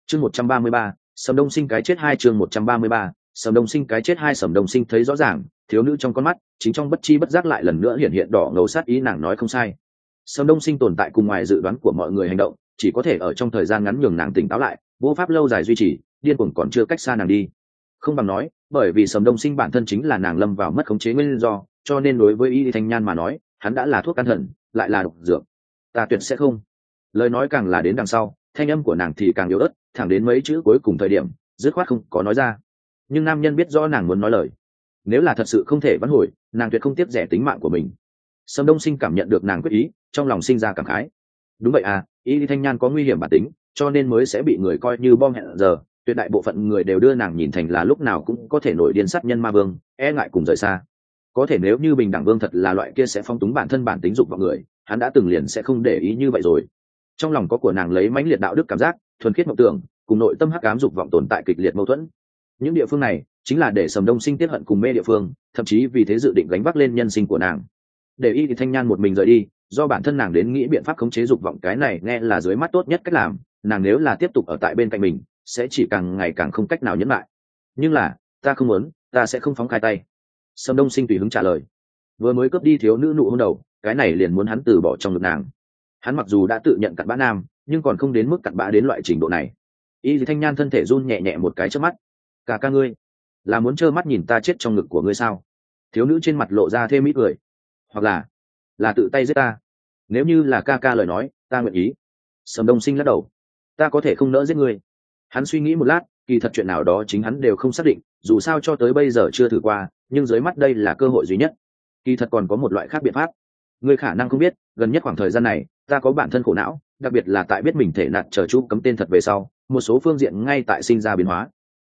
Chương 133, Sầm Đông Sinh cái chết hai. Chương 133, Sầm Đông Sinh cái chết hai. Sầm Đông Sinh thấy rõ ràng, thiếu nữ trong con mắt, chính trong bất chi bất giác lại lần nữa hiện đỏ ngầu sát ý. Nàng nói không sai. Sầm Đông Sinh tồn tại cùng ngoài dự đoán của mọi người hành động, chỉ có thể ở trong thời gian ngắn nhường nàng tỉnh táo lại, vô pháp lâu dài duy trì, điên cuồng còn chưa cách xa nàng đi. Không bằng nói, bởi vì Sầm Đông Sinh bản thân chính là nàng lâm vào mất khống chế nguyên do, cho nên đối với Y Thanh Nhan mà nói, hắn đã là thuốc can thần, lại là độc dược. Ta tuyệt sẽ không. Lời nói càng là đến đằng sau, thanh âm của nàng thì càng yếu ớt, thẳng đến mấy chữ cuối cùng thời điểm, dứt khoát không có nói ra. Nhưng nam nhân biết rõ nàng muốn nói lời, nếu là thật sự không thể vãn hồi, nàng tuyệt không tiếc rẻ tính mạng của mình. Sầm Đông Sinh cảm nhận được nàng quyết ý, trong lòng sinh ra cảm khái. Đúng vậy à, Y Thanh Nhan có nguy hiểm bản tính, cho nên mới sẽ bị người coi như bom hẹn giờ. Tuyệt đại bộ phận người đều đưa nàng nhìn thành là lúc nào cũng có thể nổi điên sát nhân ma vương, e ngại cùng rời xa. Có thể nếu như Bình Đẳng Vương thật là loại kia sẽ phong túng bản thân bản tính dục vào người, hắn đã từng liền sẽ không để ý như vậy rồi. Trong lòng có của nàng lấy mãnh liệt đạo đức cảm giác, thuần khiết mộng tưởng, cùng nội tâm hắc ám dục vọng tồn tại kịch liệt mâu thuẫn. Những địa phương này chính là để Sầm Đông Sinh tiết hận cùng mê địa phương, thậm chí vì thế dự định gánh vác lên nhân sinh của nàng. Để Y Thanh Nhan một mình rời đi, do bản thân nàng đến nghĩ biện pháp khống chế dục vọng, cái này nghe là dưới mắt tốt nhất cách làm. Nàng nếu là tiếp tục ở tại bên cạnh mình, sẽ chỉ càng ngày càng không cách nào nhẫn lại. Nhưng là, ta không muốn, ta sẽ không phóng khai tay. Sầm Đông Sinh tùy hứng trả lời. Vừa mới cướp đi thiếu nữ nụ hôn đầu, cái này liền muốn hắn từ bỏ trong ngực nàng. Hắn mặc dù đã tự nhận cặn bã nam, nhưng còn không đến mức cặn bã đến loại trình độ này. Y Thanh Nhan thân thể run nhẹ nhẹ một cái trước mắt. Cả ca ngươi là muốn trơ mắt nhìn ta chết trong ngực của ngươi sao? Thiếu nữ trên mặt lộ ra thêm mỹ cười. Hoặc là tự tay giết ta. Nếu như là ca ca lời nói, ta nguyện ý. Sầm Đông Sinh lắc đầu. Ta có thể không nỡ giết ngươi. Hắn suy nghĩ một lát, kỳ thật chuyện nào đó chính hắn đều không xác định, dù sao cho tới bây giờ chưa thử qua, nhưng dưới mắt đây là cơ hội duy nhất. Kỳ thật còn có một loại khác biện pháp. Ngươi khả năng không biết, gần nhất khoảng thời gian này, ta có bản thân khổ não, đặc biệt là tại biết mình thể nạt chờ chú cấm tên thật về sau, một số phương diện ngay tại sinh ra biến hóa.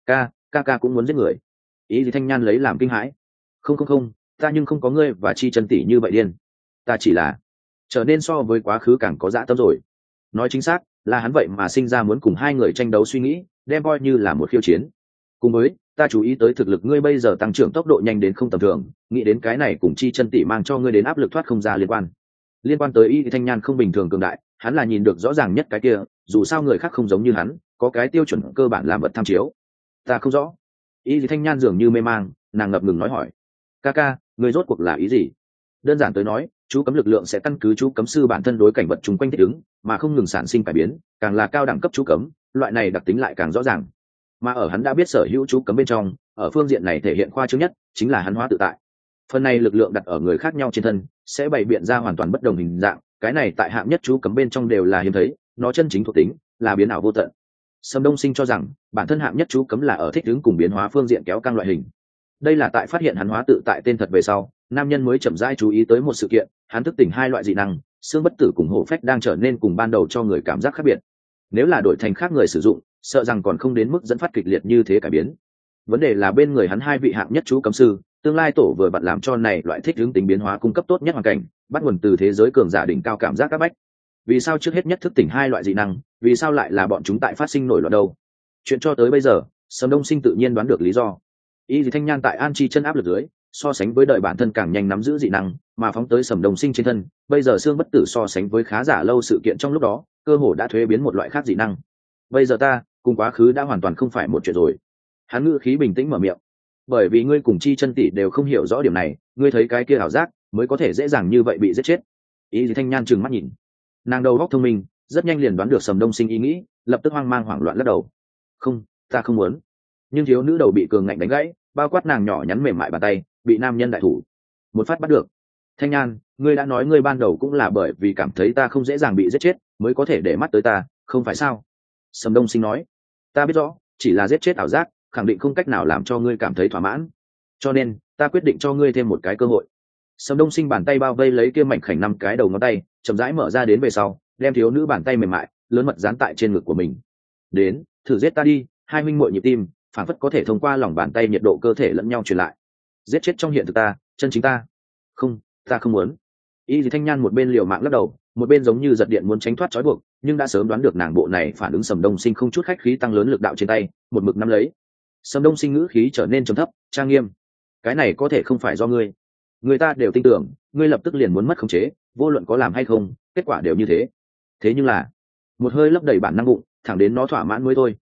Ca cũng muốn giết người. Ý gì Thanh Nhan lấy làm kinh hãi. Không, ta nhưng không có ngươi và Chi Chân tỷ như vậy điên. Ta chỉ là trở nên so với quá khứ càng có dã tâm rồi. Nói chính xác, là hắn vậy mà sinh ra muốn cùng hai người tranh đấu suy nghĩ, đem coi như là một khiêu chiến. Cùng với, ta chú ý tới thực lực ngươi bây giờ tăng trưởng tốc độ nhanh đến không tầm thường, nghĩ đến cái này cùng Chi Chân tỷ mang cho ngươi đến áp lực thoát không ra liên quan tới Y Thanh Nhan không bình thường cường đại, hắn là nhìn được rõ ràng nhất cái kia, dù sao người khác không giống như hắn, có cái tiêu chuẩn cơ bản làm vật tham chiếu. Ta không rõ. Y Thanh Nhan dường như mê mang, nàng ngập ngừng nói hỏi. Ca, ngươi rốt cuộc là ý gì? Đơn giản tới nói, chú cấm lực lượng sẽ căn cứ chú cấm sư bản thân đối cảnh vật chung quanh thích ứng, mà không ngừng sản sinh cải biến, càng là cao đẳng cấp chú cấm, loại này đặc tính lại càng rõ ràng. Mà ở hắn đã biết sở hữu chú cấm bên trong, ở phương diện này thể hiện khoa trương nhất chính là hắn hóa tự tại. Phần này lực lượng đặt ở người khác nhau trên thân, sẽ bày biện ra hoàn toàn bất đồng hình dạng, cái này tại hạng nhất chú cấm bên trong đều là hiếm thấy, nó chân chính thuộc tính là biến ảo vô tận. Sầm Đông Sinh cho rằng bản thân hạng nhất chú cấm là ở thích ứng cùng biến hóa phương diện kéo căng loại hình. Đây là tại phát hiện hắn hóa tự tại tên thật về sau, nam nhân mới chậm rãi chú ý tới một sự kiện, hắn thức tỉnh hai loại dị năng, xương bất tử cùng hổ phách đang trở nên cùng ban đầu cho người cảm giác khác biệt. Nếu là đổi thành khác người sử dụng, sợ rằng còn không đến mức dẫn phát kịch liệt như thế cải biến. Vấn đề là bên người hắn hai vị hạng nhất chú cấm sư, tương lai tổ vừa vặn làm cho này loại thích ứng tính biến hóa cung cấp tốt nhất hoàn cảnh, bắt nguồn từ thế giới cường giả đỉnh cao cảm giác các bách. Vì sao trước hết nhất thức tỉnh hai loại dị năng, vì sao lại là bọn chúng tại phát sinh nổi loạn đâu? Chuyện cho tới bây giờ, Sầm Đông Sinh tự nhiên đoán được lý do. Y Thanh Nhan tại An Chi chân áp lực dưới, so sánh với đợi bản thân càng nhanh nắm giữ dị năng, mà phóng tới Sầm Đông Sinh trên thân, bây giờ xương bất tử so sánh với khá giả lâu sự kiện trong lúc đó, cơ hồ đã thuế biến một loại khác dị năng. Bây giờ ta, cùng quá khứ đã hoàn toàn không phải một chuyện rồi. Hắn ngữ khí bình tĩnh mở miệng. Bởi vì ngươi cùng Chi Chân tỷ đều không hiểu rõ điểm này, ngươi thấy cái kia ảo giác, mới có thể dễ dàng như vậy bị giết chết. Y Thanh Nhan trừng mắt nhìn. Nàng đầu óc thông minh, rất nhanh liền đoán được Sầm Đông Sinh ý nghĩ, lập tức hoang mang hoảng loạn lắc đầu. Không, ta không muốn. Nhưng thiếu nữ đầu bị cường ngạnh đánh gãy, bao quát nàng nhỏ nhắn mềm mại bàn tay, bị nam nhân đại thủ một phát bắt được. Thanh Nhan, ngươi đã nói ngươi ban đầu cũng là bởi vì cảm thấy ta không dễ dàng bị giết chết, mới có thể để mắt tới ta, không phải sao? Sầm Đông Sinh nói. Ta biết rõ, chỉ là giết chết ảo giác, khẳng định không cách nào làm cho ngươi cảm thấy thỏa mãn, cho nên ta quyết định cho ngươi thêm một cái cơ hội. Sầm Đông Sinh bàn tay bao vây lấy kia mảnh khảnh năm cái đầu ngón tay, chậm rãi mở ra đến về sau, đem thiếu nữ bàn tay mềm mại lớn mật dán tại trên ngực của mình. Đến, thử giết ta đi. Hai huynh muội nhịp tim phản phất có thể thông qua lòng bàn tay nhiệt độ cơ thể lẫn nhau truyền lại. Giết chết trong hiện thực ta, chân chính ta. Không, ta không muốn. Y Thanh Nhan một bên liều mạng lắc đầu, một bên giống như giật điện muốn tránh thoát trói buộc, nhưng đã sớm đoán được nàng bộ này phản ứng. Sầm Đông Sinh không chút khách khí tăng lớn lực đạo trên tay, một mực nắm lấy. Sầm Đông Sinh ngữ khí trở nên trầm thấp, trang nghiêm. Cái này có thể không phải do ngươi. Người ta đều tin tưởng, ngươi lập tức liền muốn mất khống chế, vô luận có làm hay không, kết quả đều như thế. Thế nhưng là, một hơi lấp đầy bản năng bụng, thẳng đến nó thỏa mãn mới thôi,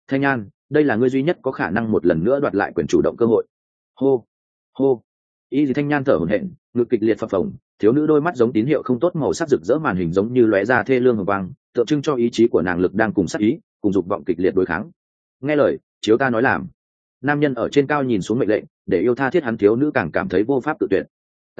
Thanh Nhan, đây là ngươi duy nhất có khả năng một lần nữa đoạt lại quyền chủ động cơ hội. Hô hô. Y Thanh Nhan thở hổn hển, ngực kịch liệt phập phồng, thiếu nữ đôi mắt giống tín hiệu không tốt màu sắc rực rỡ, màn hình giống như lóe ra thê lương hồng quang, tượng trưng cho ý chí của nàng lực đang cùng sát ý cùng dục vọng kịch liệt đối kháng. Nghe lời, chiếu ta nói làm. Nam nhân ở trên cao nhìn xuống mệnh lệnh, để yêu tha thiết hắn, thiếu nữ càng cảm thấy vô pháp tự tuyệt.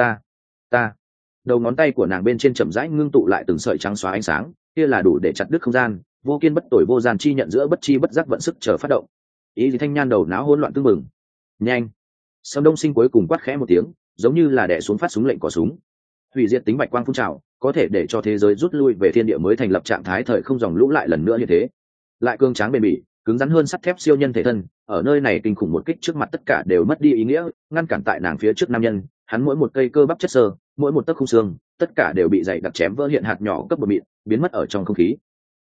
Ta. Đầu ngón tay của nàng bên trên chậm rãi ngưng tụ lại từng sợi trắng xóa ánh sáng, kia là đủ để chặt đứt không gian, vô kiên bất tồi vô gian chi nhận giữa bất chi bất giác vận sức chờ phát động. Ý Thanh Nhan đầu não hỗn loạn tương mừng. Nhanh. Sâm Đông Sinh cuối cùng quát khẽ một tiếng, giống như là đè xuống phát súng lệnh cò súng. Hủy diệt tính bạch quang phun trào, có thể để cho thế giới rút lui về thiên địa mới thành lập trạng thái thời không dòng lũ lại lần nữa như thế. Lại cương tráng bền bỉ, cứng rắn hơn sắt thép siêu nhân thể thân, ở nơi này kinh khủng một kích trước mặt tất cả đều mất đi ý nghĩa, ngăn cản tại nàng phía trước nam nhân, hắn mỗi một cây cơ bắp chất xơ, mỗi một tấc khung xương, tất cả đều bị dày đặc chém vỡ hiện hạt nhỏ cấp bột mịn, biến mất ở trong không khí.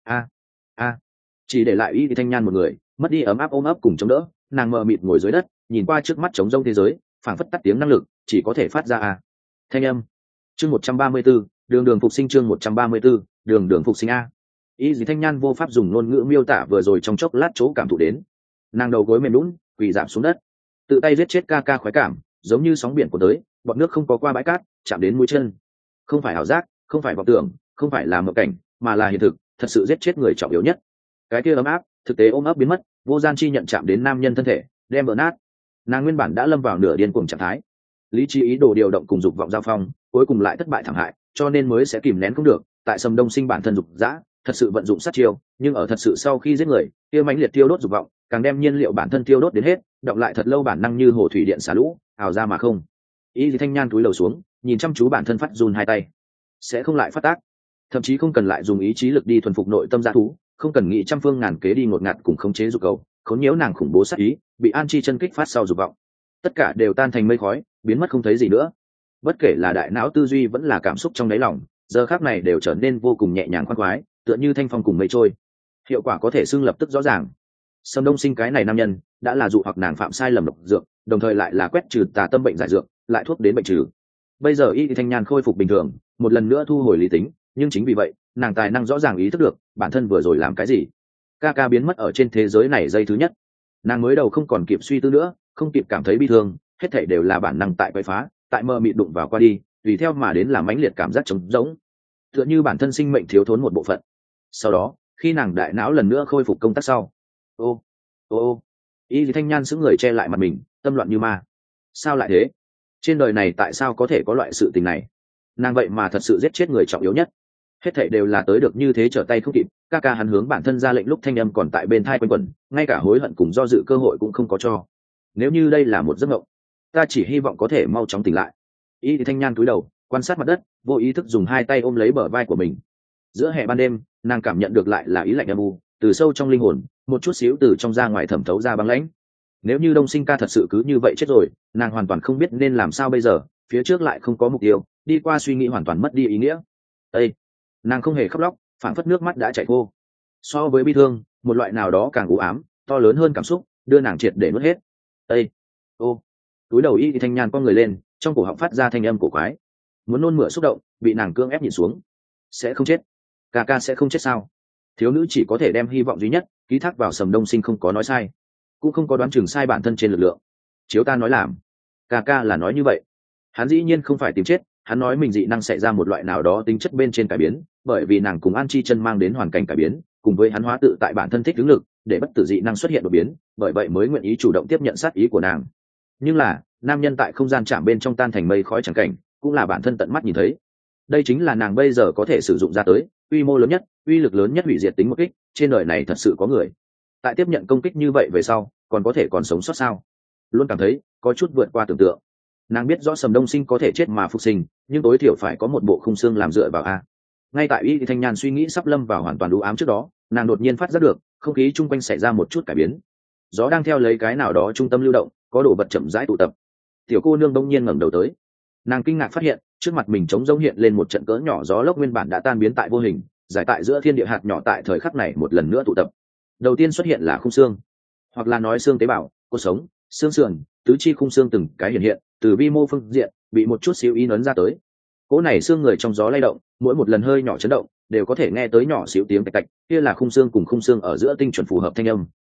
A, chỉ để lại Y Thanh Nhan một người, mất đi ấm áp ôm ấp cùng chống đỡ, nàng mờ mịt ngồi dưới đất, nhìn qua trước mắt trống rông thế giới, phảng phất tắt tiếng năng lực, chỉ có thể phát ra a thanh âm. Chương 134, đường đường phục sinh. Chương 134, đường đường phục sinh a. Y Thanh Nhan vô pháp dùng ngôn ngữ miêu tả vừa rồi trong chốc lát chỗ cảm thụ đến. Nàng đầu gối mềm lún, quỳ giảm xuống đất, tự tay giết chết ca ca khoái cảm, giống như sóng biển của tới, bọt nước không có qua bãi cát, chạm đến mũi chân. Không phải ảo giác, không phải vọng tưởng, không phải là mộng cảnh, mà là hiện thực, thật sự giết chết người trọng yếu nhất. Cái kia ấm áp, thực tế ôm ấp biến mất, vô gian chi nhận chạm đến nam nhân thân thể, đem vỡ nát. Nàng nguyên bản đã lâm vào nửa điên cuồng trạng thái, lý trí ý đồ điều động cùng dục vọng giao phong, cuối cùng lại thất bại thảm hại, cho nên mới sẽ kìm nén không được. Tại Sâm Đông Sinh bản thân dục dã, thật sự vận dụng sát chiêu, nhưng ở thật sự sau khi giết người, kia mãnh liệt tiêu đốt dục vọng, càng đem nhiên liệu bản thân tiêu đốt đến hết, động lại thật lâu bản năng như hồ thủy điện xả lũ, ào ra mà không. Y Thanh Nhan cúi đầu xuống, nhìn chăm chú bản thân phát run hai tay, sẽ không lại phát tác, thậm chí không cần lại dùng ý chí lực đi thuần phục nội tâm dã thú, không cần nghĩ trăm phương ngàn kế đi ngột ngạt cùng khống chế dục cầu, khốn nhiễu nàng khủng bố sát ý, bị an chi chân kích phát sau dục vọng, tất cả đều tan thành mây khói, biến mất không thấy gì nữa. Bất kể là đại não tư duy vẫn là cảm xúc trong đáy lòng, giờ khắc này đều trở nên vô cùng nhẹ nhàng khoan khoái, tựa như thanh phong cùng mây trôi. Hiệu quả có thể xưng lập tức rõ ràng. Sâm Đông Sinh cái này nam nhân đã là dụ hoặc nàng phạm sai lầm độc dược, đồng thời lại là quét trừ tà tâm bệnh giải dược, lại thuốc đến bệnh trừ. Bây giờ Y Thanh Nhan khôi phục bình thường, một lần nữa thu hồi lý tính, nhưng chính vì vậy, nàng tài năng rõ ràng ý thức được bản thân vừa rồi làm cái gì. Ca ca biến mất ở trên thế giới này giây thứ nhất, nàng mới đầu không còn kịp suy tư nữa, không kịp cảm thấy bi thương, hết thảy đều là bản năng tại quấy phá, tại mơ mịt đụng vào qua đi, tùy theo mà đến là mãnh liệt cảm giác trống rỗng, tựa như bản thân sinh mệnh thiếu thốn một bộ phận. Sau đó, khi nàng đại não lần nữa khôi phục công tác sau, ô, Y Thanh Nhan sững người che lại mặt mình, tâm loạn như ma. Sao lại thế? Trên đời này tại sao có thể có loại sự tình này? Nàng vậy mà thật sự giết chết người trọng yếu nhất. Hết thảy đều là tới được như thế trở tay không kịp. Ca ca hắn hướng bản thân ra lệnh lúc thanh âm còn tại bên thai quanh quẩn, ngay cả hối hận cùng do dự cơ hội cũng không có cho. Nếu như đây là một giấc mộng, ta chỉ hy vọng có thể mau chóng tỉnh lại. Y Thanh Nhan cúi đầu, quan sát mặt đất, vô ý thức dùng hai tay ôm lấy bờ vai của mình. Giữa hè ban đêm, nàng cảm nhận được lại là ý lạnh âm u, từ sâu trong linh hồn, một chút xíu từ trong ra ngoài thẩm thấu ra băng lãnh. Nếu như Đông Sinh ca thật sự cứ như vậy chết rồi, nàng hoàn toàn không biết nên làm sao bây giờ, phía trước lại không có mục tiêu, đi qua suy nghĩ hoàn toàn mất đi ý nghĩa. Ê! Nàng không hề khóc lóc, phảng phất nước mắt đã chảy khô. So với bi thương, một loại nào đó càng u ám, to lớn hơn cảm xúc, đưa nàng triệt để nuốt hết. Ê! Ô! Túi đầu Y Thanh Nhan con người lên, trong cổ họng phát ra thanh âm cổ quái. Muốn nôn mửa xúc động, bị nàng cưỡng ép nhịn xuống. Sẽ không chết. Ca ca sẽ không chết sao? Thiếu nữ chỉ có thể đem hy vọng duy nhất ký thác vào Sâm Đông Sinh, không có nói sai, cũng không có đoán chừng sai bản thân trên lực lượng. Chiếu ta nói làm. Ca ca là nói như vậy. Hắn dĩ nhiên không phải tìm chết, hắn nói mình dị năng xảy ra một loại nào đó tính chất bên trên cải biến, bởi vì nàng cùng An Chi chân mang đến hoàn cảnh cải biến, cùng với hắn hóa tự tại bản thân thích ứng lực, để bất tử dị năng xuất hiện đột biến, bởi vậy mới nguyện ý chủ động tiếp nhận sát ý của nàng. Nhưng là, nam nhân tại không gian chạm bên trong tan thành mây khói chẳng cảnh, cũng là bản thân tận mắt nhìn thấy. Đây chính là nàng bây giờ có thể sử dụng ra tới, quy mô lớn nhất, uy lực lớn nhất hủy diệt tính một kích, trên đời này thật sự có người. Tại tiếp nhận công kích như vậy về sau, còn có thể còn sống sót sao? Luôn cảm thấy có chút vượt qua tưởng tượng. Nàng biết rõ Sâm Đông Sinh có thể chết mà phục sinh, nhưng tối thiểu phải có một bộ khung xương làm dựa vào a. Ngay tại Y Thanh Nhan suy nghĩ sắp lâm vào hoàn toàn u ám trước đó, nàng đột nhiên phát giác được không khí chung quanh xảy ra một chút cải biến. Gió đang theo lấy cái nào đó trung tâm lưu động, có đồ vật chậm rãi tụ tập. Tiểu cô nương đông nhiên ngẩng đầu tới, nàng kinh ngạc phát hiện trước mặt mình trống rỗng hiện lên một trận cỡ nhỏ gió lốc nguyên bản đã tan biến tại vô hình, giải tại giữa thiên địa hạt nhỏ tại thời khắc này một lần nữa tụ tập. Đầu tiên xuất hiện là khung xương, hoặc là nói xương tế bào, cột sống, xương sườn, tứ chi khung xương từng cái hiện hiện, từ vi mô phương diện bị một chút xíu in ấn ra tới. Cỗ này xương người trong gió lay động, mỗi một lần hơi nhỏ chấn động đều có thể nghe tới nhỏ xíu tiếng tạch tạch, kia là khung xương cùng khung xương ở giữa tinh chuẩn phù hợp thanh âm.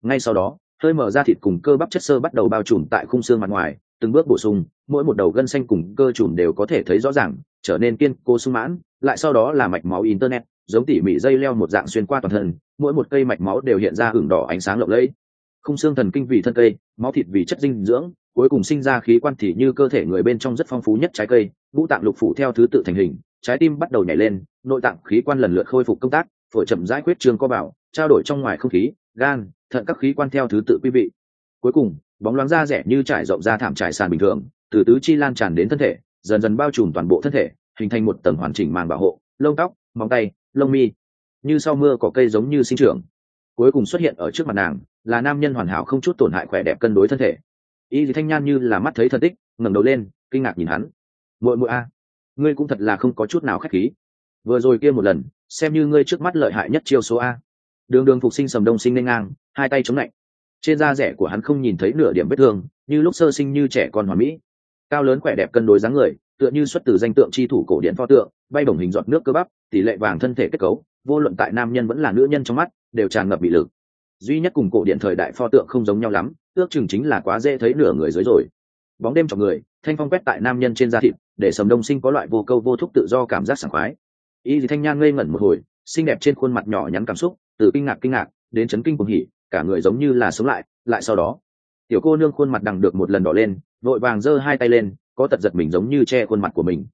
Ngay sau đó hơi mở ra thịt cùng cơ bắp chất xơ bắt đầu bao trùm tại khung xương mặt ngoài, từng bước bổ sung, mỗi một đầu gân xanh cùng cơ trùm đều có thể thấy rõ ràng, trở nên kiên cố sung mãn, lại sau đó là mạch máu internet, giống tỉ mỉ dây leo một dạng xuyên qua toàn thân, mỗi một cây mạch máu đều hiện ra hửng đỏ ánh sáng lộng lẫy. Khung xương thần kinh vì thân cây, máu thịt vì chất dinh dưỡng, cuối cùng sinh ra khí quan thì như cơ thể người bên trong rất phong phú nhất trái cây, ngũ tạng lục phủ theo thứ tự thành hình, trái tim bắt đầu nhảy lên, nội tạng khí quan lần lượt khôi phục công tác, phổi chậm rãi huyết trương co vào, trao đổi trong ngoài không khí, gan, thận các khí quan theo thứ tự quý vị. Cuối cùng, bóng loáng da rẻ như trải rộng ra thảm trải sàn bình thường, từ tứ chi lan tràn đến thân thể, dần dần bao trùm toàn bộ thân thể, hình thành một tầng hoàn chỉnh màng bảo hộ, lông tóc, móng tay, lông mi, như sau mưa cỏ cây giống như sinh trưởng. Cuối cùng xuất hiện ở trước mặt nàng là nam nhân hoàn hảo không chút tổn hại khỏe đẹp cân đối thân thể. Y Thanh Nhan như là mắt thấy thân tích, ngẩng đầu lên, kinh ngạc nhìn hắn. Muội muội a, ngươi cũng thật là không có chút nào khách khí. Vừa rồi kia một lần, xem như ngươi trước mắt lợi hại nhất chiêu số a. Đường Đường phục sinh Sầm Đông Sinh nên ngang, hai tay chống lạnh. Trên da rẻ của hắn không nhìn thấy nửa điểm vết thương, như lúc sơ sinh như trẻ con hoàn mỹ. Cao lớn khỏe đẹp cân đối dáng người, tựa như xuất từ danh tượng chi thủ cổ điển pho tượng, bay bổng hình giọt nước cơ bắp, tỷ lệ vàng thân thể kết cấu, vô luận tại nam nhân vẫn là nữ nhân trong mắt, đều tràn ngập bị lực. Duy nhất cùng cổ điển thời đại pho tượng không giống nhau lắm, ước chừng chính là quá dễ thấy nửa người dưới rồi. Bóng đêm trong người, thanh phong quét tại nam nhân trên da thịt, để Sầm Đông Sinh có loại vô câu vô thúc tự do cảm giác sảng khoái. Y Thanh Nhan ngây ngẩn một hồi, xinh đẹp trên khuôn mặt nhỏ nhắn cảm xúc, từ kinh ngạc đến chấn kinh cuồng hỉ, cả người giống như là sống lại sau đó, tiểu cô nương khuôn mặt đằng được một lần đỏ lên, vội vàng giơ hai tay lên, có tật giật mình giống như che khuôn mặt của mình.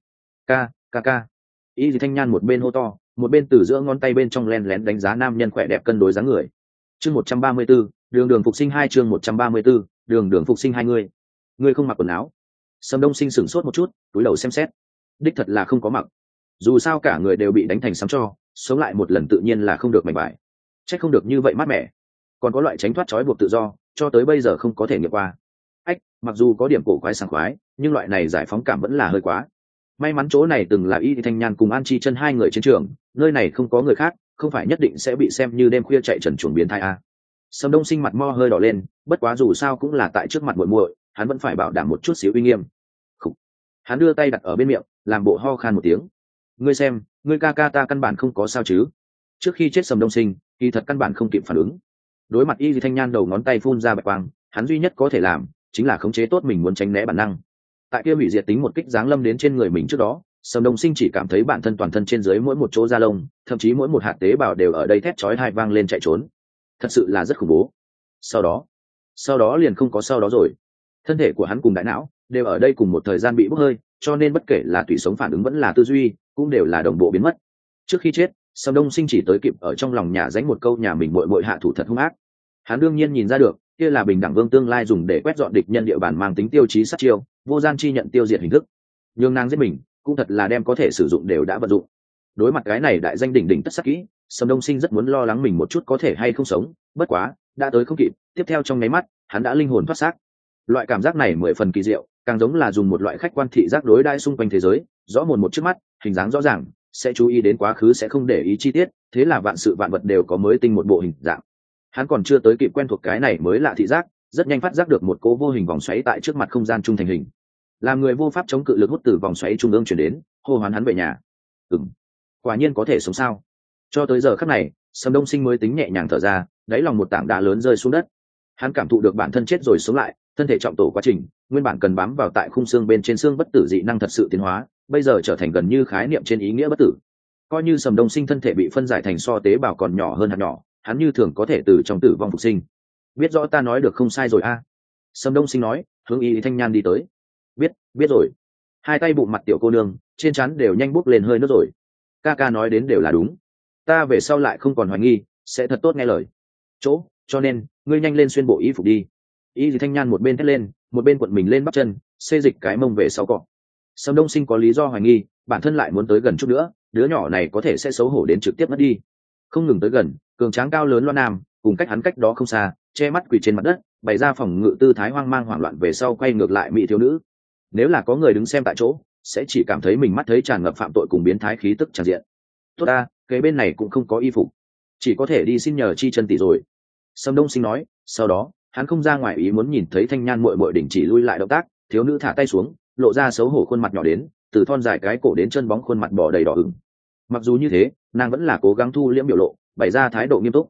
Ca. Y Thanh Nhan một bên hô to, một bên từ giữa ngón tay bên trong len lén đánh giá nam nhân khỏe đẹp cân đối dáng người. Chương 134, Đường phục sinh hai, chương 134, Đường phục sinh hai. Ngươi không mặc quần áo? Sầm Đông Sinh sửng sốt một chút, cúi đầu xem xét. Đích thật là không có mặc. Dù sao cả người đều bị đánh thành sắm cho, sống lại một lần tự nhiên là không được mảnh vải. Chắc không được như vậy mát mẻ. Còn có loại tránh thoát trói buộc tự do, cho tới bây giờ không có thể nghiệm qua. Mặc dù có điểm cổ quái sảng khoái, nhưng loại này giải phóng cảm vẫn là hơi quá. May mắn chỗ này từng là Y Thanh Nhan cùng An Chi Chân hai người chiến trường, nơi này không có người khác, không phải nhất định sẽ bị xem như đêm khuya chạy trần chuồng biến thai a. Sầm Đông Sinh mặt mo hơi đỏ lên, bất quá dù sao cũng là tại trước mặt muội muội, hắn vẫn phải bảo đảm một chút xíu uy nghiêm. Khủ. Hắn đưa tay đặt ở bên miệng, làm bộ ho khan một tiếng. Ngươi xem, ngươi ca ta căn bản không có sao chứ? Trước khi chết Sầm Đông Sinh, kỳ thật căn bản không kịp phản ứng. Đối mặt Y Thanh Nhan đầu ngón tay phun ra bạch quang, hắn duy nhất có thể làm chính là khống chế tốt mình muốn tránh né bản năng. Tại kia hủy diệt tính một kích giáng lâm đến trên người mình trước đó, Sầm Đông Sinh chỉ cảm thấy bản thân toàn thân trên dưới mỗi một chỗ da lông, thậm chí mỗi một hạt tế bào đều ở đây thét chói tai vang lên chạy trốn. Thật sự là rất khủng bố. Sau đó liền không có sau đó rồi. Thân thể của hắn cùng đại não đều ở đây cùng một thời gian bị bốc hơi, cho nên bất kể là tủy sống phản ứng vẫn là tư duy, cũng đều là đồng bộ biến mất. Trước khi chết, Sầm Đông Sinh chỉ tới kịp ở trong lòng nhả dánh một câu nhà mình muội hạ thủ thật hung ác. Hắn đương nhiên nhìn ra được, kia là bình đẳng vương tương lai dùng để quét dọn địch nhân địa bàn mang tính tiêu chí sát chiêu, vô gian chi nhận tiêu diệt hình thức. Nhưng nàng giết mình, cũng thật là đem có thể sử dụng đều đã vận dụng. Đối mặt cái này đại danh đỉnh đỉnh tất sắc kỹ, Sầm Đông Sinh rất muốn lo lắng mình một chút có thể hay không sống, bất quá, đã tới không kịp, tiếp theo trong nháy mắt, hắn đã linh hồn thoát xác. Loại cảm giác này mười phần kỳ diệu, càng giống là dùng một loại khách quan thị giác đối đãi xung quanh thế giới, rõ mồn một trước mắt, hình dáng rõ ràng, sẽ chú ý đến quá khứ sẽ không để ý chi tiết, thế là vạn sự vạn vật đều có mới tinh một bộ hình dạng. Hắn còn chưa tới kịp quen thuộc cái này mới lạ thị giác, rất nhanh phát giác được một cỗ vô hình vòng xoáy tại trước mặt không gian trung thành hình. Làm người vô pháp chống cự lực hút từ vòng xoáy trung ương chuyển đến, hô hoán hắn về nhà. Quả nhiên có thể sống sao? Cho tới giờ khắc này, Sầm Đông Sinh mới tính nhẹ nhàng thở ra, đáy lòng một tảng đá lớn rơi xuống đất. Hắn cảm thụ được bản thân chết rồi sống lại, thân thể trọng tổ quá trình, nguyên bản cần bám vào tại khung xương bên trên xương bất tử dị năng thật sự tiến hóa, bây giờ trở thành gần như khái niệm trên ý nghĩa bất tử. Coi như Sầm Đông Sinh thân thể bị phân giải thành so tế bào còn nhỏ hơn hạt nhỏ, hắn như thường có thể từ trong tử vong phục sinh. Biết rõ ta nói được không sai rồi a. Sầm Đông Sinh nói, hướng Y Thanh Nhan đi tới. Biết rồi. Hai tay bụng mặt tiểu cô nương, trên trán đều nhanh bốc lên hơi nước rồi. Ca nói đến đều là đúng. Ta về sau lại không còn hoài nghi, sẽ thật tốt nghe lời. Cho nên, ngươi nhanh lên xuyên bộ y phục đi. Y Thanh Nhan một bên thét lên, một bên cuộn mình lên bắp chân, xê dịch cái mông về sau cọ. Sầm Đông Sinh có lý do hoài nghi, bản thân lại muốn tới gần chút nữa, đứa nhỏ này có thể sẽ xấu hổ đến trực tiếp mất đi. Không ngừng tới gần, cường tráng cao lớn Loan Nam, cùng cách hắn cách đó không xa, che mắt quỳ trên mặt đất, bày ra phòng ngự tư thái hoang mang hoảng loạn về sau quay ngược lại mỹ thiếu nữ. Nếu là có người đứng xem tại chỗ, sẽ chỉ cảm thấy mình mắt thấy tràn ngập phạm tội cùng biến thái khí tức tràn diện. Tốt ta, cái bên này cũng không có y phục, chỉ có thể đi xin nhờ Chi Chân tỷ rồi. Sầm Đông Sinh nói, sau đó hắn không ra ngoài ý muốn nhìn thấy Thanh Nhan muội muội đình chỉ lui lại động tác, thiếu nữ thả tay xuống, lộ ra xấu hổ khuôn mặt nhỏ đến, từ thon dài cái cổ đến chân bóng khuôn mặt bò đầy đỏ ửng. Mặc dù như thế, nàng vẫn là cố gắng thu liễm biểu lộ, bày ra thái độ nghiêm túc.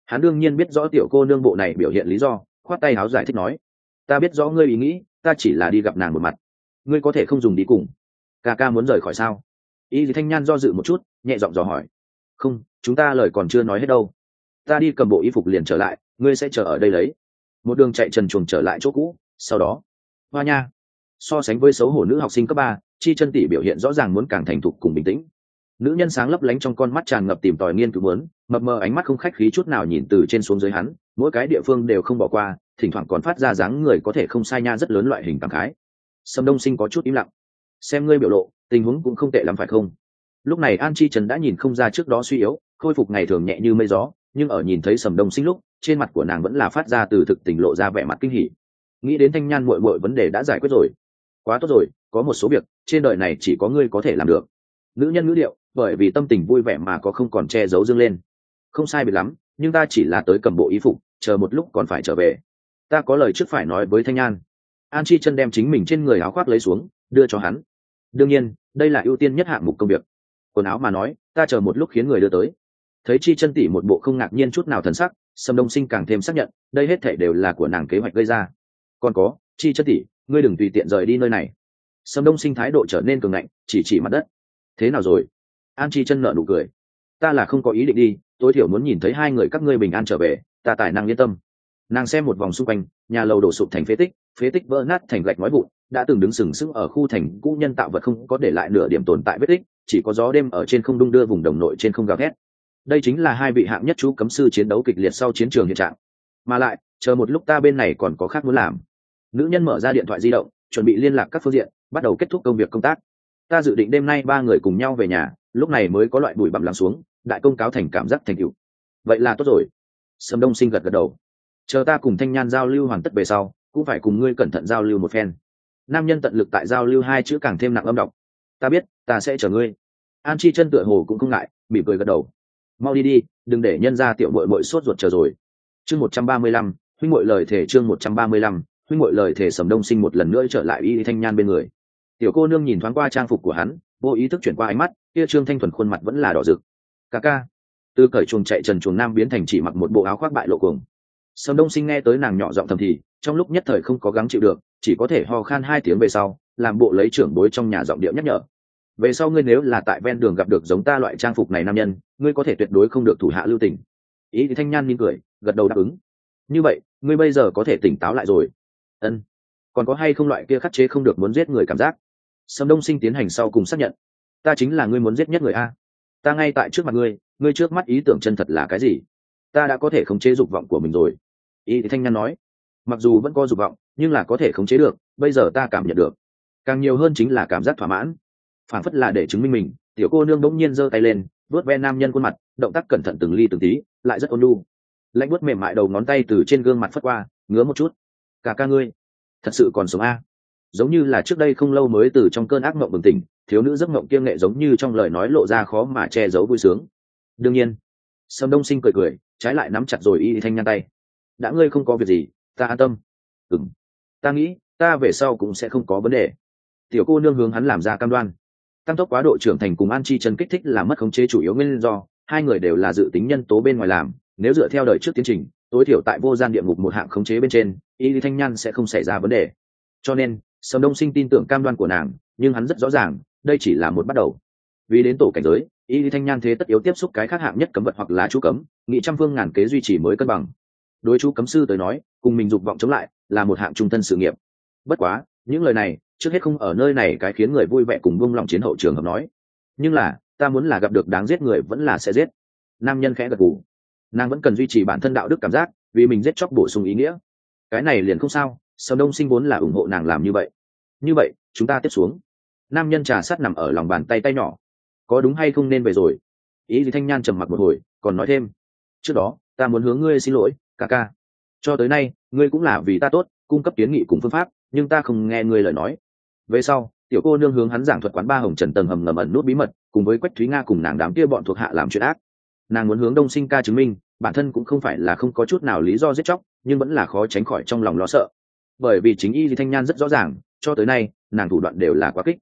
Hắn đương nhiên biết rõ tiểu cô nương bộ này biểu hiện lý do, khoát tay áo giải thích nói, ta biết rõ ngươi ý nghĩ, ta chỉ là đi gặp nàng một mặt, ngươi có thể không dùng đi cùng. Ca ca muốn rời khỏi sao? Y Lý Thanh Nhan do dự một chút, nhẹ giọng dò hỏi. Không, chúng ta lời còn chưa nói hết đâu. Ta đi cầm bộ y phục liền trở lại, ngươi sẽ chờ ở đây lấy. Một đường chạy trần truồng trở lại chỗ cũ, sau đó, hoa nha. So sánh với xấu hổ nữ học sinh cấp 3, Chi Chân tỷ biểu hiện rõ ràng muốn càng thành thục cùng bình tĩnh. Nữ nhân sáng lấp lánh trong con mắt tràn ngập tìm tòi nghiên cứu muốn, mập mờ ánh mắt không khách khí chút nào nhìn từ trên xuống dưới hắn, mỗi cái địa phương đều không bỏ qua, thỉnh thoảng còn phát ra dáng người có thể không sai nha rất lớn loại hình cảm khái. Sâm Đông Sinh có chút im lặng. Xem ngươi biểu lộ, tình huống cũng không tệ lắm phải không? Lúc này An Chi Trần đã nhìn không ra trước đó suy yếu, khôi phục ngày thường nhẹ như mây gió, nhưng ở nhìn thấy Sầm Đông Sinh lúc, trên mặt của nàng vẫn là phát ra từ thực tình lộ ra vẻ mặt kinh hỉ. Nghĩ đến Thanh Nhan muội muội vấn đề đã giải quyết rồi. Quá tốt rồi, có một số việc trên đời này chỉ có ngươi có thể làm được. Nữ nhân ngữ điệu, bởi vì tâm tình vui vẻ mà có không còn che giấu dương lên. Không sai biệt lắm, nhưng ta chỉ là tới cầm bộ y phục, chờ một lúc còn phải trở về. Ta có lời trước phải nói với Thanh Nhan. An Chi Chân đem chính mình trên người áo khoác lấy xuống, đưa cho hắn. Đương nhiên, đây là ưu tiên nhất hạng mục công việc. Quần áo mà nói, ta chờ một lúc khiến người đưa tới. Thấy Chi Chân tỷ một bộ không ngạc nhiên chút nào thần sắc, Sâm Đông Sinh càng thêm xác nhận, đây hết thảy đều là của nàng kế hoạch gây ra. Còn có, Chi Chân tỷ, ngươi đừng tùy tiện rời đi nơi này. Sâm Đông Sinh thái độ trở nên cường ngạnh, chỉ mặt đất. Thế nào rồi? An Chi Chân nở nụ cười. Ta là không có ý định đi, tối thiểu muốn nhìn thấy hai người các ngươi bình an trở về, ta tài năng yên tâm. Nàng xem một vòng xung quanh, nhà lầu đổ sụp thành phế tích vỡ nát thành gạch ngói vụn, đã từng đứng sừng sững ở khu thành cũ nhân tạo vật không có để lại nửa điểm tồn tại vết tích, chỉ có gió đêm ở trên không đung đưa vùng đồng nội trên không gào thét. Đây chính là hai vị hạng nhất chú cấm sư chiến đấu kịch liệt sau chiến trường hiện trạng. Mà lại, chờ một lúc ta bên này còn có khác muốn làm. Nữ nhân mở ra điện thoại di động, chuẩn bị liên lạc các phương diện, bắt đầu kết thúc công việc công tác. Ta dự định đêm nay ba người cùng nhau về nhà, lúc này mới có loại bụi bặm lắng xuống, đại công cáo thành cảm giác thành tựu. Vậy là tốt rồi. Sâm Đông Sinh gật gật đầu. Chờ ta cùng Thanh Nhan giao lưu hoàn tất về sau, cũng phải cùng ngươi cẩn thận giao lưu một phen. Nam nhân tận lực tại giao lưu hai chữ càng thêm nặng âm độc. Ta biết, ta sẽ chờ ngươi. An Chi Chân tựa hồ cũng không ngại, mỉm cười gật đầu. Mau đi đi, đừng để nhân gia tiểu muội muội sốt ruột chờ rồi. Chương 135, huynh muội lời thể chương 135, huynh muội lời thể. Sầm Đông Sinh một lần nữa trở lại Y Thanh Nhan bên người. Tiểu cô nương nhìn thoáng qua trang phục của hắn, vô ý thức chuyển qua ánh mắt, kia trương thanh thuần khuôn mặt vẫn là đỏ rực. Ca ca. Từ cởi chuồng chạy trần chuồng nam biến thành chỉ mặc một bộ áo khoác bại lộ cuồng. Sầm Đông Sinh nghe tới nàng nhỏ giọng thầm thì, trong lúc nhất thời không có gắng chịu được, chỉ có thể ho khan hai tiếng về sau, làm bộ lấy trưởng bối trong nhà giọng điệu nhắc nhở. Về sau ngươi nếu là tại ven đường gặp được giống ta loại trang phục này nam nhân, ngươi có thể tuyệt đối không được thủ hạ lưu tình. Ý thì Thanh Nhan mỉm cười, gật đầu đáp ứng. Như vậy, ngươi bây giờ có thể tỉnh táo lại rồi. Ân. Còn có hay không loại kia khắc chế không được muốn giết người cảm giác? Sầm Đông Sinh tiến hành sau cùng xác nhận. Ta chính là ngươi muốn giết nhất người a. Ta ngay tại trước mặt ngươi trước mắt ý tưởng chân thật là cái gì? Ta đã có thể khống chế dục vọng của mình rồi. Ý thì Thanh Nhan nói. Mặc dù vẫn có dục vọng, nhưng là có thể khống chế được, bây giờ ta cảm nhận được. Càng nhiều hơn chính là cảm giác thỏa mãn. Phản phất là để chứng minh mình, tiểu cô nương bỗng nhiên giơ tay lên, vuốt ve nam nhân khuôn mặt, động tác cẩn thận từng ly từng tí, lại rất ôn nhu. Lạnh vuốt mềm mại đầu ngón tay từ trên gương mặt phất qua, ngứa một chút. Cả ca ngươi, thật sự còn sống a? Giống như là trước đây không lâu mới từ trong cơn ác mộng bừng tỉnh, thiếu nữ giấc mộng kiêng nghệ giống như trong lời nói lộ ra khó mà che giấu vui sướng. Đương nhiên, Sâm Đông Sinh cười cười, trái lại nắm chặt rồi Y Thanh Nhan tay. Đã ngươi không có việc gì, ta an tâm. Ừm, ta nghĩ ta về sau cũng sẽ không có vấn đề. Tiểu cô nương hướng hắn làm ra cam đoan. Tăng tốc quá độ trưởng thành cùng An Chi Chân kích thích là mất khống chế chủ yếu nguyên do, hai người đều là dự tính nhân tố bên ngoài làm, nếu dựa theo đời trước tiến trình, tối thiểu tại vô gian địa ngục một hạng khống chế bên trên, Y Thanh Nhan sẽ không xảy ra vấn đề. Cho nên, Sâm Đông Sinh tin tưởng cam đoan của nàng, nhưng hắn rất rõ ràng, đây chỉ là một bắt đầu. Vì đến tổ cảnh giới, Y Thanh Nhan thế tất yếu tiếp xúc cái khác hạng nhất cấm vật hoặc là chú cấm, nghị trăm phương ngàn kế duy trì mới cân bằng. Đối chú cấm sư tới nói, cùng mình dục vọng chống lại, là một hạng trung thân sự nghiệp. Bất quá, những lời này, trước hết không ở nơi này cái khiến người vui vẻ cùng buông lòng chiến hậu trường hợp nói. Nhưng là, ta muốn là gặp được đáng giết người vẫn là sẽ giết. Nam nhân khẽ gật gù. Nàng vẫn cần duy trì bản thân đạo đức cảm giác, vì mình giết chóc bổ sung ý nghĩa. Cái này liền không sao, Sâm Đông Sinh vốn là ủng hộ nàng làm như vậy. Như vậy, chúng ta tiếp xuống. Nam nhân trà sát nằm ở lòng bàn tay tay nhỏ. Có đúng hay không nên về rồi? Ý gì Thanh Nhan trầm mặc một hồi, còn nói thêm. Trước đó, ta muốn hướng ngươi xin lỗi, ca ca. Cho tới nay, ngươi cũng là vì ta tốt, cung cấp kiến nghị cùng phương pháp, nhưng ta không nghe ngươi lời nói. Về sau, tiểu cô nương hướng hắn giảng thuật quán ba hồng trần tầng hầm ngầm ẩn nút bí mật, cùng với Quách Thúy Nga cùng nàng đám kia bọn thuộc hạ làm chuyện ác. Nàng muốn hướng Đông Sinh ca chứng minh, bản thân cũng không phải là không có chút nào lý do giết chóc, nhưng vẫn là khó tránh khỏi trong lòng lo sợ. Bởi vì chính Y Thanh Nhan rất rõ ràng, cho tới nay, nàng thủ đoạn đều là quá kích.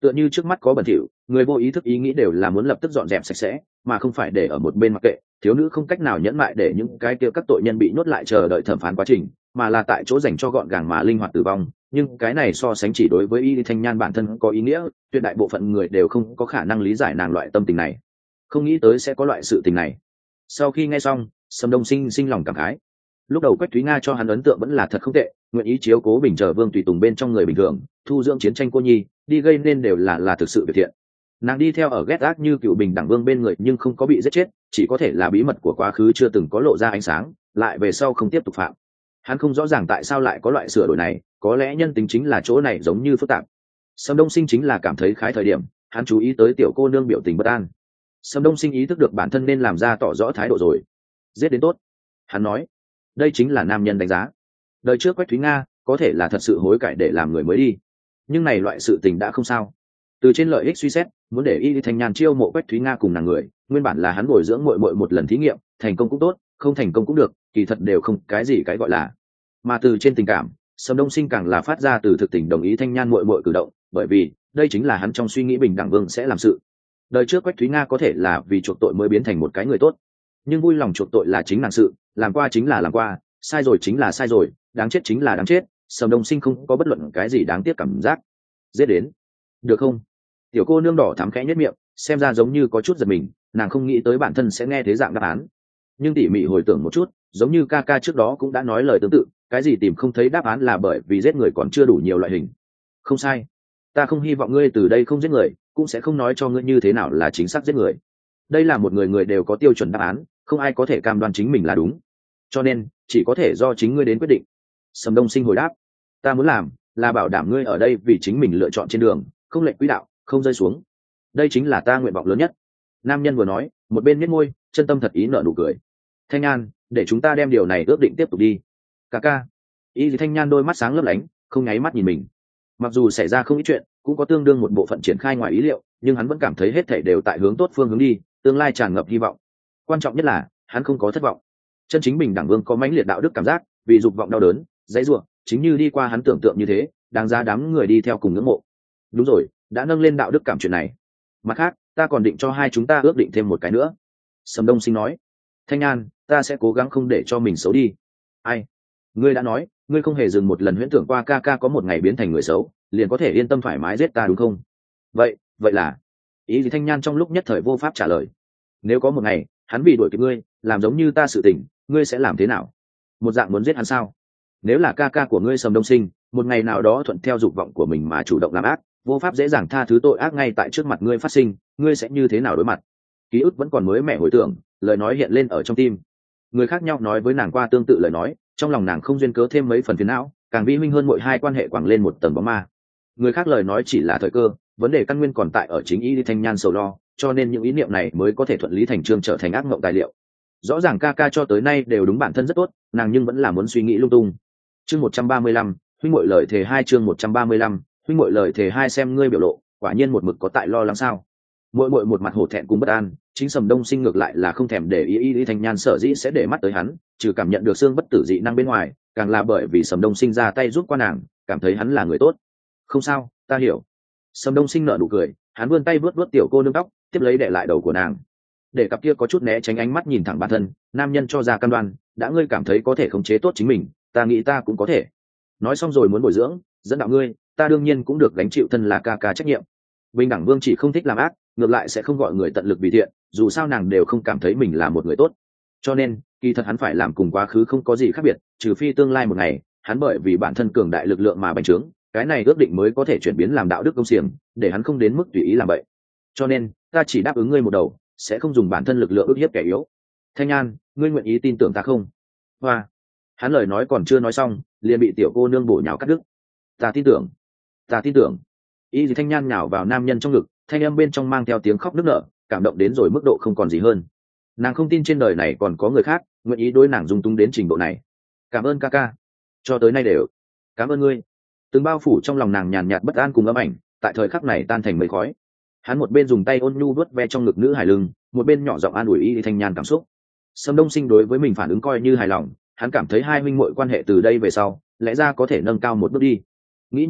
tựa như trước mắt có bẩn thỉu, người vô ý thức ý nghĩ đều là muốn lập tức dọn dẹp sạch sẽ, mà không phải để ở một bên mặc kệ. Thiếu nữ không cách nào nhẫn mại để những cái kia các tội nhân bị nhốt lại chờ đợi thẩm phán quá trình, mà là tại chỗ dành cho gọn gàng mà linh hoạt tử vong. Nhưng cái này so sánh chỉ đối với Y Thanh Nhan bản thân có ý nghĩa, tuyệt đại bộ phận người đều không có khả năng lý giải nàng loại tâm tình này, không nghĩ tới sẽ có loại sự tình này. Sau khi nghe xong, Sâm Đông sinh lòng cảm khái. Lúc đầu Quách Thúy Nga cho hắn ấn tượng vẫn là thật không tệ, nguyện ý chiếu cố Bình Chờ Vương tùy tùng bên trong người bình thường, thu dưỡng chiến tranh cô nhi, đi gây nên đều là thực sự việc thiện. Nàng đi theo ở ghét ác như cựu Bình Đẳng Vương bên người nhưng không có bị giết chết, chỉ có thể là bí mật của quá khứ chưa từng có lộ ra ánh sáng, lại về sau không tiếp tục phạm. Hắn không rõ ràng tại sao lại có loại sửa đổi này, có lẽ nhân tính chính là chỗ này giống như phức tạp. Sâm Đông Sinh chính là cảm thấy khái thời điểm, hắn chú ý tới tiểu cô nương biểu tình bất an. Sâm Đông Sinh ý thức được bản thân nên làm ra tỏ rõ thái độ rồi. Giết đến tốt, hắn nói. Đây chính là nam nhân đánh giá. Đời trước Quách Thúy Nga có thể là thật sự hối cải để làm người mới đi, nhưng này loại sự tình đã không sao. Từ trên lợi ích suy xét, muốn để Y Thanh Nhan chiêu mộ Quách Thúy Nga cùng nàng người, nguyên bản là hắn bồi dưỡng muội muội một lần thí nghiệm, thành công cũng tốt, không thành công cũng được, kỳ thật đều không cái gì cái gọi là. Mà từ trên tình cảm, Sâm Đông Sinh càng là phát ra từ thực tình đồng ý Thanh Nhan muội muội cử động, bởi vì đây chính là hắn trong suy nghĩ Bình Đẳng Vương sẽ làm sự. Đời trước Quách Thúy Nga có thể là vì chuộc tội mới biến thành một cái người tốt, nhưng vui lòng chuộc tội là chính nàng sự, làm qua chính là làm qua, sai rồi chính là sai rồi, đáng chết chính là đáng chết. Sâm Đông Sinh không có bất luận cái gì đáng tiếc cảm giác. Giết đến được không? Tiểu cô nương đỏ thắm khẽ nhất miệng, xem ra giống như có chút giật mình, nàng không nghĩ tới bản thân sẽ nghe thế dạng đáp án, nhưng tỉ mỉ hồi tưởng một chút, giống như ca ca trước đó cũng đã nói lời tương tự, cái gì tìm không thấy đáp án là bởi vì giết người còn chưa đủ nhiều loại hình. Không sai, ta không hy vọng ngươi từ đây không giết người, cũng sẽ không nói cho ngươi như thế nào là chính xác giết người. Đây là một người người đều có tiêu chuẩn đáp án, không ai có thể cam đoan chính mình là đúng, cho nên chỉ có thể do chính ngươi đến quyết định. Sâm Đông Sinh hồi đáp, ta muốn làm là bảo đảm ngươi ở đây vì chính mình lựa chọn trên đường, không lệch quỹ đạo, không rơi xuống. Đây chính là ta nguyện vọng lớn nhất. Nam nhân vừa nói, một bên nhếch môi, chân tâm thật ý nở nụ cười. Thanh Nhan, để chúng ta đem điều này ước định tiếp tục đi. Ca ca. Y Thanh Nhan đôi mắt sáng lấp lánh, không nháy mắt nhìn mình. Mặc dù xảy ra không ít chuyện, cũng có tương đương một bộ phận triển khai ngoài ý liệu, nhưng hắn vẫn cảm thấy hết thảy đều tại hướng tốt phương hướng đi, tương lai tràn ngập hy vọng. Quan trọng nhất là, hắn không có thất vọng. Chân chính Bình Đẳng Vương có mãnh liệt đạo đức cảm giác, vì dục vọng đau đớn, dãy rủa, chính như đi qua hắn tưởng tượng như thế, đáng giá đám người đi theo cùng ngưỡng mộ. Đúng rồi, đã nâng lên đạo đức cảm chuyện này. Mặt khác, ta còn định cho hai chúng ta ước định thêm một cái nữa. Sâm Đông Sinh nói. Thanh Nhan, ta sẽ cố gắng không để cho mình xấu đi. Ai? Ngươi đã nói, ngươi không hề dừng một lần huyễn tưởng qua ca ca có một ngày biến thành người xấu, liền có thể yên tâm thoải mái giết ta đúng không? Vậy là? Ý gì Thanh Nhan trong lúc nhất thời vô pháp trả lời. Nếu có một ngày, hắn vì đuổi kịp ngươi, làm giống như ta sự tình, ngươi sẽ làm thế nào? Một dạng muốn giết hắn sao? Nếu là ca ca của ngươi Sâm Đông Sinh, một ngày nào đó thuận theo dục vọng của mình mà chủ động làm ác, vô pháp dễ dàng tha thứ tội ác ngay tại trước mặt ngươi phát sinh, ngươi sẽ như thế nào đối mặt? Ký ức vẫn còn mới mẻ hồi tưởng, lời nói hiện lên ở trong tim. Người khác nhau nói với nàng qua tương tự lời nói, trong lòng nàng không duyên cớ thêm mấy phần phiền não, càng vi huynh hơn mỗi hai quan hệ quẳng lên một tầng bóng ma. Người khác lời nói chỉ là thời cơ, vấn đề căn nguyên còn tại ở chính Y Thanh Nhan sầu lo, cho nên những ý niệm này mới có thể thuận lý thành chương trở thành ác mộng tài liệu. Rõ ràng ca ca cho tới nay đều đúng bản thân rất tốt, nàng nhưng vẫn là muốn suy nghĩ lung tung. Chương 135, huynh muội lời thề hai, chương 135, huynh muội lời thề hai, xem ngươi biểu lộ, quả nhiên một mực có tại lo lắng sao? Muội muội một mặt hổ thẹn cùng bất an, chính Sâm Đông Sinh ngược lại là không thèm để ý Y Thanh Nhan sở dĩ sẽ để mắt tới hắn, trừ cảm nhận được xương bất tử dị năng bên ngoài, càng là bởi vì Sâm Đông Sinh ra tay giúp qua nàng, cảm thấy hắn là người tốt. Không sao, ta hiểu. Sâm Đông Sinh nở nụ cười, hắn vươn tay vuốt vuốt tiểu cô nương tóc, tiếp lấy đè lại đầu của nàng. Để cặp kia có chút né tránh ánh mắt nhìn thẳng bản thân, nam nhân cho ra cam đoan, đã ngươi cảm thấy có thể khống chế tốt chính mình, ta nghĩ ta cũng có thể. Nói xong rồi muốn bồi dưỡng, dẫn đạo ngươi, ta đương nhiên cũng được gánh chịu thân là ca ca trách nhiệm. Bình Đẳng Vương chỉ không thích làm ác, ngược lại sẽ không gọi người tận lực vì thiện, dù sao nàng đều không cảm thấy mình là một người tốt. Cho nên, kỳ thật hắn phải làm cùng quá khứ không có gì khác biệt, trừ phi tương lai một ngày, hắn bởi vì bản thân cường đại lực lượng mà bành trướng, cái này ước định mới có thể chuyển biến làm đạo đức công xiềng, để hắn không đến mức tùy ý làm vậy. Cho nên, ta chỉ đáp ứng ngươi một đầu, sẽ không dùng bản thân lực lượng ức hiếp kẻ yếu. Thanh Nhan, ngươi nguyện ý tin tưởng ta không? Hoa. Hắn lời nói còn chưa nói xong, liền bị tiểu cô nương bổ nhào cắt đứt. Ta tin tưởng, ta tin tưởng. Y Thanh Nhan nhào vào nam nhân trong ngực, thanh âm bên trong mang theo tiếng khóc nức nở, cảm động đến rồi mức độ không còn gì hơn. Nàng không tin trên đời này còn có người khác nguyện ý đối nàng dung túng đến trình độ này. Cảm ơn ca ca, cho tới nay đều. Cảm ơn ngươi. Từng bao phủ trong lòng nàng nhàn nhạt bất an cùng âm ảnh, tại thời khắc này tan thành mây khói. Hắn một bên dùng tay ôn nhu vuốt ve trong ngực nữ hài lưng, một bên nhỏ giọng an ủi Y Thanh Nhan cảm xúc. Sâm Đông Sinh đối với mình phản ứng coi như hài lòng, hắn cảm thấy hai huynh muội quan hệ từ đây về sau lẽ ra có thể nâng cao một bước đi. Nghĩ như thế,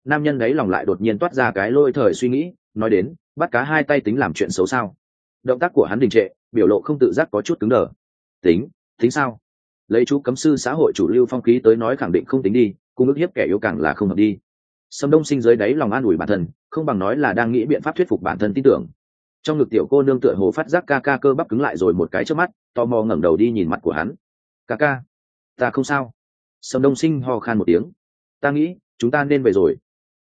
nam nhân đấy lòng lại đột nhiên toát ra cái lôi thời suy nghĩ, nói đến bắt cá hai tay tính làm chuyện xấu sao? Động tác của hắn đình trệ, biểu lộ không tự giác có chút cứng đờ. Tính sao? Lấy chú cấm sư xã hội chủ lưu phong khí tới nói khẳng định không tính đi, cung ức hiếp kẻ yếu càng là không hợp đi. Sâm Đông Sinh dưới đáy lòng an ủi bản thân, không bằng nói là đang nghĩ biện pháp thuyết phục bản thân tin tưởng. Trong ngực tiểu cô nương tựa hồ phát giác ca ca cơ bắp cứng lại rồi một cái trước mắt, tò mò ngẩng đầu đi nhìn mặt của hắn. Ca ca, ta không sao. Sâm Đông Sinh ho khan một tiếng. Ta nghĩ chúng ta nên về rồi.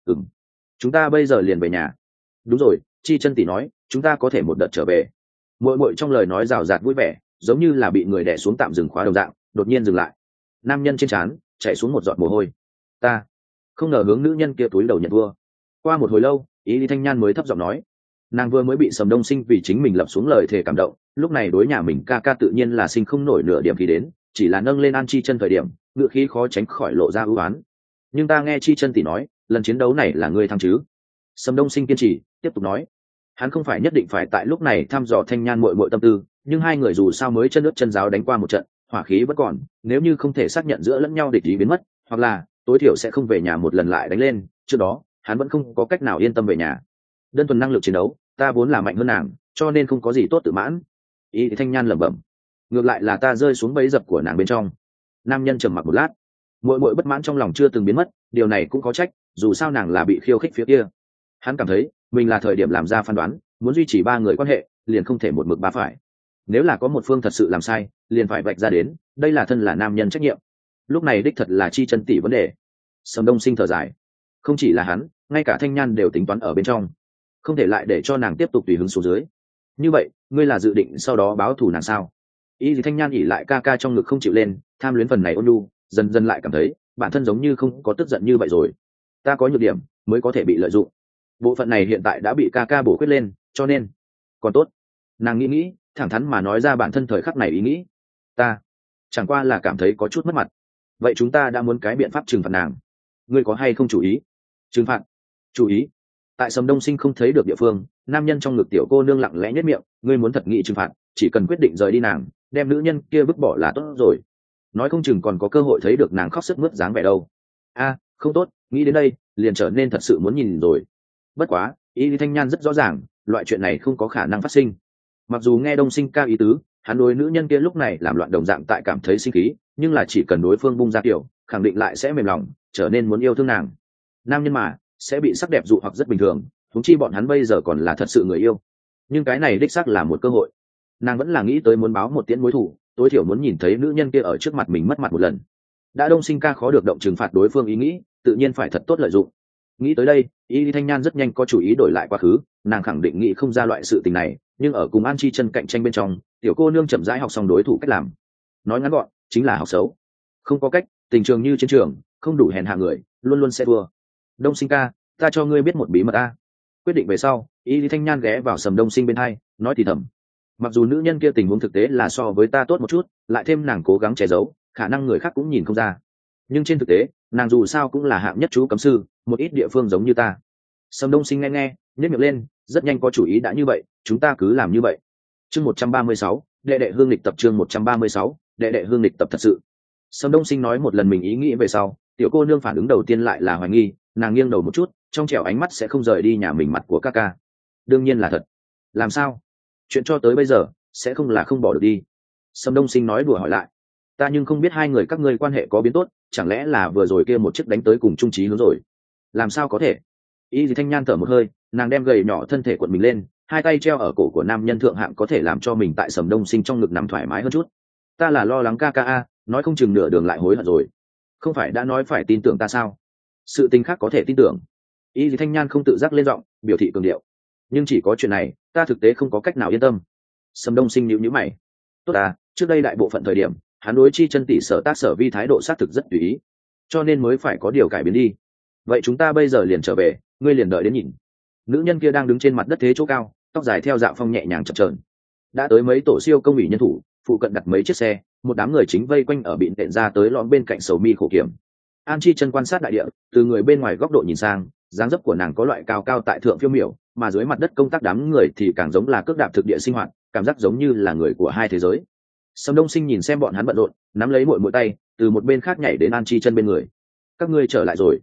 Chúng ta bây giờ liền về nhà. Đúng rồi, Chi Chân tỷ nói chúng ta có thể một đợt trở về. Muội muội trong lời nói rào rạt vui vẻ, giống như là bị người đè xuống tạm dừng khóa đồng dạng, đột nhiên dừng lại. Nam nhân trên trán chảy xuống một giọt mồ hôi. Ta không ngờ hướng nữ nhân kia túi đầu nhận thua. Qua một hồi lâu, Ý Lý Thanh Nhan mới thấp giọng nói, nàng vừa mới bị Sầm Đông Sinh vì chính mình lập xuống lời thề cảm động, lúc này đối nhà mình ca ca tự nhiên là sinh không nổi nửa điểm khí đến, chỉ là nâng lên An Chi Chân thời điểm, ngựa khí khó tránh khỏi lộ ra ưu oán. Nhưng ta nghe Chi Chân tỷ nói, lần chiến đấu này là ngươi thắng chứ? Sầm Đông Sinh kiên trì tiếp tục nói, hắn không phải nhất định phải tại lúc này thăm dò Thanh Nhan muội muội tâm tư, nhưng hai người dù sao mới chân nước chân giáo đánh qua một trận, hỏa khí vẫn còn, nếu như không thể xác nhận giữa lẫn nhau địch ý biến mất, hoặc là tối thiểu sẽ không về nhà một lần lại đánh lên, trước đó hắn vẫn không có cách nào yên tâm về nhà. Đơn thuần năng lực chiến đấu, ta vốn là mạnh hơn nàng, cho nên không có gì tốt tự mãn. Ý thì Thanh Nhan lẩm bẩm, ngược lại là ta rơi xuống bẫy dập của nàng bên trong. Nam nhân trầm mặc một lát, muội muội bất mãn trong lòng chưa từng biến mất, điều này cũng có trách, dù sao nàng là bị khiêu khích phía kia. Hắn cảm thấy mình là thời điểm làm ra phán đoán, muốn duy trì ba người quan hệ liền không thể một mực ba phải, nếu là có một phương thật sự làm sai liền phải vạch ra đến, đây là thân là nam nhân trách nhiệm. Lúc này đích thật là Chi Chân tỷ vấn đề. Sầm Đông Sinh thở dài, không chỉ là hắn, ngay cả Thanh Nhan đều tính toán ở bên trong, không thể lại để cho nàng tiếp tục tùy hứng xuống dưới. Như vậy ngươi là dự định sau đó báo thù nàng sao? Ý gì Thanh Nhan ỉ lại ca ca trong ngực không chịu lên, tham luyến phần này ôn nhu, dần dần lại cảm thấy bản thân giống như không có tức giận như vậy rồi. Ta có nhược điểm mới có thể bị lợi dụng, bộ phận này hiện tại đã bị ca ca bổ khuyết lên, cho nên còn tốt. Nàng nghĩ thẳng thắn mà nói ra bản thân thời khắc này ý nghĩ. Ta chẳng qua là cảm thấy có chút mất mặt. Vậy chúng ta đã muốn cái biện pháp trừng phạt nàng, ngươi có hay không chủ ý? Trừng phạt? Chủ ý? Tại Sầm Đông Sinh không thấy được địa phương, nam nhân trong ngực tiểu cô nương lặng lẽ nhất miệng, ngươi muốn thật nghĩ trừng phạt, chỉ cần quyết định rời đi nàng, đem nữ nhân kia vứt bỏ là tốt rồi, nói không chừng còn có cơ hội thấy được nàng khóc sức mướt dáng vẻ đâu. A, không tốt, nghĩ đến đây liền trở nên thật sự muốn nhìn rồi. Bất quá Ý Lý Thanh Nhan rất rõ ràng loại chuyện này không có khả năng phát sinh. Mặc dù nghe Đông Sinh ca ý tứ, hắn đối nữ nhân kia lúc này làm loạn đồng dạng tại cảm thấy sinh khí, nhưng là chỉ cần đối phương bung ra kiểu, khẳng định lại sẽ mềm lòng, trở nên muốn yêu thương nàng. Nam nhân mà sẽ bị sắc đẹp dụ hoặc rất bình thường, huống chi bọn hắn bây giờ còn là thật sự người yêu. Nhưng cái này đích xác là một cơ hội. Nàng vẫn là nghĩ tới muốn báo một tiễn mối thù, tối thiểu muốn nhìn thấy nữ nhân kia ở trước mặt mình mất mặt một lần. Đã Đông Sinh ca khó được động trừng phạt đối phương ý nghĩ, tự nhiên phải thật tốt lợi dụng. Nghĩ tới đây, Y Lý Thanh Nhan rất nhanh có chủ ý đổi lại quá khứ, nàng khẳng định nghĩ không ra loại sự tình này, nhưng ở cùng An Chi Chân cạnh tranh bên trong, tiểu cô nương chậm rãi học xong đối thủ cách làm. Nói ngắn gọn, chính là học xấu. Không có cách, tình trường như chiến trường, không đủ hèn hạ người, luôn luôn sẽ thua. Đông Sinh ca, ta cho ngươi biết một bí mật a. Quyết định về sau, Y Lý Thanh Nhan ghé vào Sầm Đông Sinh bên hai, nói thì thầm. Mặc dù nữ nhân kia tình huống thực tế là so với ta tốt một chút, lại thêm nàng cố gắng che giấu, khả năng người khác cũng nhìn không ra. Nhưng trên thực tế, nàng dù sao cũng là hạng nhất chú cấm sư, một ít địa phương giống như ta. Sầm Đông Sinh nghe nhếch miệng lên, rất nhanh có chủ ý. Đã như vậy, chúng ta cứ làm như vậy. Chương 136, đệ đệ hương lịch tập. Chương 136, đệ đệ hương lịch tập. Thật sự. Sầm Đông Sinh nói một lần mình ý nghĩ về sau, tiểu cô nương phản ứng đầu tiên lại là hoài nghi, nàng nghiêng đầu một chút, trong trẻo ánh mắt sẽ không rời đi nhà mình mặt của ca ca. Đương nhiên là thật. Làm sao? Chuyện cho tới bây giờ sẽ không là không bỏ được đi. Sầm Đông Sinh nói đùa hỏi lại. Ta nhưng không biết hai người các ngươi quan hệ có biến tốt, chẳng lẽ là vừa rồi kia một chiếc đánh tới cùng trung trí hướng rồi? Làm sao có thể? Y Lý Thanh Nhan thở một hơi, nàng đem gầy nhỏ thân thể cuộn mình lên, hai tay treo ở cổ của nam nhân thượng hạng có thể làm cho mình tại Sầm Đông Sinh trong ngực nằm thoải mái hơn chút. Ta là lo lắng ca ca a, nói không chừng nửa đường lại hối hận rồi. Không phải đã nói phải tin tưởng ta sao? Sự tình khác có thể tin tưởng. Y Lý Thanh Nhan không tự giác lên giọng, biểu thị cường điệu. Nhưng chỉ có chuyện này, ta thực tế không có cách nào yên tâm. Sầm Đông Sinh nhíu mày. Tốt à, trước đây đại bộ phận thời điểm, hắn đối Chi Chân tỷ sở tác sở vi thái độ xác thực rất tùy ý, cho nên mới phải có điều cải biến đi. Vậy chúng ta bây giờ liền trở về, ngươi liền đợi đến nhìn. Nữ nhân kia đang đứng trên mặt đất thế chỗ cao, tóc dài theo dạo phong nhẹ nhàng chập chờn. Đã tới mấy tổ siêu công ủy nhân thủ, phụ cận đặt mấy chiếc xe, một đám người chính vây quanh ở bịn đệm ra tới lõm bên cạnh sầu mi khổ kiểm. An Chi Chân quan sát đại địa, từ người bên ngoài góc độ nhìn sang, dáng dấp của nàng có loại cao cao tại thượng phiêu miểu, mà dưới mặt đất công tác đám người thì càng giống là cước đạp thực địa sinh hoạt, cảm giác giống như là người của hai thế giới. Sầm Đông Sinh nhìn xem bọn hắn bận rộn, nắm lấy muội muội tay, từ một bên khác nhảy đến An Chi Chân bên người. Các ngươi trở lại rồi.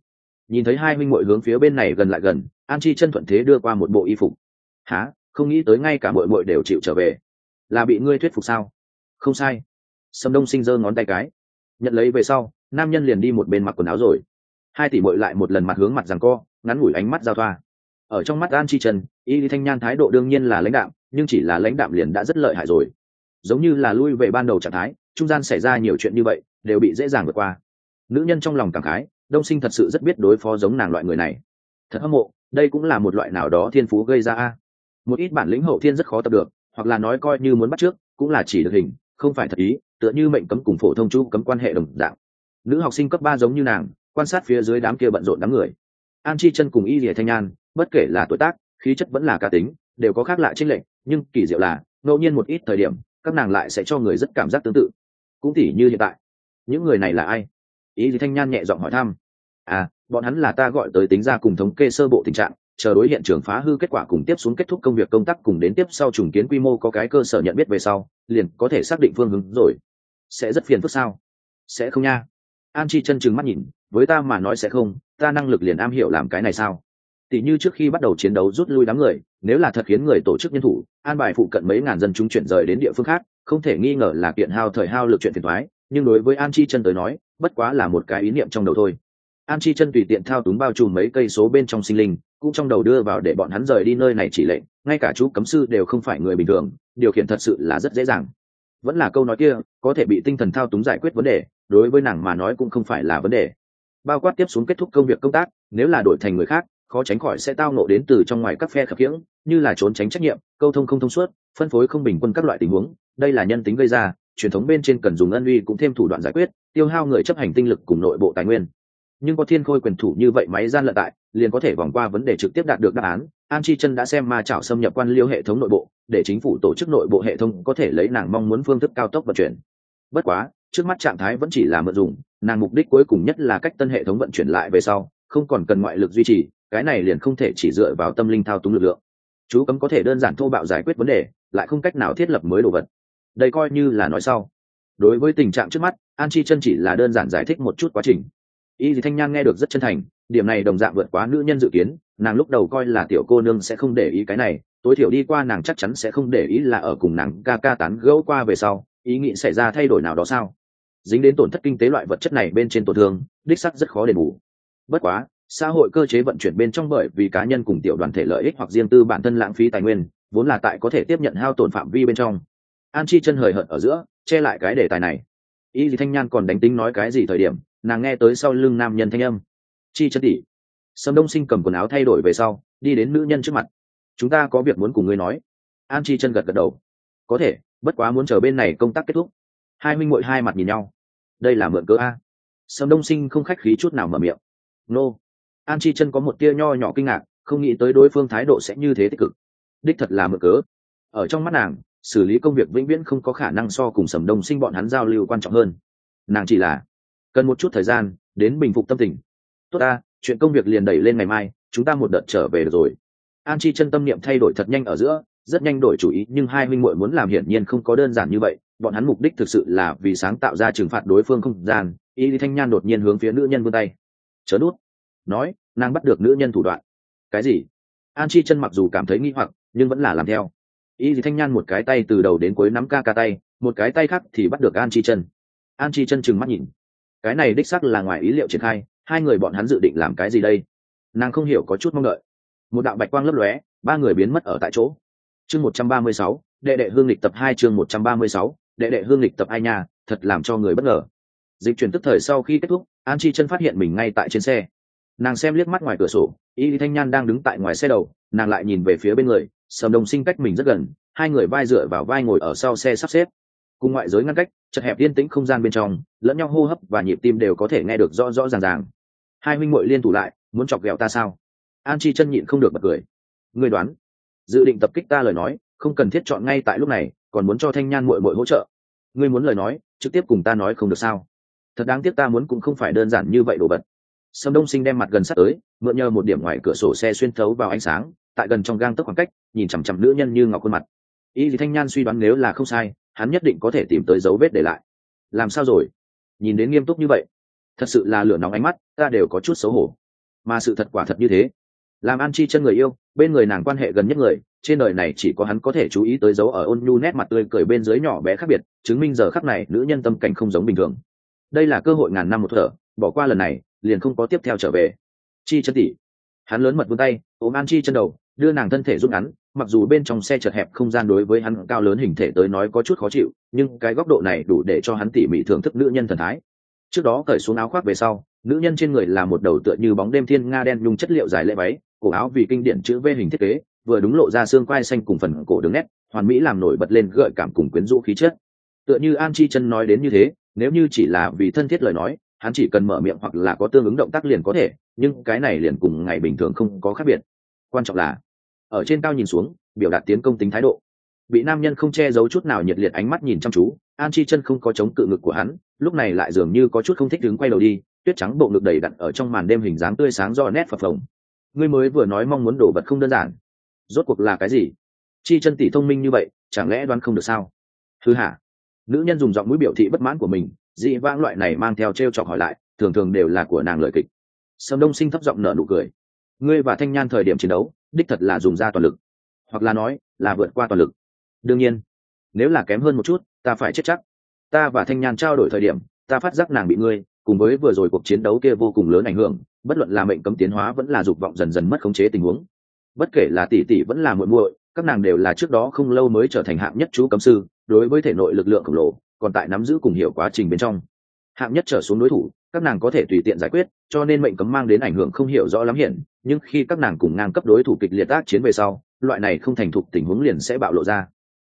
Nhìn thấy hai huynh muội hướng phía bên này gần lại gần, An Chi chân thuận thế đưa qua một bộ y phục. Hả? Không nghĩ tới ngay cả muội muội đều chịu trở về, là bị ngươi thuyết phục sao? Không sai. Sầm Đông Sinh giơ ngón tay cái, nhận lấy về sau, nam nhân liền đi một bên mặc quần áo rồi. Hai tỷ muội lại một lần mặt hướng mặt giằng co, ngắn ngủi ánh mắt giao thoa. Ở trong mắt An Chi Trần, Y Lý Thanh Nhan thái độ đương nhiên là lãnh đạm, nhưng chỉ là lãnh đạm liền đã rất lợi hại rồi. Giống như là lui về ban đầu trạng thái, trung gian xảy ra nhiều chuyện như vậy, đều bị dễ dàng vượt qua. Nữ nhân trong lòng cảm khái, Đông Sinh thật sự rất biết đối phó giống nàng loại người này. Thật hâm mộ, đây cũng là một loại nào đó thiên phú gây ra a. Một ít bản lĩnh hậu thiên rất khó tập được, hoặc là nói coi như muốn bắt trước, cũng là chỉ được hình, không phải thật ý, tựa như mệnh cấm cùng phổ thông chú cấm quan hệ đồng dạng. Nữ học sinh cấp 3 giống như nàng, quan sát phía dưới đám kia bận rộn đám người. An Chi Chân cùng Y Lệ Thanh Nhan, bất kể là tuổi tác, khí chất vẫn là cá tính, đều có khác lạ chênh lệch, nhưng kỳ diệu là, ngẫu nhiên một ít thời điểm, các nàng lại sẽ cho người rất cảm giác tương tự. Cũng tỉ như hiện tại, những người này là ai? Y Lệ Thanh Nhan nhẹ giọng hỏi thăm. À, bọn hắn là ta gọi tới tính ra cùng thống kê sơ bộ tình trạng, chờ đối hiện trường phá hư kết quả cùng tiếp xuống kết thúc công việc công tác cùng đến tiếp sau trùng kiến quy mô có cái cơ sở nhận biết về sau, liền có thể xác định phương hướng rồi. Sẽ rất phiền phức sao? Sẽ không nha. An Chi Chân trừng mắt nhìn, với ta mà nói sẽ không, ta năng lực liền am hiểu làm cái này sao? Tỷ như trước khi bắt đầu chiến đấu rút lui đám người, nếu là thật khiến người tổ chức nhân thủ, an bài phụ cận mấy ngàn dân chúng chuyển rời đến địa phương khác, không thể nghi ngờ là kiện hao thời hao lực chuyện phiền toái, nhưng đối với An Chi Chân tới nói, bất quá là một cái ý niệm trong đầu thôi. An Chi Chân tùy tiện thao túng bao trùm mấy cây số bên trong sinh linh, cũng trong đầu đưa vào để bọn hắn rời đi nơi này chỉ lệnh, ngay cả chú cấm sư đều không phải người bình thường, điều khiển thật sự là rất dễ dàng. Vẫn là câu nói kia, có thể bị tinh thần thao túng giải quyết vấn đề, đối với nàng mà nói cũng không phải là vấn đề. Bao quát tiếp xuống kết thúc công việc công tác, nếu là đổi thành người khác, khó tránh khỏi sẽ tao nộ đến từ trong ngoài các phe khập khiễng, như là trốn tránh trách nhiệm, câu thông không thông suốt, phân phối không bình quân các loại tình huống, đây là nhân tính gây ra, truyền thống bên trên cần dùng ân uy cũng thêm thủ đoạn giải quyết, tiêu hao người chấp hành tinh lực cùng nội bộ tài nguyên. Nhưng có thiên khôi quyền thủ như vậy máy gian lận tại, liền có thể vòng qua vấn đề trực tiếp đạt được đáp án. An Chi Chân đã xem ma chảo xâm nhập quan liêu hệ thống nội bộ, để chính phủ tổ chức nội bộ hệ thống có thể lấy nàng mong muốn phương thức cao tốc vận chuyển. Bất quá, trước mắt trạng thái vẫn chỉ là mượn dùng, nàng mục đích cuối cùng nhất là cách tân hệ thống vận chuyển lại về sau, không còn cần ngoại lực duy trì, cái này liền không thể chỉ dựa vào tâm linh thao túng lực lượng. Chú cấm có thể đơn giản thô bạo giải quyết vấn đề, lại không cách nào thiết lập mới đồ vật. Đây coi như là nói sau. Đối với tình trạng trước mắt, An Chi Chân chỉ là đơn giản giải thích một chút quá trình. Y Lý Thanh Nhan nghe được rất chân thành, điểm này đồng dạng vượt quá nữ nhân dự kiến, nàng lúc đầu coi là tiểu cô nương sẽ không để ý cái này, tối thiểu đi qua nàng chắc chắn sẽ không để ý là ở cùng nàng ca ca tán gẫu qua về sau, ý nghĩ xảy ra thay đổi nào đó sao? Dính đến tổn thất kinh tế loại vật chất này bên trên tổn thương, đích sắc rất khó đền bù. Bất quá, xã hội cơ chế vận chuyển bên trong bởi vì cá nhân cùng tiểu đoàn thể lợi ích hoặc riêng tư bản thân lãng phí tài nguyên, vốn là tại có thể tiếp nhận hao tổn phạm vi bên trong. An Chi Chân hời hợt ở giữa, che lại cái đề tài này. Y Lý Thanh Nhan còn đánh tính nói cái gì thời điểm, nàng nghe tới sau lưng nam nhân thanh âm. Chi Chân tỷ. Sâm Đông Sinh cầm quần áo thay đổi về sau, đi đến nữ nhân trước mặt. Chúng ta có việc muốn cùng ngươi nói. An Chi Chân gật gật đầu. Có thể, bất quá muốn chờ bên này công tác kết thúc. Hai huynh muội hai mặt nhìn nhau. Đây là mượn cớ a? Sâm Đông Sinh không khách khí chút nào mở miệng. Nô. An Chi Chân có một tia nho nhỏ kinh ngạc, không nghĩ tới đối phương thái độ sẽ như thế tích cực. Đích thật là mượn cớ. Ở trong mắt nàng, xử lý công việc vĩnh viễn không có khả năng so cùng Sâm Đông Sinh bọn hắn giao lưu quan trọng hơn. Nàng chỉ là cần một chút thời gian đến bình phục tâm tình. Tốt ta, chuyện công việc liền đẩy lên ngày mai, chúng ta một đợt trở về được rồi. An Chi Chân tâm niệm thay đổi thật nhanh ở giữa, rất nhanh đổi chủ ý, nhưng hai huynh muội muốn làm hiển nhiên không có đơn giản như vậy, bọn hắn mục đích thực sự là vì sáng tạo ra trừng phạt đối phương không gian. Y Lý Thanh Nhan đột nhiên hướng phía nữ nhân vươn tay. Chớ nút. Nói, nàng bắt được nữ nhân thủ đoạn. Cái gì? An Chi Chân mặc dù cảm thấy nghi hoặc, nhưng vẫn là làm theo. Y Lý Thanh Nhan một cái tay từ đầu đến cuối nắm ca ca tay, một cái tay khác thì bắt được An Chi Chân. An Chi Chân trừng mắt nhìn. Cái này đích xác là ngoài ý liệu triển khai, hai người bọn hắn dự định làm cái gì đây? Nàng không hiểu, có chút mong đợi. Một đạo bạch quang lấp lóe, ba người biến mất ở tại chỗ. Chương 136, đệ đệ hương lịch tập 2 chương 136, đệ đệ hương lịch tập ai nha, thật làm cho người bất ngờ. Dịch chuyển tức thời sau khi kết thúc, An Chi Chân phát hiện mình ngay tại trên xe. Nàng xem liếc mắt ngoài cửa sổ, Y Lý Thanh Nhan đang đứng tại ngoài xe đầu, nàng lại nhìn về phía bên người, Sâm Đông Sinh cách mình rất gần, hai người vai dựa vào vai ngồi ở sau xe sắp xếp. Cùng ngoại giới ngăn cách, chật hẹp yên tĩnh không gian bên trong, lẫn nhau hô hấp và nhịp tim đều có thể nghe được rõ rõ ràng ràng. Hai huynh muội liên thủ lại, muốn chọc ghẹo ta sao? An Chi Chân nhịn không được bật cười. Ngươi đoán, dự định tập kích ta lời nói, không cần thiết chọn ngay tại lúc này, còn muốn cho Thanh Nhan muội muội hỗ trợ. Ngươi muốn lời nói, trực tiếp cùng ta nói không được sao? Thật đáng tiếc, ta muốn cũng không phải đơn giản như vậy đồ vật. Sâm Đông Sinh đem mặt gần sát tới, mượn nhờ một điểm ngoài cửa sổ xe xuyên thấu vào ánh sáng, tại gần trong gang tấc khoảng cách, nhìn chằm chằm nữ nhân như ngọc khuôn mặt. Y Lý Thanh Nhan suy đoán nếu là không sai, hắn nhất định có thể tìm tới dấu vết để lại. Làm sao rồi? Nhìn đến nghiêm túc như vậy, thật sự là lửa nóng ánh mắt, ta đều có chút xấu hổ. mà sự thật quả thật như thế. Làm An Chi Chân người yêu, bên người nàng quan hệ gần nhất người, trên đời này chỉ có hắn có thể chú ý tới dấu ở ôn nhu nét mặt tươi cười bên dưới nhỏ bé khác biệt, chứng minh giờ khắc này nữ nhân tâm cảnh không giống bình thường. Đây là cơ hội ngàn năm một thở, bỏ qua lần này liền không có tiếp theo trở về. Chi Chân tỷ. Hắn lớn mật vươn tay ôm An Chi Chân đầu, đưa nàng thân thể rút ngắn, mặc dù bên trong xe chật hẹp không gian đối với hắn cao lớn hình thể tới nói có chút khó chịu, nhưng cái góc độ này đủ để cho hắn tỉ mỉ thưởng thức nữ nhân thần thái. Trước đó cởi xuống áo khoác về sau, nữ nhân trên người là một đầu tựa như bóng đêm thiên nga đen nhung chất liệu dài lệ váy, cổ áo vì kinh điển chữ V hình thiết kế, vừa đúng lộ ra xương quai xanh cùng phần cổ đường nét, hoàn mỹ làm nổi bật lên gợi cảm cùng quyến rũ khí chất. Tựa như An Chi Chân nói đến như thế, nếu như chỉ là vì thân thiết lời nói, hắn chỉ cần mở miệng hoặc là có tương ứng động tác liền có thể, nhưng cái này liền cùng ngày bình thường không có khác biệt. Quan trọng là ở trên cao nhìn xuống, biểu đạt tiến công tính thái độ. Bị nam nhân không che giấu chút nào nhiệt liệt ánh mắt nhìn chăm chú, An Chi Chân không có chống cự ngực của hắn, lúc này lại dường như có chút không thích đứng quay đầu đi, tuyết trắng bộ ngực đầy đặn ở trong màn đêm hình dáng tươi sáng do nét phập phồng. Ngươi mới vừa nói mong muốn đổ vật không đơn giản, rốt cuộc là cái gì? Chi Chân tỷ thông minh như vậy, chẳng lẽ đoán không được sao? Hừ hả? Nữ nhân dùng giọng mũi biểu thị bất mãn của mình, dị vãng loại này mang theo trêu chọc hỏi lại, thường thường đều là của nàng lời kịch. Sâm Đông Sinh thấp giọng nở nụ cười. Ngươi và Thanh Nhan thời điểm chiến đấu, đích thật là dùng ra toàn lực, hoặc là nói là vượt qua toàn lực. Đương nhiên, nếu là kém hơn một chút, ta phải chết chắc. Ta và Thanh Nhan trao đổi thời điểm, ta phát giác nàng bị ngươi, cùng với vừa rồi cuộc chiến đấu kia vô cùng lớn ảnh hưởng, bất luận là mệnh cấm tiến hóa vẫn là dục vọng dần dần mất khống chế tình huống. Bất kể là tỷ tỷ vẫn là muội muội, các nàng đều là trước đó không lâu mới trở thành hạng nhất chú cấm sư, đối với thể nội lực lượng khổng lồ, còn tại nắm giữ cùng hiểu quá trình bên trong. Hạng nhất trở xuống đối thủ, các nàng có thể tùy tiện giải quyết, cho nên mệnh cấm mang đến ảnh hưởng không hiểu rõ lắm hiện, nhưng khi các nàng cùng ngang cấp đối thủ kịch liệt tác chiến về sau, loại này không thành thục tình huống liền sẽ bạo lộ ra.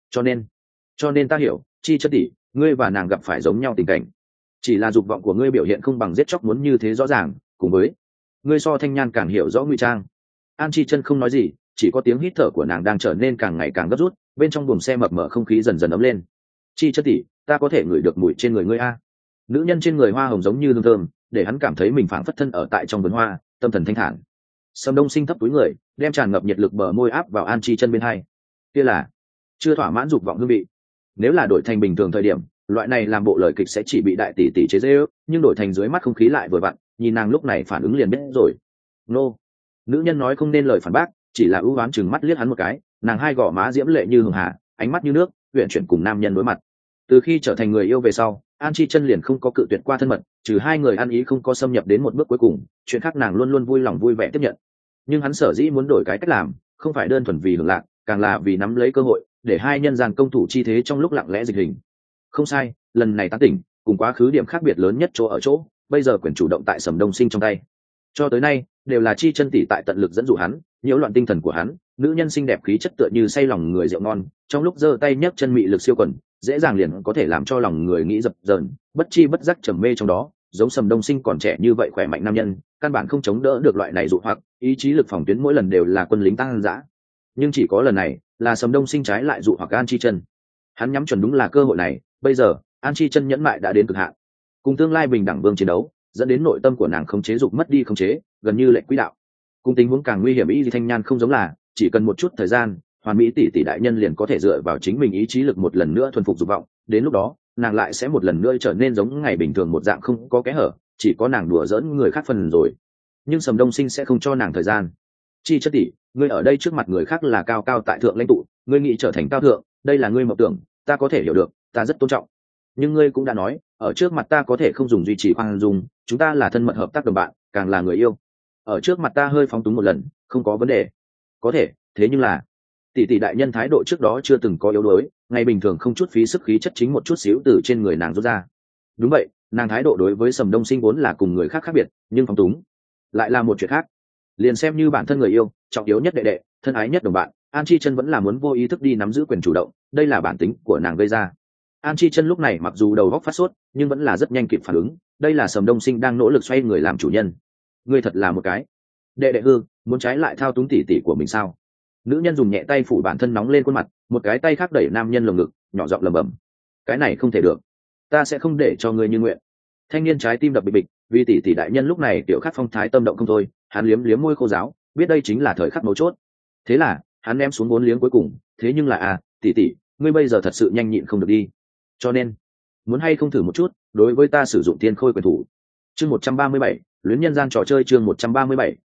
Cho nên ta hiểu, Chi Chân tỷ, ngươi và nàng gặp phải giống nhau tình cảnh, chỉ là dục vọng của ngươi biểu hiện không bằng giết chóc muốn như thế rõ ràng, cùng với ngươi so Thanh Nhan càng hiểu rõ ngụy trang. An Chi Chân không nói gì, chỉ có tiếng hít thở của nàng đang trở nên càng ngày càng gấp rút, bên trong buồng xe mập mờ không khí dần dần ấm lên. Chi Chân tỷ, ta có thể ngửi được mùi trên người ngươi a. Nữ nhân trên người hoa hồng giống như hương thơm, để hắn cảm thấy mình phảng phất thân ở tại trong vườn hoa, tâm thần thanh thản. Sâm Đông Sinh thấp túi người, đem tràn ngập nhiệt lực bờ môi áp vào An Chi Chân bên hai. Kia là chưa thỏa mãn dục vọng hương vị. Nếu là đổi thành bình thường thời điểm, loại này làm bộ lời kịch sẽ chỉ bị đại tỷ tỷ chế giễu, nhưng đổi thành dưới mắt không khí lại vừa vặn, nhìn nàng lúc này phản ứng liền biết rồi. Nô. Nữ nhân nói không nên lời phản bác, chỉ là ưu ám chừng mắt liếc hắn một cái, nàng hai gò má diễm lệ như hường hà, ánh mắt như nước, uyển chuyển cùng nam nhân đối mặt. Từ khi trở thành người yêu về sau, An Chi Chân liền không có cự tuyệt qua thân mật, trừ hai người ăn ý không có xâm nhập đến một bước cuối cùng, chuyện khác nàng luôn luôn vui lòng vui vẻ tiếp nhận. Nhưng hắn sở dĩ muốn đổi cái cách làm, không phải đơn thuần vì hưởng lạc, càng là vì nắm lấy cơ hội, để hai nhân gian công thủ chi thế trong lúc lặng lẽ dịch hình. Không sai, lần này tán tỉnh, cùng quá khứ điểm khác biệt lớn nhất chỗ ở chỗ, bây giờ quyền chủ động tại Sầm Đông Sinh trong tay. Cho tới nay, đều là Chi Chân tỷ tại tận lực dẫn dụ hắn, nhiễu loạn tinh thần của hắn, nữ nhân xinh đẹp khí chất tựa như say lòng người rượu ngon, trong lúc giơ tay nhấc chân mị lực siêu quần, dễ dàng liền có thể làm cho lòng người nghĩ dập dờn, bất chi bất giác trầm mê trong đó, giống Sầm Đông Sinh còn trẻ như vậy khỏe mạnh nam nhân, căn bản không chống đỡ được loại này dụ hoặc, ý chí lực phòng tuyến mỗi lần đều là quân lính tăng dã. Nhưng chỉ có lần này, là Sầm Đông Sinh trái lại dụ hoặc An Chi Chân. Hắn nhắm chuẩn đúng là cơ hội này, bây giờ, An Chi Chân nhẫn mại đã đến cực hạn. Cùng tương lai bình đẳng vương chiến đấu, dẫn đến nội tâm của nàng không chế dục mất đi không chế, gần như lệch quỹ đạo. Cùng tình huống càng nguy hiểm ý gì Thanh Nhan không giống là, chỉ cần một chút thời gian, hoàn mỹ tỷ tỷ đại nhân liền có thể dựa vào chính mình ý chí lực một lần nữa thuần phục dục vọng, đến lúc đó, nàng lại sẽ một lần nữa trở nên giống ngày bình thường một dạng không có kẽ hở, chỉ có nàng đùa giỡn người khác phần rồi. Nhưng Sầm Đông Sinh sẽ không cho nàng thời gian. Chi Chân tỷ, ngươi ở đây trước mặt người khác là cao cao tại thượng lãnh tụ, ngươi nghĩ trở thành cao thượng, đây là ngươi mộng tưởng, ta có thể hiểu được, ta rất tôn trọng. Nhưng ngươi cũng đã nói, ở trước mặt ta có thể không dùng duy trì khoan dung, chúng ta là thân mật hợp tác đồng bạn, càng là người yêu. Ở trước mặt ta hơi phóng túng một lần, không có vấn đề. Có thể, thế nhưng là tỷ tỷ đại nhân thái độ trước đó chưa từng có yếu đuối, ngày bình thường không chút phí sức khí chất chính một chút xíu từ trên người nàng rút ra. Đúng vậy, nàng thái độ đối với Sầm Đông Sinh vốn là cùng người khác khác biệt, nhưng phóng túng lại là một chuyện khác. Liền xem như bản thân người yêu, trọng yếu nhất đệ đệ, thân ái nhất đồng bạn, An Chi Chân vẫn là muốn vô ý thức đi nắm giữ quyền chủ động, đây là bản tính của nàng gây ra. An Chi Chân lúc này mặc dù đầu óc phát sốt, nhưng vẫn là rất nhanh kịp phản ứng, đây là Sầm Đông Sinh đang nỗ lực xoay người làm chủ nhân. Ngươi thật là một cái đệ đệ hư, muốn trái lại thao túng tỷ tỷ của mình sao? Nữ nhân dùng nhẹ tay phủ bản thân nóng lên khuôn mặt, một cái tay khác đẩy nam nhân lồng ngực, nhỏ giọng lẩm bẩm: cái này không thể được, ta sẽ không để cho ngươi như nguyện. Thanh niên trái tim đập bịch bịch, vì tỷ tỷ đại nhân lúc này tiểu khát phong thái tâm động không thôi, hắn liếm liếm môi khô ráo, biết đây chính là thời khắc mấu chốt. Thế là hắn ném xuống 4 liếng cuối cùng, thế nhưng là tỷ tỷ, ngươi bây giờ thật sự nhanh nhịn không được đi, cho nên muốn hay không thử một chút, đối với ta sử dụng tiên khôi quyền thủ. Chương 137, luyến nhân gian trò chơi. Chương 137,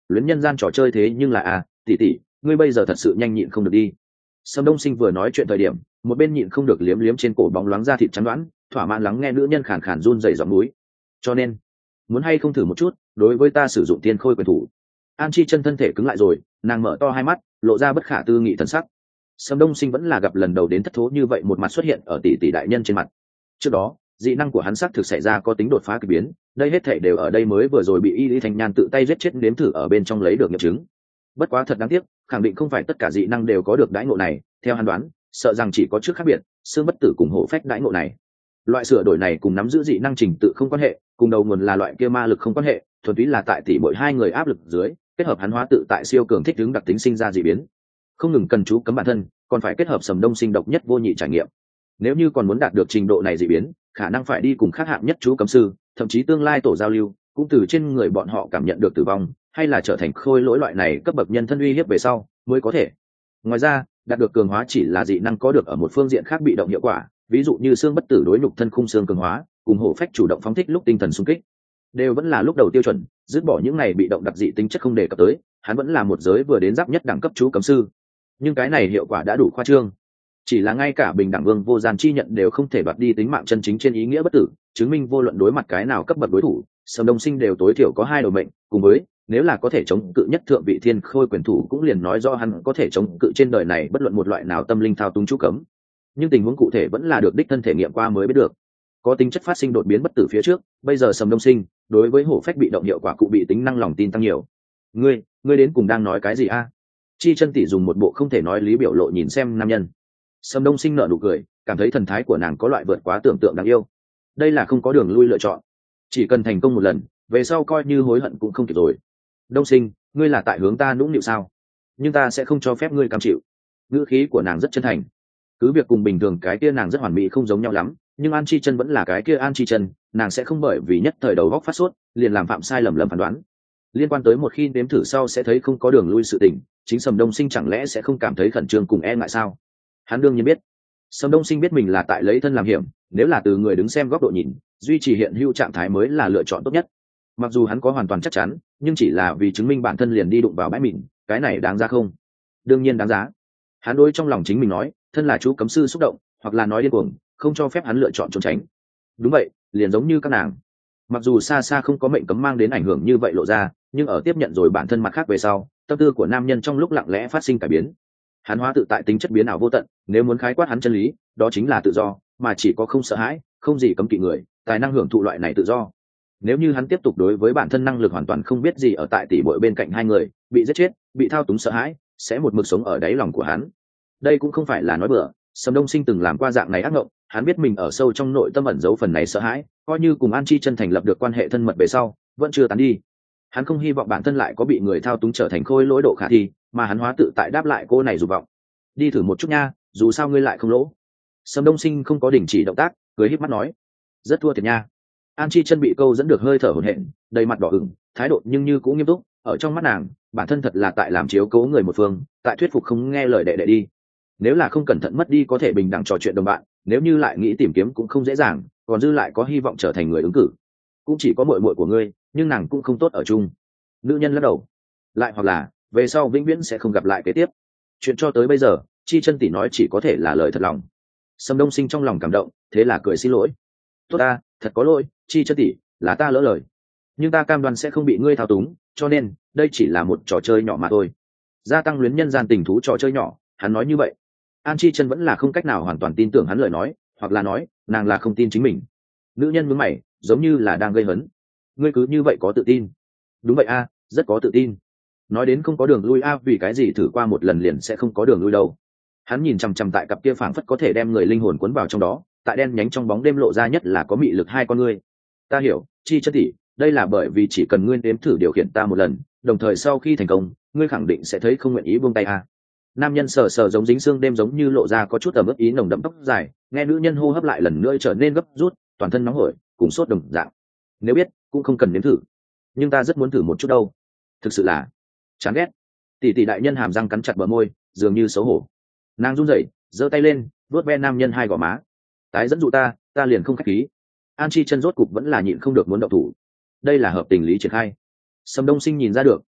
luyến nhân gian trò chơi thế nhưng là tỷ tỷ, ngươi bây giờ thật sự nhanh nhịn không được đi. Sâm Đông Sinh vừa nói chuyện thời điểm, một bên nhịn không được liếm liếm trên cổ bóng loáng da thịt trắng đoán, thỏa mãn lắng nghe nữ nhân khàn khàn run rẩy giọng núi. Cho nên, muốn hay không thử một chút, đối với ta sử dụng tiên khôi quyền thủ. An Chi chân thân thể cứng lại rồi, nàng mở to hai mắt, lộ ra bất khả tư nghị thần sắc. Sâm Đông Sinh vẫn là gặp lần đầu đến thất thố như vậy một mặt xuất hiện ở tỷ tỷ đại nhân trên mặt. Trước đó, dị năng của hắn xác thực xảy ra có tính đột phá kỳ biến, đây hết thảy đều ở đây mới vừa rồi bị Y Lý Thanh Nhan tự tay giết chết nếm thử ở bên trong lấy được nghiệm chứng. Bất quá thật đáng tiếc, khẳng định không phải tất cả dị năng đều có được đãi ngộ này, theo hắn đoán, sợ rằng chỉ có trước khác biệt, xương bất tử cùng hộ phách đãi ngộ này. Loại sửa đổi này cùng nắm giữ dị năng trình tự không quan hệ, cùng đầu nguồn là loại kia ma lực không quan hệ, thuần túy là tại tỷ mỗi hai người áp lực dưới, kết hợp hắn hóa tự tại siêu cường thích ứng đặc tính sinh ra dị biến. Không ngừng cần chú cấm bản thân, còn phải kết hợp Sầm Đông Sinh độc nhất vô nhị trải nghiệm. Nếu như còn muốn đạt được trình độ này dị biến, khả năng phải đi cùng khác hạng nhất chú cấm sư, thậm chí tương lai tổ giao lưu, cũng từ trên người bọn họ cảm nhận được tử vong, hay là trở thành khôi lỗi loại này cấp bậc nhân thân uy hiếp về sau mới có thể. Ngoài ra, đạt được cường hóa chỉ là dị năng có được ở một phương diện khác bị động hiệu quả, ví dụ như xương bất tử đối nhục thân khung xương cường hóa, cùng hổ phách chủ động phóng thích lúc tinh thần xung kích, đều vẫn là lúc đầu tiêu chuẩn, dứt bỏ những này bị động đặc dị tính chất không đề cập tới, hắn vẫn là một giới vừa đến giáp nhất đẳng cấp chú cấm sư. Nhưng cái này hiệu quả đã đủ khoa trương, chỉ là ngay cả bình đẳng vương vô gian chi nhận đều không thể đoạt đi tính mạng chân chính trên ý nghĩa bất tử, chứng minh vô luận đối mặt cái nào cấp bậc đối thủ, Sầm Đông Sinh đều tối thiểu có hai đầu mệnh, cùng với nếu là có thể chống cự nhất thượng vị thiên khôi quyền thủ cũng liền nói rõ hắn có thể chống cự trên đời này bất luận một loại nào tâm linh thao túng chú cấm. Nhưng tình huống cụ thể vẫn là được đích thân thể nghiệm qua mới biết được. Có tính chất phát sinh đột biến bất tử phía trước, bây giờ Sầm Đông Sinh đối với hổ phách bị động hiệu quả cụ bị tính năng lòng tin tăng nhiều. Ngươi đến cùng đang nói cái gì a? Chi chân tỷ dùng một bộ không thể nói lý biểu lộ nhìn xem nam nhân. Sầm Đông Sinh nở nụ cười, cảm thấy thần thái của nàng có loại vượt quá tưởng tượng đáng yêu. Đây là không có đường lui lựa chọn, chỉ cần thành công một lần, về sau coi như hối hận cũng không kịp rồi. Đông Sinh, ngươi là tại hướng ta nũng nịu sao? Nhưng ta sẽ không cho phép ngươi cam chịu. Ngữ khí của nàng rất chân thành. Cứ việc cùng bình thường cái kia nàng rất hoàn mỹ không giống nhau lắm, nhưng An Chi chân vẫn là cái kia An Chi chân, nàng sẽ không bởi vì nhất thời đầu góc phát sốt liền làm phạm sai lầm phán đoán. Liên quan tới một khi nếm thử sau sẽ thấy không có đường lui sự tình, chính Sầm Đông Sinh chẳng lẽ sẽ không cảm thấy khẩn trương cùng e ngại sao? Hắn đương nhiên biết. Sầm Đông Sinh biết mình là tại lấy thân làm hiểm, nếu là từ người đứng xem góc độ nhìn, duy trì hiện hữu trạng thái mới là lựa chọn tốt nhất. Mặc dù hắn có hoàn toàn chắc chắn, nhưng chỉ là vì chứng minh bản thân liền đi đụng vào bãi mịn, cái này đáng giá không? Đương nhiên đáng giá. Hắn đối trong lòng chính mình nói, thân là chú cấm sư xúc động, hoặc là nói điên cuồng, không cho phép hắn lựa chọn trốn tránh. Đúng vậy, liền giống như các nàng. Mặc dù xa xa không có mệnh cấm mang đến ảnh hưởng như vậy lộ ra, nhưng ở tiếp nhận rồi bản thân mặt khác về sau, tâm tư của nam nhân trong lúc lặng lẽ phát sinh cải biến. Hắn hóa tự tại tính chất biến ảo vô tận, nếu muốn khái quát hắn chân lý, đó chính là tự do, mà chỉ có không sợ hãi, không gì cấm kỵ người, tài năng hưởng thụ loại này tự do. Nếu như hắn tiếp tục đối với bản thân năng lực hoàn toàn không biết gì ở tại tỷ muội bên cạnh hai người, bị giết chết, bị thao túng sợ hãi, sẽ một mực sống ở đáy lòng của hắn. Đây cũng không phải là nói bừa, Sầm Đông Sinh từng làm qua dạng này ác mộng, hắn biết mình ở sâu trong nội tâm ẩn giấu phần này sợ hãi, coi như cùng An Chi chân thành lập được quan hệ thân mật về sau, vẫn chưa tán đi. Hắn không hy vọng bản thân lại có bị người thao túng trở thành khôi lỗi độ khả thi, mà hắn hóa tự tại đáp lại cô này dục vọng. Đi thử một chút nha, dù sao ngươi lại không lỗ. Sầm Đông Sinh không có đình chỉ động tác, cười híp mắt nói, rất thua thiệt nha. An Chi chân bị câu dẫn được hơi thở hổn hển, đầy mặt đỏ ửng, thái độ nhưng như cũng nghiêm túc, ở trong mắt nàng, bản thân thật là tại làm chiếu cố người một phương, tại thuyết phục không nghe lời đệ đệ đi. Nếu là không cẩn thận mất đi có thể bình đẳng trò chuyện đồng bạn, nếu như lại nghĩ tìm kiếm cũng không dễ dàng, còn dư lại có hy vọng trở thành người ứng cử. Cũng chỉ có muội muội của ngươi, nhưng nàng cũng không tốt ở chung. Nữ nhân lắc đầu. Lại hoặc là, về sau vĩnh viễn sẽ không gặp lại kế tiếp. Chuyện cho tới bây giờ, Chi chân tỷ nói chỉ có thể là lời thật lòng. Sầm Đông Sinh trong lòng cảm động, thế là cười xin lỗi. Tốt ta, thật có lỗi, Chi chân tỷ, là ta lỡ lời. Nhưng ta cam đoan sẽ không bị ngươi thao túng, cho nên, đây chỉ là một trò chơi nhỏ mà thôi. Gia tăng luyến nhân gian tình thú trò chơi nhỏ, hắn nói như vậy. An Chi chân vẫn là không cách nào hoàn toàn tin tưởng hắn lời nói, hoặc là nói, nàng là không tin chính mình. Nữ nhân nhướng mày, giống như là đang gây hấn. Ngươi cứ như vậy có tự tin? Đúng vậy a, rất có tự tin. Nói đến không có đường lui a, vì cái gì thử qua một lần liền sẽ không có đường lui đâu. Hắn nhìn chằm chằm tại cặp kia phảng phất có thể đem người linh hồn cuốn vào trong đó, tại đen nhánh trong bóng đêm lộ ra nhất là có mị lực hai con ngươi. Ta hiểu, Chi chân tỷ, đây là bởi vì chỉ cần ngươi nếm thử điều khiển ta một lần, đồng thời sau khi thành công, ngươi khẳng định sẽ thấy không nguyện ý buông tay a. Nam nhân sờ sờ giống dính xương đêm giống như lộ ra có chút ẩm ướt ý nồng đậm tóc dài, nghe nữ nhân hô hấp lại lần nữa trở nên gấp rút, toàn thân nóng hổi, cùng sốt đồng dạng. Nếu biết, cũng không cần nếm thử. Nhưng ta rất muốn thử một chút đâu. Thực sự là chán ghét. Tỷ tỷ đại nhân hàm răng cắn chặt bờ môi, dường như xấu hổ. Nàng run rẩy, giơ tay lên, vuốt ve nam nhân hai gò má. Tái dẫn dụ ta liền không khách khí. An Chi chân rốt cục vẫn là nhịn không được muốn động thủ. Đây là hợp tình lý triển khai. Sầm Đông Sinh nhìn ra được,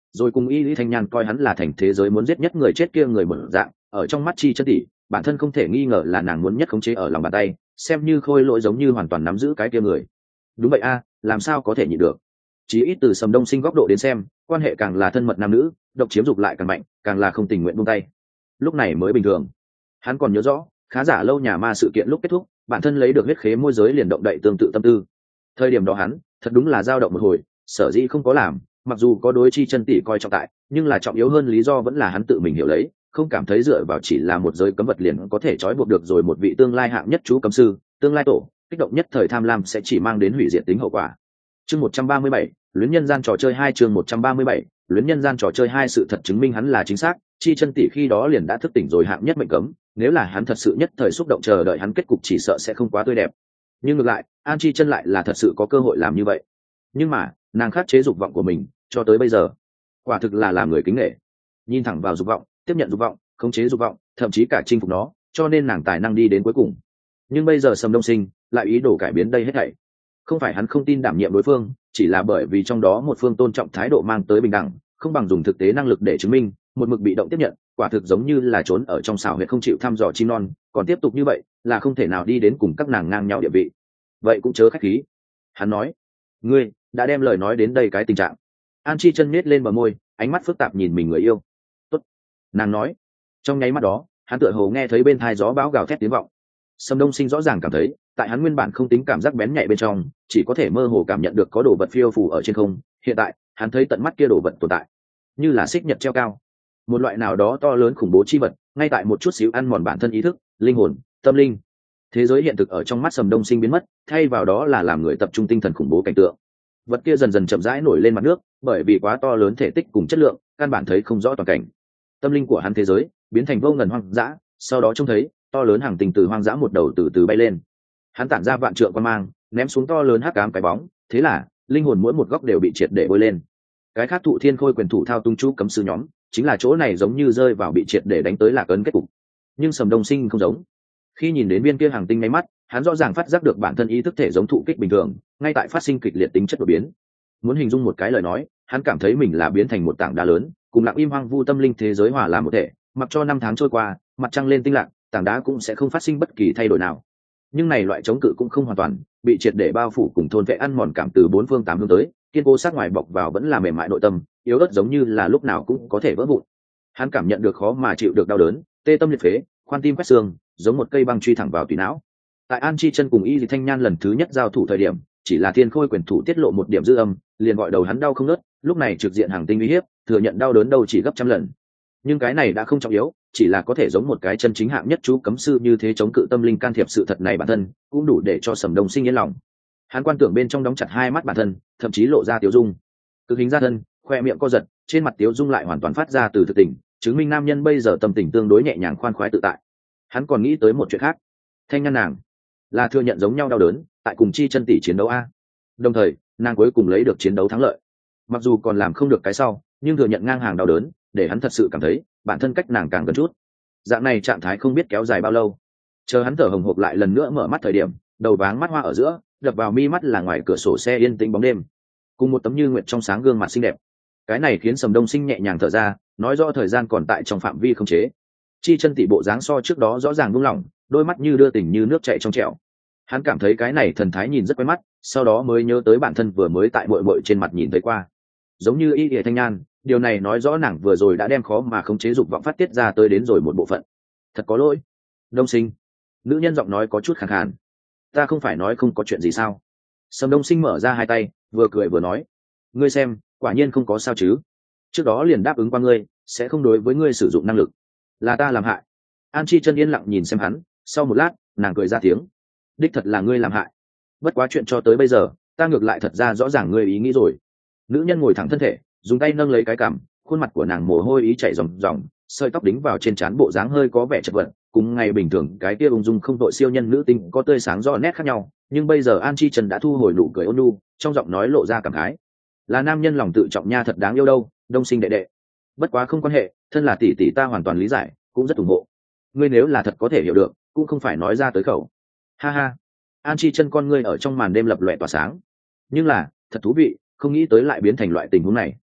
rồi cùng y lý thanh nhan coi hắn là thành thế giới muốn giết nhất người chết kia người mở dạng. Ở trong mắt Chi Chân tỷ, bản thân không thể nghi ngờ là nàng muốn nhất khống chế ở lòng bàn tay, xem như khôi lỗi giống như hoàn toàn nắm giữ cái kia người. Đúng vậy a, làm sao có thể nhịn được. Chỉ ít từ Sầm Đông Sinh góc độ đến xem, quan hệ càng là thân mật nam nữ, độc chiếm dục lại càng mạnh, càng là không tình nguyện buông tay. Lúc này mới bình thường. Hắn còn nhớ rõ, khá giả lâu nhà ma sự kiện lúc kết thúc, bản thân lấy được huyết khế môi giới liền động đậy tương tự tâm tư. Thời điểm đó hắn, thật đúng là dao động một hồi, sở dĩ không có làm, mặc dù có đối Chi Chân tỷ coi trọng tại, nhưng là trọng yếu hơn lý do vẫn là hắn tự mình hiểu lấy, không cảm thấy dựa vào chỉ là một giới cấm vật liền có thể trói buộc được rồi một vị tương lai hạng nhất chú cấm sư, tương lai tổ, kích động nhất thời tham lam sẽ chỉ mang đến hủy diệt tính hậu quả. Chương 137, luyến nhân gian trò chơi 2 chương 137, luyến nhân gian trò chơi 2 sự thật chứng minh hắn là chính xác, Chi Chân tỷ khi đó liền đã thức tỉnh rồi hạng nhất mệnh cấm, nếu là hắn thật sự nhất thời xúc động chờ đợi hắn kết cục chỉ sợ sẽ không quá tươi đẹp. Nhưng ngược lại, An Chi Chân lại là thật sự có cơ hội làm như vậy. Nhưng mà, nàng khắc chế dục vọng của mình, cho tới bây giờ, quả thực là làm người kính nể. Nhìn thẳng vào dục vọng, tiếp nhận dục vọng, khống chế dục vọng, thậm chí cả chinh phục nó, cho nên nàng tài năng đi đến cuối cùng. Nhưng bây giờ Sầm Đông Sinh lại ý đồ cải biến đây hết thảy. Không phải hắn không tin đảm nhiệm đối phương, chỉ là bởi vì trong đó một phương tôn trọng thái độ mang tới bình đẳng, không bằng dùng thực tế năng lực để chứng minh, một mực bị động tiếp nhận, quả thực giống như là trốn ở trong xào huyệt không chịu thăm dò chim non, còn tiếp tục như vậy, là không thể nào đi đến cùng các nàng ngang nhau địa vị. Vậy cũng chớ khách khí. Hắn nói, ngươi đã đem lời nói đến đây cái tình trạng. An Chi Chân nhếch lên bờ môi, ánh mắt phức tạp nhìn mình người yêu. Tốt, nàng nói. Trong nháy mắt đó, hắn tựa hồ nghe thấy bên tai gió bão gào thét tiếng vọng. Sầm Đông Sinh rõ ràng cảm thấy, tại hắn nguyên bản không tính cảm giác bén nhạy bên trong, chỉ có thể mơ hồ cảm nhận được có đồ vật phiêu phù ở trên không. Hiện tại, hắn thấy tận mắt kia đồ vật tồn tại, như là xích nhật treo cao, một loại nào đó to lớn khủng bố chi vật, ngay tại một chút xíu ăn mòn bản thân ý thức, linh hồn, tâm linh. Thế giới hiện thực ở trong mắt Sầm Đông Sinh biến mất, thay vào đó là làm người tập trung tinh thần khủng bố cảnh tượng. Vật kia dần dần chậm rãi nổi lên mặt nước, bởi vì quá to lớn thể tích cùng chất lượng, căn bản thấy không rõ toàn cảnh. Tâm linh của hắn thế giới biến thành vô ngần hoang dã, sau đó trông thấy to lớn hàng tình từ hoang dã một đầu từ từ bay lên. Hắn tản ra vạn trượng quan mang, ném xuống to lớn hắc ám cái bóng, thế là linh hồn mỗi một góc đều bị triệt để bôi lên. Cái khác Thụ Thiên Khôi quyền thủ thao tung chú cấm sư nhóm, chính là chỗ này giống như rơi vào bị triệt để đánh tới lạc ấn kết cục. Nhưng Sầm Đông Sinh không giống. Khi nhìn đến viên kia hàng tinh ngay mắt, hắn rõ ràng phát giác được bản thân ý thức thể giống thụ kích bình thường, ngay tại phát sinh kịch liệt tính chất đột biến. Muốn hình dung một cái lời nói, hắn cảm thấy mình là biến thành một tảng đá lớn, cùng lặng im hoang vu tâm linh thế giới hòa làm một thể, mặc cho năm tháng trôi qua, mặt trăng lên tinh lặng, tảng đá cũng sẽ không phát sinh bất kỳ thay đổi nào. Nhưng này loại chống cự cũng không hoàn toàn, bị triệt để bao phủ cùng thôn vệ ăn mòn cảm từ bốn phương tám hướng tới, kiên cố sát ngoài bọc vào vẫn là mềm mại nội tâm, yếu ớt giống như là lúc nào cũng có thể vỡ vụn. Hắn cảm nhận được khó mà chịu được đau đớn, tê tâm liệt phế, khoan tim quét xương, giống một cây băng truy thẳng vào tủy não. Tại An Chi Chân cùng Y Thanh Nhan lần thứ nhất giao thủ thời điểm, chỉ là Thiên Khôi quyền thủ tiết lộ một điểm dư âm, liền gọi đầu hắn đau không ngớt, lúc này trực diện hàng tinh uy hiếp, thừa nhận đau đớn đâu chỉ gấp trăm lần. Nhưng cái này đã không trọng yếu, chỉ là có thể giống một cái chân chính hạng nhất chú cấm sư như thế chống cự tâm linh can thiệp sự thật này bản thân, cũng đủ để cho Sầm Đông Sinh yên lòng. Hắn quan tưởng bên trong đóng chặt hai mắt bản thân, thậm chí lộ ra tiêu dung. Cực hình ra thân, khoe miệng co giật, trên mặt tiêu dung lại hoàn toàn phát ra từ thực tình, chứng minh nam nhân bây giờ tâm tình tương đối nhẹ nhàng khoan khoái tự tại. Hắn còn nghĩ tới một chuyện khác. Thanh Nhan nàng là thừa nhận giống nhau đau đớn, tại cùng Chi Chân tỷ chiến đấu a. Đồng thời, nàng cuối cùng lấy được chiến đấu thắng lợi. Mặc dù còn làm không được cái sau, nhưng thừa nhận ngang hàng đau đớn, để hắn thật sự cảm thấy bản thân cách nàng càng gần chút. Dạng này trạng thái không biết kéo dài bao lâu. Chờ hắn thở hồng hộc lại lần nữa mở mắt thời điểm, đầu váng mắt hoa ở giữa, đập vào mi mắt là ngoài cửa sổ xe yên tĩnh bóng đêm, cùng một tấm như nguyệt trong sáng gương mặt xinh đẹp. Cái này khiến Sầm Đông Sinh nhẹ nhàng thở ra, nói rõ thời gian còn tại trong phạm vi khống chế. Chi Chân tỷ bộ dáng so trước đó rõ ràng buông lỏng, đôi mắt như đưa tình như nước chảy trong trẻo. Hắn cảm thấy cái này thần thái nhìn rất quen mắt, sau đó mới nhớ tới bản thân vừa mới tại muội muội trên mặt nhìn thấy qua. Giống như Y Thanh Nhan, điều này nói rõ nàng vừa rồi đã đem khó mà khống chế dục vọng phát tiết ra tới đến rồi một bộ phận. Thật có lỗi. Đông Sinh. Nữ nhân giọng nói có chút khàn khàn. Ta không phải nói không có chuyện gì sao? Sầm Đông Sinh mở ra hai tay, vừa cười vừa nói. Ngươi xem, quả nhiên không có sao chứ. Trước đó liền đáp ứng qua ngươi, sẽ không đối với ngươi sử dụng năng lực. Là ta làm hại. An Chi Chân yên lặng nhìn xem hắn, sau một lát, nàng cười ra tiếng. Đích thật là ngươi làm hại. Bất quá chuyện cho tới bây giờ, ta ngược lại thật ra rõ ràng ngươi ý nghĩ rồi. Nữ nhân ngồi thẳng thân thể, dùng tay nâng lấy cái cằm, khuôn mặt của nàng mồ hôi ý chảy ròng ròng, sợi tóc đính vào trên trán, bộ dáng hơi có vẻ chật vật, cùng ngày bình thường cái kia ung dung không đội siêu nhân nữ tính có tươi sáng rõ nét khác nhau, nhưng bây giờ An Chi Trần đã thu hồi nụ cười ôn nhu, trong giọng nói lộ ra cảm khái. Là nam nhân lòng tự trọng nha, thật đáng yêu đâu, Đông Sinh đệ đệ. Bất quá không quan hệ, thân là tỷ tỷ ta hoàn toàn lý giải, cũng rất ủng hộ. Ngươi nếu là thật có thể hiểu được, cũng không phải nói ra tới khẩu. Ha ha. An Chi Chân con ngươi ở trong màn đêm lập lòe tỏa sáng. Nhưng là, thật thú vị, không nghĩ tới lại biến thành loại tình huống này.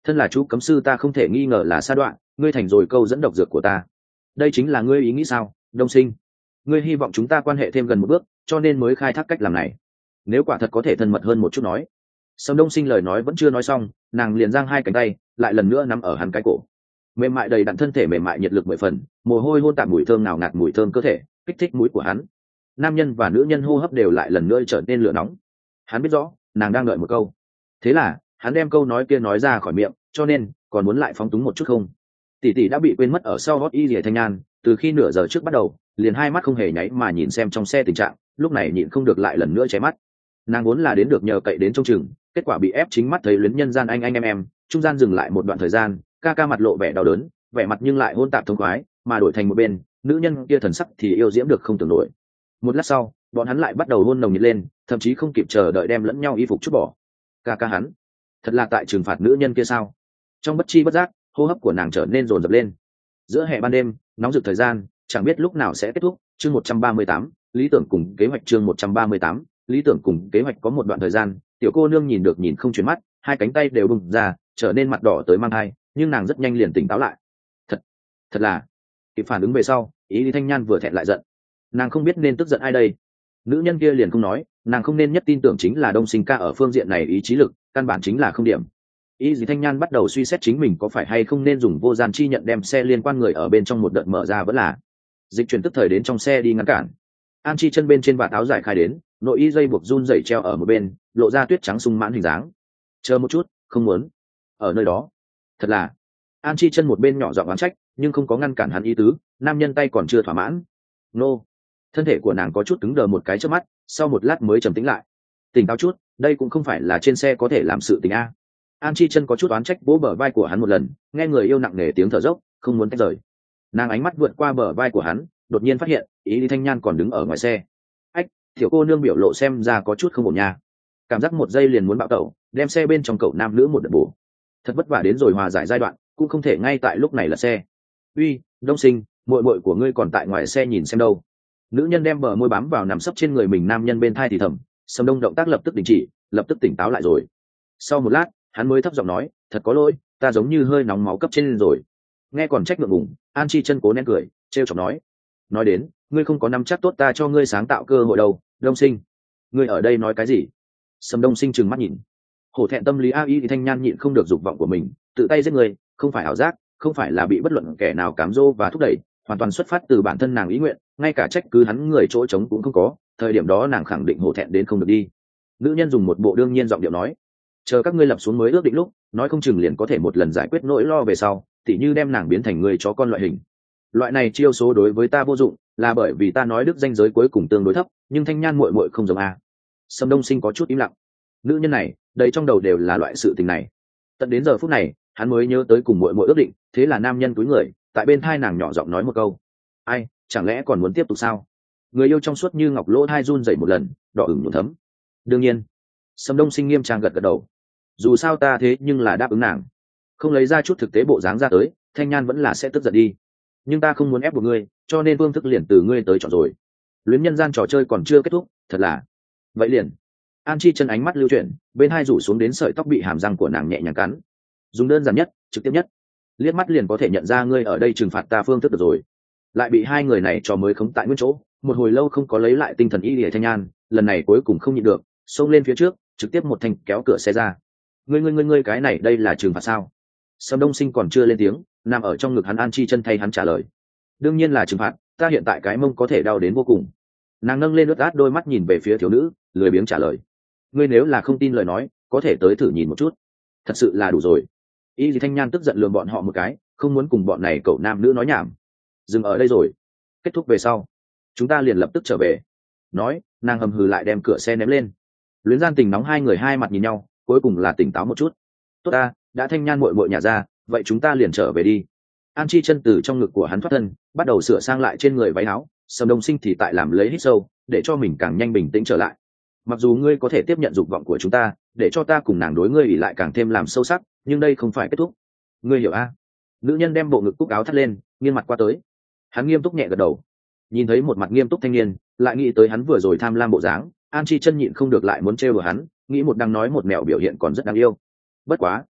thân là chú cấm sư ta không thể nghi ngờ là sa đoạn, ngươi thành rồi câu dẫn độc dược của ta. Đây chính là ngươi ý nghĩ sao, Đông Sinh? Ngươi hy vọng chúng ta quan hệ thêm gần một bước, cho nên mới khai thác cách làm này. Nếu quả thật có thể thân mật hơn một chút nói. Sầm Đông Sinh lời nói vẫn chưa nói xong, nàng liền giang hai cánh tay, lại lần nữa nắm ở hắn cái cổ. Mềm mại đầy đặn thân thể mềm mại nhiệt lực 10 phần, mồ hôi hôn tạp mùi thơm nào ngạt mùi thơm cơ thể, kích thích mũi của hắn. Nam nhân và nữ nhân hô hấp đều lại lần nữa trở nên lửa nóng. Hắn biết rõ, nàng đang đợi một câu. Thế là, hắn đem câu nói kia nói ra khỏi miệng, cho nên, còn muốn lại phóng túng một chút không? Tỷ tỷ đã bị quên mất ở sau Hot Y Lìa Thanh Nhan, từ khi nửa giờ trước bắt đầu, liền hai mắt không hề nháy mà nhìn xem trong xe tình trạng, lúc này nhịn không được lại lần nữa cháy mắt. Nàng vốn là đến được nhờ cậy đến trông chừng, kết quả bị ép chính mắt thấy luyến nhân gian anh em, trung gian dừng lại một đoạn thời gian, ca ca mặt lộ vẻ đau đớn, vẻ mặt nhưng lại hôn tạp thông khoái, mà đổi thành một bên, nữ nhân kia thần sắc thì yêu diễm được không tưởng nổi. Một lát sau, bọn hắn lại bắt đầu hôn nồng nhiệt lên, thậm chí không kịp chờ đợi đem lẫn nhau y phục chút bỏ. Ca ca hắn, thật là tại trừng phạt nữ nhân kia sao? Trong bất chi bất giác, hô hấp của nàng trở nên rồn rập lên. Giữa hè ban đêm, nóng rực thời gian, chẳng biết lúc nào sẽ kết thúc. Chương 138, lý tưởng cùng kế hoạch. Chương 138, lý tưởng cùng kế hoạch. Có một đoạn thời gian, tiểu cô nương nhìn được nhìn không chuyển mắt, hai cánh tay đều bung ra, trở nên mặt đỏ tới mang thai, nhưng nàng rất nhanh liền tỉnh táo lại. Thật là, kịp phản ứng về sau, Ý Lý Thanh Nhan vừa thẹn lại giận. Nàng không biết nên tức giận ai đây. Nữ nhân kia liền không nói, nàng không nên nhất tin tưởng chính là Đông Sinh ca ở phương diện này ý chí lực, căn bản chính là không điểm. Ý Lý Thanh Nhan bắt đầu suy xét chính mình có phải hay không nên dùng vô gian chi nhận đem xe liên quan người ở bên trong một đợt mở ra vẫn là. Dịch chuyển tức thời đến trong xe đi ngăn cản. An Chi chân bên trên vạt áo dài khai đến, nội y dây buộc run rẩy treo ở một bên, lộ ra tuyết trắng sung mãn hình dáng. Chờ một chút, không muốn. Ở nơi đó. Thật là. An Chi chân một bên nhỏ giọng oán trách, nhưng không có ngăn cản hắn ý tứ, nam nhân tay còn chưa thỏa mãn. Nô. Thân thể của nàng có chút cứng đờ một cái trước mắt, sau một lát mới trầm tĩnh lại. Tỉnh táo chút, đây cũng không phải là trên xe có thể làm sự tình a. An Chi chân có chút oán trách vỗ bờ vai của hắn một lần, nghe người yêu nặng nề tiếng thở dốc, không muốn tách rời. Nàng ánh mắt vượt qua bờ vai của hắn, đột nhiên phát hiện, Ý Lý Thanh Nhan còn đứng ở ngoài xe. Ách, tiểu cô nương biểu lộ xem ra có chút không ổn nha. Cảm giác một giây liền muốn bạo tẩu, đem xe bên trong cậu nam nữ một đợt bổ. Thật vất vả đến rồi hòa giải giai đoạn, cũng không thể ngay tại lúc này là xe. Uy, Đông Sinh, muội muội của ngươi còn tại ngoài xe nhìn xem đâu. Nữ nhân đem bờ môi bám vào nằm sấp trên người mình nam nhân bên thai thì thầm, Sầm Đông động tác lập tức đình chỉ, lập tức tỉnh táo lại rồi. Sau một lát, hắn mới thấp giọng nói, thật có lỗi, ta giống như hơi nóng máu cấp trên rồi. Nghe còn trách ngượng ngùng, An Chi chân cố nén cười, trêu chọc nói đến, ngươi không có nắm chắc tốt ta cho ngươi sáng tạo cơ hội đâu, Đông Sinh. Ngươi ở đây nói cái gì? Sầm Đông Sinh trừng mắt nhìn. Hổ thẹn tâm lý A Y thì Thanh Nhan nhịn không được dục vọng của mình, tự tay giết người, không phải ảo giác, không phải là bị bất luận kẻ nào cám dỗ và thúc đẩy, hoàn toàn xuất phát từ bản thân nàng ý nguyện, ngay cả trách cứ hắn người chỗ trống cũng không có. Thời điểm đó nàng khẳng định hổ thẹn đến không được đi. Nữ nhân dùng một bộ đương nhiên giọng điệu nói, chờ các ngươi lập xuống mới ước định lúc, nói không chừng liền có thể một lần giải quyết nỗi lo về sau, tỉ như đem nàng biến thành người chó con loại hình. Loại này chiêu số đối với ta vô dụng, là bởi vì ta nói đức danh giới cuối cùng tương đối thấp, nhưng Thanh Nhan muội muội không giống a. Sầm Đông Sinh có chút im lặng. Nữ nhân này, đầy trong đầu đều là loại sự tình này. Tận đến giờ phút này, hắn mới nhớ tới cùng muội muội ước định, thế là nam nhân cúi người, tại bên thai nàng nhỏ giọng nói một câu. Ai, chẳng lẽ còn muốn tiếp tục sao? Người yêu trong suốt như ngọc lỗ thai run rẩy một lần, đỏ ửng nhuộm thấm. Đương nhiên. Sầm Đông Sinh nghiêm trang gật gật đầu. Dù sao ta thế nhưng là đáp ứng nàng, không lấy ra chút thực tế bộ dáng ra tới, Thanh Nhan vẫn là sẽ tức giận đi. Nhưng ta không muốn ép buộc ngươi, cho nên phương thức liền từ ngươi tới chọn rồi. Luyến nhân gian trò chơi còn chưa kết thúc, thật là. Vậy liền. An Chi chân ánh mắt lưu chuyển, bên hai rủ xuống đến sợi tóc bị hàm răng của nàng nhẹ nhàng cắn. Dùng đơn giản nhất, trực tiếp nhất, liếc mắt liền có thể nhận ra ngươi ở đây trừng phạt ta phương thức được rồi. Lại bị hai người này trò mới khống tại nguyên chỗ, một hồi lâu không có lấy lại tinh thần Y Lìa Thanh Nhan, lần này cuối cùng không nhịn được, xông lên phía trước, trực tiếp một thanh kéo cửa xe ra. Ngươi cái này đây là trừng phạt sao? Sầm Đông Sinh còn chưa lên tiếng, nằm ở trong ngực hắn An Chi chân thay hắn trả lời. Đương nhiên là trừng phạt, ta hiện tại cái mông có thể đau đến vô cùng. Nàng nâng lên ướt át đôi mắt nhìn về phía thiếu nữ, lười biếng trả lời. Ngươi nếu là không tin lời nói, có thể tới thử nhìn một chút. Thật sự là đủ rồi. Y Dì Thanh Nhan tức giận lườm bọn họ một cái, không muốn cùng bọn này cậu nam nữ nói nhảm. Dừng ở đây rồi. Kết thúc về sau, chúng ta liền lập tức trở về. Nói, nàng hầm hừ lại đem cửa xe ném lên. Luyến gian tình nóng hai người hai mặt nhìn nhau, cuối cùng là tỉnh táo một chút. Tốt ta, đã Thanh Nhan muội muội nhà ra, vậy chúng ta liền trở về đi. An Chi chân từ trong ngực của hắn thoát thân, bắt đầu sửa sang lại trên người váy áo. Sầm Đông Sinh thì tại làm lấy hít sâu, để cho mình càng nhanh bình tĩnh trở lại. Mặc dù ngươi có thể tiếp nhận dục vọng của chúng ta, để cho ta cùng nàng đối ngươi ỉ lại càng thêm làm sâu sắc, nhưng đây không phải kết thúc. Ngươi hiểu a? Nữ nhân đem bộ ngực cúc áo thắt lên, nghiêng mặt qua tới. Hắn nghiêm túc nhẹ gật đầu. Nhìn thấy một mặt nghiêm túc thanh niên, lại nghĩ tới hắn vừa rồi tham lam bộ dáng, An Chi chân nhịn không được lại muốn trêu đùa hắn, nghĩ một đang nói một mẹo biểu hiện còn rất đáng yêu. Bất quá,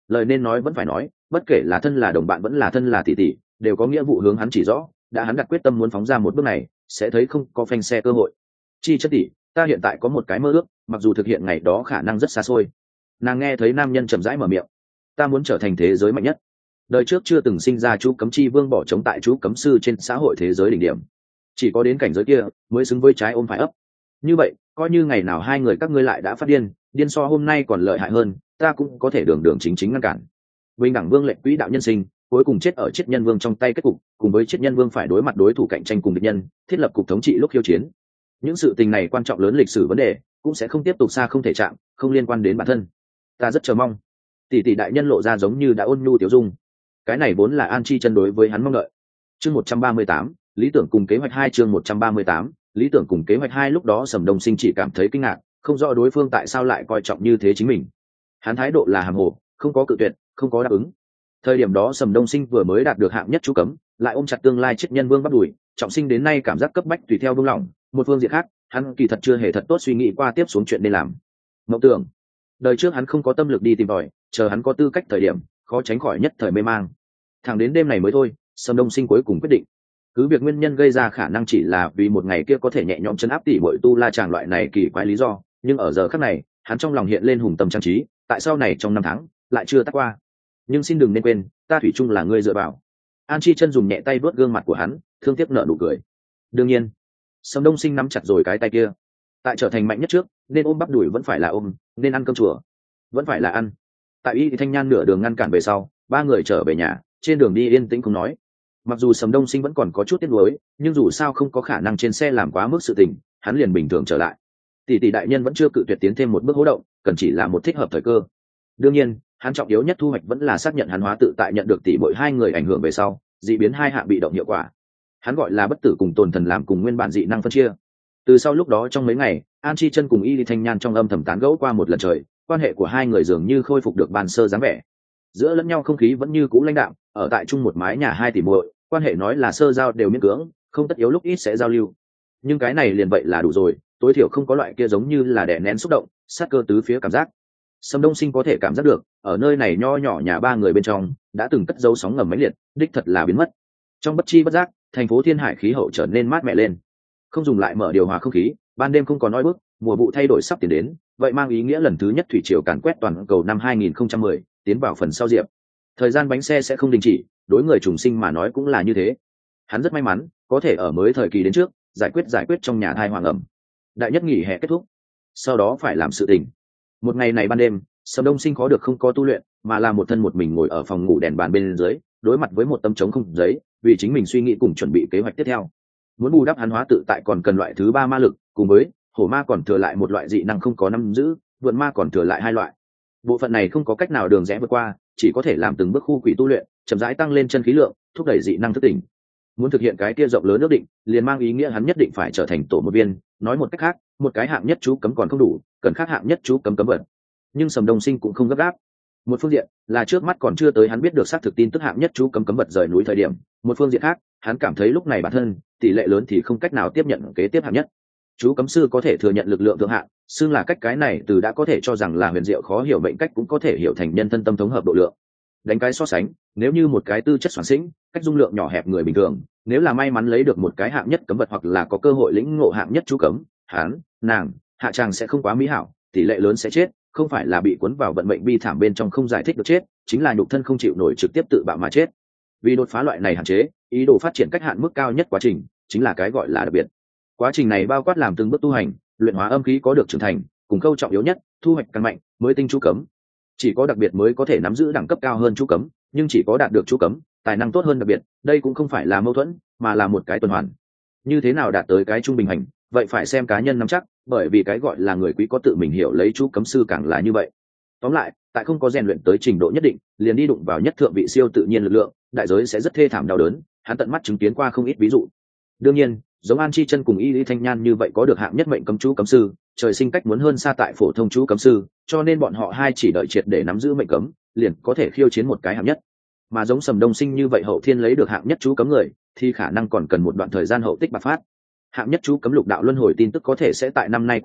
lời nên nói vẫn phải nói, bất kể là thân là đồng bạn vẫn là thân là tỷ tỷ, đều có nghĩa vụ hướng hắn chỉ rõ, đã hắn đặt quyết tâm muốn phóng ra một bước này, sẽ thấy không có phanh xe cơ hội. Chi chất tỷ, ta hiện tại có một cái mơ ước, mặc dù thực hiện ngày đó khả năng rất xa xôi. Nàng nghe thấy nam nhân chậm rãi mở miệng, ta muốn trở thành thế giới mạnh nhất. Đời trước chưa từng sinh ra chú cấm chi vương bỏ trống tại chú cấm sư trên xã hội thế giới đỉnh điểm, chỉ có đến cảnh giới kia mới xứng với trái ôm phải ấp. Như vậy coi như ngày nào hai người các ngươi lại đã phát điên, điên so hôm nay còn lợi hại hơn, ta cũng có thể đường đường chính chính ngăn cản. Bình đẳng vương lệnh quỹ đạo nhân sinh, cuối cùng chết ở triết nhân vương trong tay kết cục, cùng với triết nhân vương phải đối mặt đối thủ cạnh tranh cùng địch nhân, thiết lập cục thống trị lúc khiêu chiến. Những sự tình này quan trọng lớn lịch sử vấn đề, cũng sẽ không tiếp tục xa không thể chạm, không liên quan đến bản thân. Ta rất chờ mong. Tỷ tỷ đại nhân lộ ra giống như đã ôn nhu tiểu dung. Cái này vốn là An Chi chân đối với hắn mong đợi. Chương 138, lý tưởng cùng kế hoạch 2 chương 138, lý tưởng cùng kế hoạch 2 lúc đó Sầm Đông Sinh chỉ cảm thấy kinh ngạc, không rõ đối phương tại sao lại coi trọng như thế chính mình. Hắn thái độ là hàm hồ, không có cự tuyệt, không có đáp ứng. Thời điểm đó Sầm Đông Sinh vừa mới đạt được hạng nhất chú cấm, lại ôm chặt tương lai triết nhân vương bắt đuổi, trọng sinh đến nay cảm giác cấp bách tùy theo buông lỏng, một phương diện khác, hắn kỳ thật chưa hề thật tốt suy nghĩ qua tiếp xuống chuyện nên làm. Mộng tưởng, đời trước hắn không có tâm lực đi tìm tòi, chờ hắn có tư cách thời điểm, khó tránh khỏi nhất thời mê mang. Thẳng đến đêm này mới thôi, Sầm Đông Sinh cuối cùng quyết định. Cứ việc nguyên nhân gây ra khả năng chỉ là vì một ngày kia có thể nhẹ nhõm chấn áp tỷ muội tu la chàng loại này kỳ quái lý do, nhưng ở giờ khắc này, hắn trong lòng hiện lên hùng tâm trang trí, tại sau này trong năm tháng lại chưa tắt qua. Nhưng xin đừng nên quên, ta thủy chung là ngươi dựa vào. An Chi chân dùng nhẹ tay vuốt gương mặt của hắn, thương tiếc nở nụ cười. Đương nhiên, Sầm Đông Sinh nắm chặt rồi cái tay kia. Tại trở thành mạnh nhất trước, nên ôm bắp đùi vẫn phải là ôm, nên ăn cơm chùa vẫn phải là ăn. Tại Y Thanh Nhan nửa đường ngăn cản về sau, ba người trở về nhà, trên đường đi yên tĩnh không nói. Mặc dù Sầm Đông Sinh vẫn còn có chút tiếc nuối, nhưng dù sao không có khả năng trên xe làm quá mức sự tình, hắn liền bình thường trở lại. Tỷ tỷ đại nhân vẫn chưa cự tuyệt tiến thêm một bước hố động, cần chỉ là một thích hợp thời cơ. Đương nhiên, hắn trọng yếu nhất thu hoạch vẫn là xác nhận hắn hóa tự tại nhận được tỷ muội hai người ảnh hưởng về sau, dị biến hai hạng bị động hiệu quả. Hắn gọi là bất tử cùng tồn thần làm cùng nguyên bản dị năng phân chia. Từ sau lúc đó trong mấy ngày, An Chi chân cùng Y Thanh Nhan trong âm thầm tán gẫu qua một lần trời, quan hệ của hai người dường như khôi phục được ban sơ dáng vẻ. Giữa lẫn nhau không khí vẫn như cũ lãnh đạm, ở tại chung một mái nhà hai tỷ muội, quan hệ nói là sơ giao đều miễn cưỡng, không tất yếu lúc ít sẽ giao lưu. Nhưng cái này liền vậy là đủ rồi, tối thiểu không có loại kia giống như là đè nén xúc động, sát cơ tứ phía cảm giác. Sầm Đông Sinh có thể cảm giác được, ở nơi này nho nhỏ nhà ba người bên trong, đã từng cất dấu sóng ngầm mãnh liệt, đích thật là biến mất. Trong bất chi bất giác, thành phố Thiên Hải khí hậu trở nên mát mẻ lên. Không dùng lại mở điều hòa không khí, ban đêm không còn nói bức, mùa vụ thay đổi sắp tiến đến, vậy mang ý nghĩa lần thứ nhất thủy triều càn quét toàn cầu năm 2010, tiến vào phần sau diệp. Thời gian bánh xe sẽ không đình chỉ, đối người trùng sinh mà nói cũng là như thế. Hắn rất may mắn, có thể ở mới thời kỳ đến trước, giải quyết trong nhà thai hoàng ẩm. Đại nhất nghỉ hè kết thúc, sau đó phải làm sự tình. Một ngày này ban đêm, Sầm Đông Sinh khó được không có tu luyện, mà là một thân một mình ngồi ở phòng ngủ đèn bàn bên dưới, đối mặt với một tấm trống không giấy, vì chính mình suy nghĩ cùng chuẩn bị kế hoạch tiếp theo. Muốn bù đắp hắn hóa tự tại còn cần loại thứ ba ma lực, cùng với hổ ma còn thừa lại một loại dị năng không có nắm giữ, vượn ma còn thừa lại hai loại. Bộ phận này không có cách nào đường rẽ vượt qua, chỉ có thể làm từng bước khu quỷ tu luyện, chậm rãi tăng lên chân khí lượng, thúc đẩy dị năng thức tỉnh. Muốn thực hiện cái kia rộng lớn ước định, liền mang ý nghĩa hắn nhất định phải trở thành tổ một viên, nói một cách khác, một cái hạng nhất chú cấm còn không đủ, cần khác hạng nhất chú cấm cấm vật. Nhưng Sầm Đông Sinh cũng không gấp gáp. Một phương diện là trước mắt còn chưa tới hắn biết được xác thực tin tức hạng nhất chú cấm cấm vật rời núi thời điểm, một phương diện khác, hắn cảm thấy lúc này bản thân tỷ lệ lớn thì không cách nào tiếp nhận kế tiếp hạng nhất. Chú cấm sư có thể thừa nhận lực lượng thượng hạng, xưng là cách cái này từ đã có thể cho rằng là huyền diệu khó hiểu mệnh cách cũng có thể hiểu thành nhân thân tâm thống hợp độ lượng. Đánh cái so sánh, nếu như một cái tư chất soạn sinh, cách dung lượng nhỏ hẹp người bình thường, nếu là may mắn lấy được một cái hạng nhất cấm vật hoặc là có cơ hội lĩnh ngộ hạng nhất chú cấm, hắn, nàng, hạ tràng sẽ không quá mỹ hảo, tỷ lệ lớn sẽ chết, không phải là bị cuốn vào vận mệnh bi thảm bên trong không giải thích được chết, chính là nhục thân không chịu nổi trực tiếp tự bạo mà chết. Vì đột phá loại này hạn chế, ý đồ phát triển cách hạn mức cao nhất quá trình, chính là cái gọi là đặc biệt. Quá trình này bao quát làm từng bước tu hành, luyện hóa âm khí có được trưởng thành, cùng câu trọng yếu nhất, thu hoạch căn mạnh, mới tinh chú cấm. Chỉ có đặc biệt mới có thể nắm giữ đẳng cấp cao hơn chú cấm, nhưng chỉ có đạt được chú cấm, tài năng tốt hơn đặc biệt, đây cũng không phải là mâu thuẫn, mà là một cái tuần hoàn. Như thế nào đạt tới cái trung bình hành, vậy phải xem cá nhân nắm chắc, bởi vì cái gọi là người quý có tự mình hiểu lấy chú cấm sư càng là như vậy. Tóm lại, tại không có rèn luyện tới trình độ nhất định, liền đi đụng vào nhất thượng vị siêu tự nhiên lực lượng, đại giới sẽ rất thê thảm đau đớn, hắn tận mắt chứng kiến qua không ít ví dụ. Đương nhiên, giống An Chi chân cùng Y Lý Thanh Nhan như vậy có được hạng nhất mệnh cấm chú cấm sư, trời sinh cách muốn hơn xa tại phổ thông chú cấm sư, cho nên bọn họ hai chỉ đợi triệt để nắm giữ mệnh cấm, liền có thể khiêu chiến một cái hạng nhất. Mà giống Sầm Đông Sinh như vậy hậu thiên lấy được hạng nhất chú cấm người, thì khả năng còn cần một đoạn thời gian hậu tích bạc phát. Hạng nhất chú cấm lục đạo luân hồi tin tức có thể sẽ tại năm nay cuối năm,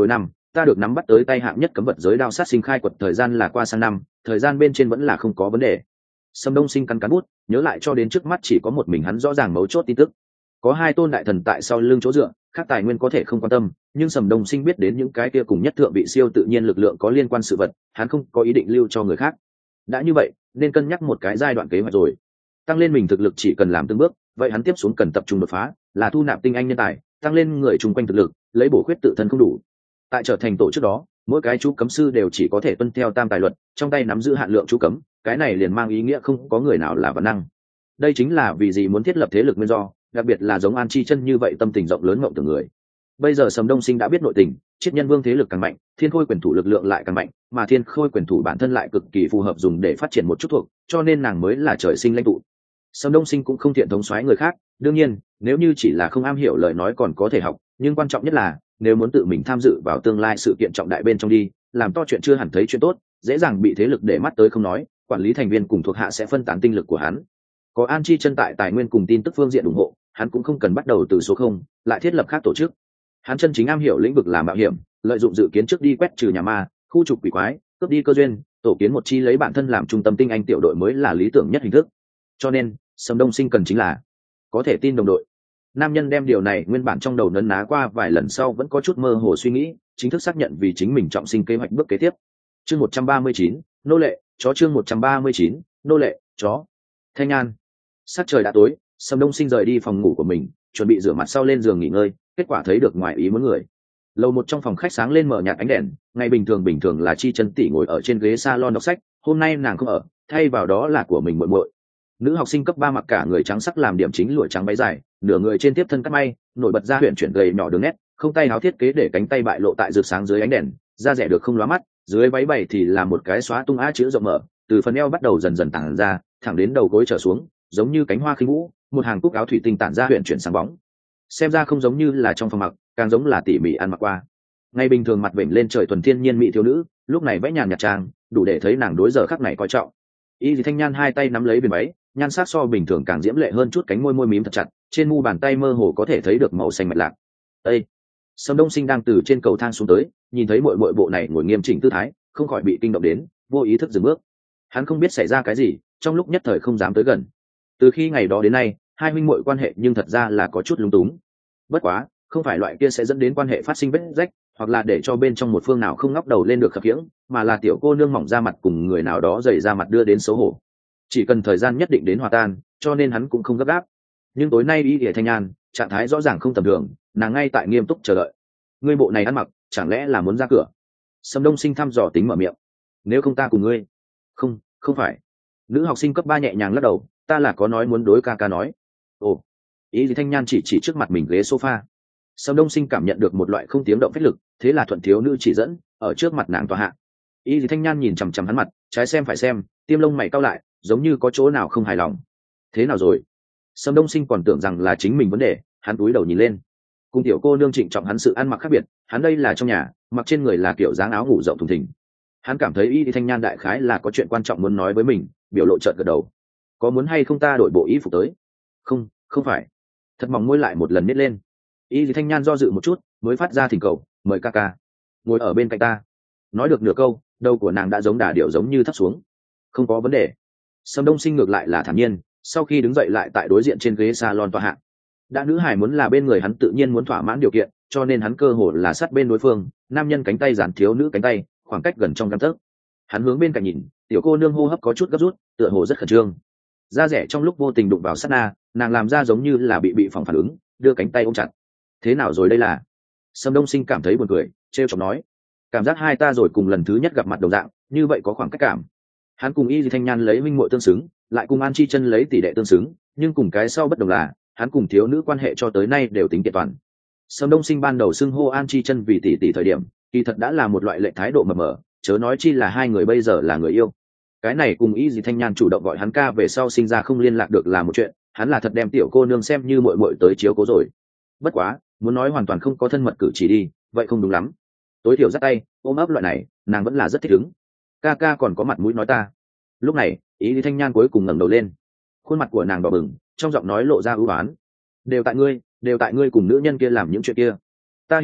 ta được nắm bắt tới tay hạng nhất cấm vật giới đao sát sinh khai quật thời gian là qua sang năm, thời gian bên trên vẫn là không có vấn đề. Sâm Đông Sinh cắn cắn bút, nhớ lại cho đến trước mắt chỉ có một mình hắn rõ ràng mấu chốt tin tức. Có hai tôn đại thần tại sau lưng chỗ dựa, khác tài nguyên có thể không quan tâm, nhưng Sâm Đông Sinh biết đến những cái kia cùng nhất thượng vị siêu tự nhiên lực lượng có liên quan sự vật, hắn không có ý định lưu cho người khác. Đã như vậy, nên cân nhắc một cái giai đoạn kế hoạch rồi. Tăng lên mình thực lực chỉ cần làm từng bước, vậy hắn tiếp xuống cần tập trung đột phá, là thu nạp tinh anh nhân tài, tăng lên người chung quanh thực lực, lấy bổ khuyết tự thân không đủ. Tại trở thành tổ chức đó, mỗi cái chú cấm sư đều chỉ có thể tuân theo tam tài luật, trong tay nắm giữ hạn lượng chú cấm, cái này liền mang ý nghĩa không có người nào là văn năng. Đây chính là vì gì muốn thiết lập thế lực nguyên do, đặc biệt là giống An Chi Chân như vậy tâm tình rộng lớn ngộng tưởng người. Bây giờ Sầm Đông Sinh đã biết nội tình, Triết Nhân Vương thế lực càng mạnh, Thiên Khôi quyền thủ lực lượng lại càng mạnh, mà Thiên Khôi quyền thủ bản thân lại cực kỳ phù hợp dùng để phát triển một chút thuộc, cho nên nàng mới là trời sinh lãnh tụ. Sầm Đông Sinh cũng không thiện thống soái người khác, đương nhiên, nếu như chỉ là không am hiểu lời nói còn có thể học, nhưng quan trọng nhất là nếu muốn tự mình tham dự vào tương lai sự kiện trọng đại bên trong đi, làm to chuyện chưa hẳn thấy chuyện tốt, dễ dàng bị thế lực để mắt tới không nói, quản lý thành viên cùng thuộc hạ sẽ phân tán tinh lực của hắn. Có An Chi Chân tại tài nguyên cùng tin tức phương diện ủng hộ, hắn cũng không cần bắt đầu từ số không, lại thiết lập khác tổ chức. Hắn chân chính am hiểu lĩnh vực là mạo hiểm, lợi dụng dự kiến trước đi quét trừ nhà ma, khu trục quỷ quái, cướp đi cơ duyên, tổ kiến một chi lấy bản thân làm trung tâm tinh anh tiểu đội mới là lý tưởng nhất hình thức. Cho nên, Sầm Đông Sinh cần chính là có thể tin đồng đội. Nam nhân đem điều này nguyên bản trong đầu nấn ná qua vài lần sau vẫn có chút mơ hồ suy nghĩ, chính thức xác nhận vì chính mình trọng sinh kế hoạch bước kế tiếp. Chương 139, nô lệ, chó chương 139, nô lệ, chó. Thanh An. Sắc trời đã tối, Sầm Đông Sinh rời đi phòng ngủ của mình, chuẩn bị rửa mặt sau lên giường nghỉ ngơi, kết quả thấy được ngoài ý muốn người. Lầu một trong phòng khách sáng lên mở nhạt ánh đèn, ngày bình thường là Chi Chân tỷ ngồi ở trên ghế salon đọc sách, hôm nay nàng không ở, thay vào đó là của mình muội muội. Nữ học sinh cấp 3 mặc cả người trắng sắc làm điểm chính lụa trắng váy dài, nửa người trên tiếp thân cắt may, nổi bật ra huyền chuyển gầy nhỏ đường nét, không tay áo thiết kế để cánh tay bại lộ tại rực sáng dưới ánh đèn, da rẻ được không lóa mắt, dưới váy bày thì là một cái xóa tung á chữ rộng mở, từ phần eo bắt đầu dần dần tản ra, thẳng đến đầu gối trở xuống, giống như cánh hoa khinh vũ, một hàng cúc áo thủy tinh tản ra huyền chuyển sáng bóng. Xem ra không giống như là trong phòng mặc, càng giống là tỉ mỉ ăn mặc qua. Ngày bình thường mặt vểnh lên trời thuần thiên nhiên mỹ thiếu nữ, lúc này vẽ nhàn nhạt trang, đủ để thấy nàng đối giờ khắc này coi trọng. Y Thanh Nhan hai tay nắm lấy viền váy, nhan sắc so bình thường càng diễm lệ hơn chút, cánh môi mím thật chặt, trên mu bàn tay mơ hồ có thể thấy được màu xanh mạch lạc. Ê! Sầm Đông Sinh đang từ trên cầu thang xuống tới, nhìn thấy muội muội bộ này ngồi nghiêm chỉnh tư thái, không khỏi bị kinh động đến, vô ý thức dừng bước. Hắn không biết xảy ra cái gì, trong lúc nhất thời không dám tới gần. Từ khi ngày đó đến nay, hai huynh muội quan hệ nhưng thật ra là có chút lung túng. Bất quá, không phải loại kia sẽ dẫn đến quan hệ phát sinh vết rách, hoặc là để cho bên trong một phương nào không ngóc đầu lên được khập khiễng, mà là tiểu cô nương mỏng ra mặt cùng người nào đó dày ra mặt đưa đến xấu hổ. Chỉ cần thời gian nhất định đến hòa tan, cho nên hắn cũng không gấp gáp. Nhưng tối nay Y Thanh Nhan trạng thái rõ ràng không tầm thường, nàng ngay tại nghiêm túc chờ đợi. Ngươi bộ này ăn mặc, chẳng lẽ là muốn ra cửa? Sầm Đông Sinh thăm dò tính mở miệng. Nếu không ta cùng ngươi. Không, không phải. Nữ học sinh cấp 3 nhẹ nhàng lắc đầu, ta là có nói muốn đối ca ca nói. Ồ. Y Thanh Nhan chỉ trước mặt mình ghế sofa. Sầm Đông Sinh cảm nhận được một loại không tiếng động phách lực, thế là thuận thiếu nữ chỉ dẫn, ở trước mặt nàng tòa hạ. Y Thanh Nhan nhìn chằm chằm hắn mặt, trái xem phải xem, tiêm lông mày cau lại, giống như có chỗ nào không hài lòng. Thế nào rồi? Sầm Đông Sinh còn tưởng rằng là chính mình vấn đề, hắn cúi đầu nhìn lên. Cùng tiểu cô nương trịnh trọng hắn sự ăn mặc khác biệt, hắn đây là trong nhà, mặc trên người là kiểu dáng áo ngủ rộng thùng thình. Hắn cảm thấy Y Thanh Nhan đại khái là có chuyện quan trọng muốn nói với mình, biểu lộ chợt gật đầu. Có muốn hay không ta đổi bộ y phục tới? Không, không phải. Thật mỏng môi lại một lần nít lên. Y Thanh Nhan do dự một chút, mới phát ra thỉnh cầu, mời ca ca ngồi ở bên cạnh ta. Nói được nửa câu, đầu của nàng đã giống đà điểu giống như thấp xuống. Không có vấn đề. Sầm Đông Sinh ngược lại là thản nhiên, sau khi đứng dậy lại tại đối diện trên ghế salon tọa hạ. Đã nữ hải muốn là bên người hắn tự nhiên muốn thỏa mãn điều kiện, cho nên hắn cơ hồ là sát bên đối phương, nam nhân cánh tay giản thiếu nữ cánh tay, khoảng cách gần trong gang tấc. Hắn hướng bên cạnh nhìn, tiểu cô nương hô hấp có chút gấp rút, tựa hồ rất khẩn trương. Da rẻ trong lúc vô tình đụng vào sát na, nàng làm ra giống như là bị phòng phản ứng, đưa cánh tay ôm chặt. Thế nào rồi đây là? Sầm Đông Sinh cảm thấy buồn cười, trêu chọc nói, cảm giác hai ta rồi cùng lần thứ nhất gặp mặt đồng dạng, như vậy có khoảng cách cảm. Hắn cùng Y Thanh Nhan lấy huynh muội tương xứng, lại cùng An Chi Chân lấy tỷ đệ tương xứng, nhưng cùng cái sau bất đồng là, hắn cùng thiếu nữ quan hệ cho tới nay đều tính kiện toàn. Sầm Đông Sinh ban đầu xưng hô An Chi Chân vì tỷ thời điểm, kỳ thật đã là một loại lệnh thái độ mập mờ, chớ nói chi là hai người bây giờ là người yêu. Cái này cùng Y Thanh Nhan chủ động gọi hắn ca về sau sinh ra không liên lạc được là một chuyện, hắn là thật đem tiểu cô nương xem như muội muội tới chiếu cố rồi. Bất quá, muốn nói hoàn toàn không có thân mật cử chỉ đi, vậy không đúng lắm. Tối thiểu dắt tay, ôm ấp loại này, nàng vẫn là rất thích ứng. Ca ca còn có mặt mũi nói ta. Lúc này, Y Thanh Nhan cuối cùng ngẩng đầu lên, khuôn mặt của nàng đỏ bừng, trong giọng nói lộ ra ưu oán. Đều tại ngươi cùng nữ nhân kia làm những chuyện kia. Ta hiện tại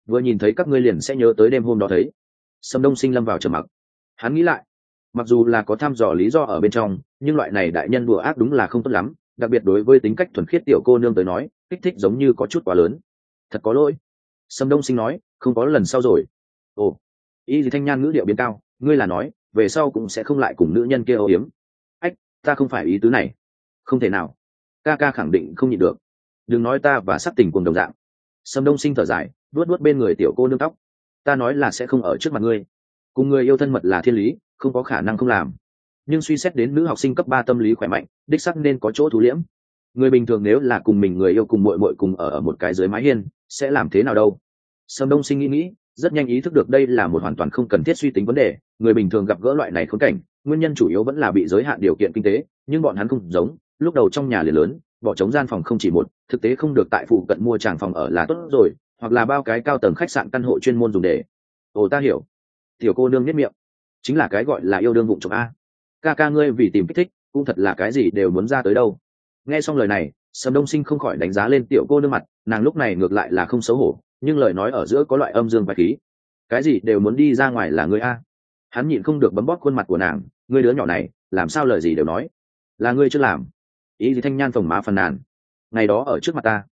vừa nhìn thấy các ngươi liền sẽ nhớ tới đêm hôm đó thấy. Sầm Đông Sinh lâm vào trầm mặc. Hắn nghĩ lại, mặc dù là có thăm dò lý do ở bên trong, nhưng loại này đại nhân đùa ác đúng là không tốt lắm, đặc biệt đối với tính cách thuần khiết tiểu cô nương tới nói, kích thích giống như có chút quá lớn. Thật có lỗi. Sầm Đông Sinh nói, không có lần sau rồi. Ồ. Y Thì Thanh Nhan ngữ điệu biến cao, ngươi là nói về sau cũng sẽ không lại cùng nữ nhân kia âu yếm. Ách, ta không phải ý tứ này. Không thể nào. Ca ca khẳng định không nhịn được. Đừng nói ta và sắc tình cùng đồng dạng. Sầm Đông Sinh thở dài, vuốt vuốt bên người tiểu cô nương tóc. Ta nói là sẽ không ở trước mặt ngươi. Cùng người yêu thân mật là thiên lý, không có khả năng không làm. Nhưng suy xét đến nữ học sinh cấp 3 tâm lý khỏe mạnh, đích sắc nên có chỗ thu liễm. Người bình thường nếu là cùng mình người yêu cùng muội muội cùng ở một cái dưới mái hiên, sẽ làm thế nào đâu? Sầm Đông Sinh nghĩ, rất nhanh ý thức được đây là một hoàn toàn không cần thiết suy tính vấn đề. Người bình thường gặp gỡ loại này khốn cảnh, nguyên nhân chủ yếu vẫn là bị giới hạn điều kiện kinh tế, nhưng bọn hắn không giống, lúc đầu trong nhà liền lớn, bỏ trống gian phòng không chỉ một, thực tế không được tại phụ cận mua tràng phòng ở là tốt rồi, hoặc là bao cái cao tầng khách sạn căn hộ chuyên môn dùng để. Ồ, ta hiểu. Tiểu cô nương nhếch miệng, chính là cái gọi là yêu đương vụng trộm a. Ca ca ngươi vì tìm kích thích, cũng thật là cái gì đều muốn ra tới đâu. Nghe xong lời này, Sầm Đông Sinh không khỏi đánh giá lên tiểu cô nương mặt, nàng lúc này ngược lại là không xấu hổ, nhưng lời nói ở giữa có loại âm dương và khí. Cái gì đều muốn đi ra ngoài là ngươi a. Hắn nhịn không được bấm bóp khuôn mặt của nàng, ngươi đứa nhỏ này làm sao lời gì đều nói, là ngươi chưa làm. Ý gì Thanh Nhan phồng má phàn nàn, ngày đó ở trước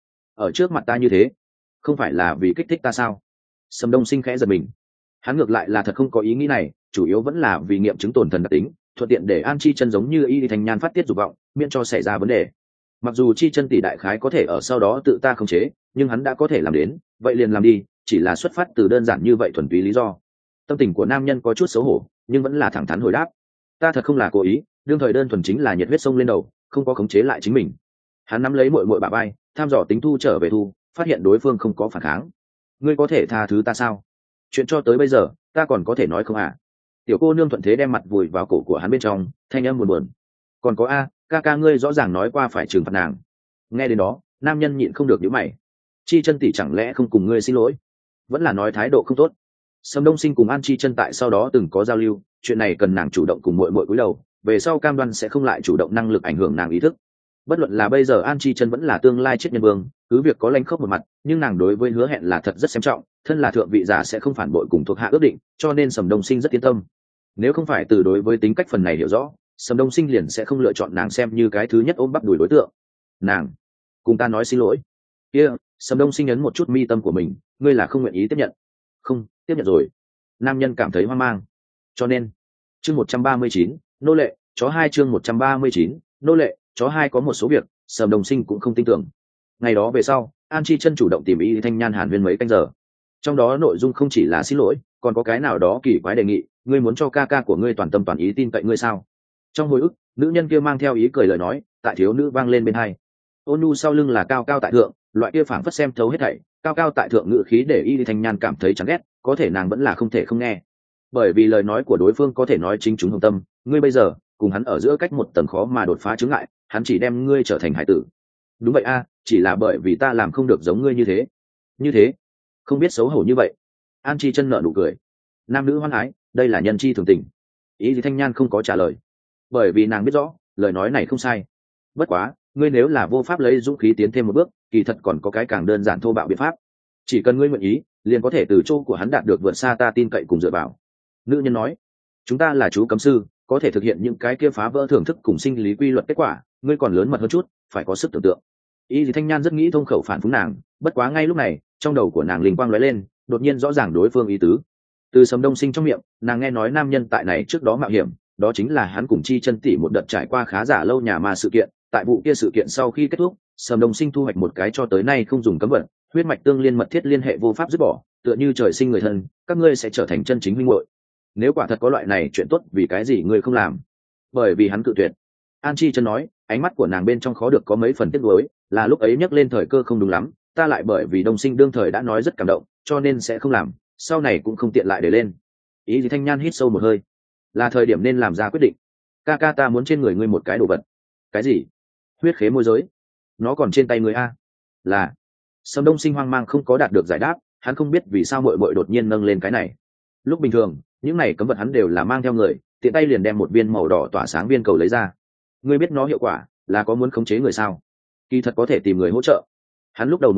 mặt ta như thế, không phải là vì kích thích ta sao? Sầm Đông Sinh khẽ giật mình, hắn ngược lại là thật không có ý nghĩ này, chủ yếu vẫn là vì nghiệm chứng tổn thần đặc tính, thuận tiện để An Chi Chân giống như Y Thanh Nhan phát tiết dục vọng, miễn cho xảy ra vấn đề. Mặc dù Chi Chân tỷ đại khái có thể ở sau đó tự ta khống chế, nhưng hắn đã có thể làm đến, vậy liền làm đi, chỉ là xuất phát từ đơn giản như vậy thuần túy lý do. Tâm tình của nam nhân có chút xấu hổ, nhưng vẫn là thẳng thắn hồi đáp, ta thật không là cố ý, đương thời đơn thuần chính là nhiệt huyết sông lên đầu, không có khống chế lại chính mình. Hắn nắm lấy muội muội bả vai, tham dò tính thu trở về thu, phát hiện đối phương không có phản kháng. Ngươi có thể tha thứ ta sao? Chuyện cho tới bây giờ, ta còn có thể nói không à? Tiểu cô nương thuận thế đem mặt vùi vào cổ của hắn bên trong, thanh âm buồn buồn. Còn có a, ca ca ngươi rõ ràng nói qua phải trừng phạt nàng. Nghe đến đó, nam nhân nhịn không được nhíu mày. Chi Chân tỷ chẳng lẽ không cùng ngươi xin lỗi? Vẫn là nói thái độ không tốt. Sầm Đông Sinh cùng An Chi Chân tại sau đó từng có giao lưu, chuyện này cần nàng chủ động cùng muội muội cúi đầu, về sau cam đoan sẽ không lại chủ động năng lực ảnh hưởng nàng ý thức. Bất luận là bây giờ An Chi Chân vẫn là tương lai chết nhân vương, cứ việc có lanh khốc một mặt, nhưng nàng đối với hứa hẹn là thật rất xem trọng, thân là thượng vị giả sẽ không phản bội cùng thuộc hạ ước định, cho nên Sầm Đông Sinh rất yên tâm. Nếu không phải từ đối với tính cách phần này hiểu rõ, Sầm Đông Sinh liền sẽ không lựa chọn nàng xem như cái thứ nhất ôm bắp đuổi đối tượng. Nàng, cùng ta nói xin lỗi. Kia, Sầm Đông Sinh ấn một chút mi tâm của mình, ngươi là không nguyện ý tiếp nhận. Không, tiếp nhận rồi. Nam nhân cảm thấy hoang mang. Cho nên, chương 139, nô lệ, chó 2 chương 139, nô lệ, chó 2 có một số việc, Sầm Đông Sinh cũng không tin tưởng. Ngày đó về sau, An Chi Chân chủ động tìm Y Thanh Nhan hàn huyên mấy canh giờ. Trong đó nội dung không chỉ là xin lỗi, còn có cái nào đó kỳ quái đề nghị, ngươi muốn cho ca ca của ngươi toàn tâm toàn ý tin cậy ngươi sao? Trong hồi ức, nữ nhân kia mang theo ý cười lời nói, tại thiếu nữ vang lên bên hai. Ôn nhu sau lưng là cao cao tại thượng, loại kia phảng phất xem thấu hết thảy, cao cao tại thượng ngữ khí để Y Thanh Nhan cảm thấy chán ghét, có thể nàng vẫn là không thể không nghe. Bởi vì lời nói của đối phương có thể nói chính chúng hồng tâm, ngươi bây giờ cùng hắn ở giữa cách một tầng khó mà đột phá chướng ngại, hắn chỉ đem ngươi trở thành hải tử. Đúng vậy a, chỉ là bởi vì ta làm không được giống ngươi như thế. Như thế? Không biết xấu hổ như vậy. An Chi Chân nở nụ cười. Nam nữ hoan ái, đây là nhân chi thường tình. Ý gì Thanh Nhan không có trả lời, bởi vì nàng biết rõ lời nói này không sai. Bất quá, ngươi nếu là vô pháp lấy dũng khí tiến thêm một bước, kỳ thật còn có cái càng đơn giản thô bạo biện pháp. Chỉ cần ngươi nguyện ý, liền có thể từ chỗ của hắn đạt được vượt xa ta tin cậy cùng dựa vào. Nữ nhân nói, chúng ta là chú cấm sư, có thể thực hiện những cái kia phá vỡ thưởng thức cùng sinh lý quy luật kết quả, ngươi còn lớn mật hơn chút, phải có sức tưởng tượng. Ý gì Thanh Nhan rất nghĩ thông khẩu phản phúng nàng, bất quá ngay lúc này, trong đầu của nàng linh quang lóe lên, đột nhiên rõ ràng đối phương ý tứ. Từ Sầm Đông Sinh trong miệng, nàng nghe nói nam nhân tại này trước đó mạo hiểm, đó chính là hắn cùng Chi Chân tỷ một đợt trải qua khá giả lâu nhà ma sự kiện. Tại vụ kia sự kiện sau khi kết thúc, Sầm Đông Sinh thu hoạch một cái cho tới nay không dùng cấm vận, huyết mạch tương liên mật thiết liên hệ vô pháp dứt bỏ, tựa như trời sinh người thân, các ngươi sẽ trở thành chân chính huynh muội. Nếu quả thật có loại này chuyện tốt, vì cái gì ngươi không làm? Bởi vì hắn cự tuyệt. An Chi Chân nói, ánh mắt của nàng bên trong khó được có mấy phần tiếc nuối, là lúc ấy nhắc lên thời cơ không đúng lắm, ta lại bởi vì Đông Sinh đương thời đã nói rất cảm động, cho nên sẽ không làm, sau này cũng không tiện lại để lên. Ý gì Thanh Nhan hít sâu một hơi, là thời điểm nên làm ra quyết định. Ca ca ta muốn trên người ngươi một cái đồ vật. Cái gì? Huyết khế môi giới? Nó còn trên tay ngươi a? Là. Sầm Đông Sinh hoang mang không có đạt được giải đáp, hắn không biết vì sao muội muội đột nhiên nâng lên cái này. Lúc bình thường, những này cấm vật hắn đều là mang theo người, tiện tay liền đem một viên màu đỏ tỏa sáng viên cầu lấy ra. Ngươi biết nó hiệu quả là có muốn khống chế người sao? Kỳ thật có thể tìm người hỗ trợ. Hắn lúc đầu muốn nói,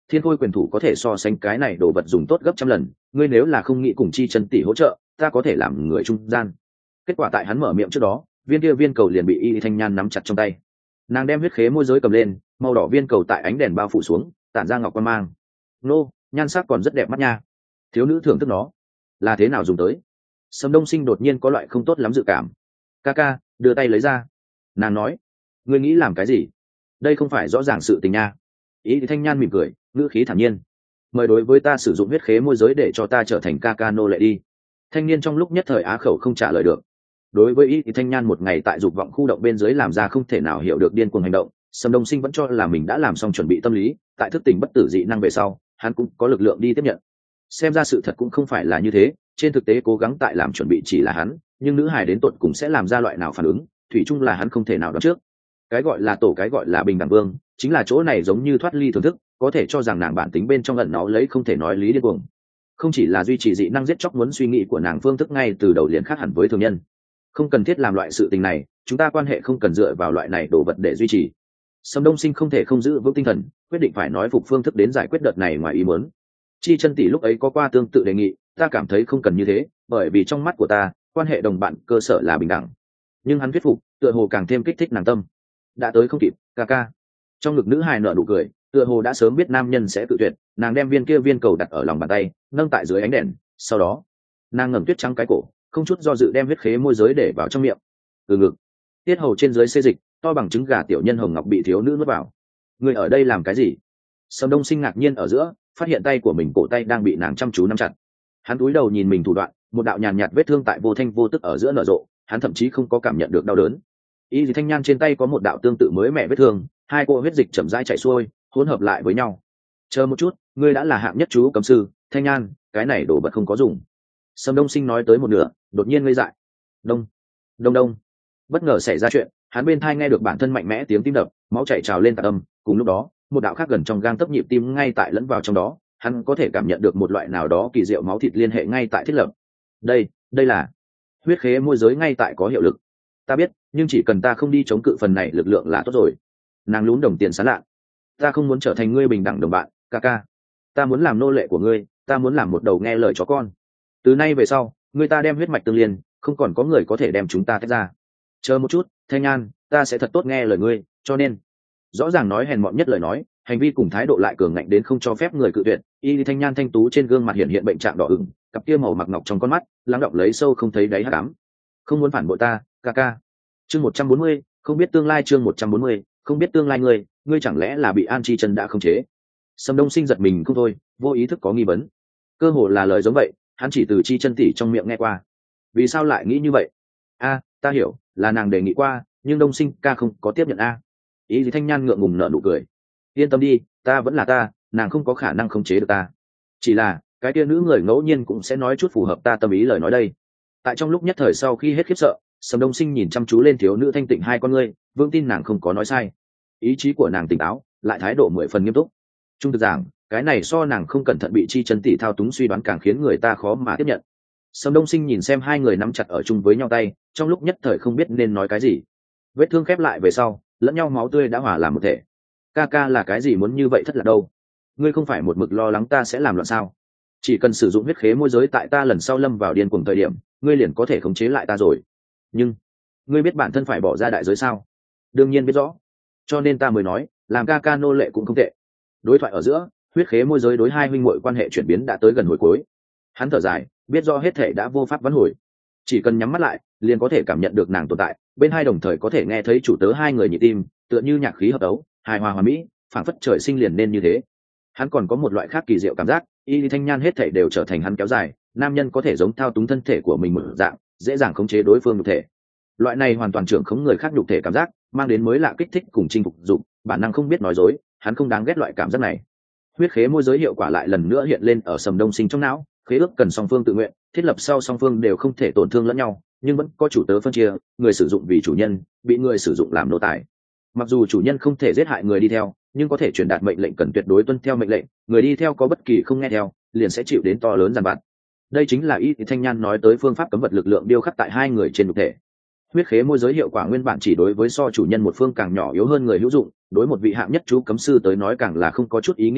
thiên khôi quyền thủ có thể so sánh cái này đồ vật dùng tốt gấp trăm lần, ngươi nếu là không nghĩ cùng chi chân tỷ hỗ trợ, ta có thể làm người trung gian. Kết quả tại hắn mở miệng trước đó, viên cầu liền bị Y Thanh Nhan nắm chặt trong tay. Nàng đem huyết khế môi giới cầm lên, màu đỏ viên cầu tại ánh đèn bao phủ xuống, tản ra ngọc quan mang. Nô, nhan sắc còn rất đẹp mắt nha. Thiếu nữ thưởng thức nó. Là thế nào dùng tới? Sầm Đông Sinh đột nhiên có loại không tốt lắm dự cảm. Ca, đưa tay lấy ra. Nàng nói, ngươi nghĩ làm cái gì? Đây không phải rõ ràng sự tình nha. Y Thanh Nhan mỉm cười, ngữ khí thản nhiên. Mời đối với ta sử dụng huyết khế môi giới để cho ta trở thành ca nô lệ đi. Thanh niên trong lúc nhất thời á khẩu không trả lời được. Đối với Y Thanh Nhan một ngày tại dục vọng khu động bên dưới làm ra không thể nào hiểu được điên cuồng hành động, Sầm Đông Sinh vẫn cho là mình đã làm xong chuẩn bị tâm lý, tại thức tỉnh bất tử dị năng về sau, hắn cũng có lực lượng đi tiếp nhận. Xem ra sự thật cũng không phải là như thế, trên thực tế cố gắng tại làm chuẩn bị chỉ là hắn, nhưng nữ hài đến tận cùng sẽ làm ra loại nào phản ứng, thủy chung là hắn không thể nào đoán trước. Cái gọi là tổ, cái gọi là bình đẳng vương, chính là chỗ này giống như thoát ly thưởng thức, có thể cho rằng nàng bản tính bên trong ẩn nó lấy không thể nói lý điên cuồng. Không chỉ là duy trì dị năng giết chóc muốn suy nghĩ của nàng phương thức ngay từ đầu liền khác hẳn với thường nhân. Không cần thiết làm loại sự tình này, chúng ta quan hệ không cần dựa vào loại này đồ vật để duy trì. Sầm Đông Sinh không thể không giữ vững tinh thần, quyết định phải nói phục phương thức đến giải quyết đợt này ngoài ý muốn. Chi chân tỷ lúc ấy có qua tương tự đề nghị, ta cảm thấy không cần như thế, bởi vì trong mắt của ta, quan hệ đồng bạn cơ sở là bình đẳng. Nhưng hắn thuyết phục, tựa hồ càng thêm kích thích nàng tâm. Đã tới không kịp, ca. Trong ngực nữ hài nở nụ cười, tựa hồ đã sớm biết nam nhân sẽ tự tuyệt, nàng đem viên cầu đặt ở lòng bàn tay, nâng tại dưới ánh đèn, sau đó, nàng ngẩng tuyết trắng cái cổ, không chút do dự đem huyết khế môi giới để vào trong miệng. Từ ngực, tiết hầu trên dưới xê dịch, to bằng trứng gà tiểu nhân hồng ngọc bị thiếu nữ nuốt vào. Người ở đây làm cái gì? Sầm Đông Sinh ngạc nhiên ở giữa, phát hiện tay của mình cổ tay đang bị nàng chăm chú nắm chặt. Hắn cúi đầu nhìn mình thủ đoạn, một đạo nhàn nhạt vết thương tại vô thanh vô tức ở giữa nở rộ, hắn thậm chí không có cảm nhận được đau đớn. Y Thanh Nhan trên tay có một đạo tương tự mới mẻ vết thương, hai cỗ huyết dịch chậm rãi chảy xuôi, hỗn hợp lại với nhau. Chờ một chút, ngươi đã là hạng nhất chú cấm sư, Thanh Nhan, cái này đồ vật không có dùng. Sầm Đông Sinh nói tới một nửa, đột nhiên ngây dại. Đông. Bất ngờ xảy ra chuyện, hắn bên tai nghe được bản thân mạnh mẽ tiếng tim đập, máu chảy trào lên tạc âm, cùng lúc đó, một đạo khác gần trong gang tấc nhịp tim ngay tại lẫn vào trong đó, hắn có thể cảm nhận được một loại nào đó kỳ diệu máu thịt liên hệ ngay tại thiết lập. Đây là huyết khế môi giới ngay tại có hiệu lực. Ta biết, nhưng chỉ cần ta không đi chống cự phần này lực lượng là tốt rồi. Nàng lún đồng tiền sán lạ. Ta không muốn trở thành ngươi bình đẳng đồng bạn, ca. Ta muốn làm nô lệ của ngươi, ta muốn làm một đầu nghe lời chó con. Từ nay về sau, ngươi ta đem huyết mạch tương liên, không còn có người có thể đem chúng ta tách ra. Chờ một chút, Thanh Nhan, ta sẽ thật tốt nghe lời ngươi, cho nên rõ ràng nói hèn mọn nhất lời nói, hành vi cùng thái độ lại cường ngạnh đến không cho phép người cự tuyệt. Y Thanh Nhan thanh tú trên gương mặt hiện bệnh trạng đỏ ửng, cặp kia màu mặc ngọc trong con mắt lắng đọng lấy sâu không thấy đáy hắc ám. Không muốn phản bội ta, ca. Chương 140, không biết tương lai. Chương 140, không biết tương lai. Ngươi chẳng lẽ là bị An Chi Chân đã khống chế? Sầm Đông Sinh giật mình không thôi, vô ý thức có nghi vấn. Cơ hồ là lời giống vậy, hắn chỉ từ Chi Chân tỷ trong miệng nghe qua. Vì sao lại nghĩ như vậy? Ta hiểu, là nàng đề nghị qua, nhưng Đông Sinh ca không có tiếp nhận a. Ý Thanh Nhan ngượng ngùng nở nụ cười. Yên tâm đi, ta vẫn là ta, nàng không có khả năng khống chế được ta. Chỉ là cái kia nữ người ngẫu nhiên cũng sẽ nói chút phù hợp ta tâm ý lời nói đây. Tại trong lúc nhất thời sau khi hết khiếp sợ, Sầm Đông Sinh nhìn chăm chú lên thiếu nữ thanh tịnh hai con ngươi, vững tin nàng không có nói sai. Ý chí của nàng tỉnh táo, lại thái độ 10 phần nghiêm túc. Trung thực giảng, cái này so nàng không cẩn thận bị Chi Chân tỷ thao túng suy đoán càng khiến người ta khó mà tiếp nhận. Sầm Đông Sinh nhìn xem hai người nắm chặt ở chung với nhau tay, trong lúc nhất thời không biết nên nói cái gì. Vết thương khép lại về sau, lẫn nhau máu tươi đã hòa làm một thể. Ca là cái gì muốn như vậy thất lạc đâu? Ngươi không phải một mực lo lắng ta sẽ làm loạn sao? Chỉ cần sử dụng huyết khế môi giới tại ta lần sau lâm vào điên cuồng thời điểm, ngươi liền có thể khống chế lại ta rồi. Nhưng ngươi biết bản thân phải bỏ ra đại giới sao? Đương nhiên biết rõ. Cho nên ta mới nói, làm ca nô lệ cũng không tệ. Đối thoại ở giữa, huyết khế môi giới đối hai huynh muội quan hệ chuyển biến đã tới gần hồi cuối. Hắn thở dài, biết do hết thể đã vô pháp vãn hồi. Chỉ cần nhắm mắt lại, liền có thể cảm nhận được nàng tồn tại, bên hai đồng thời có thể nghe thấy chủ tớ hai người nhịp tim, tựa như nhạc khí hợp đấu, hài hòa hòa mỹ, phảng phất trời sinh liền nên như thế. Hắn còn có một loại khác kỳ diệu cảm giác, Y Thanh Nhan hết thể đều trở thành hắn kéo dài, nam nhân có thể giống thao túng thân thể của mình một dạng, dễ dàng khống chế đối phương nhục thể. Loại này hoàn toàn trưởng khống người khác nhục thể cảm giác, mang đến mới lạ kích thích cùng chinh phục dụng, bản năng không biết nói dối, hắn không đáng ghét loại cảm giác này. Huyết khế môi giới hiệu quả lại lần nữa hiện lên ở Sầm Đông Sinh trong não, khế ước cần song phương tự nguyện, thiết lập sau song phương đều không thể tổn thương lẫn nhau, nhưng vẫn có chủ tớ phân chia, người sử dụng vì chủ nhân, bị người sử dụng làm nô tài. Mặc dù chủ nhân không thể giết hại người đi theo, nhưng có thể truyền đạt mệnh lệnh cần tuyệt đối tuân theo mệnh lệnh, người đi theo có bất kỳ không nghe theo, liền sẽ chịu đến to lớn giàn vặt. Đây chính là Y Thanh Nhan nói tới phương pháp cấm vật lực lượng điêu khắc tại hai người trên nhục thể. Huyết khế môi giới hiệu quả nguyên bản chỉ đối với so chủ nhân một phương càng nhỏ yếu hơn người hữu dụng, đối một vị hạng nhất chú cấm sư tới nói càng là không có chút ý nghĩa nào,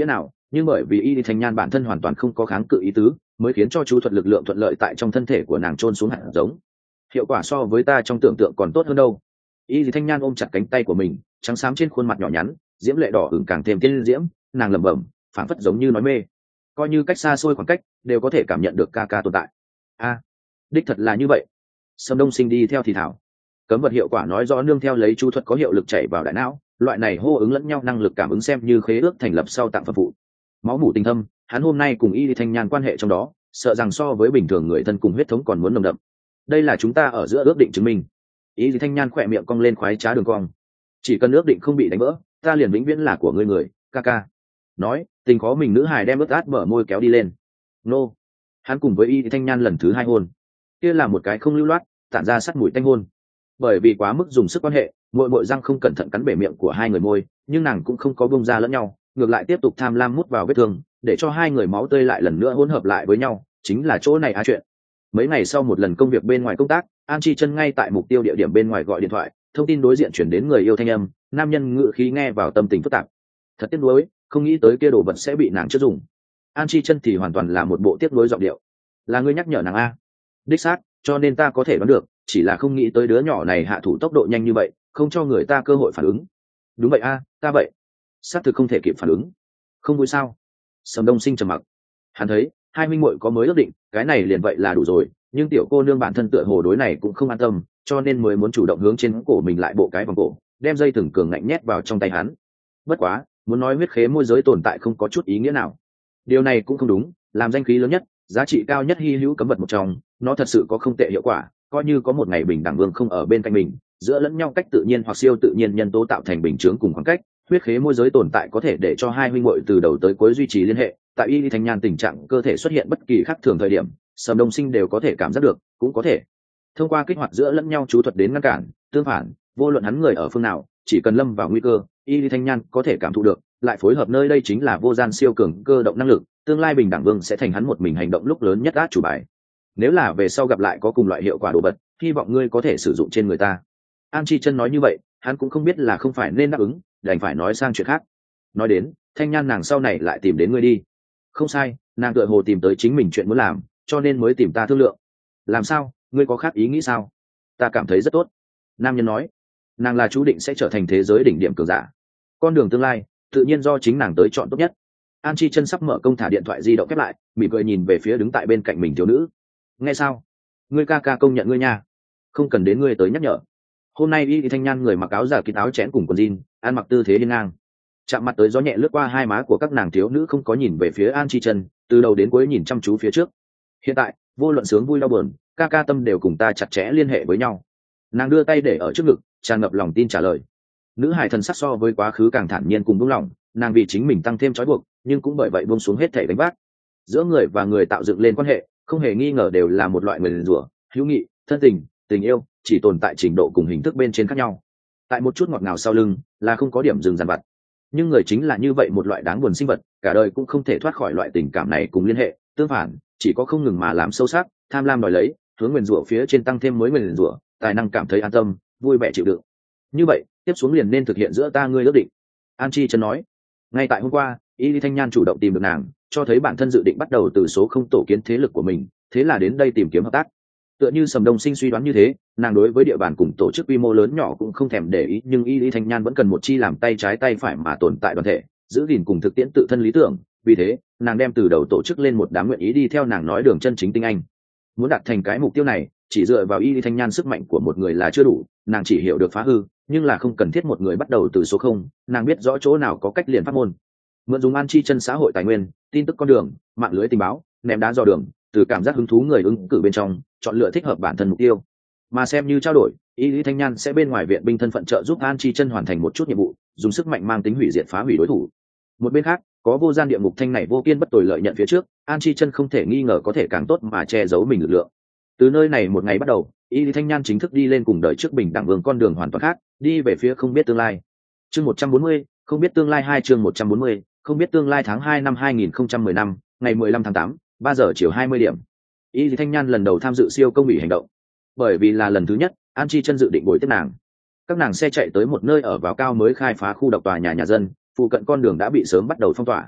nhưng bởi vì y thanh nhan bản thân hoàn toàn không có kháng cự ý tứ, mới khiến cho chú thuật lực lượng thuận lợi tại trong thân thể của nàng chôn xuống hạt giống. Hiệu quả so với ta trong tưởng tượng còn tốt hơn đâu. Y thanh nhan ôm chặt cánh tay của mình, trắng xám trên khuôn mặt nhỏ nhắn, diễm lệ đỏ ửng càng thêm tiên diễm, nàng lẩm bẩm, phảng phất giống như nói mê, coi như cách xa xôi khoảng cách đều có thể cảm nhận được ca ca tồn tại. A, đích thật là như vậy. Sâm Đông Sinh đi theo thì thảo. Cấm vật hiệu quả nói rõ nương theo lấy chú thuật có hiệu lực chảy vào đại não, loại này hô ứng lẫn nhau năng lực cảm ứng xem như khế ước thành lập sau tặng phẩm phụ. Máu mủ tình thâm, hắn hôm nay cùng y thanh nhan quan hệ trong đó, sợ rằng so với bình thường người thân cùng huyết thống còn muốn nồng đậm. Đây là chúng ta ở giữa ước định chứng minh. Y thanh nhan khỏe miệng cong lên khoái trá đường cong. Chỉ cần ước định không bị đánh vỡ, ta liền vĩnh viễn là của ngươi người, ca ca. Nói, tình khó mình nữ hài đem ướt át mở môi kéo đi lên. Nô. Hắn cùng với y thanh nhan lần thứ 2 hôn. Kia là một cái không lưu loát, tản ra sắt mùi tanh hôn. Bởi vì quá mức dùng sức quan hệ, mội răng không cẩn thận cắn bể miệng của hai người môi, nhưng nàng cũng không có bông ra lẫn nhau, ngược lại tiếp tục tham lam mút vào vết thương, để cho hai người máu tươi lại lần nữa hỗn hợp lại với nhau. Chính là chỗ này chuyện. Mấy ngày sau một lần công việc bên ngoài công tác, An Chi Chân ngay tại mục tiêu địa điểm bên ngoài gọi điện thoại, thông tin đối diện chuyển đến người yêu thanh âm, nam nhân ngự khí nghe vào tâm tình phức tạp. Thật tiếc nuối, không nghĩ tới kia đồ vật sẽ bị nàng trước dùng. An Chi Chân thì hoàn toàn là một bộ tiếc nuối giọng điệu. Là ngươi nhắc nhở nàng a? Đích xác, cho nên ta có thể đoán được, chỉ là không nghĩ tới đứa nhỏ này hạ thủ tốc độ nhanh như vậy, không cho người ta cơ hội phản ứng. Đúng vậy a, ta vậy. Xác thực không thể kịp phản ứng. Không vui sao? Sầm Đông Sinh trầm mặc. Hắn thấy hai minh muội có mới ước định, cái này liền vậy là đủ rồi, nhưng tiểu cô nương bản thân tựa hồ đối này cũng không an tâm, cho nên mới muốn chủ động hướng trên cổ mình lại bộ cái vòng cổ, đem dây thừng cường ngạnh nhét vào trong tay hắn. Bất quá, muốn nói huyết khế môi giới tồn tại không có chút ý nghĩa nào. Điều này cũng không đúng, làm danh khí lớn nhất, giá trị cao nhất hy hữu cấm vật một trong, nó thật sự có không tệ hiệu quả, coi như có một ngày bình đẳng vương không ở bên cạnh mình, giữa lẫn nhau cách tự nhiên hoặc siêu tự nhiên nhân tố tạo thành bình chướng cùng khoảng cách, huyết khế môi giới tồn tại có thể để cho hai huynh muội từ đầu tới cuối duy trì liên hệ. Tại y thanh nhan tình trạng cơ thể xuất hiện bất kỳ khác thường thời điểm, Sầm Đông Sinh đều có thể cảm giác được, cũng có thể thông qua kích hoạt giữa lẫn nhau chú thuật đến ngăn cản. Tương phản, vô luận hắn người ở phương nào, chỉ cần lâm vào nguy cơ, y thanh nhan có thể cảm thụ được, lại phối hợp nơi đây chính là vô gian siêu cường cơ động năng lực, tương lai bình đẳng vương sẽ thành hắn một mình hành động lúc lớn nhất át chủ bài. Nếu là về sau gặp lại có cùng loại hiệu quả đồ vật, hy vọng ngươi có thể sử dụng trên người ta. An Chi Chân nói như vậy, hắn cũng không biết là không phải nên đáp ứng, đành phải nói sang chuyện khác. Nói đến, thanh nhan nàng sau này lại tìm đến ngươi đi. Không sai, nàng tựa hồ tìm tới chính mình chuyện muốn làm, cho nên mới tìm ta thương lượng. Làm sao, ngươi có khác ý nghĩ sao? Ta cảm thấy rất tốt. Nam nhân nói, nàng là chú định sẽ trở thành thế giới đỉnh điểm cường giả. Con đường tương lai, tự nhiên do chính nàng tới chọn tốt nhất. An Chi Chân sắp mở công thả điện thoại di động khép lại, mỉm cười nhìn về phía đứng tại bên cạnh mình thiếu nữ. Nghe sao? Ngươi ca ca công nhận ngươi nha. Không cần đến ngươi tới nhắc nhở. Hôm nay y thanh nhan người mặc áo giả kín áo chẽn cùng quần jean, ăn mặc tư thế hiên ngang. Chạm mặt tới gió nhẹ lướt qua hai má của các nàng thiếu nữ, không có nhìn về phía An Chi Chân, từ đầu đến cuối nhìn chăm chú phía trước. Hiện tại, vô luận sướng vui đau buồn, ca ca tâm đều cùng ta chặt chẽ liên hệ với nhau. Nàng đưa tay để ở trước ngực, tràn ngập lòng tin trả lời. Nữ hài thần sắc so với quá khứ càng thản nhiên cùng buông lỏng, nàng vì chính mình tăng thêm trói buộc, nhưng cũng bởi vậy buông xuống hết thảy đánh vác. Giữa người và người tạo dựng lên quan hệ, không hề nghi ngờ đều là một loại nguyền rủa, hữu nghị, thân tình, tình yêu, chỉ tồn tại trình độ cùng hình thức bên trên khác nhau. Tại một chút ngọt ngào sau lưng, là không có điểm dừng dàn vặt. Nhưng người chính là như vậy một loại đáng buồn sinh vật, cả đời cũng không thể thoát khỏi loại tình cảm này cùng liên hệ. Tương phản, chỉ có không ngừng mà làm sâu sắc, tham lam đòi lấy, hướng nguyền rủa phía trên tăng thêm mới nguyền rủa, tài năng cảm thấy an tâm, vui vẻ chịu đựng. Như vậy, tiếp xuống liền nên thực hiện giữa ta ngươi ước định. An Chi Chân nói. Ngay tại hôm qua, y thanh nhan chủ động tìm được nàng, cho thấy bản thân dự định bắt đầu từ số không tổ kiến thế lực của mình, thế là đến đây tìm kiếm hợp tác. Tựa như Sầm Đông Sinh suy đoán như thế, nàng đối với địa bàn cùng tổ chức quy mô lớn nhỏ cũng không thèm để ý, nhưng y thanh nhan vẫn cần một chi làm tay trái tay phải mà tồn tại đoàn thể, giữ gìn cùng thực tiễn tự thân lý tưởng. Vì thế, nàng đem từ đầu tổ chức lên một đám nguyện ý đi theo nàng nói đường chân chính tinh anh. Muốn đạt thành cái mục tiêu này, chỉ dựa vào y thanh nhan sức mạnh của một người là chưa đủ, nàng chỉ hiểu được phá hư, nhưng là không cần thiết một người bắt đầu từ số không. Nàng biết rõ chỗ nào có cách liền pháp môn, mượn dùng An Chi Chân xã hội tài nguyên, tin tức con đường, mạng lưới tình báo, ném đá dò đường, từ cảm giác hứng thú người ứng cử bên trong chọn lựa thích hợp bản thân mục tiêu, mà xem như trao đổi, y lý thanh nhan sẽ bên ngoài viện binh thân phận trợ giúp An Chi Chân hoàn thành một chút nhiệm vụ, dùng sức mạnh mang tính hủy diệt phá hủy đối thủ. Một bên khác, có vô gian địa ngục thanh này vô kiên bất tồi lợi nhận phía trước, An Chi Chân không thể nghi ngờ có thể càng tốt mà che giấu mình lực lượng. Từ nơi này một ngày bắt đầu, y lý thanh nhan chính thức đi lên cùng đời trước bình đẳng vương con đường hoàn toàn khác, đi về phía không biết tương lai. Chương 140, không biết tương lai 2. Chương 140, không biết tương lai. Tháng 2 năm 2015, ngày 15 tháng 8, 3 giờ chiều 20 điểm. Y thanh nhan lần đầu tham dự siêu công ủy hành động. Bởi vì là lần thứ nhất, An Chi Chân dự định bồi tiếp nàng. Các nàng xe chạy tới một nơi ở vào cao mới khai phá khu độc tòa nhà nhà dân, phụ cận con đường đã bị sớm bắt đầu phong tỏa.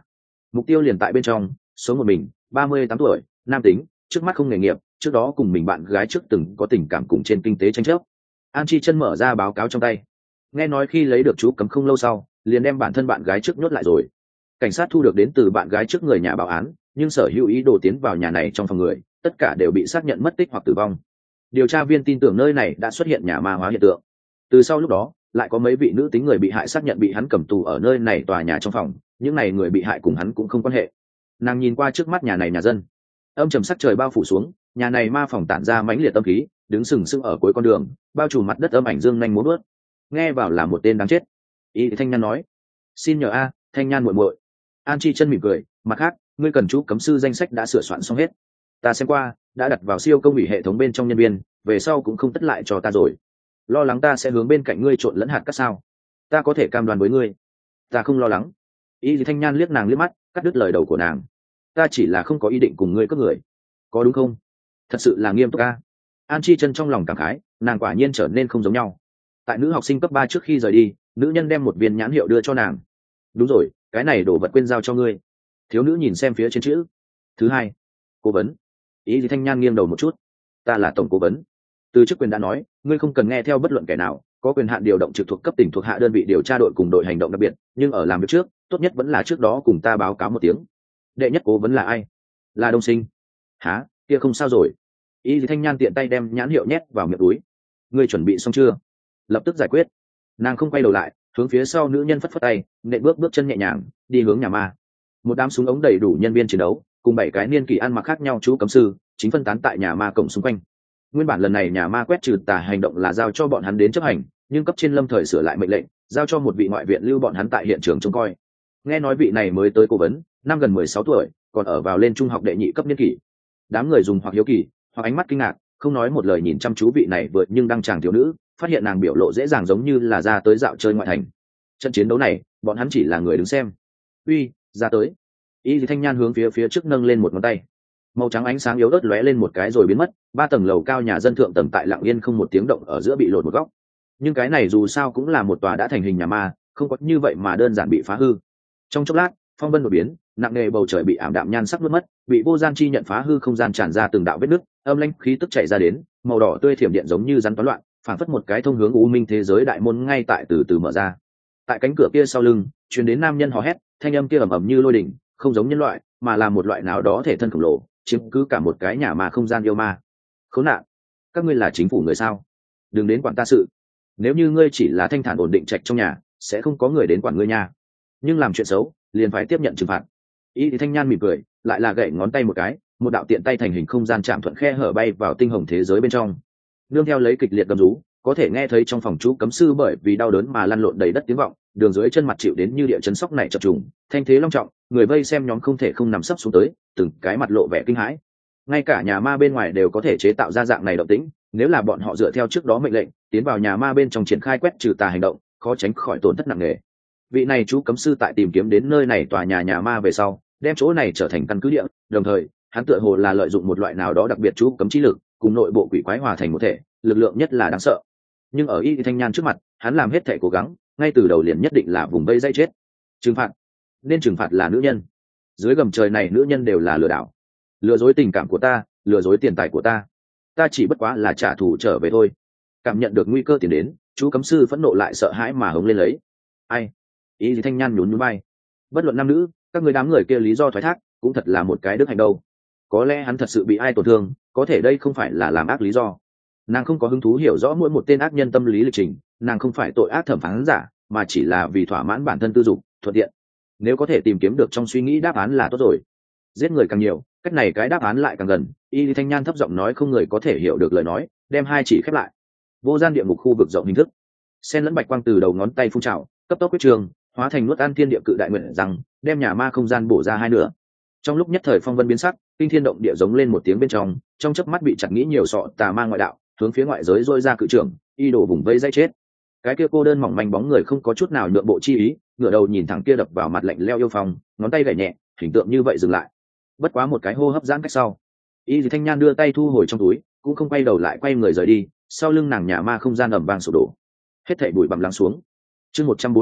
mục tiêu liền tại bên trong, số một mình, 38 tuổi, nam tính, trước mắt không nghề nghiệp, trước đó cùng mình bạn gái trước từng có tình cảm cùng trên kinh tế tranh chấp. An Chi chân mở ra báo cáo trong tay, nghe nói khi lấy được chú cấm không lâu sau liền đem bản thân bạn gái trước nhốt lại rồi. Cảnh sát thu được đến từ bạn gái trước người nhà báo án, nhưng sở hữu ý đồ tiến vào nhà này trong phòng người tất cả đều bị xác nhận mất tích hoặc tử vong. Điều tra viên tin tưởng nơi này đã xuất hiện nhà ma hóa hiện tượng. Từ sau lúc đó lại có mấy vị nữ tính người bị hại xác nhận bị hắn cầm tù ở nơi này tòa nhà trong phòng, những này người bị hại cùng hắn cũng không quan hệ. Nàng nhìn qua trước mắt nhà này nhà dân, âm trầm sắc trời bao phủ xuống, nhà này ma phòng tản ra mãnh liệt tâm khí, đứng sừng sững ở cuối con đường, bao trùm mặt đất âm ảnh dương nhanh múa vớt, nghe vào là một tên đáng chết. Y Thanh Nhan nói, xin nhờ a, Thanh Nhan muội muội. An Chi chân mỉm cười, mặt khác ngươi cần chú cấm sư danh sách đã sửa soạn xong hết, ta xem qua, đã đặt vào siêu công ủy hệ thống bên trong nhân viên, về sau cũng không tất lại cho ta rồi. Lo lắng ta sẽ hướng bên cạnh ngươi trộn lẫn hạt cát sao? Ta có thể cam đoan với ngươi, ta không lo lắng. Y Thanh Nhan liếc nàng liếc mắt, cắt đứt lời đầu của nàng. Ta chỉ là không có ý định cùng ngươi cướp người, có đúng không? Thật sự là nghiêm túc a. An Chi chân trong lòng cảm khái, nàng quả nhiên trở nên không giống nhau. Tại nữ học sinh cấp 3 trước khi rời đi, nữ nhân đem một viên nhãn hiệu đưa cho nàng. Đúng rồi, cái này đồ vật quên giao cho ngươi. Thiếu nữ nhìn xem phía trên chữ. Thứ hai, cố vấn. Ý gì Thanh Nhan nghiêng đầu một chút. Ta là tổng cố vấn. Từ chức quyền đã nói, ngươi không cần nghe theo bất luận kẻ nào, có quyền hạn điều động trực thuộc cấp tỉnh thuộc hạ đơn vị điều tra đội cùng đội hành động đặc biệt, nhưng ở làm việc trước, tốt nhất vẫn là trước đó cùng ta báo cáo một tiếng. Đệ nhất cố vấn là ai? Là Đông Sinh. Hả, kia không sao rồi. Ý gì Thanh Nhan tiện tay đem nhãn hiệu nhét vào miệng túi. Ngươi chuẩn bị xong chưa? Lập tức giải quyết. Nàng không quay đầu lại, hướng phía sau nữ nhân phất phất tay, nện bước chân nhẹ nhàng đi hướng nhà ma. Một đám súng ống đầy đủ nhân viên chiến đấu cùng 7 cái niên kỳ ăn mặc khác nhau chú cấm sư chính phân tán tại nhà ma cổng xung quanh. Nguyên bản lần này nhà ma quét trừ tà hành động là giao cho bọn hắn đến chấp hành, nhưng cấp trên lâm thời sửa lại mệnh lệnh, giao cho một vị ngoại viện lưu bọn hắn tại hiện trường trông coi. Nghe nói vị này mới tới cố vấn, năm gần 16 tuổi, còn ở vào lên trung học đệ nhị cấp niên kỷ. Đám người dùng hoặc hiếu kỳ hoặc ánh mắt kinh ngạc, không nói một lời nhìn chăm chú vị này vượt nhưng đang chàng thiếu nữ, phát hiện nàng biểu lộ dễ dàng giống như là ra tới dạo chơi ngoại thành. Trận chiến đấu này bọn hắn chỉ là người đứng xem. Uy, ra tới. Y Thanh Nhan hướng phía trước nâng lên một ngón tay, màu trắng ánh sáng yếu ớt lóe lên một cái rồi biến mất. 3 tầng lầu cao nhà dân thượng tầng tại lặng yên không một tiếng động ở giữa bị lột một góc. Nhưng cái này dù sao cũng là một tòa đã thành hình nhà ma, không có như vậy mà đơn giản bị phá hư. Trong chốc lát phong vân đột biến, nặng nề bầu trời bị ảm đạm nhan sắc mất, bị vô gian chi nhận phá hư, không gian tràn ra từng đạo vết nứt, âm lãnh khí tức chảy ra đến, màu đỏ tươi thiểm điện giống như rắn toán loạn, phảng phất một cái thông hướng u minh thế giới đại môn ngay tại từ từ mở ra. Tại cánh cửa kia sau lưng truyền đến nam nhân hò hét, thanh âm kia ầm ầm như lôi đình, không giống nhân loại mà là một loại nào đó thể thân khổng lồ, chiếm cứ cả một cái nhà ma không gian yêu ma. Khốn nạn, các ngươi là chính phủ người sao? Đừng đến quản ta sự. Nếu như ngươi chỉ là thanh thản ổn định trạch trong nhà, sẽ không có người đến quản ngươi nha. Nhưng làm chuyện xấu liền phải tiếp nhận trừng phạt. Y thì Thanh Nhan mỉm cười, lại là gậy ngón tay một cái, một đạo tiện tay thành hình không gian chạm thuận khe hở bay vào tinh hồng thế giới bên trong. Nương theo lấy kịch liệt gầm rú, có thể nghe thấy trong phòng chú cấm sư bởi vì đau đớn mà lăn lộn đầy đất tiếng vọng, đường dưới chân mặt chịu đến như địa chấn sóc này chập trùng, thanh thế long trọng, người vây xem nhóm không thể không nằm sấp xuống tới, từng cái mặt lộ vẻ kinh hãi. Ngay cả nhà ma bên ngoài đều có thể chế tạo ra dạng này động tĩnh, nếu là bọn họ dựa theo trước đó mệnh lệnh, tiến vào nhà ma bên trong triển khai quét trừ tà hành động, khó tránh khỏi tổn thất nặng nề. Vị này chú cấm sư tại tìm kiếm đến nơi này tòa nhà ma về sau, đem chỗ này trở thành căn cứ địa, đồng thời hắn tựa hồ là lợi dụng một loại nào đó đặc biệt chú cấm trí lực, cùng nội bộ quỷ quái hòa thành một thể, lực lượng nhất là đáng sợ. Nhưng ở Y Thanh Nhan trước mặt, hắn làm hết thể cố gắng, ngay từ đầu liền nhất định là vùng vây dây chết. Trừng phạt, nên trừng phạt là nữ nhân. Dưới gầm trời này nữ nhân đều là lừa đảo, lừa dối tình cảm của ta, lừa dối tiền tài của ta. Ta chỉ bất quá là trả thù trở về thôi. Cảm nhận được nguy cơ tiến đến, chú cấm sư phẫn nộ lại sợ hãi mà hống lên lấy. Ai? Y Thanh Nhan nhún nhún vai. Bất luận nam nữ, các người đám người kia lý do thoái thác cũng thật là một cái đức hạnh đâu. Có lẽ hắn thật sự bị ai tổn thương, có thể đây không phải là làm ác lý do. Nàng không có hứng thú hiểu rõ mỗi một tên ác nhân tâm lý lịch trình, nàng không phải tội ác thẩm phán giả, mà chỉ là vì thỏa mãn bản thân tư dục, thuận tiện. Nếu có thể tìm kiếm được trong suy nghĩ đáp án là tốt rồi. Giết người càng nhiều, cách này cái đáp án lại càng gần. Y Thanh Nhan thấp giọng nói, không người có thể hiểu được lời nói, đem hai chỉ khép lại. Vô gian địa ngục khu vực rộng hình thức, sen lẫn bạch quang từ đầu ngón tay phun trào, cấp tốc quyết trường, hóa thành nuốt ăn thiên địa cự đại nguyện rằng đem nhà ma không gian bổ ra hai nửa. Trong lúc nhất thời phong vân biến sắc, kinh thiên động địa giống lên một tiếng bên trong chớp mắt bị chặt nghĩ nhiều sọ tà ma ngoại đạo hướng phía ngoại giới dôi ra cự trưởng, y đổ vùng vây dây chết. Cái kia cô đơn mỏng manh bóng người không có chút nào nhượng bộ chi ý, ngửa đầu nhìn thẳng kia đập vào mặt lạnh leo yêu phong, ngón tay gảy nhẹ, hình tượng như vậy dừng lại. Bất quá một cái hô hấp giãn cách sau, Y Thanh Nhan đưa tay thu hồi trong túi, cũng không quay đầu lại, quay người rời đi. Sau lưng nàng nhà ma không gian ầm vang sụp đổ, hết thảy bụi bặm lắng xuống. Chương 141,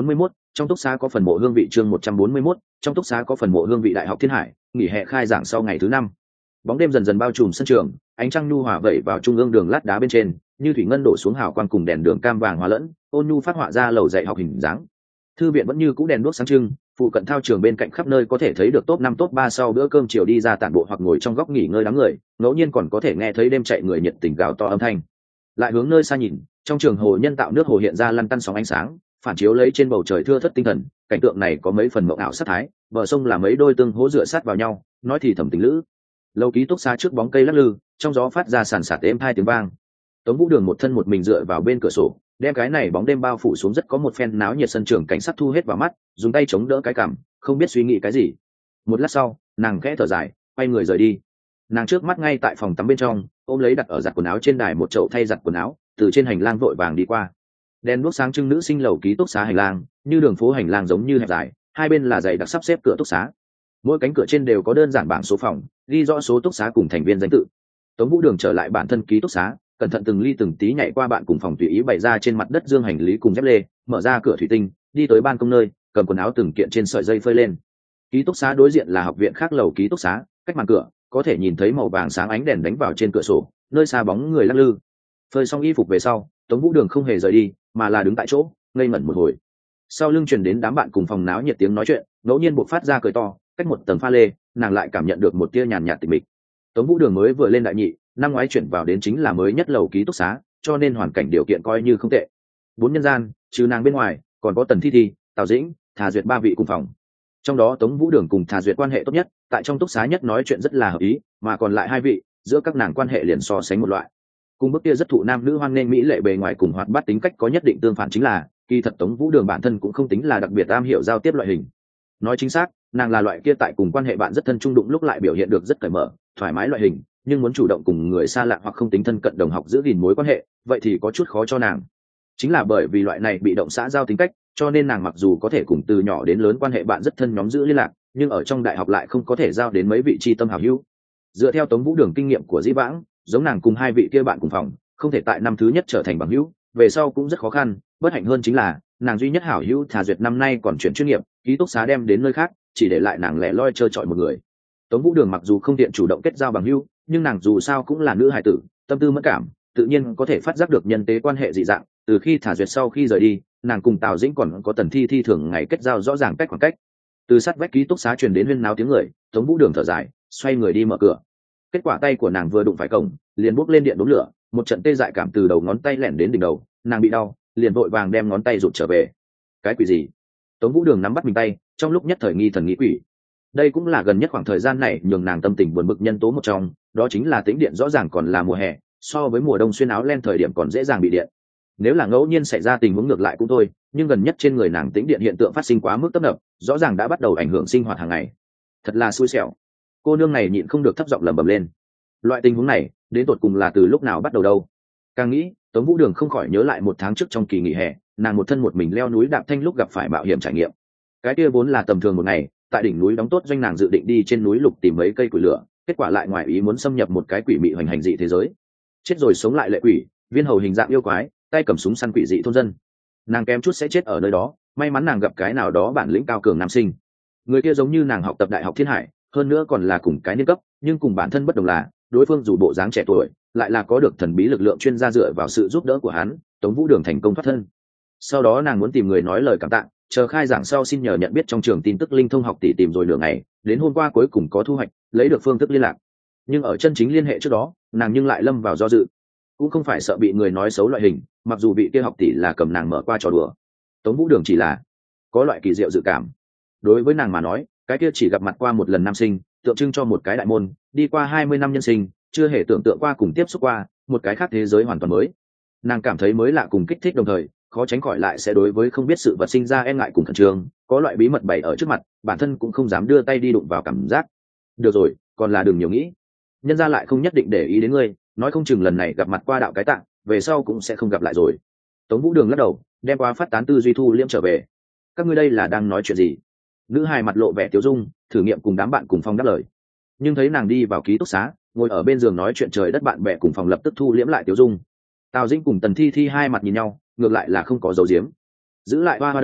trong túc xá có phần mộ hương vị chương 141, trong túc xá có phần mộ hương vị Đại học Thiên Hải, nghỉ hè khai giảng sau ngày thứ 5. Bóng đêm dần dần bao trùm sân trường, ánh trăng nhu hòa vẩy vào trung ương đường lát đá bên trên, như thủy ngân đổ xuống hào quang cùng đèn đường cam vàng hòa lẫn, ôn nhu phát họa ra lầu dạy học hình dáng. Thư viện vẫn như cũ đèn đuốc sáng trưng, phụ cận thao trường bên cạnh khắp nơi có thể thấy được top 5 top 3 sau bữa cơm chiều đi ra tản bộ hoặc ngồi trong góc nghỉ ngơi đám người, ngẫu nhiên còn có thể nghe thấy đêm chạy người nhiệt tình gào to âm thanh. Lại hướng nơi xa nhìn, trong trường hồ nhân tạo nước hồ hiện ra lăn tăn sóng ánh sáng, phản chiếu lấy trên bầu trời thưa thất tinh thần, cảnh tượng này có mấy phần mộng ảo sát thái, bờ sông là mấy đôi tương hỗ dựa sát vào nhau, nói thì thầm tình lữ. Lâu ký túc xá trước bóng cây lắc lư, trong gió phát ra sàn sạt êm hai tiếng vang. Tống Vũ Đường một thân một mình dựa vào bên cửa sổ, đem cái này bóng đêm bao phủ xuống rất có một phen náo nhiệt sân trường cảnh sát thu hết vào mắt, dùng tay chống đỡ cái cằm, không biết suy nghĩ cái gì. Một lát sau, nàng khẽ thở dài, quay người rời đi. Nàng trước mắt ngay tại phòng tắm bên trong, ôm lấy đặt ở giặt quần áo trên đài một chậu thay giặt quần áo, từ trên hành lang vội vàng đi qua. Đèn đuốc sáng trưng nữ sinh lầu ký túc xá hành lang, như đường phố hành lang giống như hẹp dài, hai bên là dãy đặc sắp xếp cửa túc xá. Mỗi cánh cửa trên đều có đơn giản bảng số phòng, ghi rõ số túc xá cùng thành viên danh tự. Tống Vũ Đường trở lại bản thân ký túc xá, cẩn thận từng ly từng tí nhảy qua bạn cùng phòng tùy ý bày ra trên mặt đất dương hành lý cùng dép lê, mở ra cửa thủy tinh, đi tới ban công nơi, cầm quần áo từng kiện trên sợi dây phơi lên. Ký túc xá đối diện là học viện khác lầu ký túc xá, cách màn cửa có thể nhìn thấy màu vàng sáng ánh đèn đánh vào trên cửa sổ, nơi xa bóng người lắc lư. Phơi xong y phục về sau, Tống Vũ Đường không hề rời đi, mà là đứng tại chỗ, ngây ngẩn một hồi. Sau lưng truyền đến đám bạn cùng phòng náo nhiệt tiếng nói chuyện, ngẫu nhiên buộc phát ra cười to, cách một tầng pha lê, nàng lại cảm nhận được một tia nhàn nhạt tịch mịch. Tống Vũ Đường mới vừa lên đại nhị, năm ngoái chuyển vào đến chính là mới nhất lầu ký túc xá, cho nên hoàn cảnh điều kiện coi như không tệ. 4 nhân gian, trừ nàng bên ngoài, còn có Tần Thi Thi, Tào Dĩnh, Thà Duyệt 3 vị cùng phòng. Trong đó Tống Vũ Đường cùng Thà Duyệt quan hệ tốt nhất, tại trong túc xá nhất nói chuyện rất là hợp ý, mà còn lại 2 vị, giữa các nàng quan hệ liền so sánh một loại. Cùng bức kia rất thụ nam nữ hoan nghênh mỹ lệ bề ngoài cùng hoạt bát tính cách có nhất định tương phản chính là, kỳ thật Tống Vũ Đường bản thân cũng không tính là đặc biệt am hiểu giao tiếp loại hình. Nói chính xác, nàng là loại kia tại cùng quan hệ bạn rất thân trung đụng lúc lại biểu hiện được rất cởi mở, thoải mái loại hình, nhưng muốn chủ động cùng người xa lạ hoặc không tính thân cận đồng học giữ gìn mối quan hệ, vậy thì có chút khó cho nàng. Chính là bởi vì loại này bị động xã giao tính cách, cho nên nàng mặc dù có thể cùng từ nhỏ đến lớn quan hệ bạn rất thân nhóm giữ liên lạc, nhưng ở trong đại học lại không có thể giao đến mấy vị tri tâm hảo hữu. Dựa theo Tống Vũ Đường kinh nghiệm của dĩ vãng, giống nàng cùng 2 vị kia bạn cùng phòng, không thể tại năm thứ nhất trở thành bằng hữu, về sau cũng rất khó khăn. Bất hạnh hơn chính là, nàng duy nhất hảo hữu Thà Duyệt năm nay còn chuyển chuyên nghiệp, ký túc xá đem đến nơi khác, chỉ để lại nàng lẻ loi chơi chọi một người. Tống Vũ Đường mặc dù không tiện chủ động kết giao bằng hữu, nhưng nàng dù sao cũng là nữ hài tử, tâm tư mẫn cảm, tự nhiên có thể phát giác được nhân tế quan hệ dị dạng. Từ khi Thà Duyệt sau khi rời đi, nàng cùng Tào Dĩnh còn có Tần Thi Thi thường ngày kết giao rõ ràng cách khoảng cách. Từ sát vách ký túc xá truyền đến huyên náo tiếng người, Tống Vũ Đường thở dài, xoay người đi mở cửa. Kết quả tay của nàng vừa đụng phải cổng, liền bốc lên điện đốm lửa, một trận tê dại cảm từ đầu ngón tay lẻn đến đỉnh đầu, nàng bị đau, liền vội vàng đem ngón tay rụt trở về. Cái quỷ gì? Tống Vũ Đường nắm bắt mình tay, trong lúc nhất thời nghi thần nghĩ quỷ. Đây cũng là gần nhất khoảng thời gian này nhường nàng tâm tình buồn bực nhân tố một trong, đó chính là tĩnh điện rõ ràng còn là mùa hè, so với mùa đông xuyên áo len thời điểm còn dễ dàng bị điện. Nếu là ngẫu nhiên xảy ra tình huống ngược lại cũng thôi, nhưng gần nhất trên người nàng tĩnh điện hiện tượng phát sinh quá mức tấp nập, rõ ràng đã bắt đầu ảnh hưởng sinh hoạt hàng ngày. Thật là xui xẻo. Cô nương này nhịn không được thấp giọng lẩm bẩm lên. Loại tình huống này, đến tột cùng là từ lúc nào bắt đầu đâu? Càng nghĩ, Tống Vũ Đường không khỏi nhớ lại 1 tháng trước trong kỳ nghỉ hè, nàng một thân một mình leo núi đạp thanh lúc gặp phải mạo hiểm trải nghiệm. Cái kia vốn là tầm thường một ngày, tại đỉnh núi đóng tốt doanh nàng dự định đi trên núi lục tìm mấy cây củi lửa, kết quả lại ngoài ý muốn xâm nhập một cái quỷ mị hoành hành dị thế giới. Chết rồi sống lại lệ quỷ, viên hầu hình dạng yêu quái, tay cầm súng săn quỷ dị thôn dân. Nàng kém chút sẽ chết ở nơi đó, may mắn nàng gặp cái nào đó bản lĩnh cao cường nam sinh. Người kia giống như nàng học tập Đại học Thiên Hải, hơn nữa còn là cùng cái niên cấp, nhưng cùng bản thân bất đồng là, đối phương dù bộ dáng trẻ tuổi, lại là có được thần bí lực lượng chuyên gia dựa vào sự giúp đỡ của hắn, Tống Vũ Đường thành công thoát thân. Sau đó nàng muốn tìm người nói lời cảm tạ, chờ khai giảng sau xin nhờ nhận biết trong trường tin tức linh thông học tỷ tìm rồi nửa ngày, đến hôm qua cuối cùng có thu hoạch, lấy được phương thức liên lạc. Nhưng ở chân chính liên hệ trước đó, nàng nhưng lại lâm vào do dự. Cũng không phải sợ bị người nói xấu loại hình, mặc dù vị kia học tỷ là cầm nàng mở qua trò đùa. Tống Vũ Đường chỉ là có loại kỳ diệu dự cảm. Đối với nàng mà nói, cái kia chỉ gặp mặt qua một lần nam sinh, tượng trưng cho một cái đại môn, đi qua 20 năm nhân sinh, chưa hề tưởng tượng qua cùng tiếp xúc qua một cái khác thế giới hoàn toàn mới. Nàng cảm thấy mới lạ cùng kích thích đồng thời, khó tránh khỏi lại sẽ đối với không biết sự vật sinh ra e ngại cùng khẩn trương, có loại bí mật bày ở trước mặt, bản thân cũng không dám đưa tay đi đụng vào cảm giác. Được rồi, còn là đừng nhiều nghĩ. Nhân gia lại không nhất định để ý đến ngươi, nói không chừng lần này gặp mặt qua đạo cái tạng, về sau cũng sẽ không gặp lại rồi. Tống Vũ Đường lắc đầu, đem qua phát tán tư duy thu liễm trở về. Các ngươi đây là đang nói chuyện gì? Nữ hài mặt lộ vẻ tiêu dung, thử nghiệm cùng đám bạn cùng phòng đáp lời. Nhưng thấy nàng đi vào ký túc xá, ngồi ở bên giường nói chuyện trời đất bạn bè cùng phòng lập tức thu liễm lại tiêu dung. Tào Dĩnh cùng Tần Thi Thi hai mặt nhìn nhau, ngược lại là không có dấu diếm. Giữ lại hoa hoa đầu,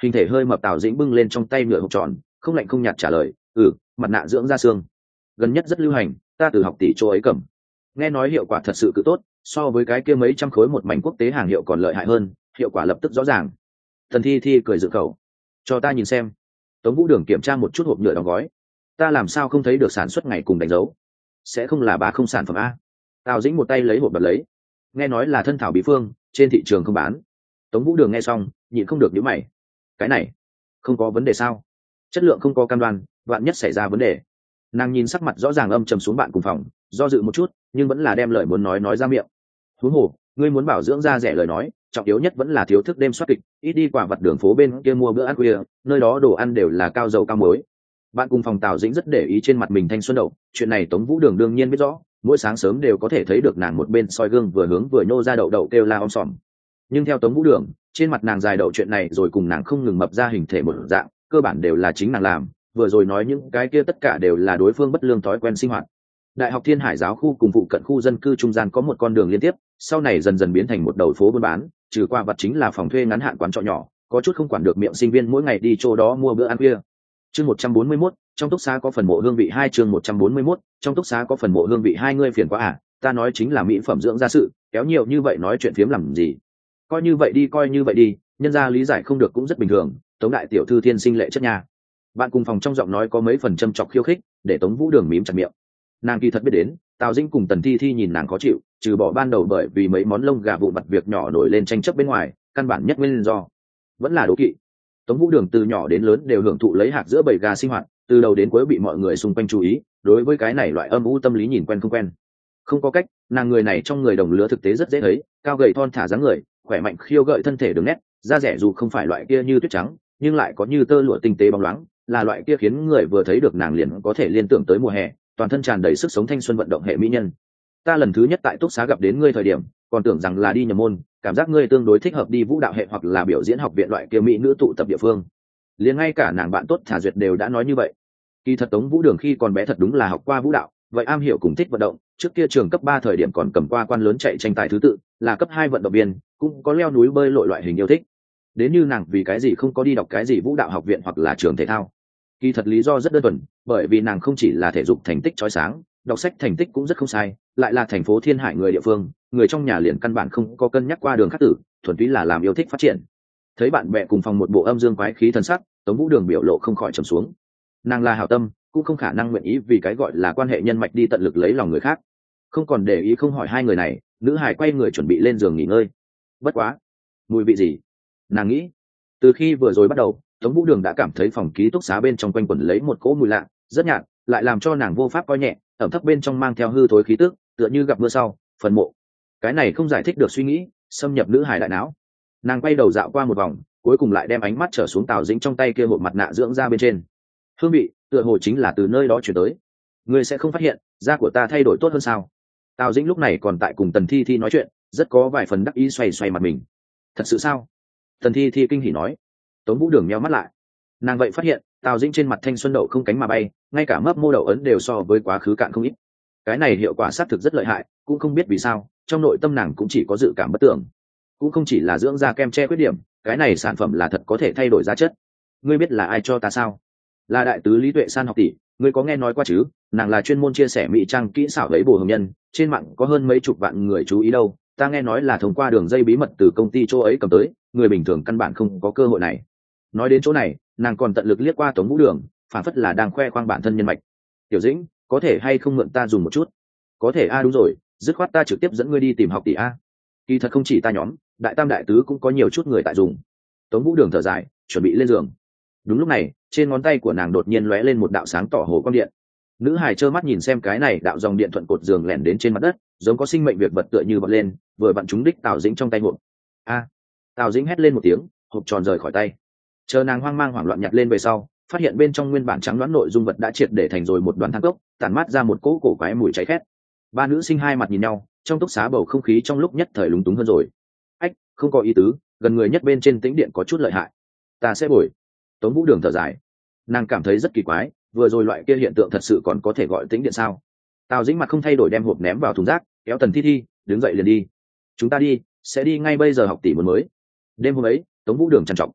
Hình thể hơi mập Tào Dĩnh bưng lên trong tay nửa hộp tròn, không lạnh không nhạt trả lời, mặt nạ dưỡng da xương gần nhất rất lưu hành, ta từ học tỷ chỗ ấy cầm. Nghe nói hiệu quả thật sự cự tốt, so với cái kia mấy trăm khối một mảnh quốc tế hàng hiệu còn lợi hại hơn, hiệu quả lập tức rõ ràng. Tần Thi Thi cười dựng khẩu, cho ta nhìn xem. Tống Vũ Đường kiểm tra một chút hộp nhựa đóng gói, ta làm sao không thấy được sản xuất ngày cùng đánh dấu, sẽ không là bá không sản phẩm a? Tào Dĩnh một tay lấy hộp bật lấy, nghe nói là thân thảo bí phương, trên thị trường không bán. Tống Vũ Đường nghe xong nhịn không được nhíu mày, cái này không có vấn đề sao? Chất lượng không có cam đoan, vạn nhất xảy ra vấn đề. Nàng nhìn sắc mặt rõ ràng âm trầm xuống bạn cùng phòng, do dự một chút nhưng vẫn là đem lời muốn nói ra miệng. Huống hồ ngươi muốn bảo dưỡng da rẻ lời nói, trọng yếu nhất vẫn là thiếu thức đêm soát kịch, ít đi quả vặt đường phố bên kia mua bữa ăn khuya, nơi đó đồ ăn đều là cao dầu cao muối. Bạn cùng phòng Tào Dĩnh rất để ý trên mặt mình thanh xuân đậu, chuyện này Tống Vũ Đường đương nhiên biết rõ, mỗi sáng sớm đều có thể thấy được nàng một bên soi gương vừa hướng vừa nhô ra đậu đậu kêu la om sòm. Nhưng theo Tống Vũ Đường, trên mặt nàng dài đậu chuyện này rồi cùng nàng không ngừng mập ra hình thể một dạng, cơ bản đều là chính nàng làm, vừa rồi nói những cái kia tất cả đều là đối phương bất lương thói quen sinh hoạt. Đại học Thiên Hải giáo khu cùng phụ cận khu dân cư trung gian có một con đường liên tiếp, sau này dần dần biến thành một đầu phố buôn bán, trừ qua vặt chính là phòng thuê ngắn hạn quán trọ nhỏ, có chút không quản được miệng sinh viên mỗi ngày đi chỗ đó mua bữa ăn khuya. Chương 141, trong túc xá có phần mộ hương vị 2 chương 141, trong túc xá có phần mộ hương vị 2 ngươi phiền quá à, ta nói chính là mỹ phẩm dưỡng da sự, kéo nhiều như vậy nói chuyện phiếm làm gì? Coi như vậy đi, nhân gia lý giải không được cũng rất bình thường, Tống đại tiểu thư thiên sinh lệ chất nhà. Bạn cùng phòng trong giọng nói có mấy phần châm chọc khiêu khích, để Tống Vũ Đường mím chặt miệng. Nàng kỳ thật biết đến, Tào Dĩnh cùng Tần Thi Thi nhìn nàng khó chịu, trừ bỏ ban đầu bởi vì mấy món lông gà vụn vặt việc nhỏ nổi lên tranh chấp bên ngoài, căn bản nhất nguyên do vẫn là đố kỵ. Tống Vũ Đường từ nhỏ đến lớn đều hưởng thụ lấy hạt giữa bầy gà sinh hoạt, từ đầu đến cuối bị mọi người xung quanh chú ý, đối với cái này loại âm u tâm lý nhìn quen không quen. Không có cách, nàng người này trong người đồng lứa thực tế rất dễ thấy, cao gầy thon thả dáng người, khỏe mạnh khiêu gợi thân thể đường nét, da rẻ dù không phải loại kia như tuyết trắng, nhưng lại có như tơ lụa tinh tế bóng loáng, là loại kia khiến người vừa thấy được nàng liền có thể liên tưởng tới mùa hè, toàn thân tràn đầy sức sống thanh xuân vận động hệ mỹ nhân. Ta lần thứ nhất tại túc xá gặp đến ngươi thời điểm, còn tưởng rằng là đi nhầm môn, cảm giác ngươi tương đối thích hợp đi vũ đạo hệ hoặc là biểu diễn học viện loại kia mỹ nữ tụ tập địa phương. Liền ngay cả nàng bạn tốt Thả Duyệt đều đã nói như vậy. Kỳ thật Tống Vũ Đường khi còn bé thật đúng là học qua vũ đạo, vậy am hiểu cùng thích vận động, trước kia trường cấp 3 thời điểm còn cầm qua quan lớn chạy tranh tài thứ tự, là cấp 2 vận động viên, cũng có leo núi bơi lội loại hình yêu thích. Đến như nàng vì cái gì không có đi đọc cái gì vũ đạo học viện hoặc là trường thể thao. Kỳ thật lý do rất đơn thuần, bởi vì nàng không chỉ là thể dục thành tích chói sáng, đọc sách thành tích cũng rất không sai, lại là thành phố Thiên Hải người địa phương, người trong nhà liền căn bản không có cân nhắc qua đường khác tử, thuần túy là làm yêu thích phát triển. Thấy bạn bè cùng phòng một bộ âm dương quái khí thần sắc, Tống Vũ Đường biểu lộ không khỏi trầm xuống. Nàng là hảo tâm, cũng không khả năng nguyện ý vì cái gọi là quan hệ nhân mạch đi tận lực lấy lòng người khác. Không còn để ý không hỏi hai người này, nữ hải quay người chuẩn bị lên giường nghỉ ngơi. Bất quá, mùi vị gì? Nàng nghĩ. Từ khi vừa rồi bắt đầu, Tống Vũ Đường đã cảm thấy phòng ký túc xá bên trong quanh quẩn lấy một cỗ mùi lạ, rất nhạt, lại làm cho nàng vô pháp coi nhẹ, ẩm thấp bên trong mang theo hư thối khí tức, tựa như gặp mưa sau, phần mộ. Cái này không giải thích được suy nghĩ, xâm nhập nữ hải đại não. Nàng quay đầu dạo qua một vòng, cuối cùng lại đem ánh mắt trở xuống Tào Dĩnh trong tay kia hộp mặt nạ dưỡng da bên trên. Hương vị, tựa hồ chính là từ nơi đó chuyển tới. Ngươi sẽ không phát hiện, da của ta thay đổi tốt hơn sao? Tào Dĩnh lúc này còn tại cùng Tần Thi Thi nói chuyện, rất có vài phần đắc ý xoay xoay mặt mình. Thật sự sao? Tần Thi Thi kinh hỉ nói. Tống Vũ Đường nheo mắt lại. Nàng vậy phát hiện, Tào Dĩnh trên mặt thanh xuân đậu không cánh mà bay, ngay cả mấp mô đậu ấn đều so với quá khứ cạn không ít. Cái này hiệu quả xác thực rất lợi hại, cũng không biết vì sao, trong nội tâm nàng cũng chỉ có dự cảm bất tưởng. Cũng không chỉ là dưỡng da kem che khuyết điểm, cái này sản phẩm là thật có thể thay đổi da chất. Ngươi biết là ai cho ta sao? Là đại tứ Lý Tuệ San học tỷ, ngươi có nghe nói qua chứ? Nàng là chuyên môn chia sẻ mỹ trang kỹ xảo lấy bổ hồng nhân, trên mạng có hơn mấy chục vạn người chú ý đâu. Ta nghe nói là thông qua đường dây bí mật từ công ty chỗ ấy cầm tới, người bình thường căn bản không có cơ hội này. Nói đến chỗ này, nàng còn tận lực liếc qua Tống Vũ Đường, phản phất là đang khoe khoang bản thân nhân mạch. Tiểu Dĩnh, có thể hay không mượn ta dùng một chút? Có thể a, đúng rồi, dứt khoát ta trực tiếp dẫn ngươi đi tìm học tỷ a. Kỳ thật không chỉ ta nhóm, đại tam đại tứ cũng có nhiều chút người tại dùng. Tống Vũ Đường thở dài, chuẩn bị lên giường. Đúng lúc này, trên ngón tay của nàng đột nhiên lóe lên một đạo sáng tỏ hồ quang điện. Nữ hài trơ mắt nhìn xem cái này đạo dòng điện thuận cột giường lẻn đến trên mặt đất, giống có sinh mệnh việc vật tựa như bật lên, vừa vặn trúng đích Tào Dĩnh trong tay hộp. A! Tào Dĩnh hét lên một tiếng, hộp tròn rời khỏi tay. Chờ nàng hoang mang hoảng loạn nhặt lên về sau, phát hiện bên trong nguyên bản trắng đoán nội dung vật đã triệt để thành rồi một đoàn than cốc, tản mát ra một cỗ cổ quái mùi cháy khét. Ba nữ sinh hai mặt nhìn nhau, trong túc xá bầu không khí trong lúc nhất thời lúng túng hơn rồi. Ách, không có ý tứ, gần người nhất bên trên tĩnh điện có chút lợi hại. Ta sẽ bồi. Tống Vũ Đường thở dài. Nàng cảm thấy rất kỳ quái, vừa rồi loại kia hiện tượng thật sự còn có thể gọi tĩnh điện sao? Tào Dĩnh mặt không thay đổi đem hộp ném vào thùng rác, kéo Tần Thi Thi, đứng dậy liền đi. Chúng ta đi, sẽ đi ngay bây giờ học tỷ muốn mới. Đêm hôm ấy, Tống Vũ Đường trằn trọc.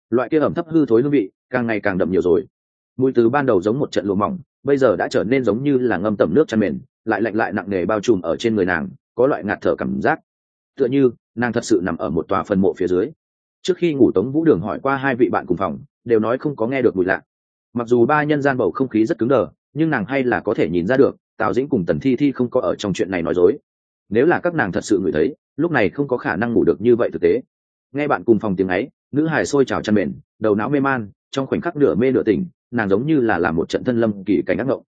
loại kia ẩm thấp hư thối hương vị càng ngày càng đậm nhiều rồi. Mùi từ ban đầu giống một trận lụa mỏng, bây giờ đã trở nên giống như là ngâm tẩm nước chăn mền, lại lạnh lại nặng nề bao trùm ở trên người nàng, có loại ngạt thở cảm giác, tựa như nàng thật sự nằm ở một tòa phần mộ phía dưới. Trước khi ngủ, Tống Vũ Đường hỏi qua hai vị bạn cùng phòng, đều nói không có nghe được mùi lạ. Mặc dù ba nhân gian bầu không khí rất cứng đờ, nhưng nàng hay là có thể nhìn ra được Tào Dĩnh cùng Tần Thi Thi không có ở trong chuyện này nói dối. Nếu là các nàng thật sự ngửi thấy, lúc này không có khả năng ngủ được như vậy thực tế. Nghe bạn cùng phòng tiếng ấy, nữ hài sôi trào chăn mền, đầu não mê man, trong khoảnh khắc nửa mê nửa tỉnh, nàng giống như là làm một trận thân lâm kỳ cảnh ác mộng.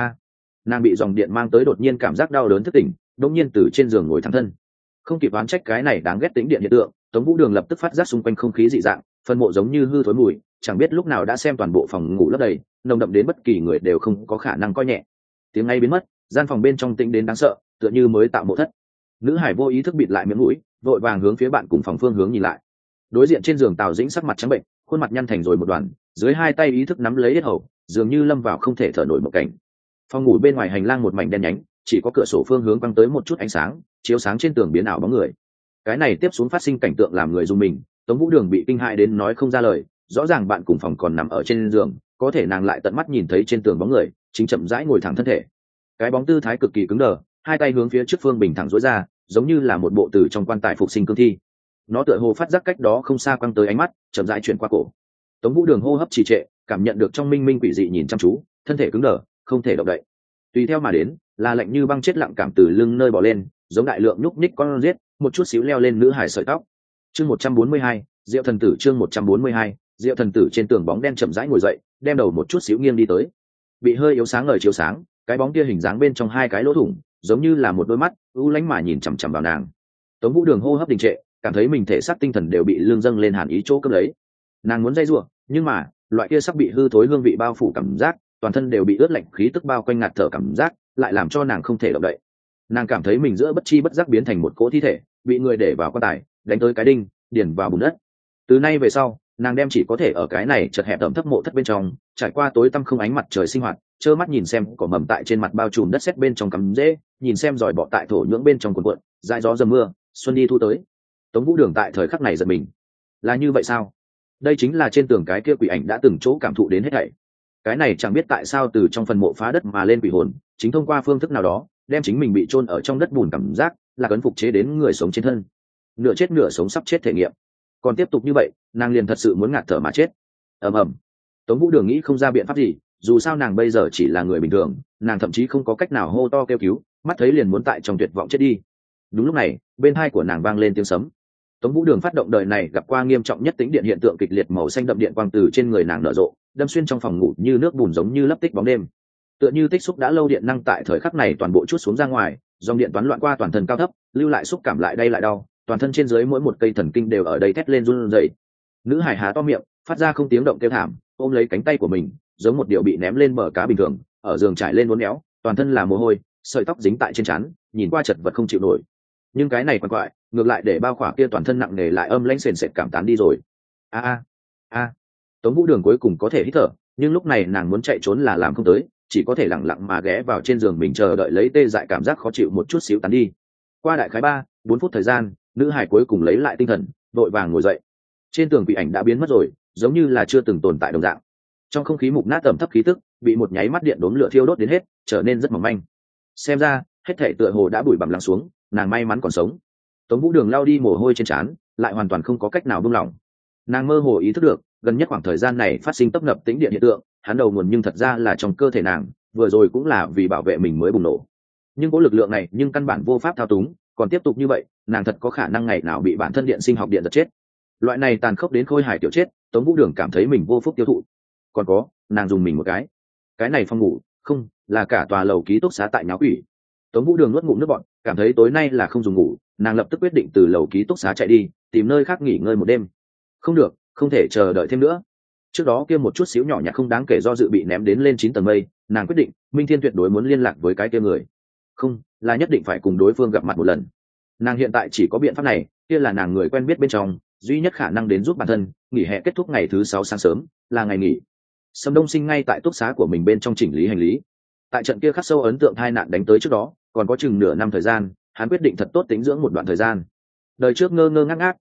Nàng bị dòng điện mang tới, đột nhiên cảm giác đau đớn thức tỉnh, đột nhiên từ trên giường ngồi thẳng thân. Không kịp oán trách cái này đáng ghét tĩnh điện hiện tượng, Tống Vũ Đường lập tức phát giác xung quanh không khí dị dạng, phần mộ giống như hư thối mùi, chẳng biết lúc nào đã xem toàn bộ phòng ngủ lấp đầy, nồng đậm đến bất kỳ người đều không có khả năng coi nhẹ. Tiếng ngay biến mất, gian phòng bên trong tĩnh đến đáng sợ, tựa như mới tạo mộ thất. Nữ hải vô ý thức bịt lại miệng mũi, vội vàng hướng phía bạn cùng phòng phương hướng nhìn lại. Đối diện trên giường Tào Dĩnh sắc mặt trắng bệnh, khuôn mặt nhăn thành rồi một đoàn, dưới hai tay ý thức nắm lấy yết hầu, dường như lâm vào không thể thở nổi một cảnh. Phòng ngủ bên ngoài hành lang một mảnh đen nhánh, chỉ có cửa sổ phương hướng quăng tới một chút ánh sáng, chiếu sáng trên tường biến ảo bóng người. Cái này tiếp xuống phát sinh cảnh tượng làm người rùng mình. Tống Vũ Đường bị kinh hãi đến nói không ra lời, rõ ràng bạn cùng phòng còn nằm ở trên giường, có thể nàng lại tận mắt nhìn thấy trên tường bóng người chính chậm rãi ngồi thẳng thân thể. Cái bóng tư thái cực kỳ cứng đờ, hai tay hướng phía trước phương bình thẳng duỗi ra, giống như là một bộ từ trong quan tài phục sinh cương thi. Nó tựa hồ phát giác cách đó không xa quăng tới ánh mắt, chậm rãi chuyển qua cổ. Tống Vũ Đường hô hấp trì trệ, cảm nhận được trong minh minh quỷ dị nhìn chăm chú, thân thể cứng đờ, không thể động đậy. Tùy theo mà đến là lạnh như băng chết lặng cảm từ lưng nơi bò lên, giống đại lượng nhúc nhích con giết, một chút xíu leo lên nữ hải sợi tóc. Chương 142, Diệu thần tử. Chương 142, Diệu thần tử. Trên tường bóng đen chậm rãi ngồi dậy, đem đầu một chút xíu nghiêng đi tới. Bị hơi yếu sáng ngời chiếu sáng, cái bóng kia hình dáng bên trong hai cái lỗ thủng, giống như là một đôi mắt u lánh mà nhìn chằm chằm vào nàng. Tống Vũ Đường hô hấp đình trệ, cảm thấy mình thể xác tinh thần đều bị lương dâng lên hàn ý chỗ cướp lấy. Nàng muốn dây rủa, nhưng mà loại kia sắp bị hư thối hương vị bao phủ cảm giác, toàn thân đều bị ướt lạnh khí tức bao quanh ngạt thở cảm giác, lại làm cho nàng không thể động đậy. Nàng cảm thấy mình giữa bất chi bất giác biến thành một cỗ thi thể, bị người để vào quan tài, đánh tới cái đinh, điền vào bùn đất. Từ nay về sau, nàng đem chỉ có thể ở cái này chật hẹp ẩm thấp mộ thất bên trong, trải qua tối tăm không ánh mặt trời sinh hoạt, trơ mắt nhìn xem cỏ mầm tại trên mặt bao trùm đất sét bên trong cắm rễ, nhìn xem giỏi bọ tại thổ nhưỡng bên trong cuộn cuộn, dãi gió dầm mưa, xuân đi thu tới. Tống Vũ Đường tại thời khắc này giật mình. Là như vậy sao? Đây chính là trên tường cái kia quỷ ảnh đã từng chỗ cảm thụ đến hết thảy. Cái này chẳng biết tại sao từ trong phần mộ phá đất mà lên quỷ hồn, chính thông qua phương thức nào đó, đem chính mình bị chôn ở trong đất bùn cảm giác, là cấn phục chế đến người sống trên thân. Nửa chết nửa sống sắp chết thể nghiệm. Còn tiếp tục như vậy, nàng liền thật sự muốn ngạt thở mà chết. Ầm ầm. Tống Vũ Đường nghĩ không ra biện pháp gì, dù sao nàng bây giờ chỉ là người bình thường, nàng thậm chí không có cách nào hô to kêu cứu, mắt thấy liền muốn tại trong tuyệt vọng chết đi. Đúng lúc này, bên tai của nàng vang lên tiếng sấm. Tống Vũ Đường phát động đời này gặp qua nghiêm trọng nhất tính điện hiện tượng kịch liệt, màu xanh đậm điện quang từ trên người nàng nở rộ, đâm xuyên trong phòng ngủ như nước bùn, giống như lấp tích bóng đêm. Tựa như tích xúc đã lâu điện năng tại thời khắc này toàn bộ chút xuống ra ngoài, dòng điện toán loạn qua toàn thân cao thấp, lưu lại xúc cảm lại đây lại đau, toàn thân trên dưới mỗi một cây thần kinh đều ở đây thét lên run rẩy. Nữ hải há to miệng, phát ra không tiếng động kêu thảm, ôm lấy cánh tay của mình, giống một điều bị ném lên bờ cá bình thường, ở giường trải lên uốn éo, toàn thân là mồ hôi, sợi tóc dính tại trên trán, nhìn qua chật vật không chịu nổi. Nhưng cái này quằn quại, ngược lại để bao khỏa kia toàn thân nặng nề lại âm lãnh sền sệt cảm tán đi rồi. Tống Vũ Đường cuối cùng có thể hít thở, nhưng lúc này nàng muốn chạy trốn là làm không tới, chỉ có thể lặng lặng mà ghé vào trên giường mình chờ đợi lấy tê dại cảm giác khó chịu một chút xíu tán đi. Qua đại khái 3-4 phút thời gian, nữ hải cuối cùng lấy lại tinh thần, vội vàng ngồi dậy. Trên tường quỷ ảnh đã biến mất rồi, giống như là chưa từng tồn tại đồng dạng. Trong không khí mục nát ẩm thấp khí tức, bị một nháy mắt điện đốm lửa thiêu đốt đến hết, trở nên rất mỏng manh. Xem ra, hết thảy tựa hồ đã bụi bặm lắng xuống, nàng may mắn còn sống. Tống Vũ Đường lau đi mồ hôi trên trán, lại hoàn toàn không có cách nào buông lỏng. Nàng mơ hồ ý thức được, gần nhất khoảng thời gian này phát sinh tấp nập tĩnh điện hiện tượng, hắn đầu nguồn nhưng thật ra là trong cơ thể nàng, vừa rồi cũng là vì bảo vệ mình mới bùng nổ. Nhưng có lực lượng này, nhưng căn bản vô pháp thao túng, còn tiếp tục như vậy, nàng thật có khả năng ngày nào bị bản thân điện sinh học điện giật chết. Loại này tàn khốc đến khôi hài tiểu chết, Tống Vũ Đường cảm thấy mình vô phúc tiêu thụ. Còn có, nàng dùng mình một cái này phòng ngủ, không, là cả tòa lầu ký túc xá tại nháo quỷ. Tống Vũ Đường nuốt ngụm nước bọt, cảm thấy tối nay là không dùng ngủ, nàng lập tức quyết định từ lầu ký túc xá chạy đi, tìm nơi khác nghỉ ngơi một đêm. Không được, không thể chờ đợi thêm nữa. Trước đó kia một chút xíu nhỏ nhặt không đáng kể do dự bị ném đến lên 9 tầng mây, nàng quyết định, Minh Thiên tuyệt đối muốn liên lạc với cái kia người. Không, là nhất định phải cùng đối phương gặp mặt một lần. Nàng hiện tại chỉ có biện pháp này, kia là nàng người quen biết bên trong, duy nhất khả năng đến giúp bản thân. Nghỉ hè kết thúc ngày thứ 6 sáng sớm, là ngày nghỉ. Sâm Đông Sinh ngay tại túc xá của mình bên trong chỉnh lý hành lý. Tại trận kia khắc sâu ấn tượng tai nạn đánh tới trước đó, còn có chừng nửa năm thời gian, hắn quyết định thật tốt tính dưỡng một đoạn thời gian. Đời trước ngơ ngơ ngác ngác,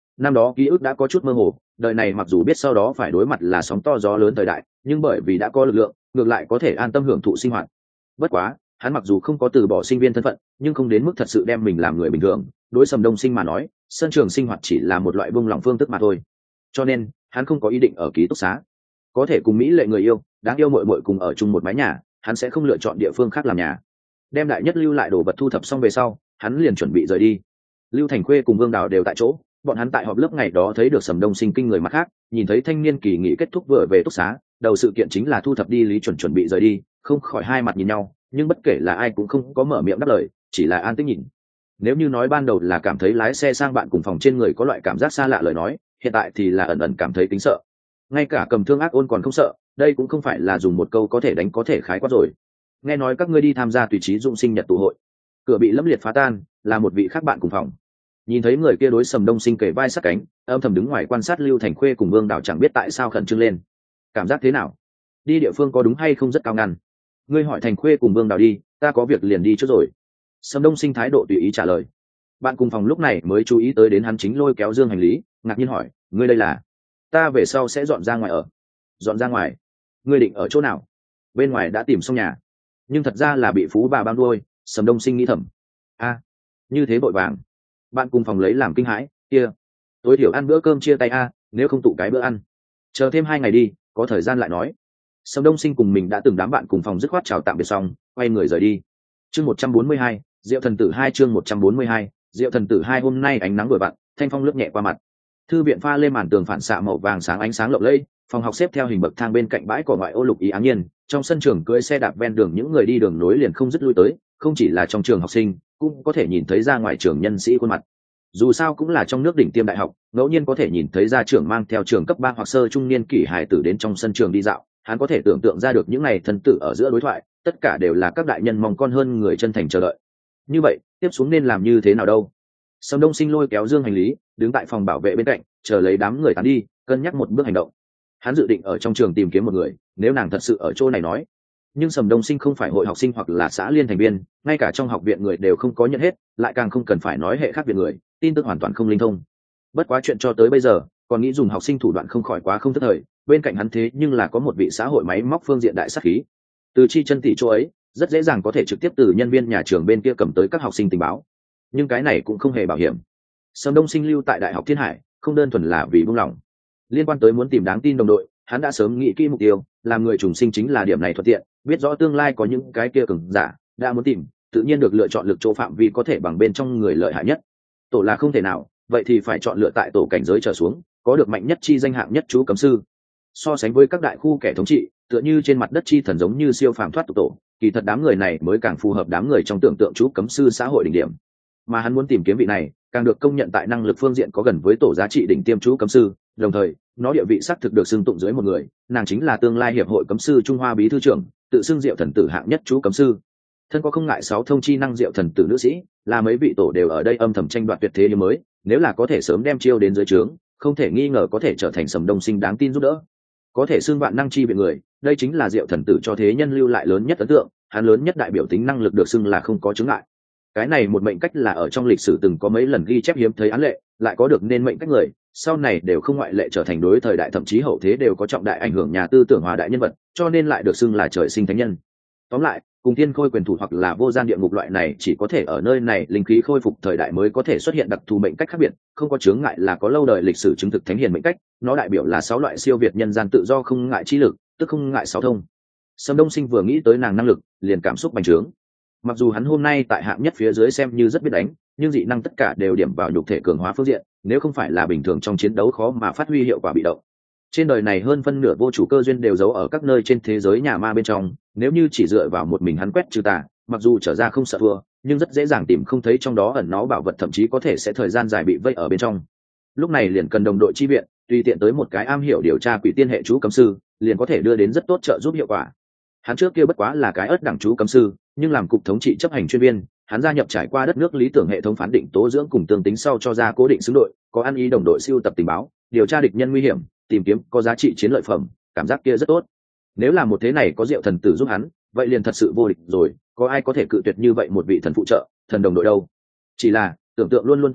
Năm đó ký ức đã có chút mơ hồ, đời này mặc dù biết sau đó phải đối mặt là sóng to gió lớn thời đại, nhưng bởi vì đã có lực lượng, ngược lại có thể an tâm hưởng thụ sinh hoạt. Bất quá, hắn mặc dù không có từ bỏ sinh viên thân phận, nhưng không đến mức thật sự đem mình làm người bình thường. Đối Sầm Đông Sinh mà nói, sân trường sinh hoạt chỉ là một loại buông lỏng phương thức mà thôi. Cho nên, hắn không có ý định ở ký túc xá. Có thể cùng mỹ lệ người yêu, đáng yêu muội muội cùng ở chung một mái nhà, hắn sẽ không lựa chọn địa phương khác làm nhà. Đem đại nhất lưu lại đồ vật thu thập xong về sau, hắn liền chuẩn bị rời đi. Lưu Thành Khuê cùng Vương Đào đều tại chỗ, bọn hắn tại họp lớp ngày đó thấy được Sầm Đông Sinh kinh người mặt khác, nhìn thấy thanh niên kỳ nghỉ kết thúc vừa về túc xá, đầu sự kiện chính là thu thập đi lý chuẩn bị rời đi, không khỏi hai mặt nhìn nhau, nhưng bất kể là ai cũng không có mở miệng đáp lời, chỉ là an tĩnh nhìn. Nếu như nói ban đầu là cảm thấy lái xe sang bạn cùng phòng trên người có loại cảm giác xa lạ lời nói, hiện tại thì là ẩn ẩn cảm thấy kính sợ. Ngay cả cầm thương ác ôn còn không sợ, đây cũng không phải là dùng một câu có thể đánh có thể khái quát rồi. Nghe nói các ngươi đi tham gia tùy trí dụng sinh nhật tụ hội, cửa bị lẫm liệt phá tan, là một vị khác bạn cùng phòng. Nhìn thấy người kia đối Sầm Đông Sinh kề vai sát cánh, âm thầm đứng ngoài quan sát Lưu Thành Khuê cùng Vương Đào chẳng biết tại sao khẩn trương lên. Cảm giác thế nào? Đi địa phương có đúng hay không rất cao ngăn. Ngươi hỏi Thành Khuê cùng Vương Đào đi, ta có việc liền đi trước rồi. Sầm Đông Sinh thái độ tùy ý trả lời. Bạn cùng phòng lúc này mới chú ý tới đến hắn chính lôi kéo dương hành lý, ngạc nhiên hỏi, ngươi đây là? Ta về sau sẽ dọn ra ngoài ở. Dọn ra ngoài? Ngươi định ở chỗ nào? Bên ngoài đã tìm xong nhà, nhưng thật ra là bị phú bà bám đuôi. Sầm Đông Sinh nghĩ thầm. A, như thế vội vàng. Bạn cùng phòng lấy làm kinh hãi, kia, tối thiểu ăn bữa cơm chia tay a, nếu không tụ cái bữa ăn. Chờ thêm 2 ngày đi, có thời gian lại nói. Sầm Đông Sinh cùng mình đã từng đám bạn cùng phòng dứt khoát chào tạm biệt xong, quay người rời đi. Chương 142, Diệu Thần Tử 2 chương 142, Diệu Thần Tử 2 hôm nay ánh nắng vừa vặn, thanh phong lướt nhẹ qua mặt. Thư viện pha lên màn tường phản xạ màu vàng sáng ánh sáng lộng lẫy, phòng học xếp theo hình bậc thang bên cạnh bãi cỏ ngoại ô lục ý áng nhiên, trong sân trường cưỡi xe đạp ven đường những người đi đường nối liền không dứt lui tới, không chỉ là trong trường học sinh, cũng có thể nhìn thấy ra ngoài trường nhân sĩ khuôn mặt. Dù sao cũng là trong nước đỉnh tiêm đại học, ngẫu nhiên có thể nhìn thấy gia trưởng mang theo trường cấp 3 hoặc sơ trung niên kỷ hài tử đến trong sân trường đi dạo, hắn có thể tưởng tượng ra được những ngày thân tử ở giữa đối thoại, tất cả đều là các đại nhân mong con hơn người chân thành chờ đợi. Như vậy, tiếp xuống nên làm như thế nào đâu? Sầm Đông Sinh lôi kéo dương hành lý, đứng tại phòng bảo vệ bên cạnh, chờ lấy đám người tán đi, cân nhắc một bước hành động. Hắn dự định ở trong trường tìm kiếm một người, nếu nàng thật sự ở chỗ này nói. Nhưng Sầm Đông Sinh không phải hội học sinh hoặc là xã liên thành viên, ngay cả trong học viện người đều không có nhận hết, lại càng không cần phải nói hệ khác viện người, tin tức hoàn toàn không linh thông. Bất quá chuyện cho tới bây giờ, còn nghĩ dùng học sinh thủ đoạn không khỏi quá không thất thời, bên cạnh hắn thế nhưng là có một vị xã hội máy móc phương diện đại sát khí. Từ chi chân tỷ chỗ ấy, rất dễ dàng có thể trực tiếp từ nhân viên nhà trường bên kia cầm tới các học sinh tình báo. Nhưng cái này cũng không hề bảo hiểm. Sầm Đông Sinh lưu tại Đại học Thiên Hải, không đơn thuần là vì buông lỏng. Liên quan tới muốn tìm đáng tin đồng đội, hắn đã sớm nghĩ kỹ mục tiêu, làm người trùng sinh chính là điểm này thuận tiện, biết rõ tương lai có những cái kia cường giả, đã muốn tìm, tự nhiên được lựa chọn lực chỗ phạm vi có thể bằng bên trong người lợi hại nhất. Tổ là không thể nào, vậy thì phải chọn lựa tại tổ cảnh giới trở xuống, có được mạnh nhất chi danh hạng nhất chú cấm sư. So sánh với các đại khu kẻ thống trị, tựa như trên mặt đất chi thần giống như siêu phàm thoát tục tổ, kỳ thật đám người này mới càng phù hợp đám người trong tưởng tượng chú cấm sư xã hội đỉnh điểm. Mà hắn muốn tìm kiếm vị này, càng được công nhận tại năng lực phương diện có gần với tổ giá trị đỉnh tiêm chú cấm sư, đồng thời, nó địa vị xác thực được xưng tụng dưới một người, nàng chính là tương lai hiệp hội cấm sư Trung Hoa bí thư trưởng, tự xưng Diệu Thần Tử hạng nhất chú cấm sư. Thân có không ngại 6 thông chi năng Diệu Thần Tử nữ sĩ, là mấy vị tổ đều ở đây âm thầm tranh đoạt tuyệt thế hiếm mới, nếu là có thể sớm đem chiêu đến dưới trướng, không thể nghi ngờ có thể trở thành Sầm Đông Sinh đáng tin giúp đỡ. Có thể xưng vạn năng chi viện người, đây chính là Diệu Thần Tử cho thế nhân lưu lại lớn nhất ấn tượng, hắn lớn nhất đại biểu tính năng lực được xưng là không có chứng ngại. Cái này một mệnh cách là ở trong lịch sử từng có mấy lần ghi chép hiếm thấy án lệ, lại có được nên mệnh cách người, sau này đều không ngoại lệ trở thành đối thời đại thậm chí hậu thế đều có trọng đại ảnh hưởng nhà tư tưởng hòa đại nhân vật, cho nên lại được xưng là trời sinh thánh nhân. Tóm lại, cùng thiên khôi quyền thủ hoặc là vô gian địa ngục loại này chỉ có thể ở nơi này linh khí khôi phục thời đại mới có thể xuất hiện đặc thù mệnh cách khác biệt, không có chướng ngại là có lâu đời lịch sử chứng thực thánh hiền mệnh cách, nó đại biểu là 6 loại siêu việt nhân gian tự do không ngại trí lực, tức không ngại 6 thông. Sầm Đông Sinh vừa nghĩ tới nàng năng lực, liền cảm xúc bành trướng. Mặc dù hắn hôm nay tại hạng nhất phía dưới xem như rất biết đánh, nhưng dị năng tất cả đều điểm vào nhục thể cường hóa phương diện, nếu không phải là bình thường trong chiến đấu khó mà phát huy hiệu quả bị động. Trên đời này hơn phân nửa vô chủ cơ duyên đều giấu ở các nơi trên thế giới nhà ma bên trong, nếu như chỉ dựa vào một mình hắn quét trừ tà, mặc dù trở ra không sợ thua, nhưng rất dễ dàng tìm không thấy trong đó ẩn nó bảo vật, thậm chí có thể sẽ thời gian dài bị vây ở bên trong. Lúc này liền cần đồng đội chi viện, tùy tiện tới một cái am hiểu điều tra quỷ tiên hệ chú cấm sư, liền có thể đưa đến rất tốt trợ giúp hiệu quả. Hắn trước kia bất quá là cái ớt đẳng chú cấm sư, nhưng làm cục thống trị chấp hành chuyên viên, hắn gia nhập trải qua đất nước lý tưởng hệ thống phán định tố dưỡng cùng tương tính sau cho ra cố định xứng đội, có ăn ý đồng đội siêu tập tình báo, điều tra địch nhân nguy hiểm, tìm kiếm có giá trị chiến lợi phẩm, cảm giác kia rất tốt. Nếu là một thế này có Diệu Thần Tử giúp hắn, vậy liền thật sự vô địch rồi, có ai có thể cự tuyệt như vậy một vị thần phụ trợ, thần đồng đội đâu. Chỉ là tưởng tượng luôn luôn tốt đẹp,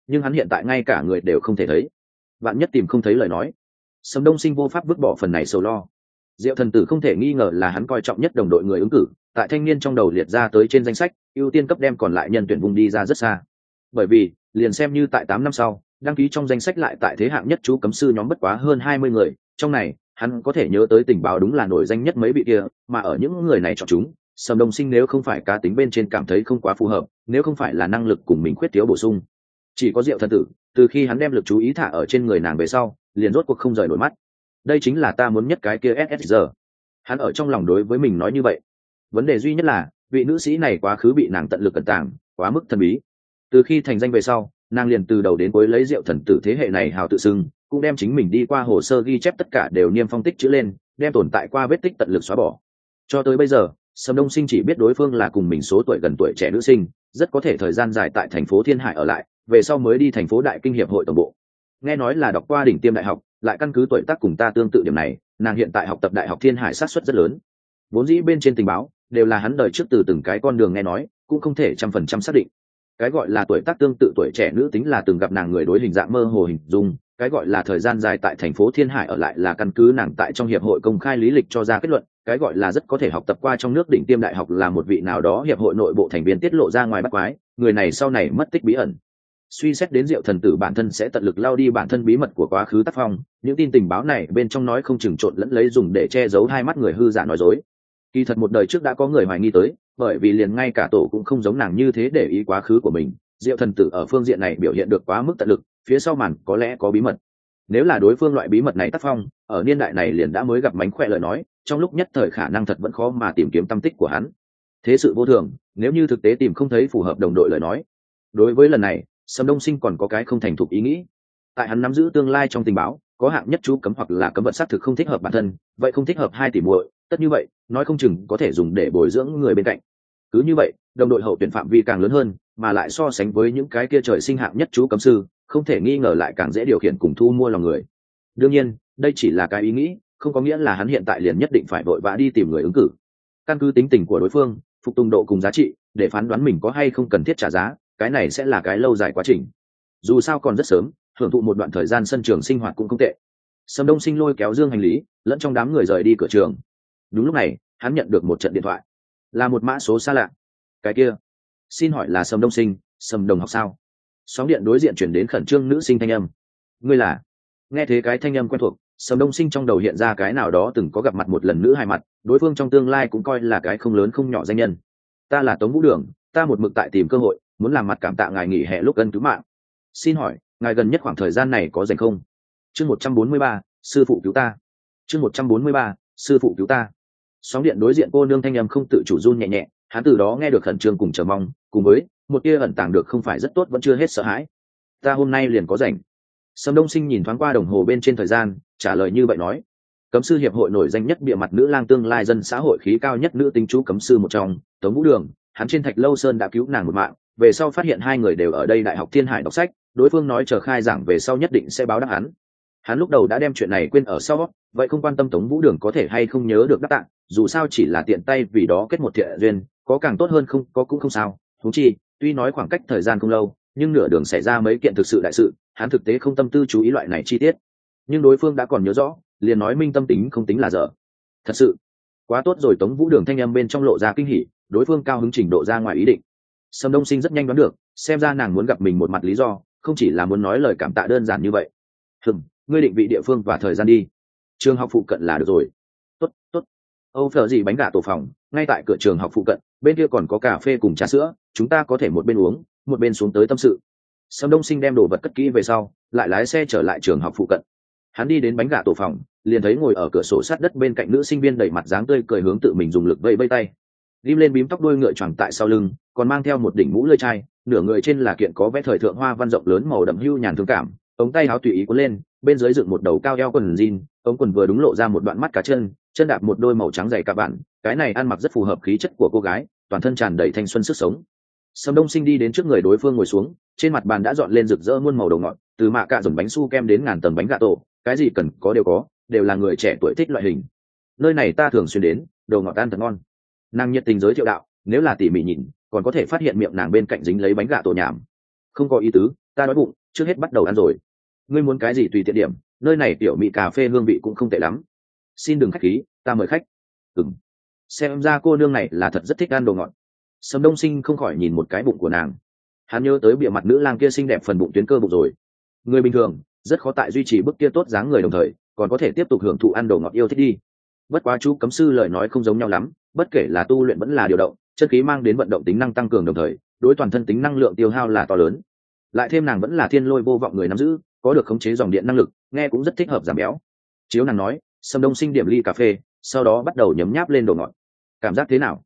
nhưng hắn hiện tại ngay cả người đều không thể thấy, vạn nhất tìm không thấy lời nói, Sầm Đông Sinh vô pháp vứt bỏ phần này sầu lo. Diệu Thần Tử không thể nghi ngờ là hắn coi trọng nhất đồng đội người ứng cử, tại thanh niên trong đầu liệt ra tới trên danh sách, ưu tiên cấp đem còn lại nhân tuyển vùng đi ra rất xa. Bởi vì, liền xem như tại 8 năm sau, đăng ký trong danh sách lại tại thế hạng nhất chú cấm sư nhóm bất quá hơn 20 người, trong này, hắn có thể nhớ tới tình báo đúng là nổi danh nhất mấy vị kia, mà ở những người này chọn chúng, Sầm Đông Sinh nếu không phải cá tính bên trên cảm thấy không quá phù hợp, nếu không phải là năng lực cùng mình khuyết thiếu bổ sung, chỉ có Diệu Thần Tử, từ khi hắn đem lực chú ý thả ở trên người nàng về sau, liền rốt cuộc không rời nổi mắt. Đây chính là ta muốn nhất cái kia SSR. Hắn ở trong lòng đối với mình nói như vậy. Vấn đề duy nhất là, vị nữ sĩ này quá khứ bị nàng tận lực cẩn tàng, quá mức thần bí. Từ khi thành danh về sau, nàng liền từ đầu đến cuối lấy Diệu Thần Tử thế hệ này hào tự xưng, cũng đem chính mình đi qua hồ sơ ghi chép tất cả đều niêm phong tích chữ lên, đem tồn tại qua vết tích tận lực xóa bỏ. Cho tới bây giờ, Sầm Đông Sinh chỉ biết đối phương là cùng mình số tuổi gần tuổi trẻ nữ sinh, rất có thể thời gian dài tại thành phố Thiên Hải ở lại, về sau mới đi thành phố Đại Kinh hiệp hội tổng bộ. Nghe nói là đọc qua đỉnh tiêm đại học, lại căn cứ tuổi tác cùng ta tương tự điểm này, nàng hiện tại học tập Đại học Thiên Hải sát suất rất lớn. Vốn dĩ bên trên tình báo đều là hắn đời trước từ từng cái con đường nghe nói, cũng không thể 100% xác định. Cái gọi là tuổi tác tương tự tuổi trẻ nữ tính là từng gặp nàng người đối hình dạng mơ hồ hình dung, cái gọi là thời gian dài tại thành phố Thiên Hải ở lại là căn cứ nàng tại trong hiệp hội công khai lý lịch cho ra kết luận, cái gọi là rất có thể học tập qua trong nước đỉnh tiêm đại học là một vị nào đó hiệp hội nội bộ thành viên tiết lộ ra ngoài bắt quái, người này sau này mất tích bí ẩn. Suy xét đến Diệu Thần Tử bản thân sẽ tận lực lao đi bản thân bí mật của quá khứ tác phong, những tin tình báo này bên trong nói không chừng trộn lẫn lấy dùng để che giấu hai mắt người hư giả nói dối. Kỳ thật một đời trước đã có người hoài nghi tới, bởi vì liền ngay cả tổ cũng không giống nàng như thế để ý quá khứ của mình. Diệu Thần Tử ở phương diện này biểu hiện được quá mức tận lực, phía sau màn có lẽ có bí mật. Nếu là đối phương loại bí mật này tác phong, ở niên đại này liền đã mới gặp mánh khỏe lời nói, trong lúc nhất thời khả năng thật vẫn khó mà tìm kiếm tâm tích của hắn. Thế sự vô thường, nếu như thực tế tìm không thấy phù hợp đồng đội lời nói. Đối với lần này, Sầm Đông Sinh còn có cái không thành thục ý nghĩ. Tại hắn nắm giữ tương lai trong tình báo, có hạng nhất chú cấm hoặc là cấm vật xác thực không thích hợp bản thân, vậy không thích hợp hai tỷ muội, tất như vậy, nói không chừng có thể dùng để bồi dưỡng người bên cạnh. Cứ như vậy, đồng đội hậu tuyển phạm vi càng lớn hơn, mà lại so sánh với những cái kia trời sinh hạng nhất chú cấm sư, không thể nghi ngờ lại càng dễ điều khiển cùng thu mua lòng người. Đương nhiên, đây chỉ là cái ý nghĩ, không có nghĩa là hắn hiện tại liền nhất định phải vội vã đi tìm người ứng cử. Căn cứ tính tình của đối phương, phục tùng độ cùng giá trị, để phán đoán mình có hay không cần thiết trả giá, cái này sẽ là cái lâu dài quá trình. Dù sao còn rất sớm, hưởng thụ một đoạn thời gian sân trường sinh hoạt cũng không tệ. Sầm Đông Sinh lôi kéo dương hành lý, lẫn trong đám người rời đi cửa trường. Đúng lúc này, hắn nhận được một trận điện thoại, là một mã số xa lạ. Cái kia, xin hỏi là Sầm Đông Sinh, Sầm đồng học sao? Sóng điện đối diện chuyển đến khẩn trương nữ sinh thanh âm. Ngươi là? Nghe thế cái thanh âm quen thuộc, Sầm Đông Sinh trong đầu hiện ra cái nào đó từng có gặp mặt một lần nữ hai mặt, đối phương trong tương lai cũng coi là cái không lớn không nhỏ danh nhân. Ta là Tống Vũ Đường, ta một mực tại tìm cơ hội, muốn làm mặt cảm tạ ngài nghỉ hè lúc ân cứu mạng. Xin hỏi, ngài gần nhất khoảng thời gian này có rảnh không? Chương 143, sư phụ cứu ta. Chương 143, sư phụ cứu ta. Sóng điện đối diện cô nương thanh âm không tự chủ run nhẹ nhẹ, hắn từ đó nghe được khẩn trương cùng chờ mong, cùng với một tia ẩn tàng được không phải rất tốt vẫn chưa hết sợ hãi. Ta hôm nay liền có rảnh. Sầm Đông Sinh nhìn thoáng qua đồng hồ bên trên thời gian, trả lời như vậy nói. Cấm sư hiệp hội nổi danh nhất bịa mặt nữ lang tương lai dân xã hội khí cao nhất nữ tinh chú cấm sư một trong, Tống Vũ Đường, hắn trên Thạch Lâu Sơn đã cứu nàng một mạng, về sau phát hiện hai người đều ở đây Đại học Thiên Hải đọc sách, đối phương nói chờ khai giảng về sau nhất định sẽ báo đáp hắn. Hắn lúc đầu đã đem chuyện này quên ở sau, vậy không quan tâm Tống Vũ Đường có thể hay không nhớ được đáp tạng, dù sao chỉ là tiện tay vì đó kết một thiện duyên, có càng tốt hơn không có cũng không sao. Huống chi, tuy nói khoảng cách thời gian không lâu, nhưng nửa đường xảy ra mấy kiện thực sự đại sự, hắn thực tế không tâm tư chú ý loại này chi tiết. Nhưng đối phương đã còn nhớ rõ, liền nói minh tâm tính không tính là dở. Thật sự, quá tốt rồi. Tống Vũ Đường thanh âm bên trong lộ ra kinh hỉ, đối phương cao hứng trình độ ra ngoài ý định. Sầm Đông Sinh rất nhanh đoán được, xem ra nàng muốn gặp mình một mặt lý do, không chỉ là muốn nói lời cảm tạ đơn giản như vậy. Ngươi định vị địa phương và thời gian đi. Trường học phụ cận là được rồi. Tốt, tốt. Âu phở gì bánh gà tổ phòng, ngay tại cửa trường học phụ cận, bên kia còn có cà phê cùng trà sữa, chúng ta có thể một bên uống, một bên xuống tới tâm sự. Sầm Đông Sinh đem đồ vật cất kỹ về sau, lại lái xe trở lại trường học phụ cận. Hắn đi đến bánh gà tổ phòng, liền thấy ngồi ở cửa sổ sát đất bên cạnh nữ sinh viên đầy mặt dáng tươi cười hướng tự mình dùng lực vẫy vẫy tay. Lim lên bím tóc đuôi ngựa choàng tại sau lưng, còn mang theo một đỉnh mũ lưỡi chai, nửa người trên là kiện có vẽ thời thượng hoa văn rộng lớn màu đậm hưu nhàn thương cảm, ống tay áo tùy ý cuốn lên, bên dưới dựng một đầu cao eo quần jean, ống quần vừa đúng lộ ra một đoạn mắt cá chân, chân đạp một đôi màu trắng dày cả bạn, cái này ăn mặc rất phù hợp khí chất của cô gái, toàn thân tràn đầy thanh xuân sức sống. Sầm Đông Sinh đi đến trước người đối phương ngồi xuống, trên mặt bàn đã dọn lên rực rỡ muôn màu đồ ngọt, từ mạ cạ dùng bánh su kem đến ngàn tầng bánh gà tổ, cái gì cần có đều có, đều là người trẻ tuổi thích loại hình. Nơi này ta thường xuyên đến, đồ ngọt ăn thật ngon. Nàng nhiệt tình giới thiệu đạo, nếu là tỉ mỉ nhìn, còn có thể phát hiện miệng nàng bên cạnh dính lấy bánh gà tổ nhảm. Không có ý tứ, ta đói bụng, trước hết bắt đầu ăn rồi. Ngươi muốn cái gì tùy tiện điểm, nơi này tiểu mỹ cà phê hương vị cũng không tệ lắm. Xin đừng khách khí, ta mời khách. Xem ra cô nương này là thật rất thích ăn đồ ngọt. Sầm Đông Sinh không khỏi nhìn một cái bụng của nàng. Hắn nhớ tới bìa mặt nữ lang kia xinh đẹp phần bụng tuyến cơ bụng rồi. Người bình thường rất khó tại duy trì bức kia tốt dáng người đồng thời còn có thể tiếp tục hưởng thụ ăn đồ ngọt yêu thích đi. Bất quá chú cấm sư lời nói không giống nhau lắm, bất kể là tu luyện vẫn là điều động, chân khí mang đến vận động tính năng tăng cường đồng thời, đối toàn thân tính năng lượng tiêu hao là to lớn. Lại thêm nàng vẫn là thiên lôi vô vọng người nắm giữ, có được khống chế dòng điện năng lực, nghe cũng rất thích hợp giảm béo. Chiếu nàng nói, Sầm Đông Sinh điểm ly cà phê, sau đó bắt đầu nhấm nháp lên đồ ngọt. Cảm giác thế nào?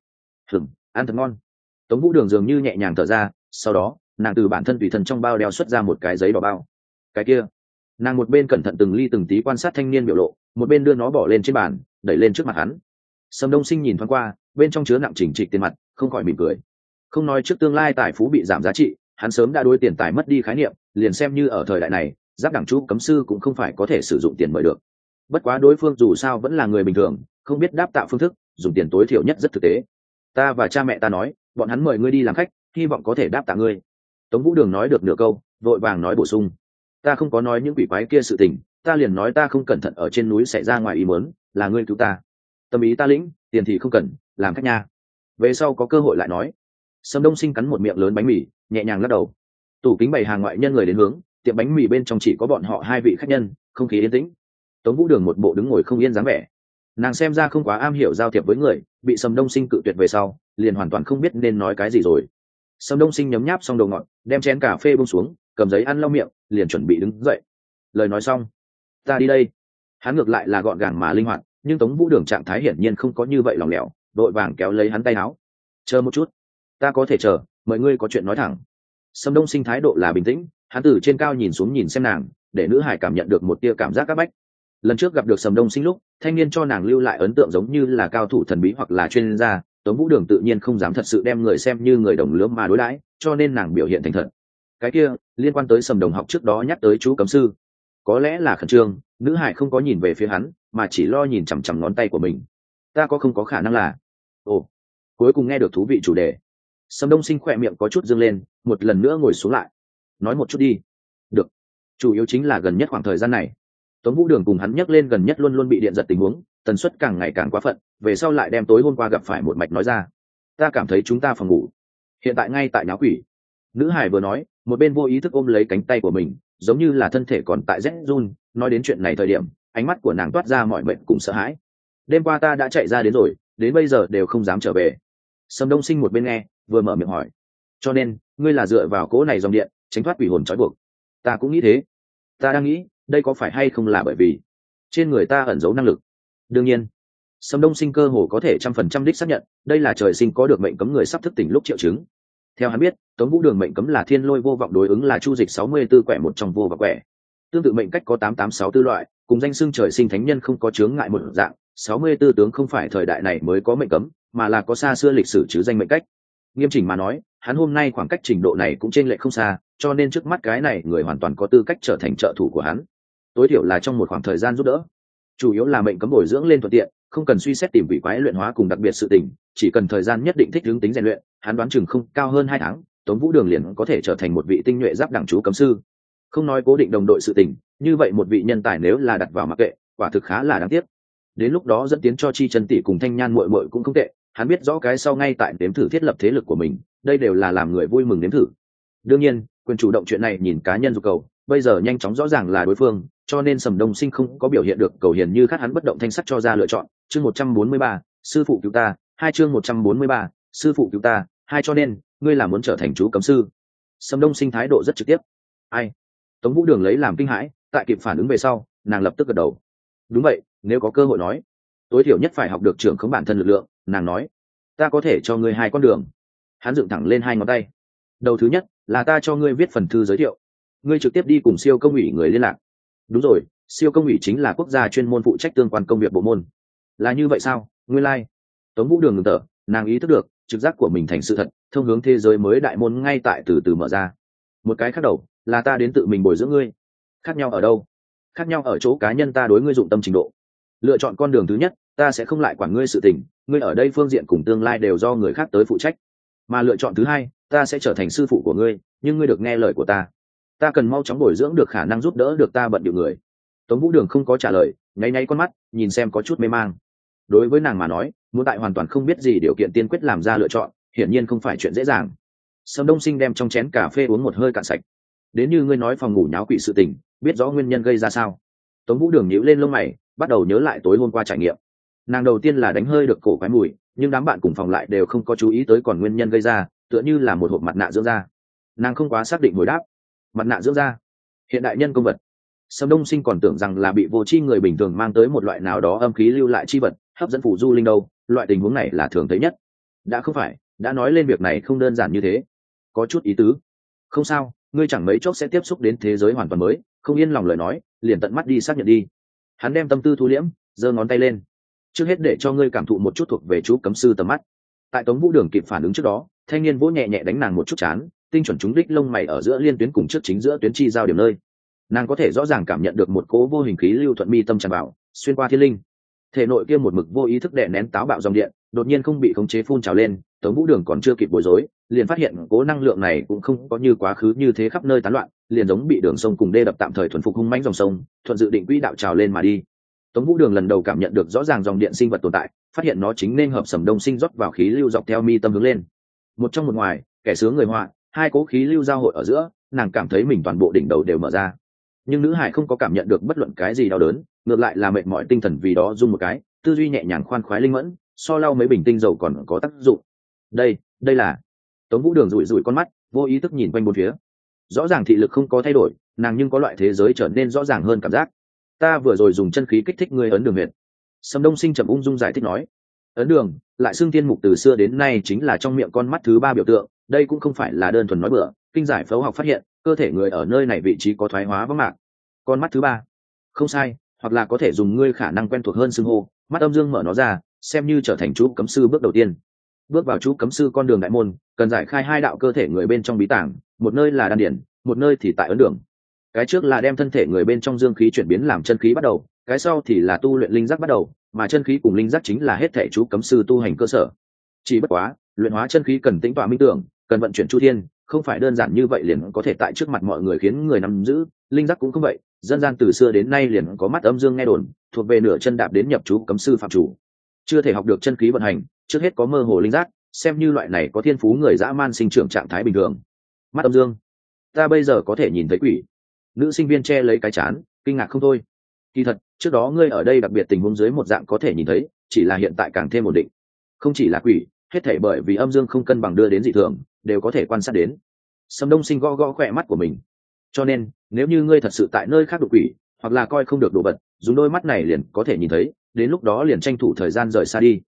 Ăn thật ngon. Tống Vũ Đường dường như nhẹ nhàng thở ra, sau đó nàng từ bản thân tùy thân trong bao đeo xuất ra một cái giấy đỏ bao. Cái kia, nàng một bên cẩn thận từng ly từng tí quan sát thanh niên biểu lộ, một bên đưa nó bỏ lên trên bàn, đẩy lên trước mặt hắn. Sầm Đông Sinh nhìn thoáng qua, bên trong chứa nặng chỉnh trịch tiền mặt, không khỏi mỉm cười. Không nói trước tương lai tài phú bị giảm giá trị, hắn sớm đã đối tiền tài mất đi khái niệm, liền xem như ở thời đại này, giáp đẳng chú cấm sư cũng không phải có thể sử dụng tiền mời được. Bất quá đối phương dù sao vẫn là người bình thường, không biết đáp tạo phương thức, dùng tiền tối thiểu nhất rất thực tế. Ta và cha mẹ ta nói, bọn hắn mời ngươi đi làm khách, hy vọng có thể đáp tạ ngươi. Tống Vũ Đường nói được nửa câu, vội vàng nói bổ sung, ta không có nói những quỷ quái kia sự tình, ta liền nói ta không cẩn thận ở trên núi xảy ra ngoài ý muốn, là ngươi cứu ta. Tâm ý ta lĩnh, tiền thì không cần, làm khách nha. Về sau có cơ hội lại nói. Sầm Đông Sinh cắn một miệng lớn bánh mì, nhẹ nhàng lắc đầu. Tủ kính bày hàng ngoại nhân người đến hướng, tiệm bánh mì bên trong chỉ có bọn họ hai vị khách nhân, không khí yên tĩnh. Tống Vũ Đường một bộ đứng ngồi không yên dáng vẻ. Nàng xem ra không quá am hiểu giao thiệp với người, bị Sầm Đông Sinh cự tuyệt về sau, liền hoàn toàn không biết nên nói cái gì rồi. Sầm Đông Sinh nhấm nháp xong đồ ngọt, đem chén cà phê buông xuống, cầm giấy ăn lau miệng, liền chuẩn bị đứng dậy. Lời nói xong, ta đi đây. Hắn ngược lại là gọn gàng mà linh hoạt, nhưng Tống Vũ Đường trạng thái hiển nhiên không có như vậy lỏng lẻo, đội vàng kéo lấy hắn tay áo. Chờ một chút, ta có thể chờ, mời ngươi có chuyện nói thẳng. Sầm Đông Sinh thái độ là bình tĩnh, hắn từ trên cao nhìn xuống nhìn xem nàng, để nữ hải cảm nhận được một tia cảm giác áp bách. Lần trước gặp được Sầm Đông Sinh lúc, thanh niên cho nàng lưu lại ấn tượng giống như là cao thủ thần bí hoặc là chuyên gia, Tống Vũ Đường tự nhiên không dám thật sự đem người xem như người đồng lứa mà đối đãi, cho nên nàng biểu hiện thành thật. Cái kia liên quan tới Sầm Đồng học trước đó nhắc tới chú cấm sư, có lẽ là khẩn trương, nữ hải không có nhìn về phía hắn, mà chỉ lo nhìn chằm chằm ngón tay của mình. Ta có không có khả năng là... Ồ, cuối cùng nghe được thú vị chủ đề. Sầm Đông Sinh khỏe miệng có chút dương lên, một lần nữa ngồi xuống lại. Nói một chút đi. Được. Chủ yếu chính là gần nhất khoảng thời gian này, Tống Vũ Đường cùng hắn nhắc lên gần nhất luôn luôn bị điện giật tình huống, tần suất càng ngày càng quá phận, về sau lại đem tối hôm qua gặp phải một mạch nói ra. Ta cảm thấy chúng ta phòng ngủ hiện tại ngay tại nháo quỷ. Nữ hải vừa nói, một bên vô ý thức ôm lấy cánh tay của mình, giống như là thân thể còn tại rét run. Nói đến chuyện này thời điểm, ánh mắt của nàng toát ra mọi mệnh cùng sợ hãi. Đêm qua ta đã chạy ra đến rồi, đến bây giờ đều không dám trở về. Sầm Đông Sinh một bên nghe, vừa mở miệng hỏi, cho nên ngươi là dựa vào cỗ này dòng điện tránh thoát quỷ hồn trói buộc? Ta cũng nghĩ thế. Ta đang nghĩ, đây có phải hay không là bởi vì trên người ta ẩn giấu năng lực? Đương nhiên. Sầm Đông Sinh cơ hồ có thể 100% đích xác nhận, đây là trời sinh có được mệnh cấm người sắp thức tỉnh lúc triệu chứng. Theo hắn biết, Tống Vũ Đường mệnh cấm là thiên lôi vô vọng, đối ứng là chu dịch 64 quẻ một trong vô vọng quẻ. Tương tự mệnh cách có 8864 loại, cùng danh xưng trời sinh thánh nhân không có chướng ngại một dạng. 64 tướng không phải thời đại này mới có mệnh cấm, mà là có xa xưa lịch sử chứ danh mệnh cách. Nghiêm chỉnh mà nói, hắn hôm nay khoảng cách trình độ này cũng trên lệch không xa, cho nên trước mắt cái này người hoàn toàn có tư cách trở thành trợ thủ của hắn. Tối thiểu là trong một khoảng thời gian giúp đỡ. Chủ yếu là mệnh cấm bồi dưỡng lên thuận tiện, không cần suy xét tìm vị quái luyện hóa cùng đặc biệt sự tình, chỉ cần thời gian nhất định thích ứng tính rèn luyện, hắn đoán chừng không cao hơn 2 tháng, Tống Vũ Đường liền có thể trở thành một vị tinh nhuệ giáp đẳng chú cấm sư. Không nói cố định đồng đội sự tình, như vậy một vị nhân tài nếu là đặt vào mặc kệ, quả thực khá là đáng tiếc. Đến lúc đó dẫn tiến cho Chi Chân tỷ cùng Thanh Nhan muội muội cũng không tệ, hắn biết rõ cái sau ngay tại nếm thử thiết lập thế lực của mình, đây đều là làm người vui mừng nếm thử. Đương nhiên, quyền chủ động chuyện này nhìn cá nhân dục cầu, bây giờ nhanh chóng rõ ràng là đối phương, cho nên Sầm Đông Sinh không có biểu hiện được cầu hiền như khát, hắn bất động thanh sắc cho ra lựa chọn. Chương 143, sư phụ cứu ta. 2 chương 143, sư phụ cứu ta. 2 cho nên, ngươi là muốn trở thành chú cấm sư? Sầm Đông Sinh thái độ rất trực tiếp. Ai? Tống Vũ Đường lấy làm kinh hãi, tại kịp phản ứng về sau, nàng lập tức gật đầu. Đúng vậy, nếu có cơ hội nói, tối thiểu nhất phải học được trưởng khống bản thân lực lượng. Nàng nói, ta có thể cho ngươi 2 con đường. Hắn dựng thẳng lên 2 ngón tay. Đầu thứ nhất là ta cho ngươi viết phần thư giới thiệu, ngươi trực tiếp đi cùng siêu công ủy người liên lạc. Đúng rồi, siêu công ủy chính là quốc gia chuyên môn phụ trách tương quan công việc bộ môn. Là như vậy sao? Ngươi lai. Tống Vũ Đường ngừng thở, nàng ý thức được trực giác của mình thành sự thật, thông hướng thế giới mới đại môn ngay tại từ từ mở ra. Một cái khác đầu là ta đến tự mình bồi dưỡng ngươi. Khác nhau ở đâu? Khác nhau ở chỗ cá nhân ta đối ngươi dụng tâm trình độ. Lựa chọn con đường thứ nhất, ta sẽ không lại quản ngươi sự tình, ngươi ở đây phương diện cùng tương lai đều do người khác tới phụ trách. Mà lựa chọn thứ hai, ta sẽ trở thành sư phụ của ngươi, nhưng ngươi được nghe lời của ta. ta cần mau chóng bồi dưỡng được khả năng giúp đỡ được ta bận điệu người. Tống Vũ Đường không có trả lời, nháy nháy con mắt nhìn xem có chút mê mang. Đối với nàng mà nói, muốn tại hoàn toàn không biết gì điều kiện tiên quyết làm ra lựa chọn hiển nhiên không phải chuyện dễ dàng. Sâm Đông Sinh đem trong chén cà phê uống một hơi cạn sạch. Đến như ngươi nói phòng ngủ nháo quỷ sự tình, biết rõ nguyên nhân gây ra sao? Tống Vũ Đường nhíu lên lông mày, bắt đầu nhớ lại tối hôm qua trải nghiệm. Nàng đầu tiên là đánh hơi được cổ quái mùi, nhưng đám bạn cùng phòng lại đều không có chú ý tới còn nguyên nhân gây ra, tựa như là một hộp mặt nạ dưỡng da. Nàng không quá xác định hồi đáp. Mặt nạ dưỡng da, hiện đại nhân công vật. Sâm Đông Sinh còn tưởng rằng là bị vô tri người bình thường mang tới một loại nào đó âm khí lưu lại chi vật, hấp dẫn phù du linh đâu, loại tình huống này là thường thấy nhất. Đã không phải, đã nói lên việc này không đơn giản như thế. Có chút ý tứ. Không sao, ngươi chẳng mấy chốc sẽ tiếp xúc đến thế giới hoàn toàn mới, không yên lòng lời nói, liền tận mắt đi xác nhận đi. Hắn đem tâm tư thu liễm, giơ ngón tay lên. Trước hết để cho ngươi cảm thụ một chút thuộc về chú cấm sư tầm mắt. Tại Tống Vũ Đường kịp phản ứng trước đó, thanh niên vỗ nhẹ nhẹ đánh nàng một chút chán, tinh chuẩn trúng đích lông mày ở giữa liên tuyến cùng trước chính giữa tuyến chi giao điểm nơi. Nàng có thể rõ ràng cảm nhận được một cỗ vô hình khí lưu thuận mi tâm tràn vào, xuyên qua thiên linh. Thể nội kia một mực vô ý thức đè nén táo bạo dòng điện, đột nhiên không bị khống chế phun trào lên. Tống Vũ Đường còn chưa kịp bối rối, liền phát hiện cỗ năng lượng này cũng không có như quá khứ như thế khắp nơi tán loạn, liền giống bị đường sông cùng đê đập tạm thời thuần phục hung mãnh dòng sông, thuận dự định quỹ đạo trào lên mà đi. Tống Vũ Đường lần đầu cảm nhận được rõ ràng dòng điện sinh vật tồn tại, phát hiện nó chính nên hợp Sầm Đông Sinh rót vào khí lưu dọc theo mi tâm hướng lên. Một trong một ngoài, kẻ sướng người họa, hai cố khí lưu giao hội ở giữa, nàng cảm thấy mình toàn bộ đỉnh đầu đều mở ra. Nhưng nữ hải không có cảm nhận được bất luận cái gì đau đớn, ngược lại là mệt mỏi tinh thần vì đó rung một cái, tư duy nhẹ nhàng khoan khoái linh mẫn, so lau mấy bình tinh dầu còn có tác dụng. Đây là. Tống Vũ Đường rủi rủi con mắt, vô ý thức nhìn quanh bốn phía. Rõ ràng thị lực không có thay đổi, nàng nhưng có loại thế giới trở nên rõ ràng hơn cảm giác. Ta vừa rồi dùng chân khí kích thích ngươi ấn đường huyệt. Sâm Đông Sinh trầm ung dung giải thích nói. Ấn đường, lại xưng tiên mục từ xưa đến nay chính là trong miệng con mắt thứ ba biểu tượng, đây cũng không phải là đơn thuần nói bừa, kinh giải phẫu học phát hiện, cơ thể người ở nơi này vị trí có thoái hóa võng mạc. Con mắt thứ ba. Không sai, hoặc là có thể dùng ngươi khả năng quen thuộc hơn xưng hô, mắt âm dương mở nó ra, xem như trở thành chú cấm sư bước đầu tiên. Bước vào chú cấm sư con đường đại môn, cần giải khai hai đạo cơ thể người bên trong bí tàng, một nơi là đan điển, một nơi thì tại ấn đường. Cái trước là đem thân thể người bên trong dương khí chuyển biến làm chân khí bắt đầu, cái sau thì là tu luyện linh giác bắt đầu, mà chân khí cùng linh giác chính là hết thể chú cấm sư tu hành cơ sở. Chỉ bất quá, luyện hóa chân khí cần tĩnh tọa minh tưởng, cần vận chuyển chu thiên, không phải đơn giản như vậy liền có thể tại trước mặt mọi người khiến người nắm giữ. Linh giác cũng không vậy, dân gian từ xưa đến nay liền có mắt âm dương nghe đồn, thuộc về nửa chân đạp đến nhập chú cấm sư phạm chủ. Chưa thể học được chân khí vận hành, trước hết có mơ hồ linh giác, xem như loại này có thiên phú người dã man sinh trưởng trạng thái bình thường. Mắt âm dương, ta bây giờ có thể nhìn thấy quỷ. Nữ sinh viên che lấy cái chán, kinh ngạc không thôi. Kỳ thật, trước đó ngươi ở đây đặc biệt tình huống dưới một dạng có thể nhìn thấy, chỉ là hiện tại càng thêm ổn định. Không chỉ là quỷ, hết thảy bởi vì âm dương không cân bằng đưa đến dị thường, đều có thể quan sát đến. Sâm Đông Sinh gõ gõ khỏe mắt của mình. Cho nên, nếu như ngươi thật sự tại nơi khác đụng quỷ, hoặc là coi không được đồ vật, dùng đôi mắt này liền có thể nhìn thấy, đến lúc đó liền tranh thủ thời gian rời xa đi.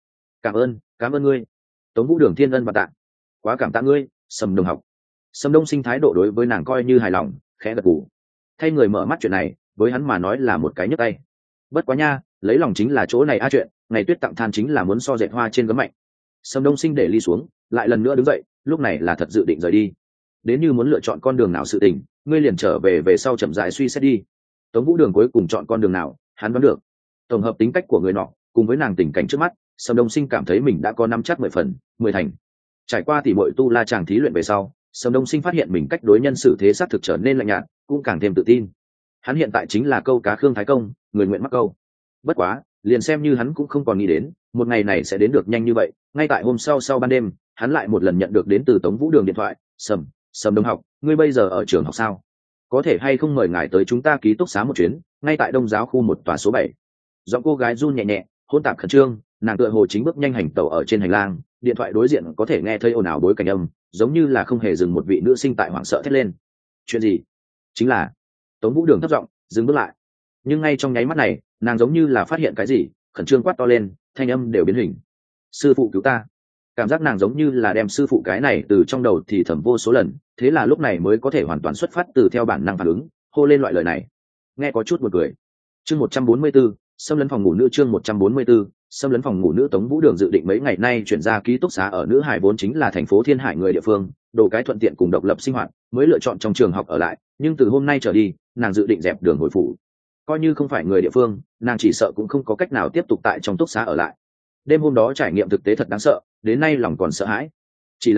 Cảm ơn ngươi. Tống Vũ Đường thiên ân và tạ. Quá cảm tạ ngươi, Sâm đồng học. Sâm Đông Sinh thái độ đối với nàng coi như hài lòng, khẽ gật gù. Thay người mở mắt chuyện này, với hắn mà nói là một cái nhấc tay. Bất quá nha, lấy lòng chính là chỗ này chuyện, ngày tuyết tặng than chính là muốn so dệt hoa trên gấm mạnh. Sâm Đông Sinh để ly xuống, lại lần nữa đứng dậy, lúc này là thật dự định rời đi. Đến như muốn lựa chọn con đường nào sự tình, ngươi liền trở về sau chậm rãi suy xét đi. Tống Vũ Đường cuối cùng chọn con đường nào, hắn đoán được. Tổng hợp tính cách của người nọ, cùng với nàng tình cảnh trước mắt, Sâm Đông Sinh cảm thấy mình đã có 5 chắc 10 phần, 10 thành. Trải qua tỉ muội tu la chàng thí luyện về sau, Sâm Đông Sinh phát hiện mình cách đối nhân xử thế xác thực trở nên lạnh nhạt, cũng càng thêm tự tin. Hắn hiện tại chính là câu cá Khương Thái Công, người nguyện mắc câu. Bất quá, liền xem như hắn cũng không còn nghĩ đến, một ngày này sẽ đến được nhanh như vậy. Ngay tại hôm sau ban đêm, hắn lại một lần nhận được đến từ Tống Vũ Đường điện thoại. Sâm đồng học, ngươi bây giờ ở trường học sao? Có thể hay không mời ngài tới chúng ta ký túc xá một chuyến, ngay tại Đông Giáo khu 1 tòa số 7. Giọng cô gái run nhẹ nhẹ, hỗn tạp khẩn trương, nàng tựa hồ chính bước nhanh hành tẩu ở trên hành lang, điện thoại đối diện có thể nghe thấy ồn ào bối cảnh âm, giống như là không hề dừng một vị nữ sinh tại hoảng sợ thét lên. Chuyện gì? Chính là Tống Vũ Đường thấp giọng dừng bước lại, nhưng ngay trong nháy mắt này, nàng giống như là phát hiện cái gì, khẩn trương quát to lên, thanh âm đều biến hình. Sư phụ cứu ta! Cảm giác nàng giống như là đem sư phụ cái này từ trong đầu thì thầm vô số lần, thế là lúc này mới có thể hoàn toàn xuất phát từ theo bản năng phản ứng, hô lên loại lời này. Nghe có chút buồn cười. Chương 144, xâm lấn phòng ngủ nữ. Chương 144, xâm lấn phòng ngủ nữ. Tống Vũ Đường dự định mấy ngày nay chuyển ra ký túc xá ở Nữ Hải vốn chính là thành phố Thiên Hải người địa phương, đồ cái thuận tiện cùng độc lập sinh hoạt, mới lựa chọn trong trường học ở lại, nhưng từ hôm nay trở đi, nàng dự định dẹp đường hồi phủ. Coi như không phải người địa phương, nàng chỉ sợ cũng không có cách nào tiếp tục tại trong túc xá ở lại. Đêm hôm đó trải nghiệm thực tế thật đáng sợ, đến nay lòng còn sợ hãi. Chỉ là,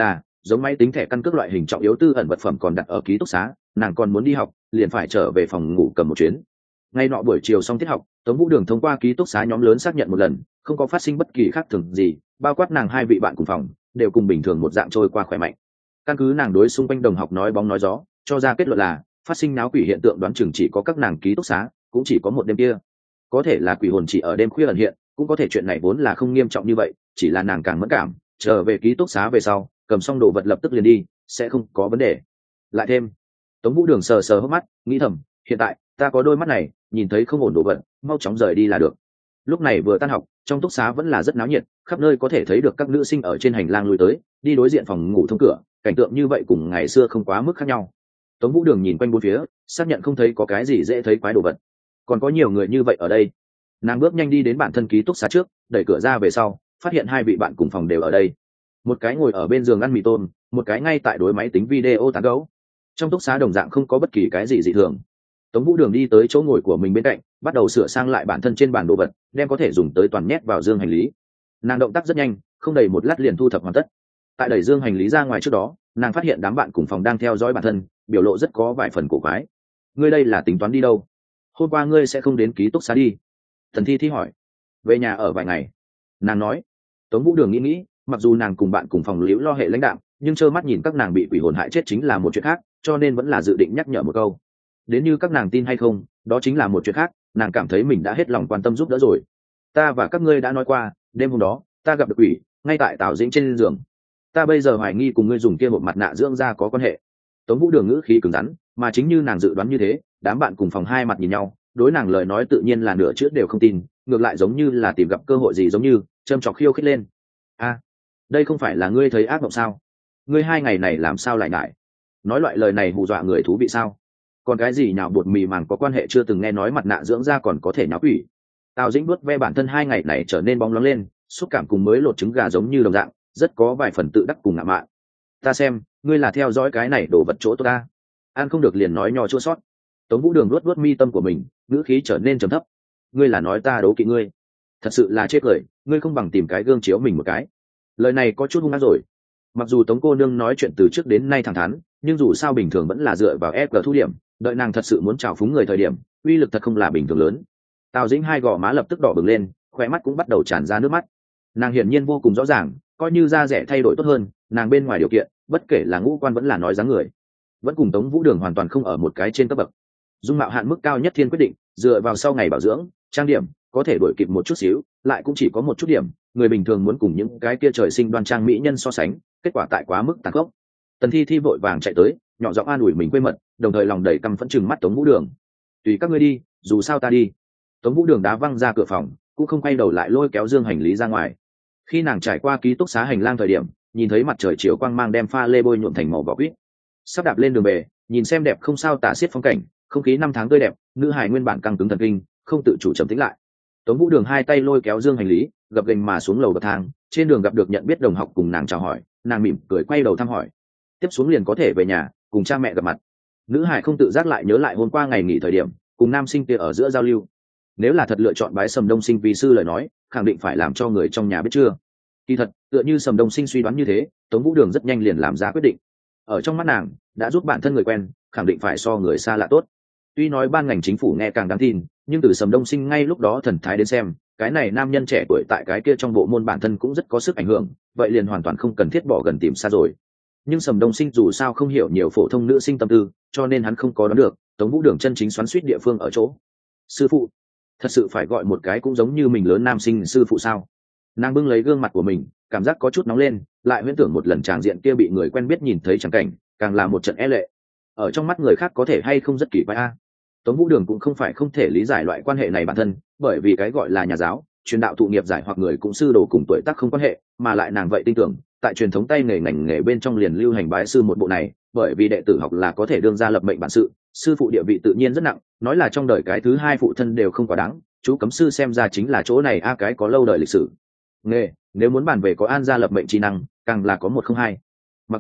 giống máy tính thẻ căn cước loại hình trọng yếu tư ẩn vật phẩm còn đặt ở ký túc xá, nàng còn muốn đi học liền phải trở về phòng ngủ cầm một chuyến. Ngay nọ buổi chiều xong tiết học, Tống Vũ Đường thông qua ký túc xá nhóm lớn xác nhận một lần, không có phát sinh bất kỳ khác thường gì, bao quát nàng hai vị bạn cùng phòng đều cùng bình thường một dạng trôi qua khỏe mạnh. Căn cứ nàng đối xung quanh đồng học nói bóng nói gió, cho ra kết luận là phát sinh náo quỷ hiện tượng đoán chừng chỉ có các nàng ký túc xá, cũng chỉ có một đêm kia. Có thể là quỷ hồn chỉ ở đêm khuya ẩn hiện, cũng có thể chuyện này vốn là không nghiêm trọng như vậy, chỉ là nàng càng mẫn cảm, trở về ký túc xá về sau, cầm xong đồ vật lập tức liền đi, sẽ không có vấn đề. Lại thêm, Tống Vũ Đường sờ sờ hốc mắt, nghĩ thầm, hiện tại ta có đôi mắt này, nhìn thấy không ổn đồ vật, mau chóng rời đi là được. Lúc này vừa tan học, trong túc xá vẫn là rất náo nhiệt, khắp nơi có thể thấy được các nữ sinh ở trên hành lang lui tới, đi đối diện phòng ngủ thông cửa, cảnh tượng như vậy cùng ngày xưa không quá mức khác nhau. Tống Vũ Đường nhìn quanh bốn phía, xác nhận không thấy có cái gì dễ thấy quái đồ vật, còn có nhiều người như vậy ở đây. Nàng bước nhanh đi đến bản thân ký túc xá trước, đẩy cửa ra về sau, phát hiện hai vị bạn cùng phòng đều ở đây. Một cái ngồi ở bên giường ăn mì tôm, một cái ngay tại đối máy tính video tán gẫu. Trong túc xá đồng dạng không có bất kỳ cái gì dị thường. Tống Vũ Đường đi tới chỗ ngồi của mình bên cạnh, bắt đầu sửa sang lại bản thân trên bản đồ vật, đem có thể dùng tới toàn nhét vào dương hành lý. Nàng động tác rất nhanh, không đầy một lát liền thu thập hoàn tất. Tại đẩy dương hành lý ra ngoài trước đó, nàng phát hiện đám bạn cùng phòng đang theo dõi bản thân, biểu lộ rất có vài phần cổ quái. Ngươi đây là tính toán đi đâu? Hôm qua ngươi sẽ không đến ký túc xá đi? Thần Thi Thi hỏi. Về nhà ở vài ngày. Nàng nói. Tống Vũ Đường nghĩ, mặc dù nàng cùng bạn cùng phòng liễu lo hệ lãnh đạm, nhưng trơ mắt nhìn các nàng bị quỷ hồn hại chết chính là một chuyện khác, cho nên vẫn là dự định nhắc nhở một câu. Đến như các nàng tin hay không, đó chính là một chuyện khác, nàng cảm thấy mình đã hết lòng quan tâm giúp đỡ rồi. Ta và các ngươi đã nói qua, đêm hôm đó ta gặp được quỷ ngay tại Tào Dĩnh trên giường. Ta bây giờ hoài nghi cùng ngươi dùng kia một mặt nạ dưỡng da có quan hệ. Tống Vũ Đường ngữ khí cứng rắn, mà chính như nàng dự đoán như thế, đám bạn cùng phòng hai mặt nhìn nhau, đối nàng lời nói tự nhiên là nửa chữ đều không tin, ngược lại giống như là tìm gặp cơ hội gì giống như châm chọc khiêu khích lên. A, đây không phải là ngươi thấy ác mộng sao? Ngươi hai ngày này làm sao lại ngại nói loại lời này hù dọa người thú vị sao? Còn cái gì nhào bột mì màng có quan hệ chưa từng nghe nói mặt nạ dưỡng da còn có thể nháo quỷ. Tào Dĩnh vuốt ve bản thân hai ngày này trở nên bóng loáng lên, xúc cảm cùng mới lột trứng gà giống như đồng dạng, rất có vài phần tự đắc cùng ngạo mạn. Ta xem, ngươi là theo dõi cái này đổ vật chỗ tốt ta. Ăn không được liền nói nho chua sót. Tống Vũ Đường vuốt mi tâm của mình, ngữ khí trở nên trầm thấp. Ngươi là nói ta đố kỵ ngươi? Thật sự là chết cười, ngươi không bằng tìm cái gương chiếu mình một cái. Lời này có chút hung ác rồi. Mặc dù Tống cô nương nói chuyện từ trước đến nay thẳng thắn, nhưng dù sao bình thường vẫn là dựa vào ép thu điểm, đợi nàng thật sự muốn trào phúng người thời điểm, uy lực thật không là bình thường lớn. Tào Dĩnh hai gò má lập tức đỏ bừng lên, khóe mắt cũng bắt đầu tràn ra nước mắt. Nàng hiển nhiên vô cùng rõ ràng, coi như da rẻ thay đổi tốt hơn, nàng bên ngoài điều kiện, bất kể là ngũ quan vẫn là nói dáng người, vẫn cùng Tống Vũ Đường hoàn toàn không ở một cái trên cấp bậc. Dung mạo hạn mức cao nhất thiên quyết định, dựa vào sau ngày bảo dưỡng, trang điểm, có thể đổi kịp một chút xíu, lại cũng chỉ có một chút điểm, người bình thường muốn cùng những cái kia trời sinh đoan trang mỹ nhân so sánh, kết quả tại quá mức tàn khốc. Tần Thi Thi vội vàng chạy tới, nhỏ giọng an ủi mình quê mật, đồng thời lòng đầy căm phẫn chừng mắt Tống Vũ Đường. Tùy các ngươi đi, dù sao ta đi. Tống Vũ Đường đá văng ra cửa phòng, cũng không quay đầu lại lôi kéo dương hành lý ra ngoài. Khi nàng trải qua ký túc xá hành lang thời điểm, nhìn thấy mặt trời chiều quang mang đem pha lê bôi nhuộm thành màu vỏ quýt. Sắp đạp lên đường về, nhìn xem đẹp không sao tả xiết phong cảnh, không khí năm tháng tươi đẹp, nữ hài nguyên bản căng cứng thần kinh, không tự chủ trầm tĩnh lại. Tống Vũ Đường hai tay lôi kéo dương hành lý, gập ghềnh mà xuống lầu bậc thang, trên đường gặp được nhận biết đồng học cùng nàng chào hỏi, nàng mỉm cười quay đầu thăm hỏi. Tiếp xuống liền có thể về nhà, cùng cha mẹ gặp mặt. Nữ hải không tự giác lại nhớ lại hôm qua ngày nghỉ thời điểm, cùng nam sinh kia ở giữa giao lưu. Nếu là thật lựa chọn bái Sầm Đông Sinh vì sư lời nói, khẳng định phải làm cho người trong nhà biết chưa. Kỳ thật, tựa như Sầm Đông Sinh suy đoán như thế, Tống Vũ Đường rất nhanh liền làm ra quyết định. Ở trong mắt nàng, đã giúp bản thân người quen, khẳng định phải so người xa lạ tốt. Tuy nói ban ngành chính phủ nghe càng đáng tin, nhưng từ Sầm Đông Sinh ngay lúc đó thần thái đến xem, cái này nam nhân trẻ tuổi tại cái kia trong bộ môn bản thân cũng rất có sức ảnh hưởng, vậy liền hoàn toàn không cần thiết bỏ gần tìm xa rồi. Nhưng Sầm Đông Sinh dù sao không hiểu nhiều phổ thông nữ sinh tâm tư, cho nên hắn không có đoán được Tống Vũ Đường chân chính xoắn xuýt địa phương ở chỗ. Sư phụ, thật sự phải gọi một cái cũng giống như mình lớn nam sinh sư phụ sao? Nàng bưng lấy gương mặt của mình, cảm giác có chút nóng lên, lại huyễn tưởng một lần tràng diện kia bị người quen biết nhìn thấy chẳng cảnh, càng là một trận e lệ. Ở trong mắt người khác có thể hay không rất kỳ quái a. Tống Vũ Đường cũng không phải không thể lý giải loại quan hệ này bản thân, bởi vì cái gọi là nhà giáo, truyền đạo thụ nghiệp giải hoặc người cũng sư đồ cùng tuổi tác không quan hệ, mà lại nàng vậy tin tưởng, tại truyền thống tay nghề ngành nghề bên trong liền lưu hành bái sư một bộ này, bởi vì đệ tử học là có thể đương ra lập mệnh bản sự, sư phụ địa vị tự nhiên rất nặng, nói là trong đời cái thứ hai phụ thân đều không quá đáng, chú cấm sư xem ra chính là chỗ này a cái có lâu đời lịch sử. Nghề, nếu muốn bàn về có an gia lập mệnh trí năng, càng là có một không hai. Mặc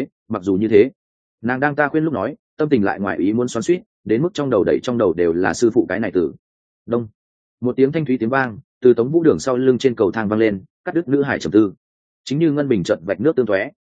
dù như thế, nàng đang ta khuyên lúc nói, tâm tình lại ngoài ý muốn xoắn xuýt, đến mức trong đầu đều là sư phụ cái này tử. Đông, một tiếng thanh thúy tiếng vang từ Tống Vũ Đường sau lưng trên cầu thang vang lên, cắt đứt nữ hải trầm tư. Chính như ngân bình trận vạch nước tương tóe,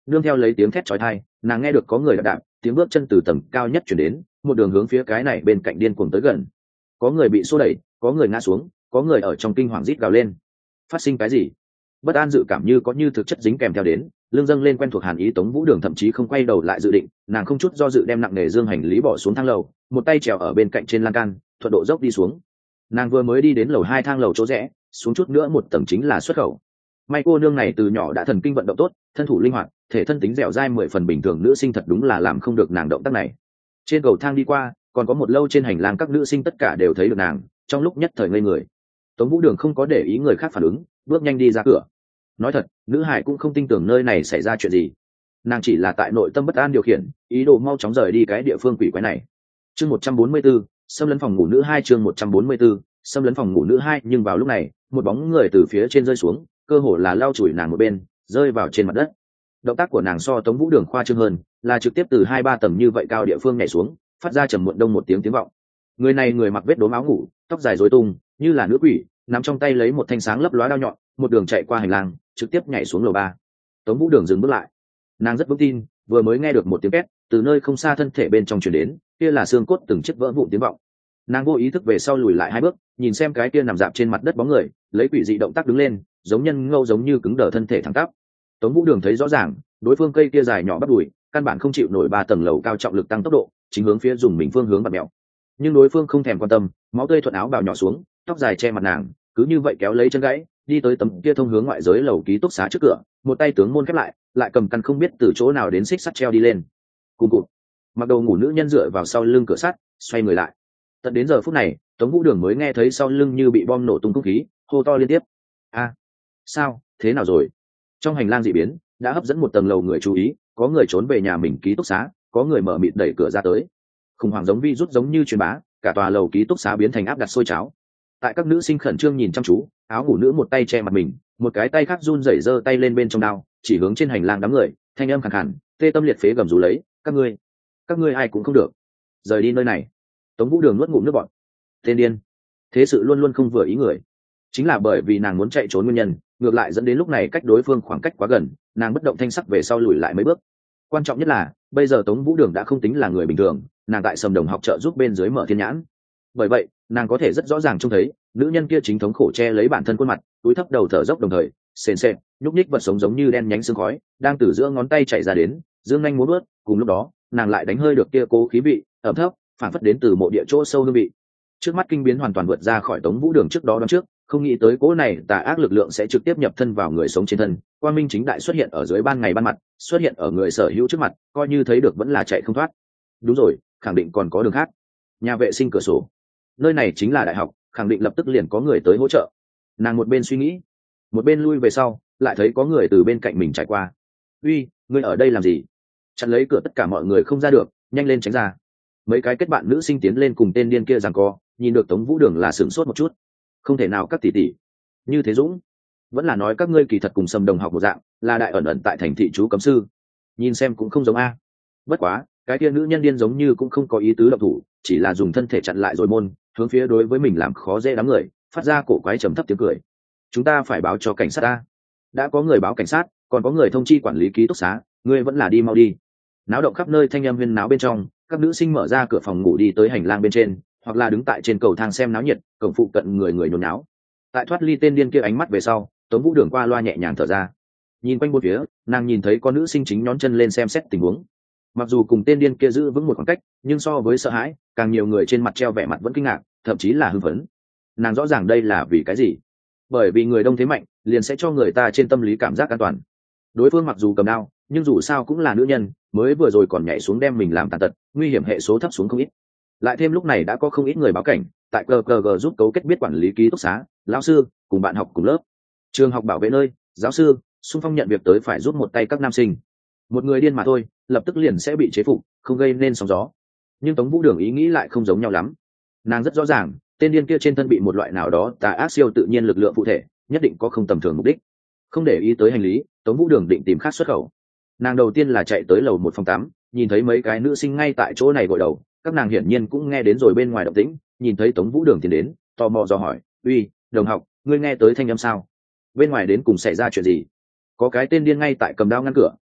nương theo lấy tiếng thét chói tai, nàng nghe được có người đạp đạp, tiếng bước chân từ tầng cao nhất chuyển đến, một đường hướng phía cái này bên cạnh điên cuồng tới gần. Có người bị xô đẩy, có người ngã xuống, có người ở trong kinh hoàng rít gào lên. Phát sinh cái gì? Bất an dự cảm như có như thực chất dính kèm theo đến, lưng dâng lên quen thuộc hàn ý. Tống Vũ Đường thậm chí không quay đầu lại dự định, nàng không chút do dự đem nặng nề dương hành lý bỏ xuống thang lầu, một tay trèo ở bên cạnh trên lan can, thuận độ dốc đi xuống. Nàng vừa mới đi đến lầu 2 thang lầu chỗ rẽ, xuống chút nữa một tầng chính là xuất khẩu. May cô nương này từ nhỏ đã thần kinh vận động tốt, thân thủ linh hoạt, thể thân tính dẻo dai 10 phần, bình thường nữ sinh thật đúng là làm không được nàng động tác này. Trên cầu thang đi qua, còn có một lâu trên hành lang, các nữ sinh tất cả đều thấy được nàng, trong lúc nhất thời ngây người. Tống Vũ Đường không có để ý người khác phản ứng, bước nhanh đi ra cửa. Nói thật, nữ hải cũng không tin tưởng nơi này xảy ra chuyện gì, nàng chỉ là tại nội tâm bất an điều khiển, ý đồ mau chóng rời đi cái địa phương quỷ quái này. Chương 144, xâm lấn phòng ngủ nữ 2. Chương 144, xâm lấn phòng ngủ nữ 2. Nhưng vào lúc này, một bóng người từ phía trên rơi xuống, cơ hồ là lao chùi nàng một bên, rơi vào trên mặt đất. Động tác của nàng so Tống Vũ Đường khoa trương hơn, là trực tiếp từ 2-3 tầng như vậy cao địa phương nhảy xuống, phát ra trầm muộn đông một tiếng vọng. Người này người mặc vết đốm áo ngủ, tóc dài rối tung như là nữ quỷ, nắm trong tay lấy một thanh sáng lấp lóa đao nhọn, một đường chạy qua hành lang, trực tiếp nhảy xuống lầu 3. Tống Vũ Đường dừng bước lại, nàng rất vững tin, vừa mới nghe được một tiếng két từ nơi không xa thân thể bên trong truyền đến, kia là xương cốt từng chiếc vỡ vụn tiếng vọng. Nàng vô ý thức về sau lùi lại 2 bước, nhìn xem cái kia nằm dạp trên mặt đất bóng người, lấy quỷ dị động tác đứng lên, giống nhân ngâu giống như cứng đờ thân thể thẳng tắp. Tống Vũ Đường thấy rõ ràng, đối phương cây kia dài nhỏ bắt đùi, căn bản không chịu nổi 3 tầng lầu cao trọng lực tăng tốc độ, chính hướng phía dùng mình phương hướng bật mèo. Nhưng đối phương không thèm quan tâm, máu tươi thuận áo bào nhỏ xuống, tóc dài che mặt nàng, cứ như vậy kéo lấy chân gãy, đi tới tấm kia thông hướng ngoại giới lầu ký túc xá trước cửa, một tay tướng môn khép lại cầm căn không biết từ chỗ nào đến xích sắt treo đi lên. Cùng cụt, mặc đồ ngủ nữ nhân dựa vào sau lưng cửa sắt, xoay người lại. Tận đến giờ phút này, Tống Vũ Đường mới nghe thấy sau lưng như bị bom nổ tung không khí, hô to liên tiếp. A, sao, thế nào rồi? Trong hành lang dị biến đã hấp dẫn một tầng lầu người chú ý, có người trốn về nhà mình ký túc xá, có người mở mịt đẩy cửa ra tới. Khủng hoảng giống virus giống như truyền bá, cả tòa lầu ký túc xá biến thành áp đặt sôi cháo. Tại các nữ sinh khẩn trương nhìn chăm chú, áo ngủ nữ một tay che mặt mình, một cái tay khác run rẩy giơ tay lên bên trong đao, chỉ hướng trên hành lang đám người, thanh âm khàn khàn, tê tâm liệt phế gầm rú lấy, các ngươi ai cũng không được, rời đi nơi này. Tống Vũ Đường nuốt ngụm nước bọt. Tên điên, thế sự luôn luôn không vừa ý người. Chính là bởi vì nàng muốn chạy trốn nguyên nhân, ngược lại dẫn đến lúc này cách đối phương khoảng cách quá gần, nàng bất động thanh sắc về sau lùi lại mấy bước. Quan trọng nhất là bây giờ Tống Vũ Đường đã không tính là người bình thường, nàng tại Sầm Đồng học trợ giúp bên dưới mở thiên nhãn, bởi vậy nàng có thể rất rõ ràng trông thấy nữ nhân kia chính thống khổ che lấy bản thân khuôn mặt, túi thấp đầu thở dốc, đồng thời sền sệt nhúc nhích vật sống giống như đen nhánh sương khói đang từ giữa ngón tay chảy ra đến, dương nhanh múa bước. Cùng lúc đó nàng lại đánh hơi được kia cố khí vị ẩm thấp phản phất đến từ mộ địa chỗ sâu hương vị. Trước mắt kinh biến hoàn toàn vượt ra khỏi Tống Vũ Đường trước đó đoán trước, không nghĩ tới cố này tà ác lực lượng sẽ trực tiếp nhập thân vào người sống trên thân, quang minh chính đại xuất hiện ở dưới ban ngày ban mặt, xuất hiện ở người sở hữu trước mặt, coi như thấy được vẫn là chạy không thoát. Đúng rồi, khẳng định còn có đường khác. Nhà vệ sinh cửa sổ, nơi này chính là đại học, khẳng định lập tức liền có người tới hỗ trợ. Nàng một bên suy nghĩ, một bên lui về sau, lại thấy có người từ bên cạnh mình trải qua. Uy, ngươi ở đây làm gì? Chặn lấy cửa tất cả mọi người không ra được, nhanh lên tránh ra. Mấy cái kết bạn nữ sinh tiến lên cùng tên điên kia giằng co, nhìn được Tống Vũ Đường là sửng sốt một chút. Không thể nào, các tỷ tỷ như thế dũng, vẫn là nói các ngươi kỳ thật cùng Sầm Đồng học một dạng, là đại ẩn tại thành thị chú cấm sư. Nhìn xem cũng không giống a. Bất quá cái kia nữ nhân điên giống như cũng không có ý tứ động thủ, chỉ là dùng thân thể chặn lại rồi môn, hướng phía đối với mình làm khó dễ đám người, phát ra cổ quái trầm thấp tiếng cười. Chúng ta phải báo cho cảnh sát ta. Đã có người báo cảnh sát, còn có người thông chi quản lý ký túc xá, ngươi vẫn là đi mau đi. Náo động khắp nơi, thanh âm huyên náo bên trong, các nữ sinh mở ra cửa phòng ngủ đi tới hành lang bên trên, hoặc là đứng tại trên cầu thang xem náo nhiệt, cổng phụ cận người nhốn náo. Tại thoát ly tên điên kia ánh mắt về sau, Tống Vũ Đường qua loa nhẹ nhàng thở ra. Nhìn quanh bốn phía, nàng nhìn thấy con nữ sinh chính nhón chân lên xem xét tình huống. Mặc dù cùng tên điên kia giữ vững một khoảng cách, nhưng so với sợ hãi, càng nhiều người trên mặt treo vẻ mặt vẫn kinh ngạc, thậm chí là hưng phấn. Nàng rõ ràng đây là vì cái gì? Bởi vì người đông thế mạnh, liền sẽ cho người ta trên tâm lý cảm giác an toàn. Đối phương mặc dù cầm đao, nhưng dù sao cũng là nữ nhân, mới vừa rồi còn nhảy xuống đem mình làm tàn tật, nguy hiểm hệ số thấp xuống không ít. Lại thêm lúc này đã có không ít người báo cảnh, tại GGG giúp cấu kết biết quản lý ký túc xá, lão sư cùng bạn học cùng lớp, trường học bảo vệ nơi, giáo sư xung phong nhận việc tới phải giúp một tay các nam sinh. Một người điên mà thôi, lập tức liền sẽ bị chế phục, không gây nên sóng gió. Nhưng Tống Vũ Đường ý nghĩ lại không giống nhau lắm. Nàng rất rõ ràng, tên điên kia trên thân bị một loại nào đó tà ác siêu tự nhiên lực lượng phụ thể, nhất định có không tầm thường mục đích. Không để ý tới hành lý, Tống Vũ Đường định tìm khác xuất khẩu. Nàng đầu tiên là chạy tới lầu 1 phòng 8, nhìn thấy mấy cái nữ sinh ngay tại chỗ này gội đầu, các nàng hiển nhiên cũng nghe đến rồi bên ngoài động tĩnh, nhìn thấy Tống Vũ Đường tiến đến, tò mò dò hỏi, uy, đồng học, ngươi nghe tới thanh âm sao? Bên ngoài đến cùng xảy ra chuyện gì? Có cái tên điên ngay tại cầm đao ngăn cửa,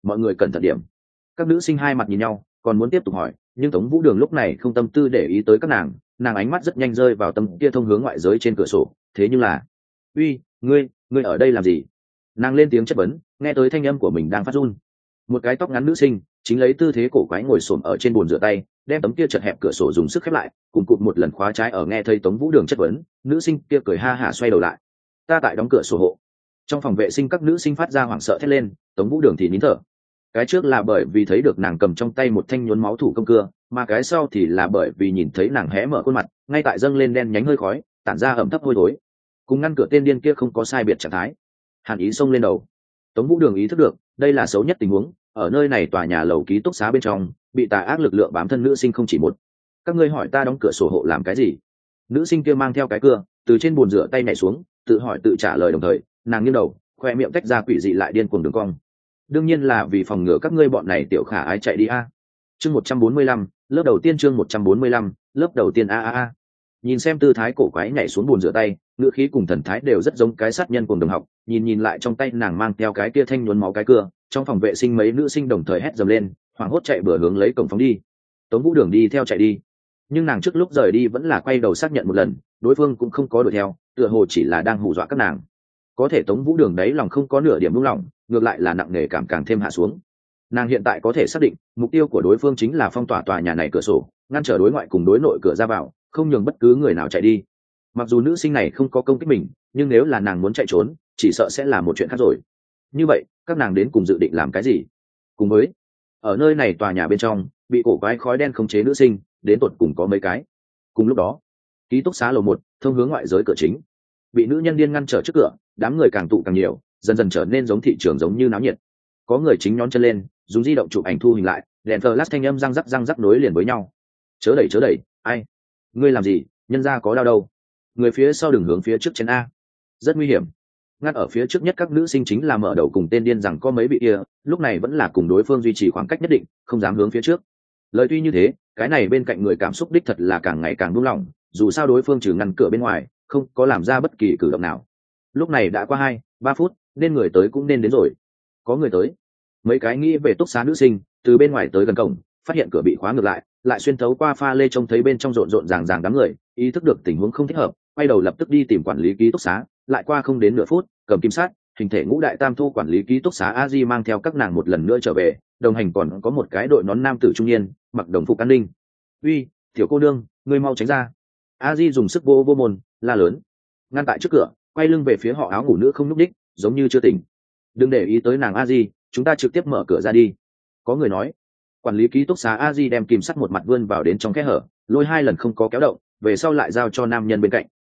mọi người cẩn thận điểm. Các nữ sinh hai mặt nhìn nhau, còn muốn tiếp tục hỏi, nhưng Tống Vũ Đường lúc này không tâm tư để ý tới các nàng ánh mắt rất nhanh rơi vào tấm kia thông hướng ngoại giới trên cửa sổ. Thế nhưng là, uy, ngươi ở đây làm gì? Nàng lên tiếng chất vấn, nghe tới thanh âm của mình đang phát run. Một cái tóc ngắn nữ sinh chính lấy tư thế cổ quái ngồi xổm ở trên bồn rửa tay, đem tấm kia chật hẹp cửa sổ dùng sức khép lại, cùng cụt một lần khóa trái. Ở nghe thấy Tống Vũ Đường chất vấn, nữ sinh kia cười ha hả xoay đầu lại. Ta tại đóng cửa sổ hộ. Trong phòng vệ sinh các nữ sinh phát ra hoảng sợ thét lên, Tống Vũ Đường thì nín thở. Cái trước là bởi vì thấy được nàng cầm trong tay một thanh nhuốm máu thủ công cưa, mà cái sau thì là bởi vì nhìn thấy nàng hé mở khuôn mặt, ngay tại dâng lên đen nhánh hơi khói, tản ra ẩm thấp hôi thối. Cùng ngăn cửa tên điên kia không có sai biệt trạng thái. Hàn ý xông lên đầu. Tống Vũ Đường ý thức được, đây là xấu nhất tình huống, ở nơi này tòa nhà lầu ký túc xá bên trong, bị tà ác lực lượng bám thân nữ sinh không chỉ một. Các ngươi hỏi ta đóng cửa sổ hộ làm cái gì? Nữ sinh kia mang theo cái cưa, từ trên bồn rửa tay nhảy xuống, tự hỏi tự trả lời đồng thời, nàng nghiêng đầu, khoe miệng tách ra quỷ dị lại điên cuồng đường cong. Đương nhiên là vì phòng ngừa các ngươi bọn này tiểu khả ái chạy đi a. Chương 145, lớp đầu tiên. Chương 145, lớp đầu tiên a. Nhìn xem tư thái cổ quái nhảy xuống bồn rửa tay, ngữ khí cùng thần thái đều rất giống cái sát nhân cùng đồng học. Nhìn lại trong tay nàng mang theo cái kia thanh nhuốm máu cái cưa, trong phòng vệ sinh mấy nữ sinh đồng thời hét dầm lên, hoảng hốt chạy bừa hướng lấy cổng phóng đi. Tống Vũ Đường đi theo chạy đi, nhưng nàng trước lúc rời đi vẫn là quay đầu xác nhận một lần, đối phương cũng không có đuổi theo, tựa hồ chỉ là đang hù dọa các nàng. Có thể Tống Vũ Đường đấy lòng không có nửa điểm buông lỏng, ngược lại là nặng nề cảm càng thêm hạ xuống. Nàng hiện tại có thể xác định mục tiêu của đối phương chính là phong tỏa tòa nhà này cửa sổ, ngăn trở đối ngoại cùng đối nội cửa ra vào, không nhường bất cứ người nào chạy đi. Mặc dù nữ sinh này không có công kích mình, nhưng nếu là nàng muốn chạy trốn, chỉ sợ sẽ là một chuyện khác rồi. Như vậy các nàng đến cùng dự định làm cái gì? Cùng với ở nơi này tòa nhà bên trong bị cổ quái khói đen khống chế nữ sinh đến tột cùng có mấy cái. Cùng lúc đó, ký túc xá lầu 1 thông hướng ngoại giới cửa chính bị nữ nhân điên ngăn trở trước cửa, đám người càng tụ càng nhiều, dần dần trở nên giống thị trường, giống như náo nhiệt. Có người chính nhón chân lên, dùng di động chụp ảnh thu hình lại, đèn flash thanh âm răng rắc nối liền với nhau. Chớ đẩy, ai? Ngươi làm gì? Nhân ra có đau đâu? Người phía sau đừng hướng phía trước trên a, rất nguy hiểm. Ngắt ở phía trước nhất các nữ sinh chính là mở đầu cùng tên điên rằng có mấy bị kia, lúc này vẫn là cùng đối phương duy trì khoảng cách nhất định, không dám hướng phía trước. Lời tuy như thế, cái này bên cạnh người cảm xúc đích thật là càng ngày càng buông lỏng, dù sao đối phương trừ ngăn cửa bên ngoài, không có làm ra bất kỳ cử động nào. Lúc này đã qua 2-3 phút, nên người tới cũng nên đến rồi. Có người tới. Mấy cái nghĩ về túc xá nữ sinh từ bên ngoài tới gần cổng, phát hiện cửa bị khóa ngược lại xuyên thấu qua pha lê trông thấy bên trong rộn ràng đám người, ý thức được tình huống không thích hợp, quay đầu lập tức đi tìm quản lý ký túc xá. Lại qua không đến nửa phút, cầm kim sát hình thể ngũ đại tam thu quản lý ký túc xá a di mang theo các nàng một lần nữa trở về, đồng hành còn có một cái đội nón nam tử trung niên mặc đồng phục an ninh. Uy, tiểu cô nương, ngươi mau tránh ra. A di dùng sức vô môn la lớn, ngăn tại trước cửa, quay lưng về phía họ áo ngủ nữ không nhúc đích, giống như chưa tỉnh. Đừng để ý tới nàng a di, chúng ta trực tiếp mở cửa ra đi. Có người nói. Quản lý ký túc xá a di đem kìm sắt một mặt vươn vào đến trong kẽ hở, lôi 2 lần không có kéo động, về sau lại giao cho nam nhân bên cạnh.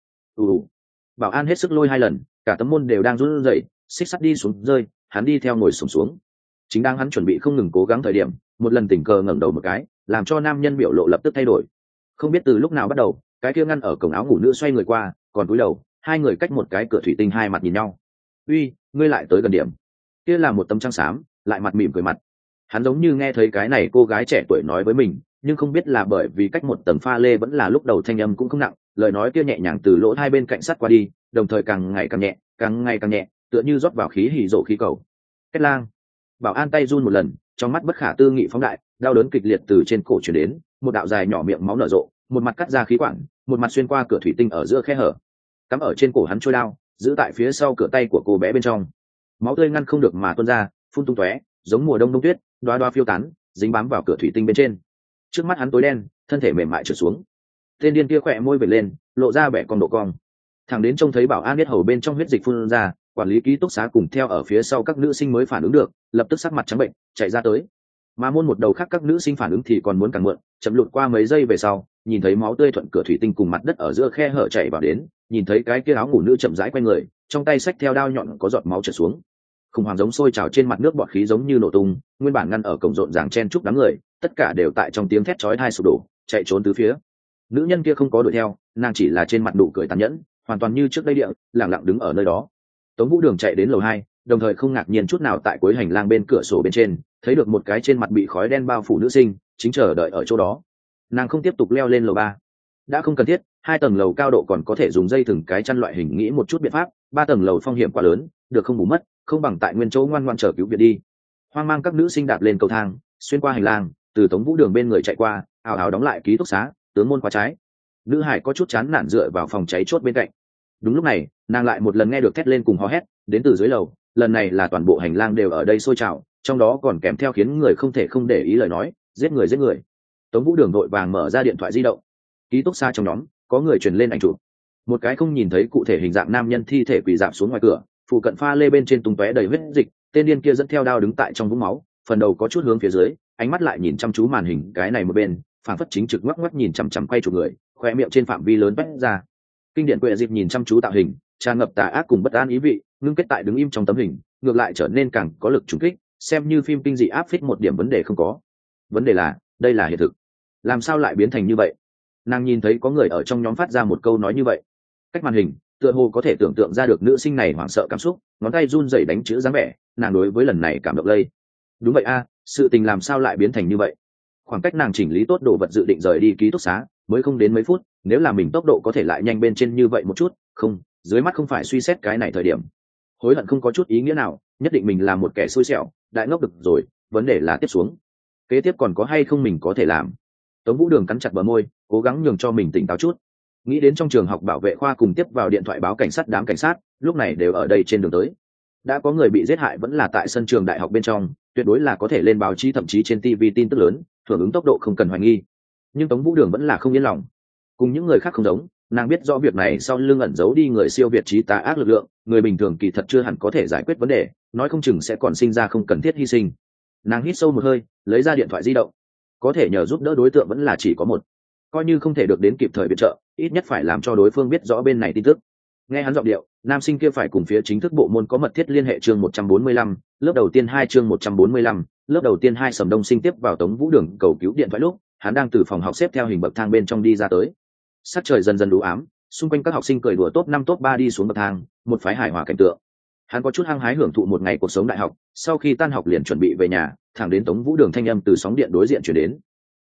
Bảo an hết sức lôi 2 lần, cả tấm môn đều đang run rẩy, xích sắt đi xuống rơi, hắn đi theo ngồi xổm xuống. Chính đang hắn chuẩn bị không ngừng cố gắng thời điểm, một lần tình cờ ngẩng đầu một cái, làm cho nam nhân biểu lộ lập tức thay đổi. Không biết từ lúc nào bắt đầu, cái kia ngăn ở cổng áo ngủ nữ xoay người qua, còn cúi đầu, hai người cách một cái cửa thủy tinh hai mặt nhìn nhau. Uy, ngươi lại tới gần điểm. Kia là một tấm trăng xám, lại mặt mỉm cười mặt. Hắn giống như nghe thấy cái này cô gái trẻ tuổi nói với mình, nhưng không biết là bởi vì cách một tầng pha lê vẫn là lúc đầu thanh âm cũng không nặng, lời nói kia nhẹ nhàng từ lỗ hai bên cạnh sắt qua đi, đồng thời càng ngày càng nhẹ, tựa như rót vào khí hỉ rộ khí cầu. Kết lang. Bảo an tay run một lần, trong mắt bất khả tư nghị phóng đại, đau đớn kịch liệt từ trên cổ truyền đến, một đạo dài nhỏ miệng máu nở rộ, một mặt cắt ra khí quản, một mặt xuyên qua cửa thủy tinh ở giữa khe hở, cắm ở trên cổ hắn trôi đao, giữ tại phía sau cửa tay của cô bé bên trong. Máu tươi ngăn không được mà tuôn ra, phun tung tóe, giống mùa đông tuyết, đoá đoá phiêu tán, dính bám vào cửa thủy tinh bên trên. Trước mắt hắn tối đen, thân thể mềm mại trượt xuống. Tên điên kia khỏe môi vệt lên, lộ ra bẻ con độ cong. Thằng đến trông thấy bảo an biết hầu bên trong huyết dịch phun ra, quản lý ký túc xá cùng theo ở phía sau các nữ sinh mới phản ứng được, lập tức sắc mặt trắng bệnh, chạy ra tới. Mà môn một đầu khác các nữ sinh phản ứng thì còn muốn càng muộn, chậm lụt qua mấy giây về sau, nhìn thấy máu tươi thuận cửa thủy tinh cùng mặt đất ở giữa khe hở chảy vào đến, nhìn thấy cái kia áo ngủ nữ chậm rãi quay người, trong tay xách theo đao nhọn có giọt máu chảy xuống. Khủng hoảng giống sôi trào trên mặt nước, bọt khí giống như nổ tung, nguyên bản ngăn ở cổng rộn ràng chen chúc đám người, tất cả đều tại trong tiếng thét chói tai sụp đổ, chạy trốn tứ phía. Nữ nhân kia không có đuổi theo, nàng chỉ là trên mặt nụ cười tàn nhẫn, hoàn toàn như trước đây địa, lặng lặng đứng ở nơi đó. Tống Vũ Đường chạy đến lầu 2, đồng thời không ngạc nhiên chút nào tại cuối hành lang bên cửa sổ bên trên, thấy được một cái trên mặt bị khói đen bao phủ nữ sinh, chính chờ đợi ở chỗ đó. Nàng không tiếp tục leo lên lầu 3, đã không cần thiết, 2 tầng lầu cao độ còn có thể dùng dây thừng cái chăn loại hình nghĩ một chút biện pháp, 3 tầng lầu phong hiểm quá lớn, được không bù mất, không bằng tại nguyên chỗ ngoan ngoãn chờ cứu viện đi. hoang mang các nữ sinh đạp lên cầu thang, xuyên qua hành lang, từ Tống Vũ Đường bên người chạy qua, ào ào đóng lại ký túc xá, tướng môn khóa trái. Nữ hải có chút chán nản dựa vào phòng cháy chốt bên cạnh. Đúng lúc này, nàng lại một lần nghe được thét lên cùng hò hét đến từ dưới lầu, lần này là toàn bộ hành lang đều ở đây sôi trào, trong đó còn kèm theo khiến người không thể không để ý lời nói, giết người giết người. Tống Vũ Đường vội vàng mở ra điện thoại di động. Ký túc xá trong nhóm có người truyền lên ảnh chụp, một cái không nhìn thấy cụ thể hình dạng nam nhân thi thể quỳ rạp xuống ngoài cửa, phụ cận pha lê bên trên tung tóe đầy huyết dịch, tên điên kia dẫn theo đao đứng tại trong vũng máu, phần đầu có chút hướng phía dưới, ánh mắt lại nhìn chăm chú màn hình cái này một bên, phảng phất chính trực ngoắc ngoắc nhìn chằm chằm quay chụp người, khoe miệng trên phạm vi lớn vét ra. Kinh điển quệ dịp nhìn chăm chú tạo hình, tràn ngập tà ác cùng bất an ý vị, ngưng kết tại đứng im trong tấm hình, ngược lại trở nên càng có lực trùng kích, xem như phim kinh dị áp phích một điểm vấn đề không có. Vấn đề là, đây là hiện thực, làm sao lại biến thành như vậy? Nàng nhìn thấy có người ở trong nhóm phát ra một câu nói như vậy. Cách màn hình, tựa hồ có thể tưởng tượng ra được nữ sinh này hoảng sợ cảm xúc, ngón tay run rẩy đánh chữ dáng vẻ, nàng đối với lần này cảm động lây. Đúng vậy a, sự tình làm sao lại biến thành như vậy? Khoảng cách nàng chỉnh lý tốt đồ vật dự định rời đi ký túc xá, mới không đến mấy phút, nếu là mình tốc độ có thể lại nhanh bên trên như vậy một chút, không, dưới mắt không phải suy xét cái này thời điểm. Hối hận không có chút ý nghĩa nào, nhất định mình là một kẻ xui xẻo, đại ngốc được rồi, vấn đề là tiếp xuống. Kế tiếp còn có hay không mình có thể làm. Tống Vũ Đường cắn chặt bờ môi, cố gắng nhường cho mình tỉnh táo chút. Nghĩ đến trong trường học bảo vệ khoa cùng tiếp vào điện thoại báo cảnh sát, đám cảnh sát lúc này đều ở đây trên đường tới. Đã có người bị giết hại vẫn là tại sân trường đại học bên trong, tuyệt đối là có thể lên báo chí thậm chí trên TV tin tức lớn, hưởng ứng tốc độ không cần hoài nghi. Nhưng Tống Vũ Đường vẫn là không yên lòng. Cùng những người khác không giống, nàng biết rõ việc này sau lưng ẩn giấu đi người siêu việt trí tà ác lực lượng, người bình thường kỳ thật chưa hẳn có thể giải quyết vấn đề, nói không chừng sẽ còn sinh ra không cần thiết hy sinh. Nàng hít sâu một hơi, lấy ra điện thoại di động. Có thể nhờ giúp đỡ đối tượng vẫn là chỉ có một, coi như không thể được đến kịp thời viện trợ, ít nhất phải làm cho đối phương biết rõ bên này tin tức. Nghe hắn giọng điệu, nam sinh kia phải cùng phía chính thức bộ môn có mật thiết liên hệ. Chương 145, lớp đầu tiên 2 chương 145, lớp đầu tiên 2. Sầm Đông Sinh tiếp vào Tống Vũ Đường cầu cứu điện thoại lúc, hắn đang từ phòng học xếp theo hình bậc thang bên trong đi ra tới. Sắc trời dần dần u ám, xung quanh các học sinh cười đùa top 5 top 3 đi xuống bậc thang, một phái hài hòa cảnh tượng. Hắn có chút hăng hái hưởng thụ một ngày cuộc sống đại học, sau khi tan học liền chuẩn bị về nhà, thẳng đến Tống Vũ Đường thanh âm từ sóng điện đối diện truyền đến.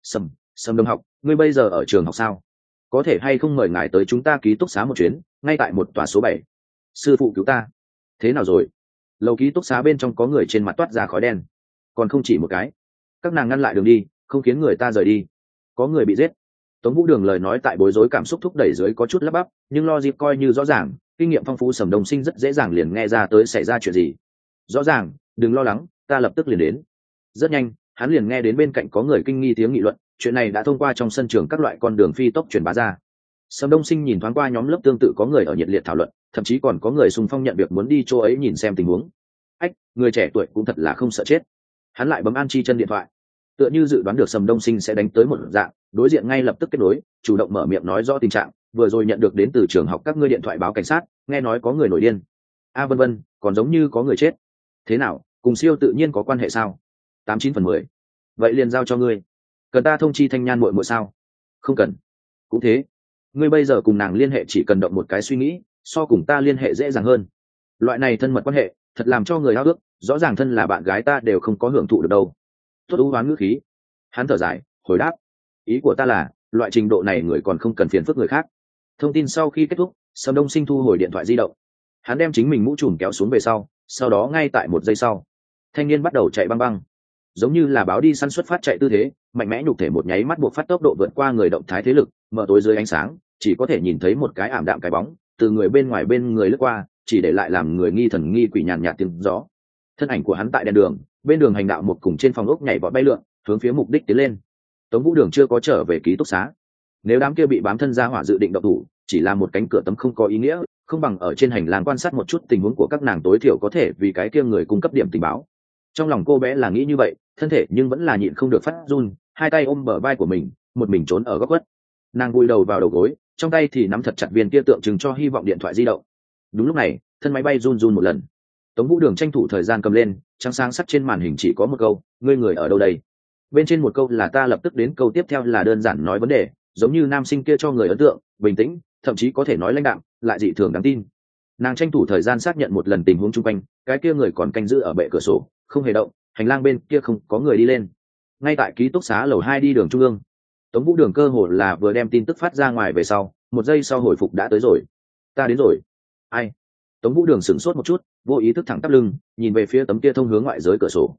Sầm Đông học, ngươi bây giờ ở trường học sao? Có thể hay không mời ngài tới chúng ta ký túc xá một chuyến, ngay tại một tòa số 7. Sư phụ cứu ta. Thế nào rồi? Lầu ký túc xá bên trong có người trên mặt toát ra khói đen, còn không chỉ một cái. Các nàng ngăn lại đường đi, không khiến người ta rời đi. Có người bị giết. Tống Vũ Đường lời nói tại bối rối cảm xúc thúc đẩy dưới có chút lắp bắp, nhưng logic coi như rõ ràng, kinh nghiệm phong phú Sầm Đông Sinh rất dễ dàng liền nghe ra tới xảy ra chuyện gì. Rõ ràng, đừng lo lắng, ta lập tức liền đến. Rất nhanh, hắn liền nghe đến bên cạnh có người kinh nghi tiếng nghị luận, chuyện này đã thông qua trong sân trường các loại con đường phi tốc truyền bá ra. Sầm Đông Sinh nhìn thoáng qua nhóm lớp tương tự có người ở nhiệt liệt thảo luận, thậm chí còn có người xung phong nhận việc muốn đi chỗ ấy nhìn xem tình huống. Ách, người trẻ tuổi cũng thật là không sợ chết. Hắn lại bấm An Chi chân điện thoại, tựa như dự đoán được Sầm Đông Sinh sẽ đánh tới một dạng, đối diện ngay lập tức kết nối, chủ động mở miệng nói rõ tình trạng, vừa rồi nhận được đến từ trường học các ngươi điện thoại báo cảnh sát, nghe nói có người nổi điên. Vân vân, còn giống như có người chết. Thế nào, cùng siêu tự nhiên có quan hệ sao? 89/10. Vậy liền giao cho ngươi. Cần ta thông chi Thanh Nhan muội muội sao? Không cần. Cũng thế, ngươi bây giờ cùng nàng liên hệ chỉ cần động một cái suy nghĩ, so cùng ta liên hệ dễ dàng hơn. Loại này thân mật quan hệ thật làm cho người ao ước, rõ ràng thân là bạn gái ta đều không có hưởng thụ được đâu. Tốt ưu hoán ngữ khí. Hắn thở dài, hồi đáp, ý của ta là loại trình độ này người còn không cần phiền phức người khác. Thông tin sau khi kết thúc, Sầm Đông Sinh thu hồi điện thoại di động. Hắn đem chính mình mũ trùm kéo xuống về sau đó ngay tại một giây sau, thanh niên bắt đầu chạy băng băng, giống như là báo đi săn xuất phát chạy tư thế, mạnh mẽ nhục thể một nháy mắt buộc phát tốc độ vượt qua người động thái thế lực, mở tối dưới ánh sáng, chỉ có thể nhìn thấy một cái ảm đạm cái bóng từ người bên ngoài bên người lướt qua, chỉ để lại làm người nghi thần nghi quỷ nhàn nhạt tiếng gió. Thân ảnh của hắn tại đèn đường, bên đường hành đạo một cùng trên phòng ốc nhảy vọt bay lượn, hướng phía mục đích tiến lên. Tống Vũ Đường chưa có trở về ký túc xá. Nếu đám kia bị bám thân ra hỏa dự định động thủ, chỉ là một cánh cửa tấm không có ý nghĩa, không bằng ở trên hành lang quan sát một chút tình huống của các nàng, tối thiểu có thể vì cái kia người cung cấp điểm tình báo. Trong lòng cô bé là nghĩ như vậy, thân thể nhưng vẫn là nhịn không được phát run, hai tay ôm bờ vai của mình, một mình trốn ở góc khuất. Nàng vùi đầu vào đầu gối, trong tay thì nắm thật chặt viên kia tượng trưng cho hy vọng điện thoại di động. Đúng lúc này, thân máy bay run run một lần. Tống Vũ Đường tranh thủ thời gian cầm lên, trắng sáng sắt trên màn hình chỉ có một câu, ngươi người ở đâu đây? Bên trên một câu là ta lập tức đến, câu tiếp theo là đơn giản nói vấn đề, giống như nam sinh kia cho người ấn tượng bình tĩnh, thậm chí có thể nói lãnh đạm, lại dị thường đáng tin. Nàng tranh thủ thời gian xác nhận một lần tình huống chung quanh, cái kia người còn canh giữ ở bệ cửa sổ, không hề động, hành lang bên kia không có người đi lên. Ngay tại ký túc xá lầu 2 đi đường trung ương. Tống Vũ Đường cơ hồ là vừa đem tin tức phát ra ngoài về sau, một giây sau hồi phục đã tới rồi. Ta đến rồi. Ai? Tống Vũ Đường sửng sốt một chút, vô ý thức thẳng tắp lưng, nhìn về phía tấm kia thông hướng ngoại giới cửa sổ.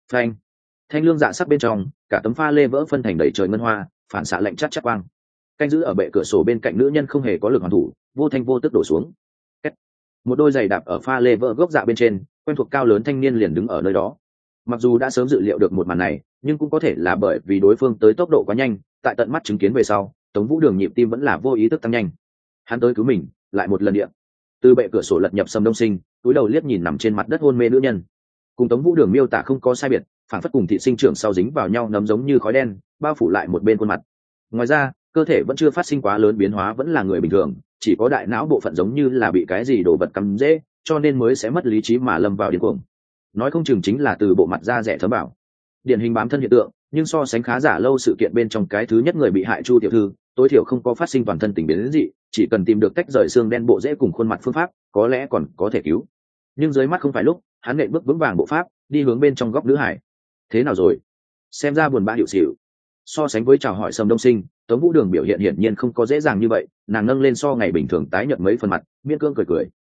phanh, thanh lương dạ sắc bên trong cả tấm pha lê vỡ phân thành đầy trời ngân hoa, phản xạ lạnh chắc chắc quang. Canh giữ ở bệ cửa sổ bên cạnh nữ nhân không hề có lực hoàn thủ, vô thanh vô tức đổ xuống. Một đôi giày đạp ở pha lê vỡ gốc dạ bên trên, quen thuộc cao lớn thanh niên liền đứng ở nơi đó. Mặc dù đã sớm dự liệu được một màn này, nhưng cũng có thể là bởi vì đối phương tới tốc độ quá nhanh, tại tận mắt chứng kiến về sau, Tống Vũ Đường nhịp tim vẫn là vô ý thức tăng nhanh. Hắn tới cứu mình, lại một lần điện. Từ bệ cửa sổ lật nhập Sầm Đông Sinh, cúi đầu liếc nhìn nằm trên mặt đất hôn mê nữ nhân. Cùng Tống Vũ Đường miêu tả không có sai biệt, phản phất cùng thị sinh trưởng sau dính vào nhau nấm giống như khói đen, bao phủ lại một bên khuôn mặt. Ngoài ra, cơ thể vẫn chưa phát sinh quá lớn biến hóa, vẫn là người bình thường, chỉ có đại não bộ phận giống như là bị cái gì đồ vật cắm dễ, cho nên mới sẽ mất lý trí mà lâm vào điên cuồng. Nói không chừng chính là từ bộ mặt da rẻ thấm bảo, điển hình bám thân hiện tượng. Nhưng so sánh khá giả lâu sự kiện bên trong cái thứ nhất người bị hại Chu tiểu thư, tối thiểu không có phát sinh toàn thân tình biến dị, chỉ cần tìm được tách rời xương đen bộ rễ cùng khuôn mặt phương pháp, có lẽ còn có thể cứu. Nhưng dưới mắt không phải lúc, hắn nện bước vững vàng bộ pháp, đi hướng bên trong góc nữ hải. Thế nào rồi? Xem ra buồn bã hiệu xỉu. So sánh với chào hỏi Sầm Đông Sinh, Tống Vũ Đường biểu hiện hiển nhiên không có dễ dàng như vậy, nàng nâng lên so ngày bình thường tái nhợt mấy phần mặt, miễn cưỡng cười cười.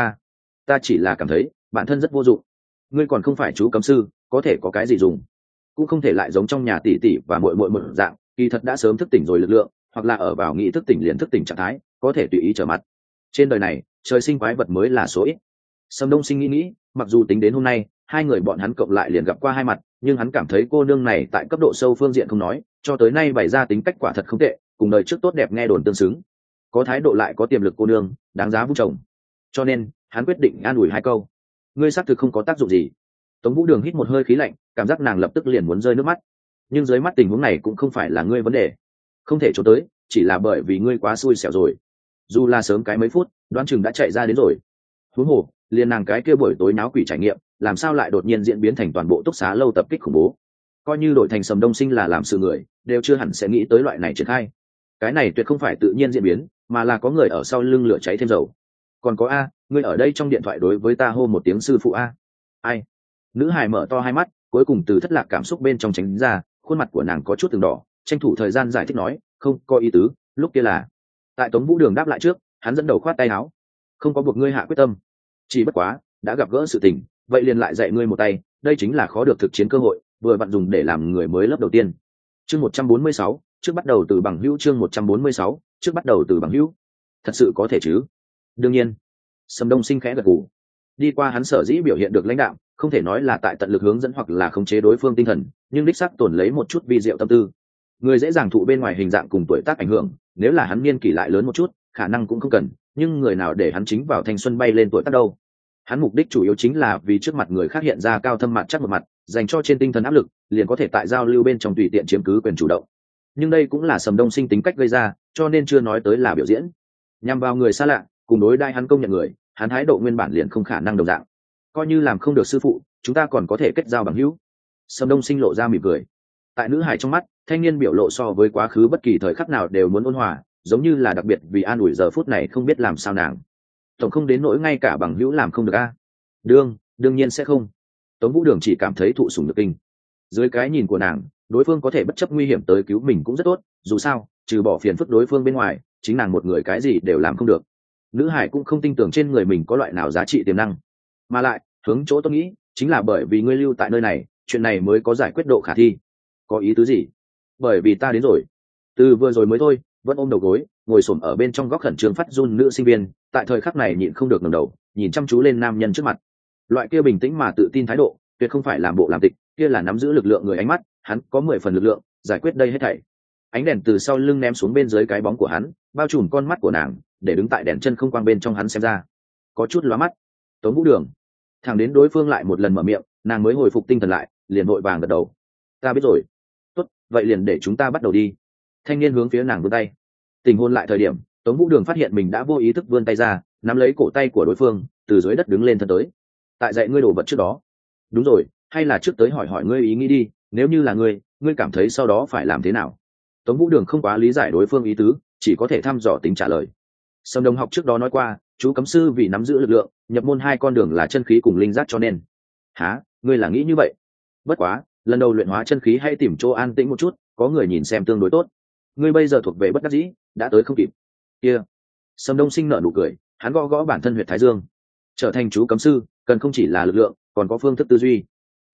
Ta chỉ là cảm thấy bản thân rất vô dụng. Ngươi còn không phải chú cấm sư, có thể có cái gì dùng? Cũng không thể lại giống trong nhà tỷ tỷ và muội muội một dạng, kỳ thật đã sớm thức tỉnh rồi lực lượng, hoặc là ở vào nghị thức tỉnh liền thức tỉnh trạng thái, có thể tùy ý trở mặt. Trên đời này, trời sinh quái vật mới là số ít. Sầm Đông Sinh nghĩ, mặc dù tính đến hôm nay, hai người bọn hắn cộng lại liền gặp qua hai mặt, nhưng hắn cảm thấy cô nương này tại cấp độ sâu phương diện không nói, cho tới nay bày ra tính cách quả thật không tệ, cùng đời trước tốt đẹp nghe đồn tương xứng. Có thái độ lại có tiềm lực cô nương, đáng giá vun trồng. Cho nên, hắn quyết định an ủi hai câu. Ngươi xác thực không có tác dụng gì. Tống Vũ Đường hít một hơi khí lạnh, cảm giác nàng lập tức liền muốn rơi nước mắt. Nhưng dưới mắt tình huống này cũng không phải là ngươi vấn đề, không thể trốn tới, chỉ là bởi vì ngươi quá xui xẻo rồi. Dù là sớm cái mấy phút, đoán chừng đã chạy ra đến rồi. Huống hồ, liền nàng cái kia buổi tối náo quỷ trải nghiệm, làm sao lại đột nhiên diễn biến thành toàn bộ túc xá lâu tập kích khủng bố. Coi như đổi thành Sầm Đông Sinh là làm sự người, đều chưa hẳn sẽ nghĩ tới loại này triển khai. Cái này tuyệt không phải tự nhiên diễn biến, mà là có người ở sau lưng lửa cháy thêm dầu. Còn có a, ngươi ở đây trong điện thoại đối với ta hô một tiếng sư phụ a. Ai? Nữ hài mở to hai mắt, cuối cùng từ thất lạc cảm xúc bên trong tránh ra, khuôn mặt của nàng có chút từng đỏ, tranh thủ thời gian giải thích nói, không có ý tứ, lúc kia là. Tại Tống Vũ Đường đáp lại trước, hắn dẫn đầu khoát tay áo, không có buộc ngươi hạ quyết tâm, chỉ bất quá đã gặp gỡ sự tình, vậy liền lại dạy ngươi một tay, đây chính là khó được thực chiến cơ hội, vừa vặn dùng để làm người mới lớp đầu tiên. Chương 146, trước bắt đầu từ bằng hữu. Chương 146, trước bắt đầu từ bằng hữu. Thật sự có thể chứ? Đương nhiên. Sầm Đông Sinh khẽ gật gù. Đi qua hắn sở dĩ biểu hiện được lãnh đạo, không thể nói là tại tận lực hướng dẫn hoặc là khống chế đối phương tinh thần, nhưng đích xác tổn lấy một chút vi diệu tâm tư. Người dễ dàng thụ bên ngoài hình dạng cùng tuổi tác ảnh hưởng, nếu là hắn niên kỷ lại lớn một chút, khả năng cũng không cần, nhưng người nào để hắn chính vào thanh xuân bay lên tuổi tác đâu. Hắn mục đích chủ yếu chính là vì trước mặt người khác hiện ra cao thâm mặt chắc một mặt, dành cho trên tinh thần áp lực, liền có thể tại giao lưu bên trong tùy tiện chiếm cứ quyền chủ động. Nhưng đây cũng là Sầm Đông Sinh tính cách gây ra, cho nên chưa nói tới là biểu diễn. Nhằm vào người xa lạ, cùng đối đãi hắn công nhận người, hắn thái độ nguyên bản liền không khả năng đồng dạng. Coi như làm không được sư phụ, chúng ta còn có thể kết giao bằng hữu. Sầm Đông Sinh lộ ra mỉm cười. Tại nữ hải trong mắt, thanh niên biểu lộ so với quá khứ bất kỳ thời khắc nào đều muốn ôn hòa, giống như là đặc biệt vì an ủi giờ phút này không biết làm sao nàng. Tổng không đến nỗi ngay cả bằng hữu làm không được a? Đương nhiên sẽ không. Tống Vũ Đường chỉ cảm thấy thụ sủng nhược kinh. Dưới cái nhìn của nàng, đối phương có thể bất chấp nguy hiểm tới cứu mình cũng rất tốt, dù sao, trừ bỏ phiền phức đối phương bên ngoài, chính nàng một người cái gì đều làm không được. Nữ hải cũng không tin tưởng trên người mình có loại nào giá trị tiềm năng, mà lại hướng chỗ tôi nghĩ chính là bởi vì ngươi lưu tại nơi này, chuyện này mới có giải quyết độ khả thi. Có ý tứ gì? Bởi vì ta đến rồi. Từ vừa rồi mới thôi, vẫn ôm đầu gối, ngồi xổm ở bên trong góc khẩn trương phát run nữ sinh viên, tại thời khắc này nhịn không được ngẩng đầu, nhìn chăm chú lên nam nhân trước mặt. Loại kia bình tĩnh mà tự tin thái độ, tuyệt không phải làm bộ làm tịch, kia là nắm giữ lực lượng người ánh mắt, hắn có 10 phần lực lượng, giải quyết đây hết thảy. Ánh đèn từ sau lưng ném xuống bên dưới cái bóng của hắn, bao trùm con mắt của nàng, để đứng tại đèn chân không quang bên trong hắn xem ra, có chút lóa mắt. Tống Vũ Đường. Thẳng đến đối phương lại một lần mở miệng, nàng mới hồi phục tinh thần lại, liền vội vàng gật đầu. Ta biết rồi. Tốt, vậy liền để chúng ta bắt đầu đi. Thanh niên hướng phía nàng vươn tay. Tình hôn lại thời điểm, Tống Vũ Đường phát hiện mình đã vô ý thức vươn tay ra, nắm lấy cổ tay của đối phương, từ dưới đất đứng lên thân tới. Tại dạy ngươi đồ vật trước đó. Đúng rồi, hay là trước tới hỏi hỏi ngươi ý nghĩ đi, nếu như là ngươi cảm thấy sau đó phải làm thế nào? Tống Vũ Đường không quá lý giải đối phương ý tứ, chỉ có thể thăm dò tính trả lời. Sâm Đồng học trước đó nói qua, chú cấm sư vì nắm giữ lực lượng, nhập môn 2 con đường là chân khí cùng linh giác cho nên. Hả, ngươi là nghĩ như vậy? Bất quá, lần đầu luyện hóa chân khí hay tìm chỗ an tĩnh một chút, có người nhìn xem tương đối tốt. Ngươi bây giờ thuộc về bất đắc dĩ, đã tới không kịp. Kia. Sâm Đông Sinh nở nụ cười, hắn gõ gõ bản thân huyệt thái dương. Trở thành chú cấm sư, cần không chỉ là lực lượng, còn có phương thức tư duy. A,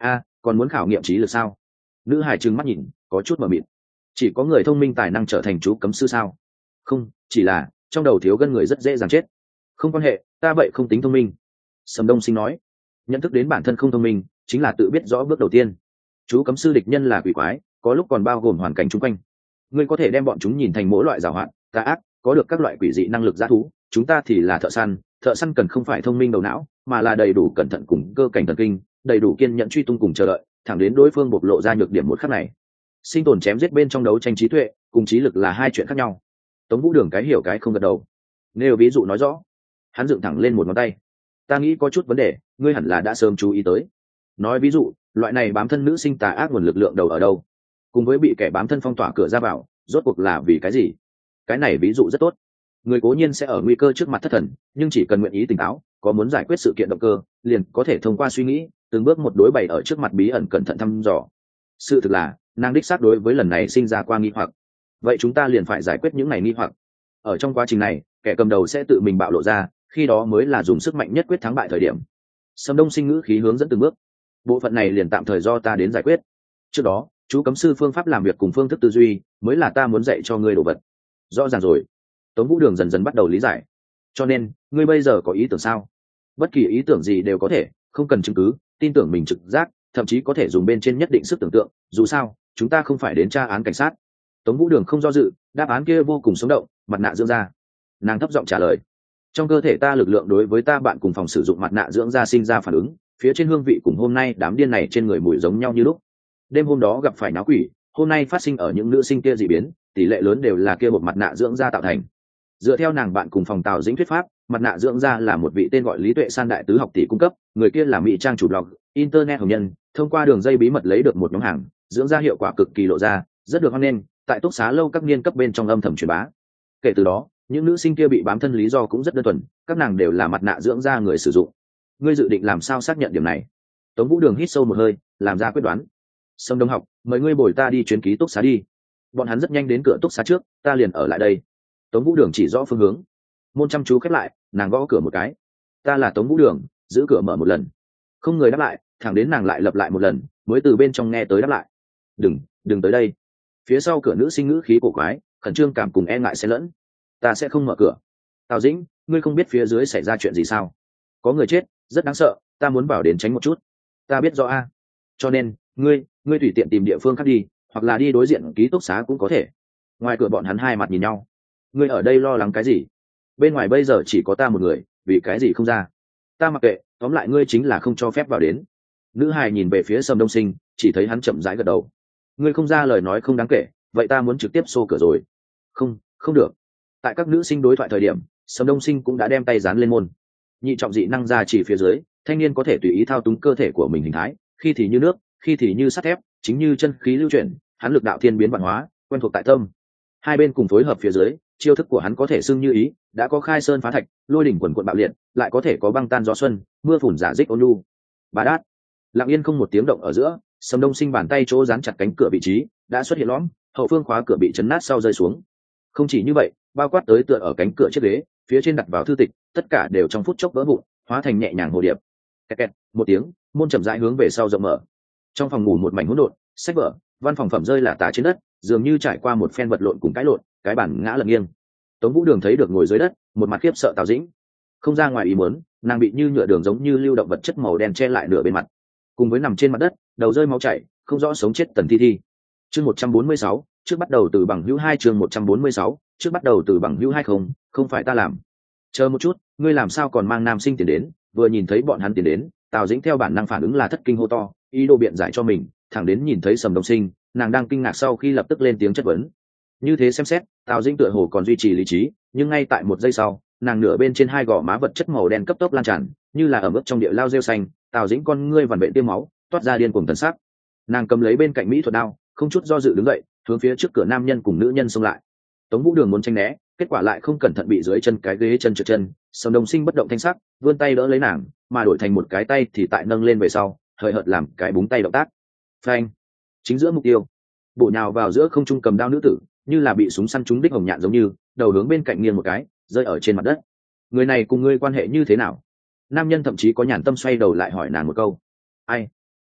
còn muốn khảo nghiệm trí lực sao? Nữ hải trừng mắt nhìn có chút mờ mịt. Chỉ có người thông minh tài năng trở thành chú cấm sư sao? Không, chỉ là trong đầu thiếu gân người rất dễ dàng chết. Không quan hệ, ta vậy không tính thông minh. Sầm Đông Sinh nói. Nhận thức đến bản thân không thông minh chính là tự biết rõ bước đầu tiên. Chú cấm sư địch nhân là quỷ quái, có lúc còn bao gồm hoàn cảnh chung quanh. Ngươi có thể đem bọn chúng nhìn thành mỗi loại giàu hạn, tà ác, có được các loại quỷ dị năng lực dã thú. Chúng ta thì là thợ săn cần không phải thông minh đầu não, mà là đầy đủ cẩn thận cùng cơ cảnh thần kinh, đầy đủ kiên nhẫn truy tung cùng chờ đợi, thẳng đến đối phương bộc lộ ra nhược điểm một khắc này. Sinh tồn chém giết bên trong đấu tranh trí tuệ cùng trí lực là hai chuyện khác nhau. Tống Vũ Đường cái hiểu cái không gật đầu. Nếu ví dụ nói rõ, hắn dựng thẳng lên một ngón tay. Ta nghĩ có chút vấn đề, ngươi hẳn là đã sớm chú ý tới. Nói ví dụ, loại này bám thân nữ sinh tà ác nguồn lực lượng đầu ở đâu, cùng với bị kẻ bám thân phong tỏa cửa ra vào, rốt cuộc là vì cái gì? Cái này ví dụ rất tốt. Người cố nhiên sẽ ở nguy cơ trước mặt thất thần, nhưng chỉ cần nguyện ý tỉnh táo, có muốn giải quyết sự kiện động cơ, liền có thể thông qua suy nghĩ từng bước một đối bày ở trước mặt bí ẩn cẩn thận thăm dò. Sự thực là nàng đích xác đối với lần này sinh ra qua nghi hoặc. Vậy chúng ta liền phải giải quyết những này nghi hoặc. Ở trong quá trình này, kẻ cầm đầu sẽ tự mình bạo lộ ra, khi đó mới là dùng sức mạnh nhất quyết thắng bại thời điểm. Sầm Đông Sinh ngữ khí hướng dẫn từng bước. Bộ phận này liền tạm thời do ta đến giải quyết. Trước đó, chú cấm sư phương pháp làm việc cùng phương thức tư duy mới là ta muốn dạy cho ngươi đồ vật. Rõ ràng rồi. Tống Vũ Đường dần dần bắt đầu lý giải. Cho nên, ngươi bây giờ có ý tưởng sao? Bất kỳ ý tưởng gì đều có thể, không cần chứng cứ, tin tưởng mình trực giác, thậm chí có thể dùng bên trên nhất định sức tưởng tượng. Dù sao, chúng ta không phải đến tra án cảnh sát. Tống Vũ Đường không do dự, đáp án kia vô cùng sống động. Mặt nạ dưỡng da. Nàng thấp giọng trả lời. Trong cơ thể ta lực lượng đối với ta bạn cùng phòng sử dụng mặt nạ dưỡng da sinh ra phản ứng, phía trên hương vị cùng hôm nay đám điên này trên người mùi giống nhau như lúc. Đêm hôm đó gặp phải náo quỷ, hôm nay phát sinh ở những nữ sinh kia dị biến, tỷ lệ lớn đều là kia một mặt nạ dưỡng da tạo thành. Dựa theo nàng bạn cùng phòng Tào Dĩnh thuyết pháp, mặt nạ dưỡng da là một vị tên gọi Lý Tuệ San đại tứ học tỷ cung cấp, người kia là mỹ trang chủ blog, internet hồng nhân, thông qua đường dây bí mật lấy được một nhóm hàng, dưỡng da hiệu quả cực kỳ lộ ra, rất được hoan nghênh, tại túc xá lâu các niên cấp bên trong âm thầm truyền bá. Kể từ đó, những nữ sinh kia bị bám thân lý do cũng rất đơn thuần, các nàng đều là mặt nạ dưỡng da người sử dụng. Ngươi dự định làm sao xác nhận điểm này? Tống Vũ Đường hít sâu một hơi, làm ra quyết đoán. Sâm Đông học, mời ngươi bồi ta đi chuyến ký túc xá đi. Bọn hắn rất nhanh đến cửa túc xá trước, ta liền ở lại đây. Tống Vũ Đường chỉ rõ phương hướng. Môn chăm chú khép lại, nàng gõ cửa một cái. Ta là Tống Vũ Đường, giữ cửa mở một lần. Không người đáp lại, thẳng đến nàng lại lặp lại một lần, mới từ bên trong nghe tới đáp lại. Đừng tới đây. Phía sau cửa nữ sinh ngữ khí cổ quái, khẩn trương cảm cùng e ngại xen lẫn. Ta sẽ không mở cửa. Tào Dĩnh, ngươi không biết phía dưới xảy ra chuyện gì sao? Có người chết, rất đáng sợ, ta muốn vào đến tránh một chút. Ta biết rõ a. Cho nên, ngươi tùy tiện tìm địa phương khác đi, hoặc là đi đối diện ký túc xá cũng có thể. Ngoài cửa bọn hắn hai mặt nhìn nhau. Ngươi ở đây lo lắng cái gì? Bên ngoài bây giờ chỉ có ta một người, vì cái gì không ra? Ta mặc kệ, tóm lại ngươi chính là không cho phép vào đến. Nữ hài nhìn về phía Sầm Đông Sinh, chỉ thấy hắn chậm rãi gật đầu. Ngươi không ra lời nói không đáng kể, vậy ta muốn trực tiếp xô cửa rồi. Không được. Tại các nữ sinh đối thoại thời điểm, Sầm Đông Sinh cũng đã đem tay dán lên môn. Nhị trọng dị năng ra chỉ phía dưới, thanh niên có thể tùy ý thao túng cơ thể của mình hình thái, khi thì như nước, khi thì như sắt thép, chính như chân khí lưu chuyển, hắn lực đạo thiên biến vạn hóa, quen thuộc tại tâm. Hai bên cùng phối hợp phía dưới, chiêu thức của hắn có thể xưng như ý, đã có khai sơn phá thạch, lôi đỉnh quần quần bạo liệt, lại có thể có băng tan gió xuân, mưa phùn giả dích ôn nhu. Bà đát, lặng yên không một tiếng động ở giữa, Sầm Đông Sinh bàn tay chỗ dán chặt cánh cửa vị trí đã xuất hiện lõm, hậu phương khóa cửa bị chấn nát sau rơi xuống. Không chỉ như vậy, bao quát tới tựa ở cánh cửa chiếc ghế, phía trên đặt vào thư tịch, tất cả đều trong phút chốc vỡ vụn, hóa thành nhẹ nhàng hồ điệp. Kẹt kẹt, một tiếng, môn chậm rãi hướng về sau rộng mở. Trong phòng ngủ một mảnh hỗn độn, sách vở, văn phòng phẩm rơi lả tả trên đất, dường như trải qua một phen vật lộn cùng cãi lộn, cái bản ngã lật nghiêng. Tống Vũ Đường thấy được ngồi dưới đất, một mặt khiếp sợ Tào Dĩnh. Không ra ngoài ý muốn, nàng bị như nhựa đường giống như lưu động vật chất màu đen che lại nửa bên mặt, cùng với nằm trên mặt đất, đầu rơi máu chảy, không rõ sống chết tần thi. Chương 146, trước bắt đầu từ bằng hữu 2 chương 146, trước bắt đầu từ bằng hữu 2 không phải ta làm. Chờ một chút, ngươi làm sao còn mang nam sinh tiền đến? Vừa nhìn thấy bọn hắn tiền đến, Tào Dĩnh theo bản năng phản ứng là thất kinh hô to, ý đồ biện giải cho mình, thẳng đến nhìn thấy Sầm Đông Sinh, nàng đang kinh ngạc sau khi lập tức lên tiếng chất vấn. Như thế xem xét, Tào Dĩnh tựa hồ còn duy trì lý trí, nhưng ngay tại một giây sau, nàng nửa bên trên hai gò má vật chất màu đen cấp tốc lan tràn, như là ở mức trong địa lao rêu xanh. Tào Dĩnh con ngươi vằn vện tiêm máu, toát ra điên cuồng thần sắc. Nàng cầm lấy bên cạnh mỹ thuật đao, không chút do dự đứng dậy, hướng phía trước cửa nam nhân cùng nữ nhân xông lại. Tống Vũ Đường muốn tránh né, kết quả lại không cẩn thận bị dưới chân cái ghế chân trượt chân. Sầm Đông Sinh bất động thanh sắc, vươn tay đỡ lấy nàng, mà đổi thành một cái tay thì tại nâng lên về sau, hời hợt làm cái búng tay động tác. Phanh! Chính giữa mục tiêu, bổ nhào vào giữa không trung cầm đao nữ tử, như là bị súng săn trúng đích hồng nhạn giống như, đầu hướng bên cạnh nghiêng một cái, rơi ở trên mặt đất. Người này cùng ngươi quan hệ như thế nào? Nam nhân thậm chí có nhàn tâm xoay đầu lại hỏi nàng một câu. Ai?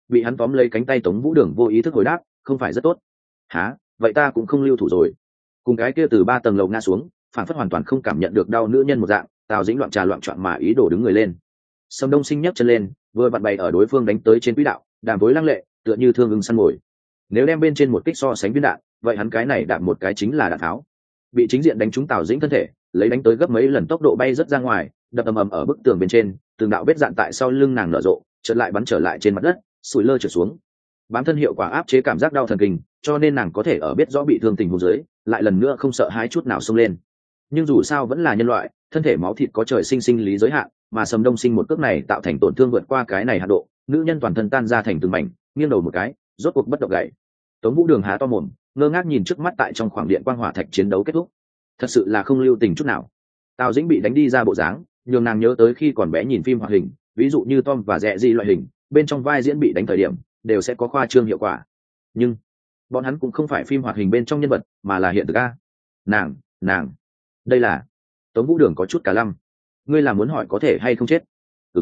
bị hắn tóm lấy cánh tay Tống Vũ Đường vô ý thức hồi đáp, không phải rất tốt. Hả? Vậy ta cũng không lưu thủ rồi. Cùng cái kia từ 3 tầng lầu ngã xuống, phản phất hoàn toàn không cảm nhận được đau nữ nhân một dạng, Tào Dĩnh loạn trà loạn trọn mà ý đồ đứng người lên. Sâm Đông Sinh nhấc chân lên, vừa vặn bày ở đối phương đánh tới trên quỹ đạo, đàm tối lăng lệ, tựa như thương ưng săn mồi. Nếu đem bên trên một kích so sánh viên đạn, vậy hắn cái này đạn một cái chính là đạn tháo. Bị chính diện đánh trúng Tào Dĩnh thân thể, lấy đánh tới gấp mấy lần tốc độ bay rất ra ngoài, đập ầm ầm ở bức tường bên trên, từng đạo vết dạn tại sau lưng nàng nở rộ, chợt lại bắn trở lại trên mặt đất, sủi lơ trượt xuống. Bám thân hiệu quả áp chế cảm giác đau thần kinh, cho nên nàng có thể ở biết rõ bị thương tình huống dưới, lại lần nữa không sợ hãi chút nào xông lên. Nhưng dù sao vẫn là nhân loại, thân thể máu thịt có trời sinh sinh lý giới hạn, mà Sầm Đông Sinh một cước này tạo thành tổn thương vượt qua cái này hạn độ, nữ nhân toàn thân tan ra thành từng mảnh, nghiêng đầu một cái, rốt cuộc bất động gậy. Tống Vũ Đường há to mồm, ngơ ngác nhìn trước mắt tại trong khoảng điện quang hỏa thạch chiến đấu kết thúc. Thật sự là không lưu tình chút nào. Tào Dĩnh bị đánh đi ra bộ dáng, nhường nàng nhớ tới khi còn bé nhìn phim hoạt hình, ví dụ như Tom và Jerry loại hình, bên trong vai diễn bị đánh thời điểm đều sẽ có khoa trương hiệu quả. Nhưng bọn hắn cũng không phải phim hoạt hình bên trong nhân vật, mà là hiện thực a. Nàng, đây là... Tống Vũ Đường có chút cả lăm. Ngươi là muốn hỏi có thể hay không chết?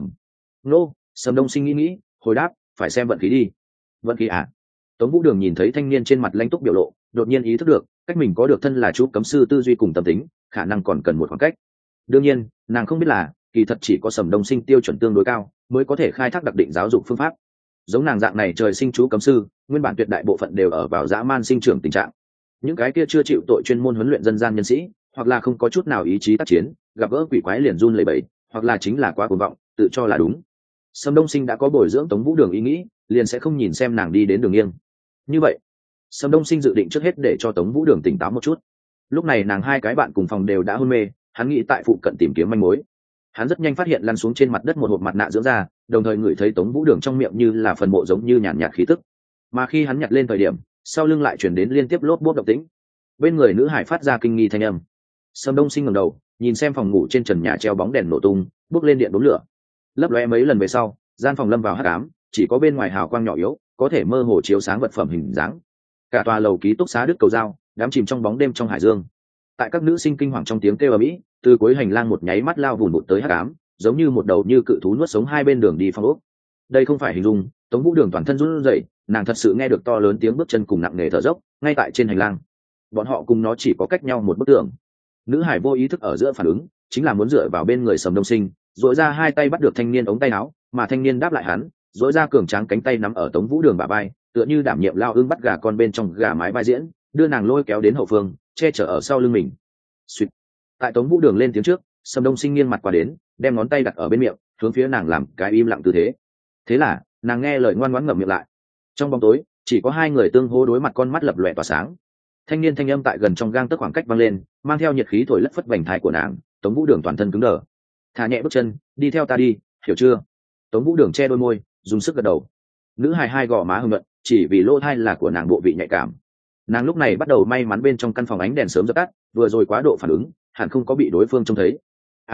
Nô, Sầm Đông Sinh nghĩ, hồi đáp, phải xem vận khí đi. Vận khí à? Tống Vũ Đường nhìn thấy thanh niên trên mặt lãnh túc biểu lộ, đột nhiên ý thức được, cách mình có được thân là chú cấm sư tư duy cùng tâm tính, khả năng còn cần một khoảng cách. Đương nhiên, nàng không biết là, kỳ thật chỉ có Sầm Đông Sinh tiêu chuẩn tương đối cao, mới có thể khai thác đặc định giáo dục phương pháp. Giống nàng dạng này trời sinh chú cấm sư, nguyên bản tuyệt đại bộ phận đều ở vào dã man sinh trưởng tình trạng. Những cái kia chưa chịu tội chuyên môn huấn luyện dân gian nhân sĩ, hoặc là không có chút nào ý chí tác chiến, gặp gỡ quỷ quái liền run lẩy bẩy, hoặc là chính là quá cuồng vọng, tự cho là đúng. Sâm Đông Sinh đã có bồi dưỡng Tống Vũ Đường ý nghĩ, liền sẽ không nhìn xem nàng đi đến đường nghiêng. Như vậy, Sâm Đông Sinh dự định trước hết để cho Tống Vũ Đường tỉnh táo một chút. Lúc này nàng hai cái bạn cùng phòng đều đã hôn mê, hắn nghĩ tại phụ cận tìm kiếm manh mối. Hắn rất nhanh phát hiện lăn xuống trên mặt đất một hộp mặt nạ dưỡng da, đồng thời ngửi thấy Tống Vũ Đường trong miệng như là phần mộ giống như nhàn nhạt khí tức. Mà khi hắn nhặt lên thời điểm, sau lưng lại chuyển đến liên tiếp lốp bốp động tĩnh. Bên người nữ hải phát ra kinh nghi thanh âm. Sâm Đông Sinh ngẩng đầu, nhìn xem phòng ngủ trên trần nhà treo bóng đèn nổ tung, bước lên điện đốn lửa. Lấp lóe mấy lần về sau, gian phòng lâm vào hắc ám, chỉ có bên ngoài hào quang nhỏ yếu, có thể mơ hồ chiếu sáng vật phẩm hình dáng. Cả tòa lầu ký túc xá đứt cầu dao, đắm chìm trong bóng đêm trong hải dương. Tại các nữ sinh kinh hoàng trong tiếng kêu ầm ĩ, từ cuối hành lang một nháy mắt lao vùn vụt tới hắc ám, giống như một đầu như cự thú nuốt sống hai bên đường đi phong ốc. Đây không phải hình dung, Tống Vũ Đường toàn thân run rẩy, nàng thật sự nghe được to lớn tiếng bước chân cùng nặng nề thở dốc, ngay tại trên hành lang. Bọn họ cùng nó chỉ có cách nhau một bức tường. Nữ hải vô ý thức ở giữa phản ứng, chính là muốn dựa vào bên người Sầm Đông Sinh, duỗi ra hai tay bắt được thanh niên ống tay áo, mà thanh niên đáp lại hắn, duỗi ra cường tráng cánh tay nắm ở Tống Vũ Đường bả vai, tựa như đảm nhiệm lao ưng bắt gà con bên trong gà mái vai diễn, đưa nàng lôi kéo đến hậu phương, che chở ở sau lưng mình. Xuyệt. Tại Tống Vũ Đường lên tiếng trước, Sầm Đông Sinh nghiêng mặt qua đến, đem ngón tay đặt ở bên miệng, hướng phía nàng làm cái im lặng tư thế. Thế là, nàng nghe lời ngoan ngoãn ngậm miệng lại. Trong bóng tối, chỉ có hai người tương hô đối mặt, con mắt lập lòe tỏa sáng. Thanh niên thanh âm tại gần trong gang tấc khoảng cách vang lên, mang theo nhiệt khí thổi lất phất vành thai của nàng. Tống Vũ Đường toàn thân cứng đờ. Thả nhẹ bước chân, đi theo ta đi, hiểu chưa? Tống Vũ Đường che đôi môi, dùng sức gật đầu. Nữ hài hai gò má hưng luận, chỉ vì lỗ thai là của nàng bộ vị nhạy cảm. Nàng lúc này bắt đầu may mắn bên trong căn phòng ánh đèn sớm dập tắt, vừa rồi quá độ phản ứng, hẳn không có bị đối phương trông thấy.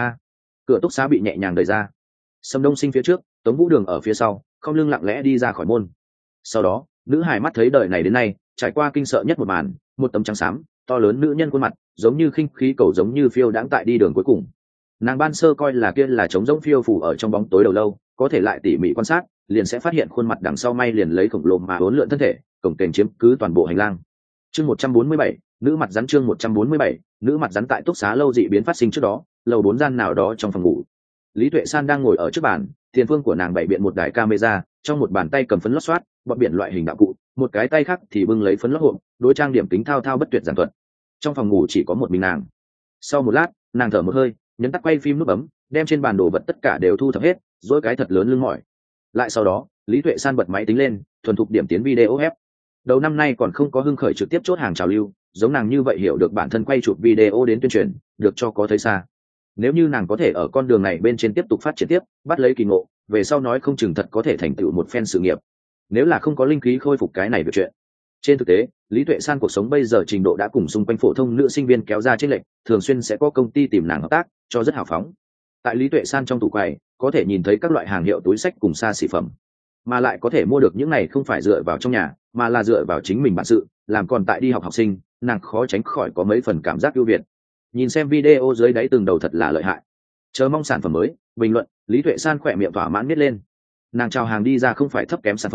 Cửa túc xá bị nhẹ nhàng đẩy ra. Sâm Đông Sinh phía trước, Tống Vũ Đường ở phía sau, không lưng lặng lẽ đi ra khỏi môn. Sau đó, nữ hài mắt thấy đời này đến nay trải qua kinh sợ nhất một màn, một tấm trắng xám to lớn nữ nhân khuôn mặt, giống như khinh khí cầu, giống như phiêu đãng tại đi đường cuối cùng. Nàng ban sơ coi là kia là trống rỗng phiêu phủ ở trong bóng tối đầu lâu, có thể lại tỉ mỉ quan sát, liền sẽ phát hiện khuôn mặt đằng sau may liền lấy khổng lồ mà uốn lượn thân thể, cổng kềnh chiếm cứ toàn bộ hành lang. Chương 147, nữ mặt rắn. Chương 147, nữ mặt rắn. Tại túc xá lâu dị biến phát sinh trước đó, lầu 4 gian nào đó trong phòng ngủ, Lý Tuệ San đang ngồi ở trước bàn, tiền phương của nàng bày biện một đài camera, trong một bàn tay cầm phấn lót xoát bọn biển loại hình đạo cụ, một cái tay khác thì bưng lấy phấn lót hộp, đối trang điểm kính thao thao bất tuyệt giản thuật. Trong phòng ngủ chỉ có một mình nàng. Sau một lát, nàng thở một hơi, nhấn tắt quay phim nút bấm, đem trên bàn đồ vật tất cả đều thu thập hết, dỗi cái thật lớn lưng mỏi. Lại sau đó, Lý Tuệ San bật máy tính lên, thuần thục điểm tiến video ép. Đầu năm nay còn không có hưng khởi trực tiếp chốt hàng trào lưu, giống nàng như vậy hiểu được bản thân quay chụp video đến tuyên truyền, được cho có thấy xa. Nếu như nàng có thể ở con đường này bên trên tiếp tục phát triển tiếp, bắt lấy kỳ ngộ, về sau nói không chừng thật có thể thành tựu một phen sự nghiệp. Nếu là không có linh khí khôi phục cái này việc chuyện. Trên thực tế, Lý Tuệ San cuộc sống bây giờ trình độ đã cùng xung quanh phổ thông nữ sinh viên kéo ra chênh lệch, thường xuyên sẽ có công ty tìm nàng hợp tác, cho rất hào phóng. Tại Lý Tuệ San trong tủ quầy, có thể nhìn thấy các loại hàng hiệu túi xách cùng xa xỉ phẩm, mà lại có thể mua được những này không phải dựa vào trong nhà, mà là dựa vào chính mình bản sự, làm còn tại đi học học sinh, nàng khó tránh khỏi có mấy phần cảm giác ưu việt. Nhìn xem video dưới đáy từng đầu thật là lợi hại. Chờ mong sản phẩm mới, bình luận, Lý Tuệ San khỏe miệng thỏa mãn miết lên. Nàng chào hàng đi ra không phải thấp kém sản phẩm,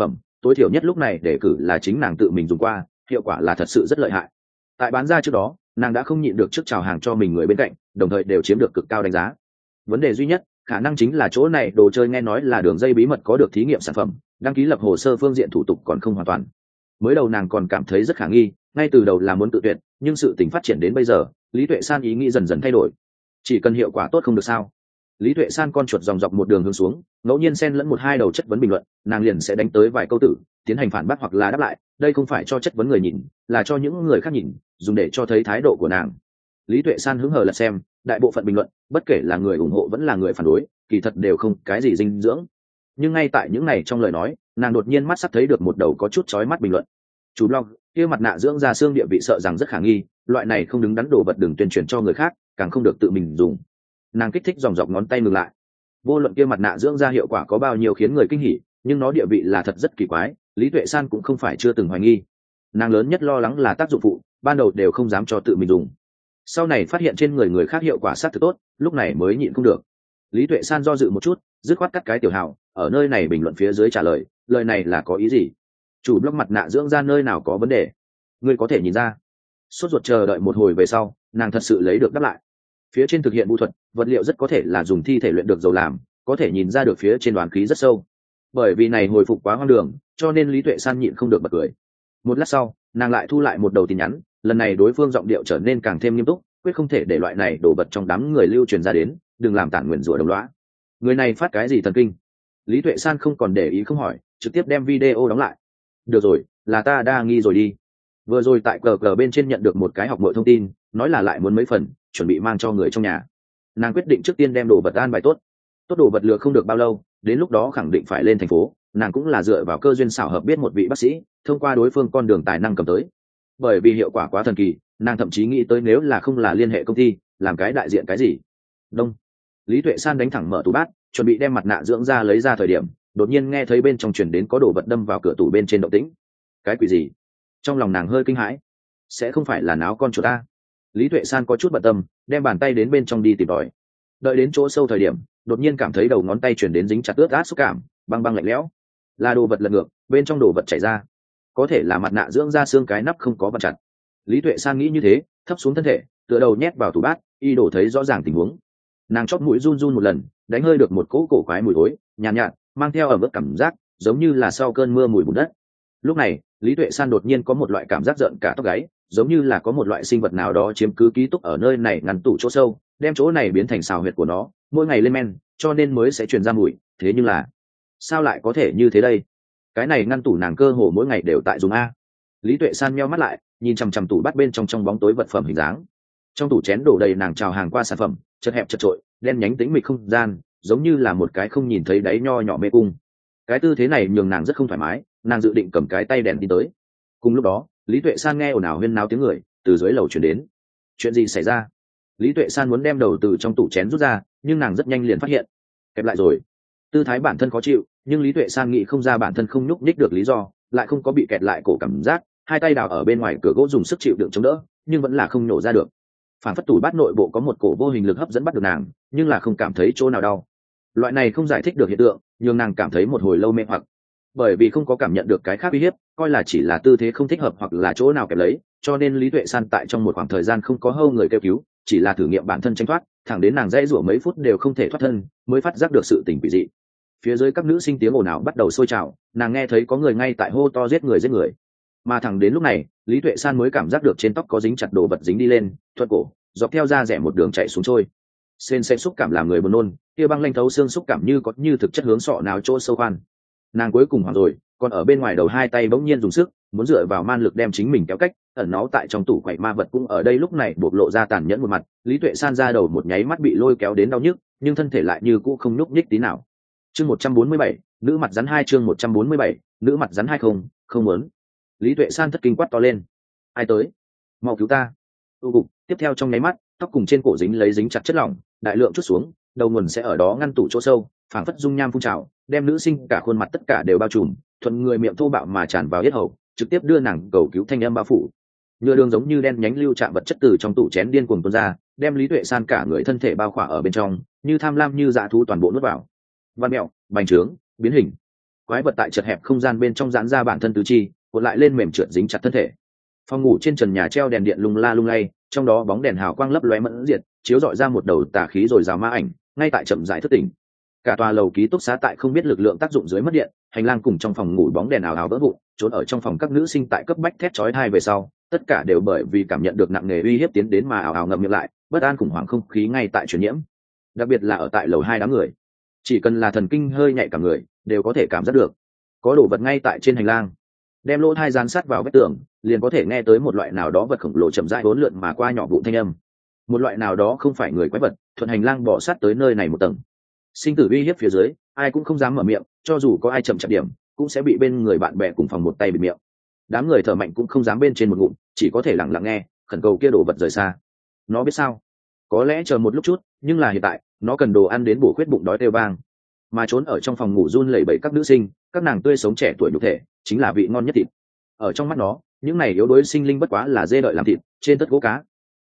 tối thiểu nhất lúc này để cử là chính nàng tự mình dùng qua, hiệu quả là thật sự rất lợi hại. Tại bán ra trước đó, nàng đã không nhịn được trước chào hàng cho mình người bên cạnh, đồng thời đều chiếm được cực cao đánh giá. Vấn đề duy nhất khả năng chính là chỗ này đồ chơi nghe nói là đường dây bí mật có được thí nghiệm sản phẩm, đăng ký lập hồ sơ phương diện thủ tục còn không hoàn toàn. Mới đầu nàng còn cảm thấy rất khả nghi, ngay từ đầu là muốn tự tuyệt, nhưng sự tình phát triển đến bây giờ, Lý Tuệ San ý nghĩ dần dần thay đổi. Chỉ cần hiệu quả tốt không được sao? Lý Tuệ San con chuột dòng dọc một đường hướng xuống, ngẫu nhiên xen lẫn một hai đầu chất vấn bình luận, nàng liền sẽ đánh tới vài câu tử, tiến hành phản bác hoặc là đáp lại, đây không phải cho chất vấn người nhìn, là cho những người khác nhìn, dùng để cho thấy thái độ của nàng. Lý Tuệ San hứng hờ lật xem, đại bộ phận bình luận, bất kể là người ủng hộ vẫn là người phản đối, kỳ thật đều không cái gì dinh dưỡng. Nhưng ngay tại những này trong lời nói, nàng đột nhiên mắt sắp thấy được một đầu có chút chói mắt bình luận. Chủ blog, kia mặt nạ dưỡng da xương địa vị sợ rằng rất khả nghi, loại này không đứng đắn đồ vật đừng tuyên truyền cho người khác, càng không được tự mình dùng. Nàng kích thích dòng dọc ngón tay ngừng lại. Vô luận kia mặt nạ dưỡng da hiệu quả có bao nhiêu khiến người kinh hỉ, nhưng nó địa vị là thật rất kỳ quái, Lý Tuệ San cũng không phải chưa từng hoài nghi. Nàng lớn nhất lo lắng là tác dụng phụ, ban đầu đều không dám cho tự mình dùng. Sau này phát hiện trên người người khác hiệu quả sát thực tốt, lúc này mới nhịn không được. Lý Tuệ San do dự một chút, dứt khoát cắt cái tiểu hào, ở nơi này bình luận phía dưới trả lời, lời này là có ý gì? Chủ blog mặt nạ dưỡng da nơi nào có vấn đề? Ngươi có thể nhìn ra. Sốt ruột chờ đợi một hồi về sau, nàng thật sự lấy được đáp lại. Phía trên thực hiện vũ thuật, vật liệu rất có thể là dùng thi thể luyện được dầu làm, có thể nhìn ra được phía trên đoán khí rất sâu. Bởi vì này hồi phục quá hoang đường, cho nên Lý Tuệ San nhịn không được bật cười. Một lát sau, nàng lại thu lại một đầu tin nhắn, lần này đối phương giọng điệu trở nên càng thêm nghiêm túc, quyết không thể để loại này đổ vật trong đám người lưu truyền ra đến, đừng làm tản nguyền rủa đồng lõa. Người này phát cái gì thần kinh? Lý Tuệ San không còn để ý không hỏi, trực tiếp đem video đóng lại. Được rồi, là ta đa nghi rồi đi. Vừa rồi tại cờ bên trên nhận được một cái học mọi thông tin, nói là lại muốn mấy phần, chuẩn bị mang cho người trong nhà. Nàng quyết định trước tiên đem đồ vật an bài tốt. Tốt đồ vật lừa không được bao lâu, đến lúc đó khẳng định phải lên thành phố, nàng cũng là dựa vào cơ duyên xảo hợp biết một vị bác sĩ, thông qua đối phương con đường tài năng cầm tới. Bởi vì hiệu quả quá thần kỳ, nàng thậm chí nghĩ tới nếu là không là liên hệ công ty, làm cái đại diện cái gì. Đông. Lý Tuệ San đánh thẳng mở tủ bát, chuẩn bị đem mặt nạ dưỡng da lấy ra thời điểm, đột nhiên nghe thấy bên trong truyền đến có đồ vật đâm vào cửa tủ bên trên động tĩnh. Cái quỷ gì? Trong lòng nàng hơi kinh hãi. Sẽ không phải là náo con chuột ta? Lý Tuệ San có chút bận tâm, đem bàn tay đến bên trong đi tìm tòi. Đợi đến chỗ sâu thời điểm, đột nhiên cảm thấy đầu ngón tay chuyển đến dính chặt ướt át xúc cảm, băng băng lạnh lẽo. Là đồ vật lật ngược, bên trong đồ vật chảy ra. Có thể là mặt nạ dưỡng da xương cái nắp không có vặn chặt. Lý Tuệ San nghĩ như thế, thấp xuống thân thể, tựa đầu nhét vào tủ bát, y đổ thấy rõ ràng tình huống. Nàng chóp mũi run run một lần, đánh hơi được một cỗ cổ quái mùi thối, nhàn nhạt, mang theo ẩm ướt cảm giác, giống như là sau cơn mưa mùi bùn đất. Lúc này, Lý Tuệ San đột nhiên có một loại cảm giác giận cả tóc gáy, giống như là có một loại sinh vật nào đó chiếm cứ ký túc ở nơi này ngăn tủ chỗ sâu, đem chỗ này biến thành xào huyệt của nó, mỗi ngày lên men, cho nên mới sẽ truyền ra mùi. Thế nhưng là, sao lại có thể như thế đây? Cái này ngăn tủ nàng cơ hồ mỗi ngày đều tại dùng a. Lý Tuệ San nheo mắt lại, nhìn chằm chằm tủ bắt bên trong bóng tối vật phẩm hình dáng. Trong tủ chén đổ đầy nàng chào hàng qua sản phẩm, chật hẹp chật trội, đen nhánh tĩnh mịch không gian, giống như là một cái không nhìn thấy đáy nho nhỏ mê cung. Cái tư thế này nhường nàng rất không thoải mái, nàng dự định cầm cái tay đèn đi tới. Cùng lúc đó, Lý Tuệ San nghe ồn ào huyên náo tiếng người từ dưới lầu truyền đến. Chuyện gì xảy ra? Lý Tuệ San muốn đem đầu từ trong tủ chén rút ra, nhưng nàng rất nhanh liền phát hiện kẹp lại rồi. Tư thái bản thân khó chịu, nhưng Lý Tuệ San nghĩ không ra bản thân không nhúc nhích được lý do, lại không có bị kẹt lại cổ cảm giác, hai tay đào ở bên ngoài cửa gỗ dùng sức chịu đựng chống đỡ, nhưng vẫn là không nổ ra được. Phản phất tủ bát nội bộ có một cổ vô hình lực hấp dẫn bắt được nàng, nhưng là không cảm thấy chỗ nào đau. Loại này không giải thích được hiện tượng, nhưng nàng cảm thấy một hồi lâu mê hoặc. Bởi vì không có cảm nhận được cái khác uy hiếp, coi là chỉ là tư thế không thích hợp hoặc là chỗ nào kẹp lấy, cho nên Lý Tuệ San tại trong một khoảng thời gian không có hâu người kêu cứu, chỉ là thử nghiệm bản thân tránh thoát, thẳng đến nàng dãy rủa mấy phút đều không thể thoát thân, mới phát giác được sự tình quỷ dị. Phía dưới các nữ sinh tiếng ồn ào bắt đầu sôi trào, nàng nghe thấy có người ngay tại hô to giết người giết người. Mà thẳng đến lúc này, Lý Tuệ San mới cảm giác được trên tóc có dính chặt đồ vật dính đi lên, thuận cổ, dọc theo da rẻ một đường chạy xuống trôi. Sên sẽ xúc cảm làm người buồn nôn, kia băng lanh thấu xương xúc cảm như có như thực chất hướng sọ nào chỗ sâu khoan. Nàng cuối cùng hoảng rồi, còn ở bên ngoài đầu hai tay bỗng nhiên dùng sức, muốn dựa vào man lực đem chính mình kéo cách, ẩn náu tại trong tủ quậy ma vật cũng ở đây lúc này bộc lộ ra tàn nhẫn một mặt. Lý Tuệ San ra đầu một nháy mắt bị lôi kéo đến đau nhức, nhưng thân thể lại như cũ không nhúc nhích tí nào. Chương 147, nữ mặt rắn 2 chương 147, nữ mặt rắn 20, không muốn. Lý Tuệ San thất kinh quát to lên. Ai tới? Mau cứu ta. Tu cục, tiếp theo trong nháy mắt, tóc cùng trên cổ dính chặt chất lỏng, đại lượng chút xuống, đầu nguồn sẽ ở đó ngăn tủ chỗ sâu, phảng phất dung nham phun trào, đem nữ sinh cả khuôn mặt tất cả đều bao trùm, thuận người miệng thô bạo mà tràn vào yết hầu, trực tiếp đưa nàng cầu cứu thanh âm bao phủ. Nhựa đường giống như đen nhánh lưu chạm vật chất từ trong tủ chén điên cuồng tuôn ra, đem Lý Tuệ San cả người thân thể bao khỏa ở bên trong, như tham lam như dã thú toàn bộ nuốt vào. Văn mẹo, bành trướng, biến hình. quái vật tại chật hẹp không gian bên trong giãn ra bản thân tứ chi cuộn lại lên mềm trượt dính chặt thân thể. Phòng ngủ trên trần nhà treo đèn điện lung la lung lay, trong đó bóng đèn hào quang lấp lóe mẫn diệt, chiếu rọi ra một đầu tà khí rồi rào ma ảnh ngay tại chậm rãi thức tỉnh. Cả tòa lầu ký túc xá tại không biết lực lượng tác dụng dưới mất điện, hành lang cùng trong phòng ngủ bóng đèn ảo ảo vỡ vụn, trốn ở trong phòng các nữ sinh tại cấp bách thét chói tai về sau, tất cả đều bởi vì cảm nhận được nặng nề uy hiếp tiến đến mà ảo ảo ngậm miệng lại, bất an khủng hoảng không khí ngay tại truyền nhiễm. Đặc biệt là ở tại lầu 2 đám người, chỉ cần là thần kinh hơi nhạy cả người đều có thể cảm giác được có đồ vật ngay tại trên hành lang. Đem lỗ tai dán sát vào vách tường, liền có thể nghe tới một loại nào đó vật khổng lồ chậm rãi hỗn lượn mà qua nhỏ vụ thanh âm. Một loại nào đó không phải người quái vật, thuận hành lang bò sát tới nơi này một tầng. Sinh tử uy hiếp phía dưới, ai cũng không dám mở miệng, cho dù có ai chậm chạp điểm cũng sẽ bị bên người bạn bè cùng phòng một tay bịt miệng. Đám người thở mạnh cũng không dám bên trên một ngụm, chỉ có thể lặng lặng nghe, khẩn cầu kia đồ vật rời xa. Nó biết sao, có lẽ chờ một lúc chút, nhưng là hiện tại nó cần đồ ăn đến bổ khuyết bụng đói têu vang. Mà trốn ở trong phòng ngủ run lẩy bẩy các nữ sinh, các nàng tươi sống trẻ tuổi nhục thể chính là vị ngon nhất thịt. Ở trong mắt nó, những này yếu đuối sinh linh bất quá là dê đợi làm thịt trên tất gỗ cá.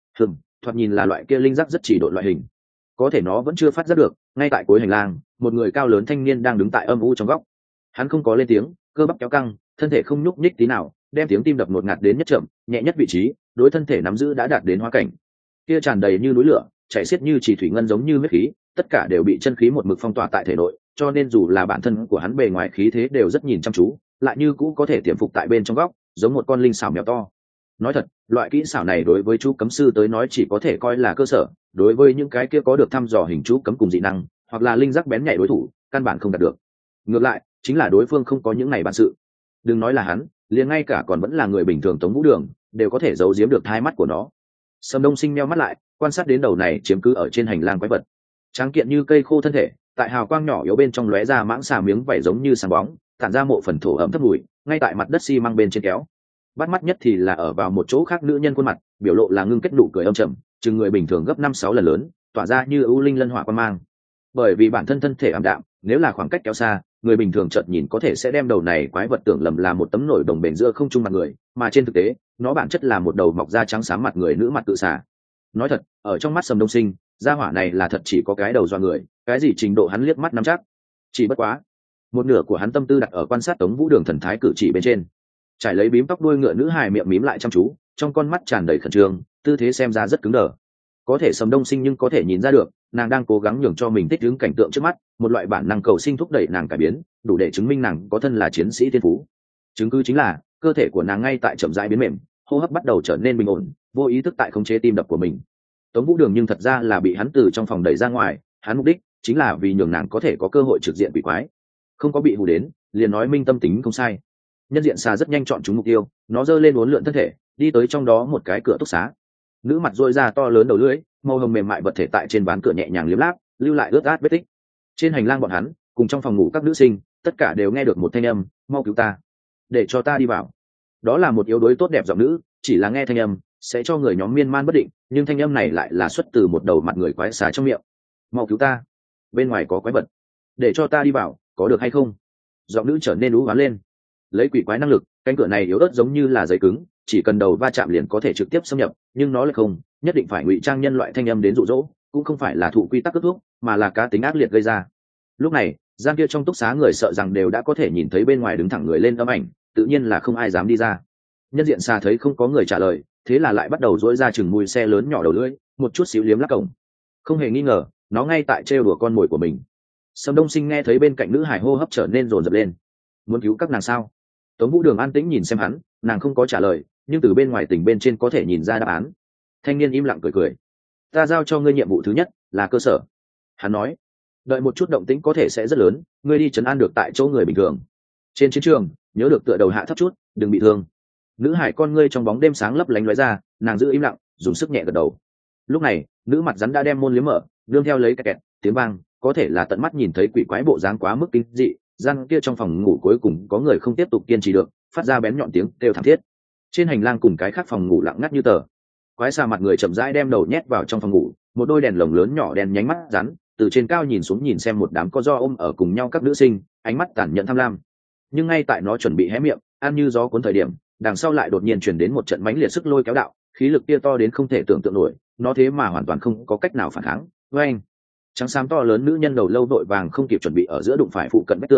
Thoạt nhìn là loại kia linh giác rất chỉ độ loại hình, có thể nó vẫn chưa phát giác được. Ngay tại cuối hành lang, một người cao lớn thanh niên đang đứng tại âm u trong góc. Hắn không có lên tiếng, cơ bắp kéo căng, thân thể không nhúc nhích tí nào, đem tiếng tim đập ngột ngạt đến nhất chậm nhẹ nhất vị trí, đối thân thể nắm giữ đã đạt đến hóa cảnh. Kia tràn đầy như núi lửa, chảy xiết như chỉ thủy ngân giống như huyết khí, tất cả đều bị chân khí một mực phong tỏa tại thể nội, cho nên dù là bản thân của hắn bề ngoài khí thế đều rất nhìn chăm chú, lại như cũ có thể tiềm phục tại bên trong góc, giống một con linh xảo mèo to. Nói thật, loại kỹ xảo này đối với chú cấm sư tới nói chỉ có thể coi là cơ sở, đối với những cái kia có được thăm dò hình chú cấm cùng dị năng hoặc là linh giác bén nhạy đối thủ căn bản không đạt được. Ngược lại chính là đối phương không có những này bản sự, đừng nói là hắn, liền ngay cả còn vẫn là người bình thường Tống Vũ Đường đều có thể giấu giếm được hai mắt của nó. Sâm Đông Sinh meo mắt lại, quan sát đến đầu này chiếm cứ ở trên hành lang quái vật, tráng kiện như cây khô thân thể, tại hào quang nhỏ yếu bên trong lóe ra mãng xà miếng vảy giống như sáng bóng, tản ra mộ phần thổ ẩm thấp mùi, ngay tại mặt đất xi măng bên trên kéo. Bắt mắt nhất thì là ở vào một chỗ khác nữ nhân khuôn mặt, biểu lộ là ngưng kết nụ cười âm trầm, chừng người bình thường gấp 5-6 lần lớn, tỏa ra như ưu linh lân hỏa quan mang. Bởi vì bản thân thân thể ảm đạm, nếu là khoảng cách kéo xa, người bình thường chợt nhìn có thể sẽ đem đầu này quái vật tưởng lầm là một tấm nổi đồng bền giữa không trung mặt người, mà trên thực tế nó bản chất là một đầu mọc da trắng xám mặt người nữ mặt tự xà. Nói thật, ở trong mắt Sầm Đông Sinh, gia hỏa này là thật chỉ có cái đầu do người, cái gì trình độ hắn liếc mắt nắm chắc. Chỉ bất quá, một nửa của hắn tâm tư đặt ở quan sát Tống Vũ Đường thần thái cử chỉ bên trên. Trải lấy bím tóc đuôi ngựa nữ hài miệng mím lại chăm chú, trong con mắt tràn đầy khẩn trương, tư thế xem ra rất cứng đờ. Có thể Sầm Đông Sinh nhưng có thể nhìn ra được, nàng đang cố gắng nhường cho mình thích ứng cảnh tượng trước mắt, một loại bản năng cầu sinh thúc đẩy nàng cải biến, đủ để chứng minh nàng có thân là chiến sĩ thiên phú. Chứng cứ chính là cơ thể của nàng ngay tại chậm rãi biến mềm, hô hấp bắt đầu trở nên bình ổn, vô ý thức tại khống chế tim đập của mình. Tống Vũ Đường nhưng thật ra là bị hắn từ trong phòng đẩy ra ngoài, hắn mục đích chính là vì nhường nàng có thể có cơ hội trực diện quỷ quái, không có bị hù đến, liền nói minh tâm tính không sai. Nhân diện xà rất nhanh chọn trúng mục tiêu, nó giơ lên uốn lượn thân thể, đi tới trong đó một cái cửa túc xá. Nữ mặt dôi ra to lớn đầu lưỡi, màu hồng mềm mại vật thể tại trên ván cửa nhẹ nhàng liếm láp, lưu lại ướt át vết tích. Trên hành lang bọn hắn cùng trong phòng ngủ các nữ sinh, tất cả đều nghe được một thanh âm, mau cứu ta, để cho ta đi vào. Đó là một yếu đuối tốt đẹp giọng nữ, chỉ là nghe thanh âm sẽ cho người nhóm miên man bất định, nhưng thanh âm này lại là xuất từ một đầu mặt người quái xà trong miệng. Mau cứu ta, bên ngoài có quái vật, để cho ta đi vào, có được hay không? Giọng nữ trở nên ú oán lên. Lấy quỷ quái năng lực, cánh cửa này yếu ớt giống như là giấy cứng, chỉ cần đầu va chạm liền có thể trực tiếp xâm nhập, nhưng nó lại không, nhất định phải ngụy trang nhân loại thanh âm đến dụ dỗ, cũng không phải là thụ quy tắc kết thúc, mà là cá tính ác liệt gây ra. Lúc này gian kia trong túc xá người sợ rằng đều đã có thể nhìn thấy bên ngoài đứng thẳng người lên âm ảnh, tự nhiên là không ai dám đi ra. Nhân diện xà thấy không có người trả lời, thế là lại bắt đầu dỗi ra chừng mùi xe lớn nhỏ đầu lưỡi, một chút xíu liếm lắc cổng. Không hề nghi ngờ, nó ngay tại trêu đùa con mồi của mình. Sâm Đông Sinh nghe thấy bên cạnh nữ hải hô hấp trở nên rồn rập lên. Muốn cứu các nàng sao? Tống Vũ Đường an tĩnh nhìn xem hắn, nàng không có trả lời, nhưng từ bên ngoài tình bên trên có thể nhìn ra đáp án. Thanh niên im lặng cười cười. Ta giao cho ngươi nhiệm vụ thứ nhất là cơ sở. Hắn nói, đợi một chút động tĩnh có thể sẽ rất lớn, ngươi đi trấn an được tại chỗ người bình thường. Trên chiến trường nhớ được tựa đầu hạ thấp chút, đừng bị thương. Nữ hải con ngươi trong bóng đêm sáng lấp lánh lóe ra, nàng giữ im lặng, dùng sức nhẹ gật đầu. Lúc này nữ mặt rắn đã đem môn liếm mở, nương theo lấy kẹt tiếng vang, có thể là tận mắt nhìn thấy quỷ quái bộ dáng quá mức kinh dị. Gian kia trong phòng ngủ cuối cùng có người không tiếp tục kiên trì được, phát ra bén nhọn tiếng kêu thảm thiết. Trên hành lang cùng cái khác phòng ngủ lặng ngắt như tờ. Quái xà mặt người chậm rãi đem đầu nhét vào trong phòng ngủ, một đôi đèn lồng lớn nhỏ đen nhánh mắt rắn, từ trên cao nhìn xuống nhìn xem một đám co ro ôm ở cùng nhau các nữ sinh, ánh mắt tàn nhẫn tham lam. Nhưng ngay tại nó chuẩn bị hé miệng, ăn như gió cuốn thời điểm, đằng sau lại đột nhiên truyền đến một trận mãnh liệt sức lôi kéo đạo, khí lực kia to đến không thể tưởng tượng nổi, nó thế mà hoàn toàn không có cách nào phản kháng. Với anh, trắng xám to lớn nữ nhân đầu lâu đội vàng không kịp chuẩn bị ở giữa đụng phải phụ cận vách tường,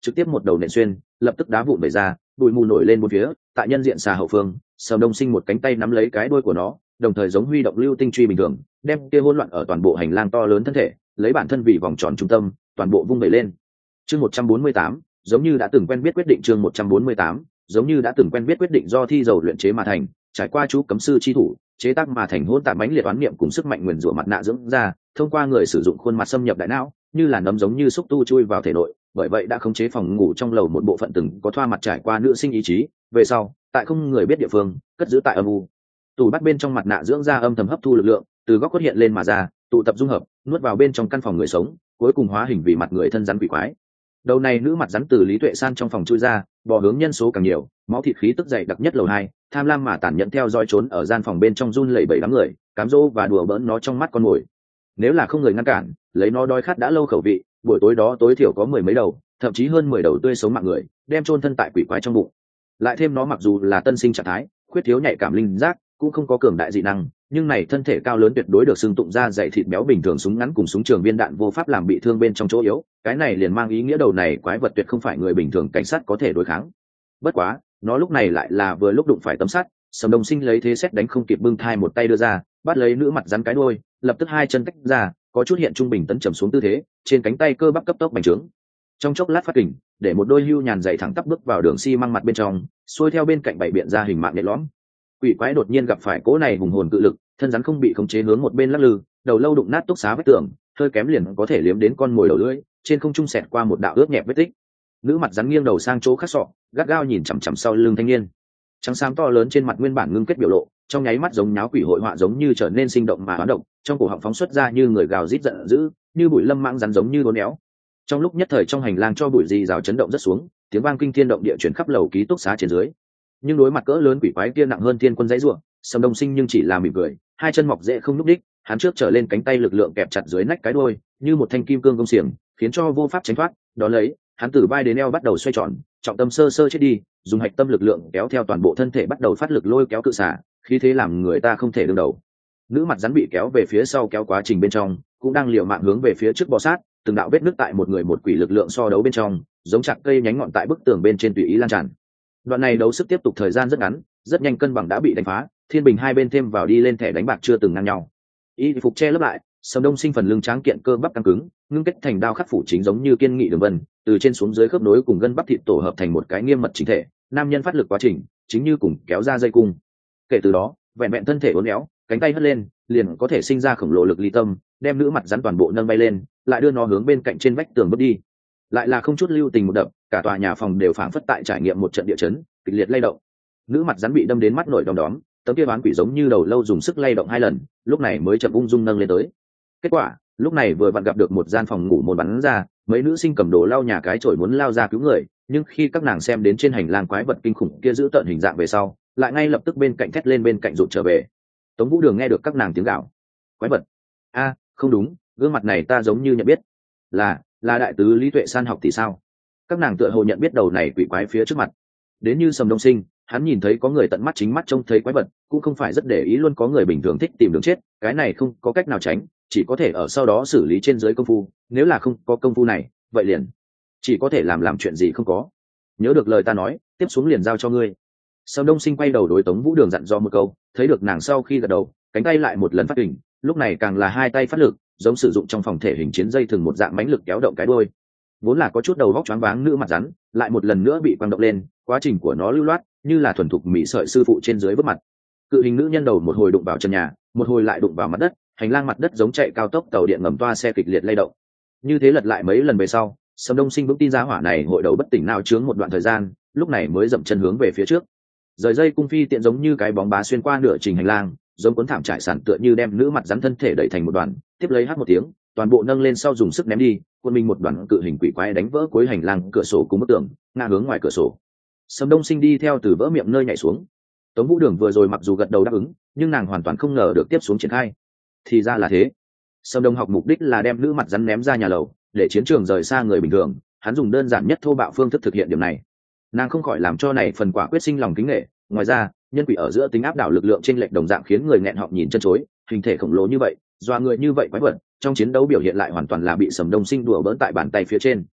trực tiếp một đầu nện xuyên, lập tức đá vụn về ra, bụi mù nổi lên bốn phía. Tại nhân diện xà hậu phương, Sầm Đông Sinh một cánh tay nắm lấy cái đuôi của nó, đồng thời giống huy động lưu tinh truy bình thường, đem kia hỗn loạn ở toàn bộ hành lang to lớn thân thể, lấy bản thân vì vòng tròn trung tâm, toàn bộ vung đẩy lên. Chương 148, giống như đã từng quen biết quyết định. Chương 148, giống như đã từng quen biết quyết định. Do thi dầu luyện chế mà thành, trải qua chú cấm sư chi thủ chế tác mà thành hỗn tạp mãnh liệt oán niệm cùng sức mạnh nguyền rủa mặt nạ dưỡng ra, thông qua người sử dụng khuôn mặt xâm nhập đại não, như là nấm giống như xúc tu chui vào thể nội, bởi vậy đã khống chế phòng ngủ trong lầu một bộ phận từng có thoa mặt trải qua nữ sinh ý chí. Về sau, tại không người biết địa phương, cất giữ tại âm u tủ bắt bên trong mặt nạ dưỡng ra âm thầm hấp thu lực lượng, từ góc quất hiện lên mà ra, tụ tập dung hợp, nuốt vào bên trong căn phòng người sống, cuối cùng hóa hình vì mặt người thân rắn quỷ quái. Đầu này nữ mặt rắn từ Lý Tuệ San trong phòng chui ra, bò hướng nhân số càng nhiều, máu thịt khí tức dày đặc nhất lầu 2, tham lam mà tàn nhẫn theo dõi trốn ở gian phòng bên trong run lẩy bẩy đám người, cám dỗ và đùa bỡn nó trong mắt con mồi. Nếu là không người ngăn cản, lấy nó đói khát đã lâu khẩu vị, buổi tối đó tối thiểu có 10 mấy đầu, thậm chí hơn 10 đầu tươi sống mạng người, đem chôn thân tại quỷ quái trong bụng. Lại thêm nó mặc dù là tân sinh trạng thái, khuyết thiếu nhạy cảm linh giác, cũng không có cường đại dị năng, nhưng này thân thể cao lớn tuyệt đối được xưng tụng ra dày thịt béo bình thường súng ngắn cùng súng trường viên đạn vô pháp làm bị thương bên trong chỗ yếu, cái này liền mang ý nghĩa đầu này quái vật tuyệt không phải người bình thường cảnh sát có thể đối kháng. Bất quá, nó lúc này lại là vừa lúc đụng phải tấm sắt, Sầm Đông Sinh lấy thế xét đánh không kịp bưng thai một tay đưa ra, bắt lấy nữ mặt rắn cái đuôi, lập tức hai chân tách ra, có chút hiện trung bình tấn trầm xuống tư thế, trên cánh tay cơ bắp cấp tốc bành trướng. Trong chốc lát phát kình, để một đôi hưu nhàn dày thẳng tắp bước vào đường xi măng mặt bên trong, xuôi theo bên cạnh bảy biện ra hình mạng nhẹ lõm. Quỷ quái đột nhiên gặp phải cỗ này hùng hồn cự lực, thân rắn không bị khống chế hướng một bên lắc lư, đầu lâu đụng nát túc xá vách tường, hơi kém liền có thể liếm đến con mồi đầu lưỡi, trên không trung xẹt qua một đạo ướt nhẹ vết tích. Nữ mặt rắn nghiêng đầu sang chỗ khác sọ, gắt gao nhìn chằm chằm sau lưng thanh niên. Trắng xám to lớn trên mặt nguyên bản ngưng kết biểu lộ, trong nháy mắt giống nháo quỷ hội họa giống như trở nên sinh động mà hoán động, trong cổ họng phóng xuất ra như người gào rít giận dữ, như bụi lâm mãng rắn giống như uốn éo. Trong lúc nhất thời trong hành lang cho bụi rì rào chấn động rất xuống, tiếng vang kinh thiên động địa chuyển khắp lầu ký túc xá trên dưới. Nhưng đối mặt cỡ lớn quỷ quái kia nặng hơn thiên quân dãy rủa, Sầm Đông Sinh nhưng chỉ là mỉm cười, hai chân mọc dễ không lúc đích, hắn trước trở lên cánh tay lực lượng kẹp chặt dưới nách cái đuôi, như một thanh kim cương công xiềng, khiến cho vô pháp tránh thoát. Đó lấy, hắn từ vai đến eo bắt đầu xoay tròn, trọng tâm sơ sơ chết đi, dùng hạch tâm lực lượng kéo theo toàn bộ thân thể bắt đầu phát lực lôi kéo cự xả, khí thế làm người ta không thể đương đầu. Nữ mặt rắn bị kéo về phía sau kéo quá trình bên trong, cũng đang liều mạng hướng về phía trước bò sát, từng đạo vết nứt tại một người một quỷ lực lượng so đấu bên trong, giống chặt cây nhánh ngọn tại bức tường bên trên tùy ý lan tràn. Đoạn này đấu sức tiếp tục thời gian rất ngắn, rất nhanh cân bằng đã bị đánh phá, thiên bình hai bên thêm vào đi lên thẻ đánh bạc chưa từng ngang nhau. Y phục che lấp lại, Sầm Đông Sinh phần lưng tráng kiện cơ bắp căng cứng, ngưng kết thành đao khắc phủ chính giống như kiên nghị đường vân, từ trên xuống dưới khớp nối cùng gân bắp thịt tổ hợp thành một cái nghiêm mật chính thể, nam nhân phát lực quá trình, chính như cùng kéo ra dây cung. Kể từ đó, vẹn vẹn thân thể uốn éo, cánh tay hất lên, liền có thể sinh ra khổng lồ lực ly tâm, đem nữ mặt rắn toàn bộ nâng bay lên, lại đưa nó hướng bên cạnh trên vách tường bước đi. Lại là không chút lưu tình một đập, cả tòa nhà phòng đều phảng phất tại trải nghiệm một trận địa chấn, kịch liệt lay động. Nữ mặt rắn bị đâm đến mắt nổi đom đóm, tấm kia bán quỷ giống như đầu lâu dùng sức lay động 2 lần, lúc này mới chậm ung dung nâng lên tới. Kết quả, lúc này vừa vặn gặp được một gian phòng ngủ môn bắn ra, mấy nữ sinh cầm đồ lau nhà cái chổi muốn lao ra cứu người, nhưng khi các nàng xem đến trên hành lang quái vật kinh khủng kia giữ tợn hình dạng về sau, lại ngay lập tức bên cạnh thét lên bên cạnh rụt trở về. Tống Vũ Đường nghe được các nàng tiếng gào, quái vật, a, không đúng, gương mặt này ta giống như nhận biết, là đại tứ Lý Tuệ San học thì sao? Các nàng tựa hồ nhận biết đầu này quỷ quái phía trước mặt. Đến như Sầm Đông Sinh, hắn nhìn thấy có người tận mắt chính mắt trông thấy quái vật, cũng không phải rất để ý, luôn có người bình thường thích tìm đường chết, cái này không có cách nào tránh, chỉ có thể ở sau đó xử lý trên dưới công phu, nếu là không có công phu này, vậy liền chỉ có thể làm chuyện gì không có. Nhớ được lời ta nói, tiếp xuống liền giao cho ngươi. Sầm Đông Sinh quay đầu đối Tống Vũ Đường dặn dò một câu, thấy được nàng sau khi gật đầu, cánh tay lại một lần phát kình, lúc này càng là hai tay phát lực, giống sử dụng trong phòng thể hình chiến dây thường một dạng mãnh lực kéo động cái đuôi. Vốn là có chút đầu vóc choáng váng nữ mặt rắn, lại một lần nữa bị quăng động lên, quá trình của nó lưu loát, như là thuần thục mỹ sợi sư phụ trên dưới bước mặt. Cự hình nữ nhân đầu một hồi đụng vào chân nhà, một hồi lại đụng vào mặt đất, hành lang mặt đất giống chạy cao tốc tàu điện ngầm toa xe kịch liệt lay động. Như thế lật lại mấy lần về sau, Sầm Đông Sinh vững tin giá hỏa này hội đầu bất tỉnh nào chướng một đoạn thời gian, lúc này mới dậm chân hướng về phía trước. Rời dây cung phi tiện giống như cái bóng bá xuyên qua nửa trình hành lang, giống cuốn thảm trải sàn tựa như đem nữ mặt rắn thân thể đẩy thành một đoàn, tiếp lấy hát một tiếng, toàn bộ nâng lên sau dùng sức ném đi, quân mình một đoàn cự hình quỷ quái đánh vỡ cuối hành lang cửa sổ cùng bức tường, ngã hướng ngoài cửa sổ. Sầm Đông Sinh đi theo từ vỡ miệng nơi nhảy xuống. Tống Vũ Đường vừa rồi mặc dù gật đầu đáp ứng, nhưng nàng hoàn toàn không ngờ được tiếp xuống triển khai. Thì ra là thế. Sầm Đông học mục đích là đem nữ mặt rắn ném ra nhà lầu, để chiến trường rời xa người bình thường, hắn dùng đơn giản nhất thô bạo phương thức thực hiện điểm này. Nàng không khỏi làm cho này phần quả quyết sinh lòng kính nể. Ngoài ra, nhân quỷ ở giữa tính áp đảo lực lượng trên lệch đồng dạng khiến người nghẹn họng nhìn chân chối, hình thể khổng lồ như vậy, doa người như vậy quái vật, trong chiến đấu biểu hiện lại hoàn toàn là bị Sầm Đông Sinh đùa bỡn tại bàn tay phía trên.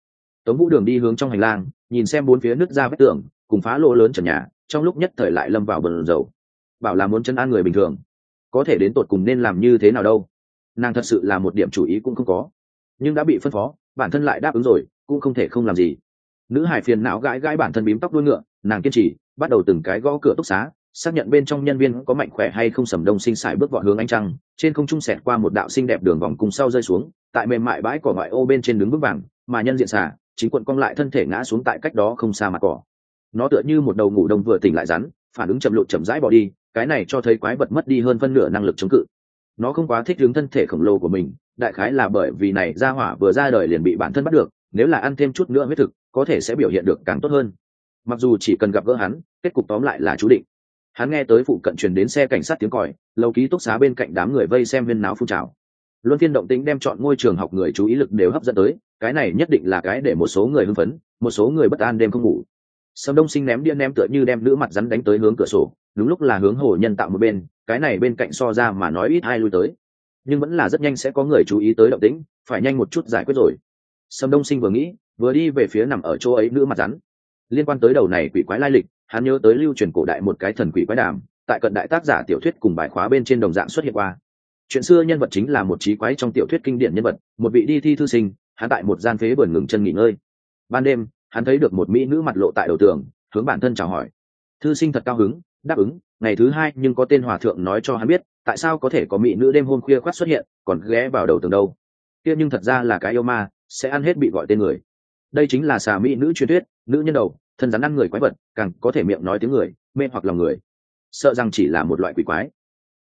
Tống Vũ Đường đi hướng trong hành lang, nhìn xem bốn phía nứt ra vách tường cùng phá lỗ lớn trần nhà, trong lúc nhất thời lại lâm vào bần dầu. Bảo là muốn chân an người bình thường, có thể đến tột cùng nên làm như thế nào đâu. Nàng thật sự là một điểm chủ ý cũng không có, nhưng đã bị phân phó, bản thân lại đáp ứng rồi, cũng không thể không làm gì. Nữ hải phiền não gãi gãi bản thân bím tóc đuôi ngựa, nàng kiên trì bắt đầu từng cái gõ cửa túc xá, xác nhận bên trong nhân viên có mạnh khỏe hay không. Sầm Đông Sinh sải bước vọt hướng ánh trăng, trên không trung xẹt qua một đạo xinh đẹp đường vòng cùng sau rơi xuống, tại mềm mại bãi cỏ ngoại ô bên trên đứng vững vàng, mà nhân diện xà chính quận cong lại thân thể ngã xuống tại cách đó không xa mặt cỏ. Nó tựa như một đầu ngủ đông vừa tỉnh lại rắn, phản ứng chậm lụt chậm rãi bỏ đi, cái này cho thấy quái vật mất đi hơn phân nửa năng lực chống cự. Nó không quá thích ứng thân thể khổng lồ của mình, đại khái là bởi vì này ra hỏa vừa ra đời liền bị bản thân bắt được, nếu là ăn thêm chút nữa huyết thực có thể sẽ biểu hiện được càng tốt hơn. Mặc dù chỉ cần gặp gỡ hắn, kết cục tóm lại là chú định. Hắn nghe tới phụ cận truyền đến xe cảnh sát tiếng còi, lầu ký túc xá bên cạnh đám người vây xem huyên náo phun trào. Luân phiên động tĩnh đem chọn ngôi trường học người chú ý lực đều hấp dẫn tới, cái này nhất định là cái để một số người hưng phấn, một số người bất an đêm không ngủ. Sầm Đông Sinh ném đĩa ném tựa như đem nữ mặt rắn đánh tới hướng cửa sổ, đúng lúc là hướng hồ nhân tạo một bên, cái này bên cạnh so ra mà nói ít ai lui tới, nhưng vẫn là rất nhanh sẽ có người chú ý tới động tĩnh, phải nhanh một chút giải quyết rồi. Sầm Đông Sinh vừa nghĩ, vừa đi về phía nằm ở chỗ ấy nữ mặt rắn. Liên quan tới đầu này quỷ quái lai lịch, hắn nhớ tới lưu truyền cổ đại một cái thần quỷ quái đàm, tại cận đại tác giả tiểu thuyết cùng bài khóa bên trên đồng dạng xuất hiện qua. Chuyện xưa nhân vật chính là một trí quái trong tiểu thuyết kinh điển nhân vật, một vị đi thi thư sinh, hắn tại một gian phế vườn ngừng chân nghỉ ngơi. Ban đêm, hắn thấy được một mỹ nữ mặt lộ tại đầu tường, hướng bản thân chào hỏi. Thư sinh thật cao hứng, đáp ứng. Ngày thứ hai nhưng có tên hòa thượng nói cho hắn biết, tại sao có thể có mỹ nữ đêm hôm khuya khoắt xuất hiện, còn ghé vào đầu tường đâu. Kia nhưng thật ra là cái yêu ma, sẽ ăn hết bị gọi tên người. Đây chính là xà mỹ nữ truyền thuyết, nữ nhân đầu, thân rắn ăn người quái vật, càng có thể miệng nói tiếng người, mê hoặc lòng người. Sợ rằng chỉ là một loại quỷ quái,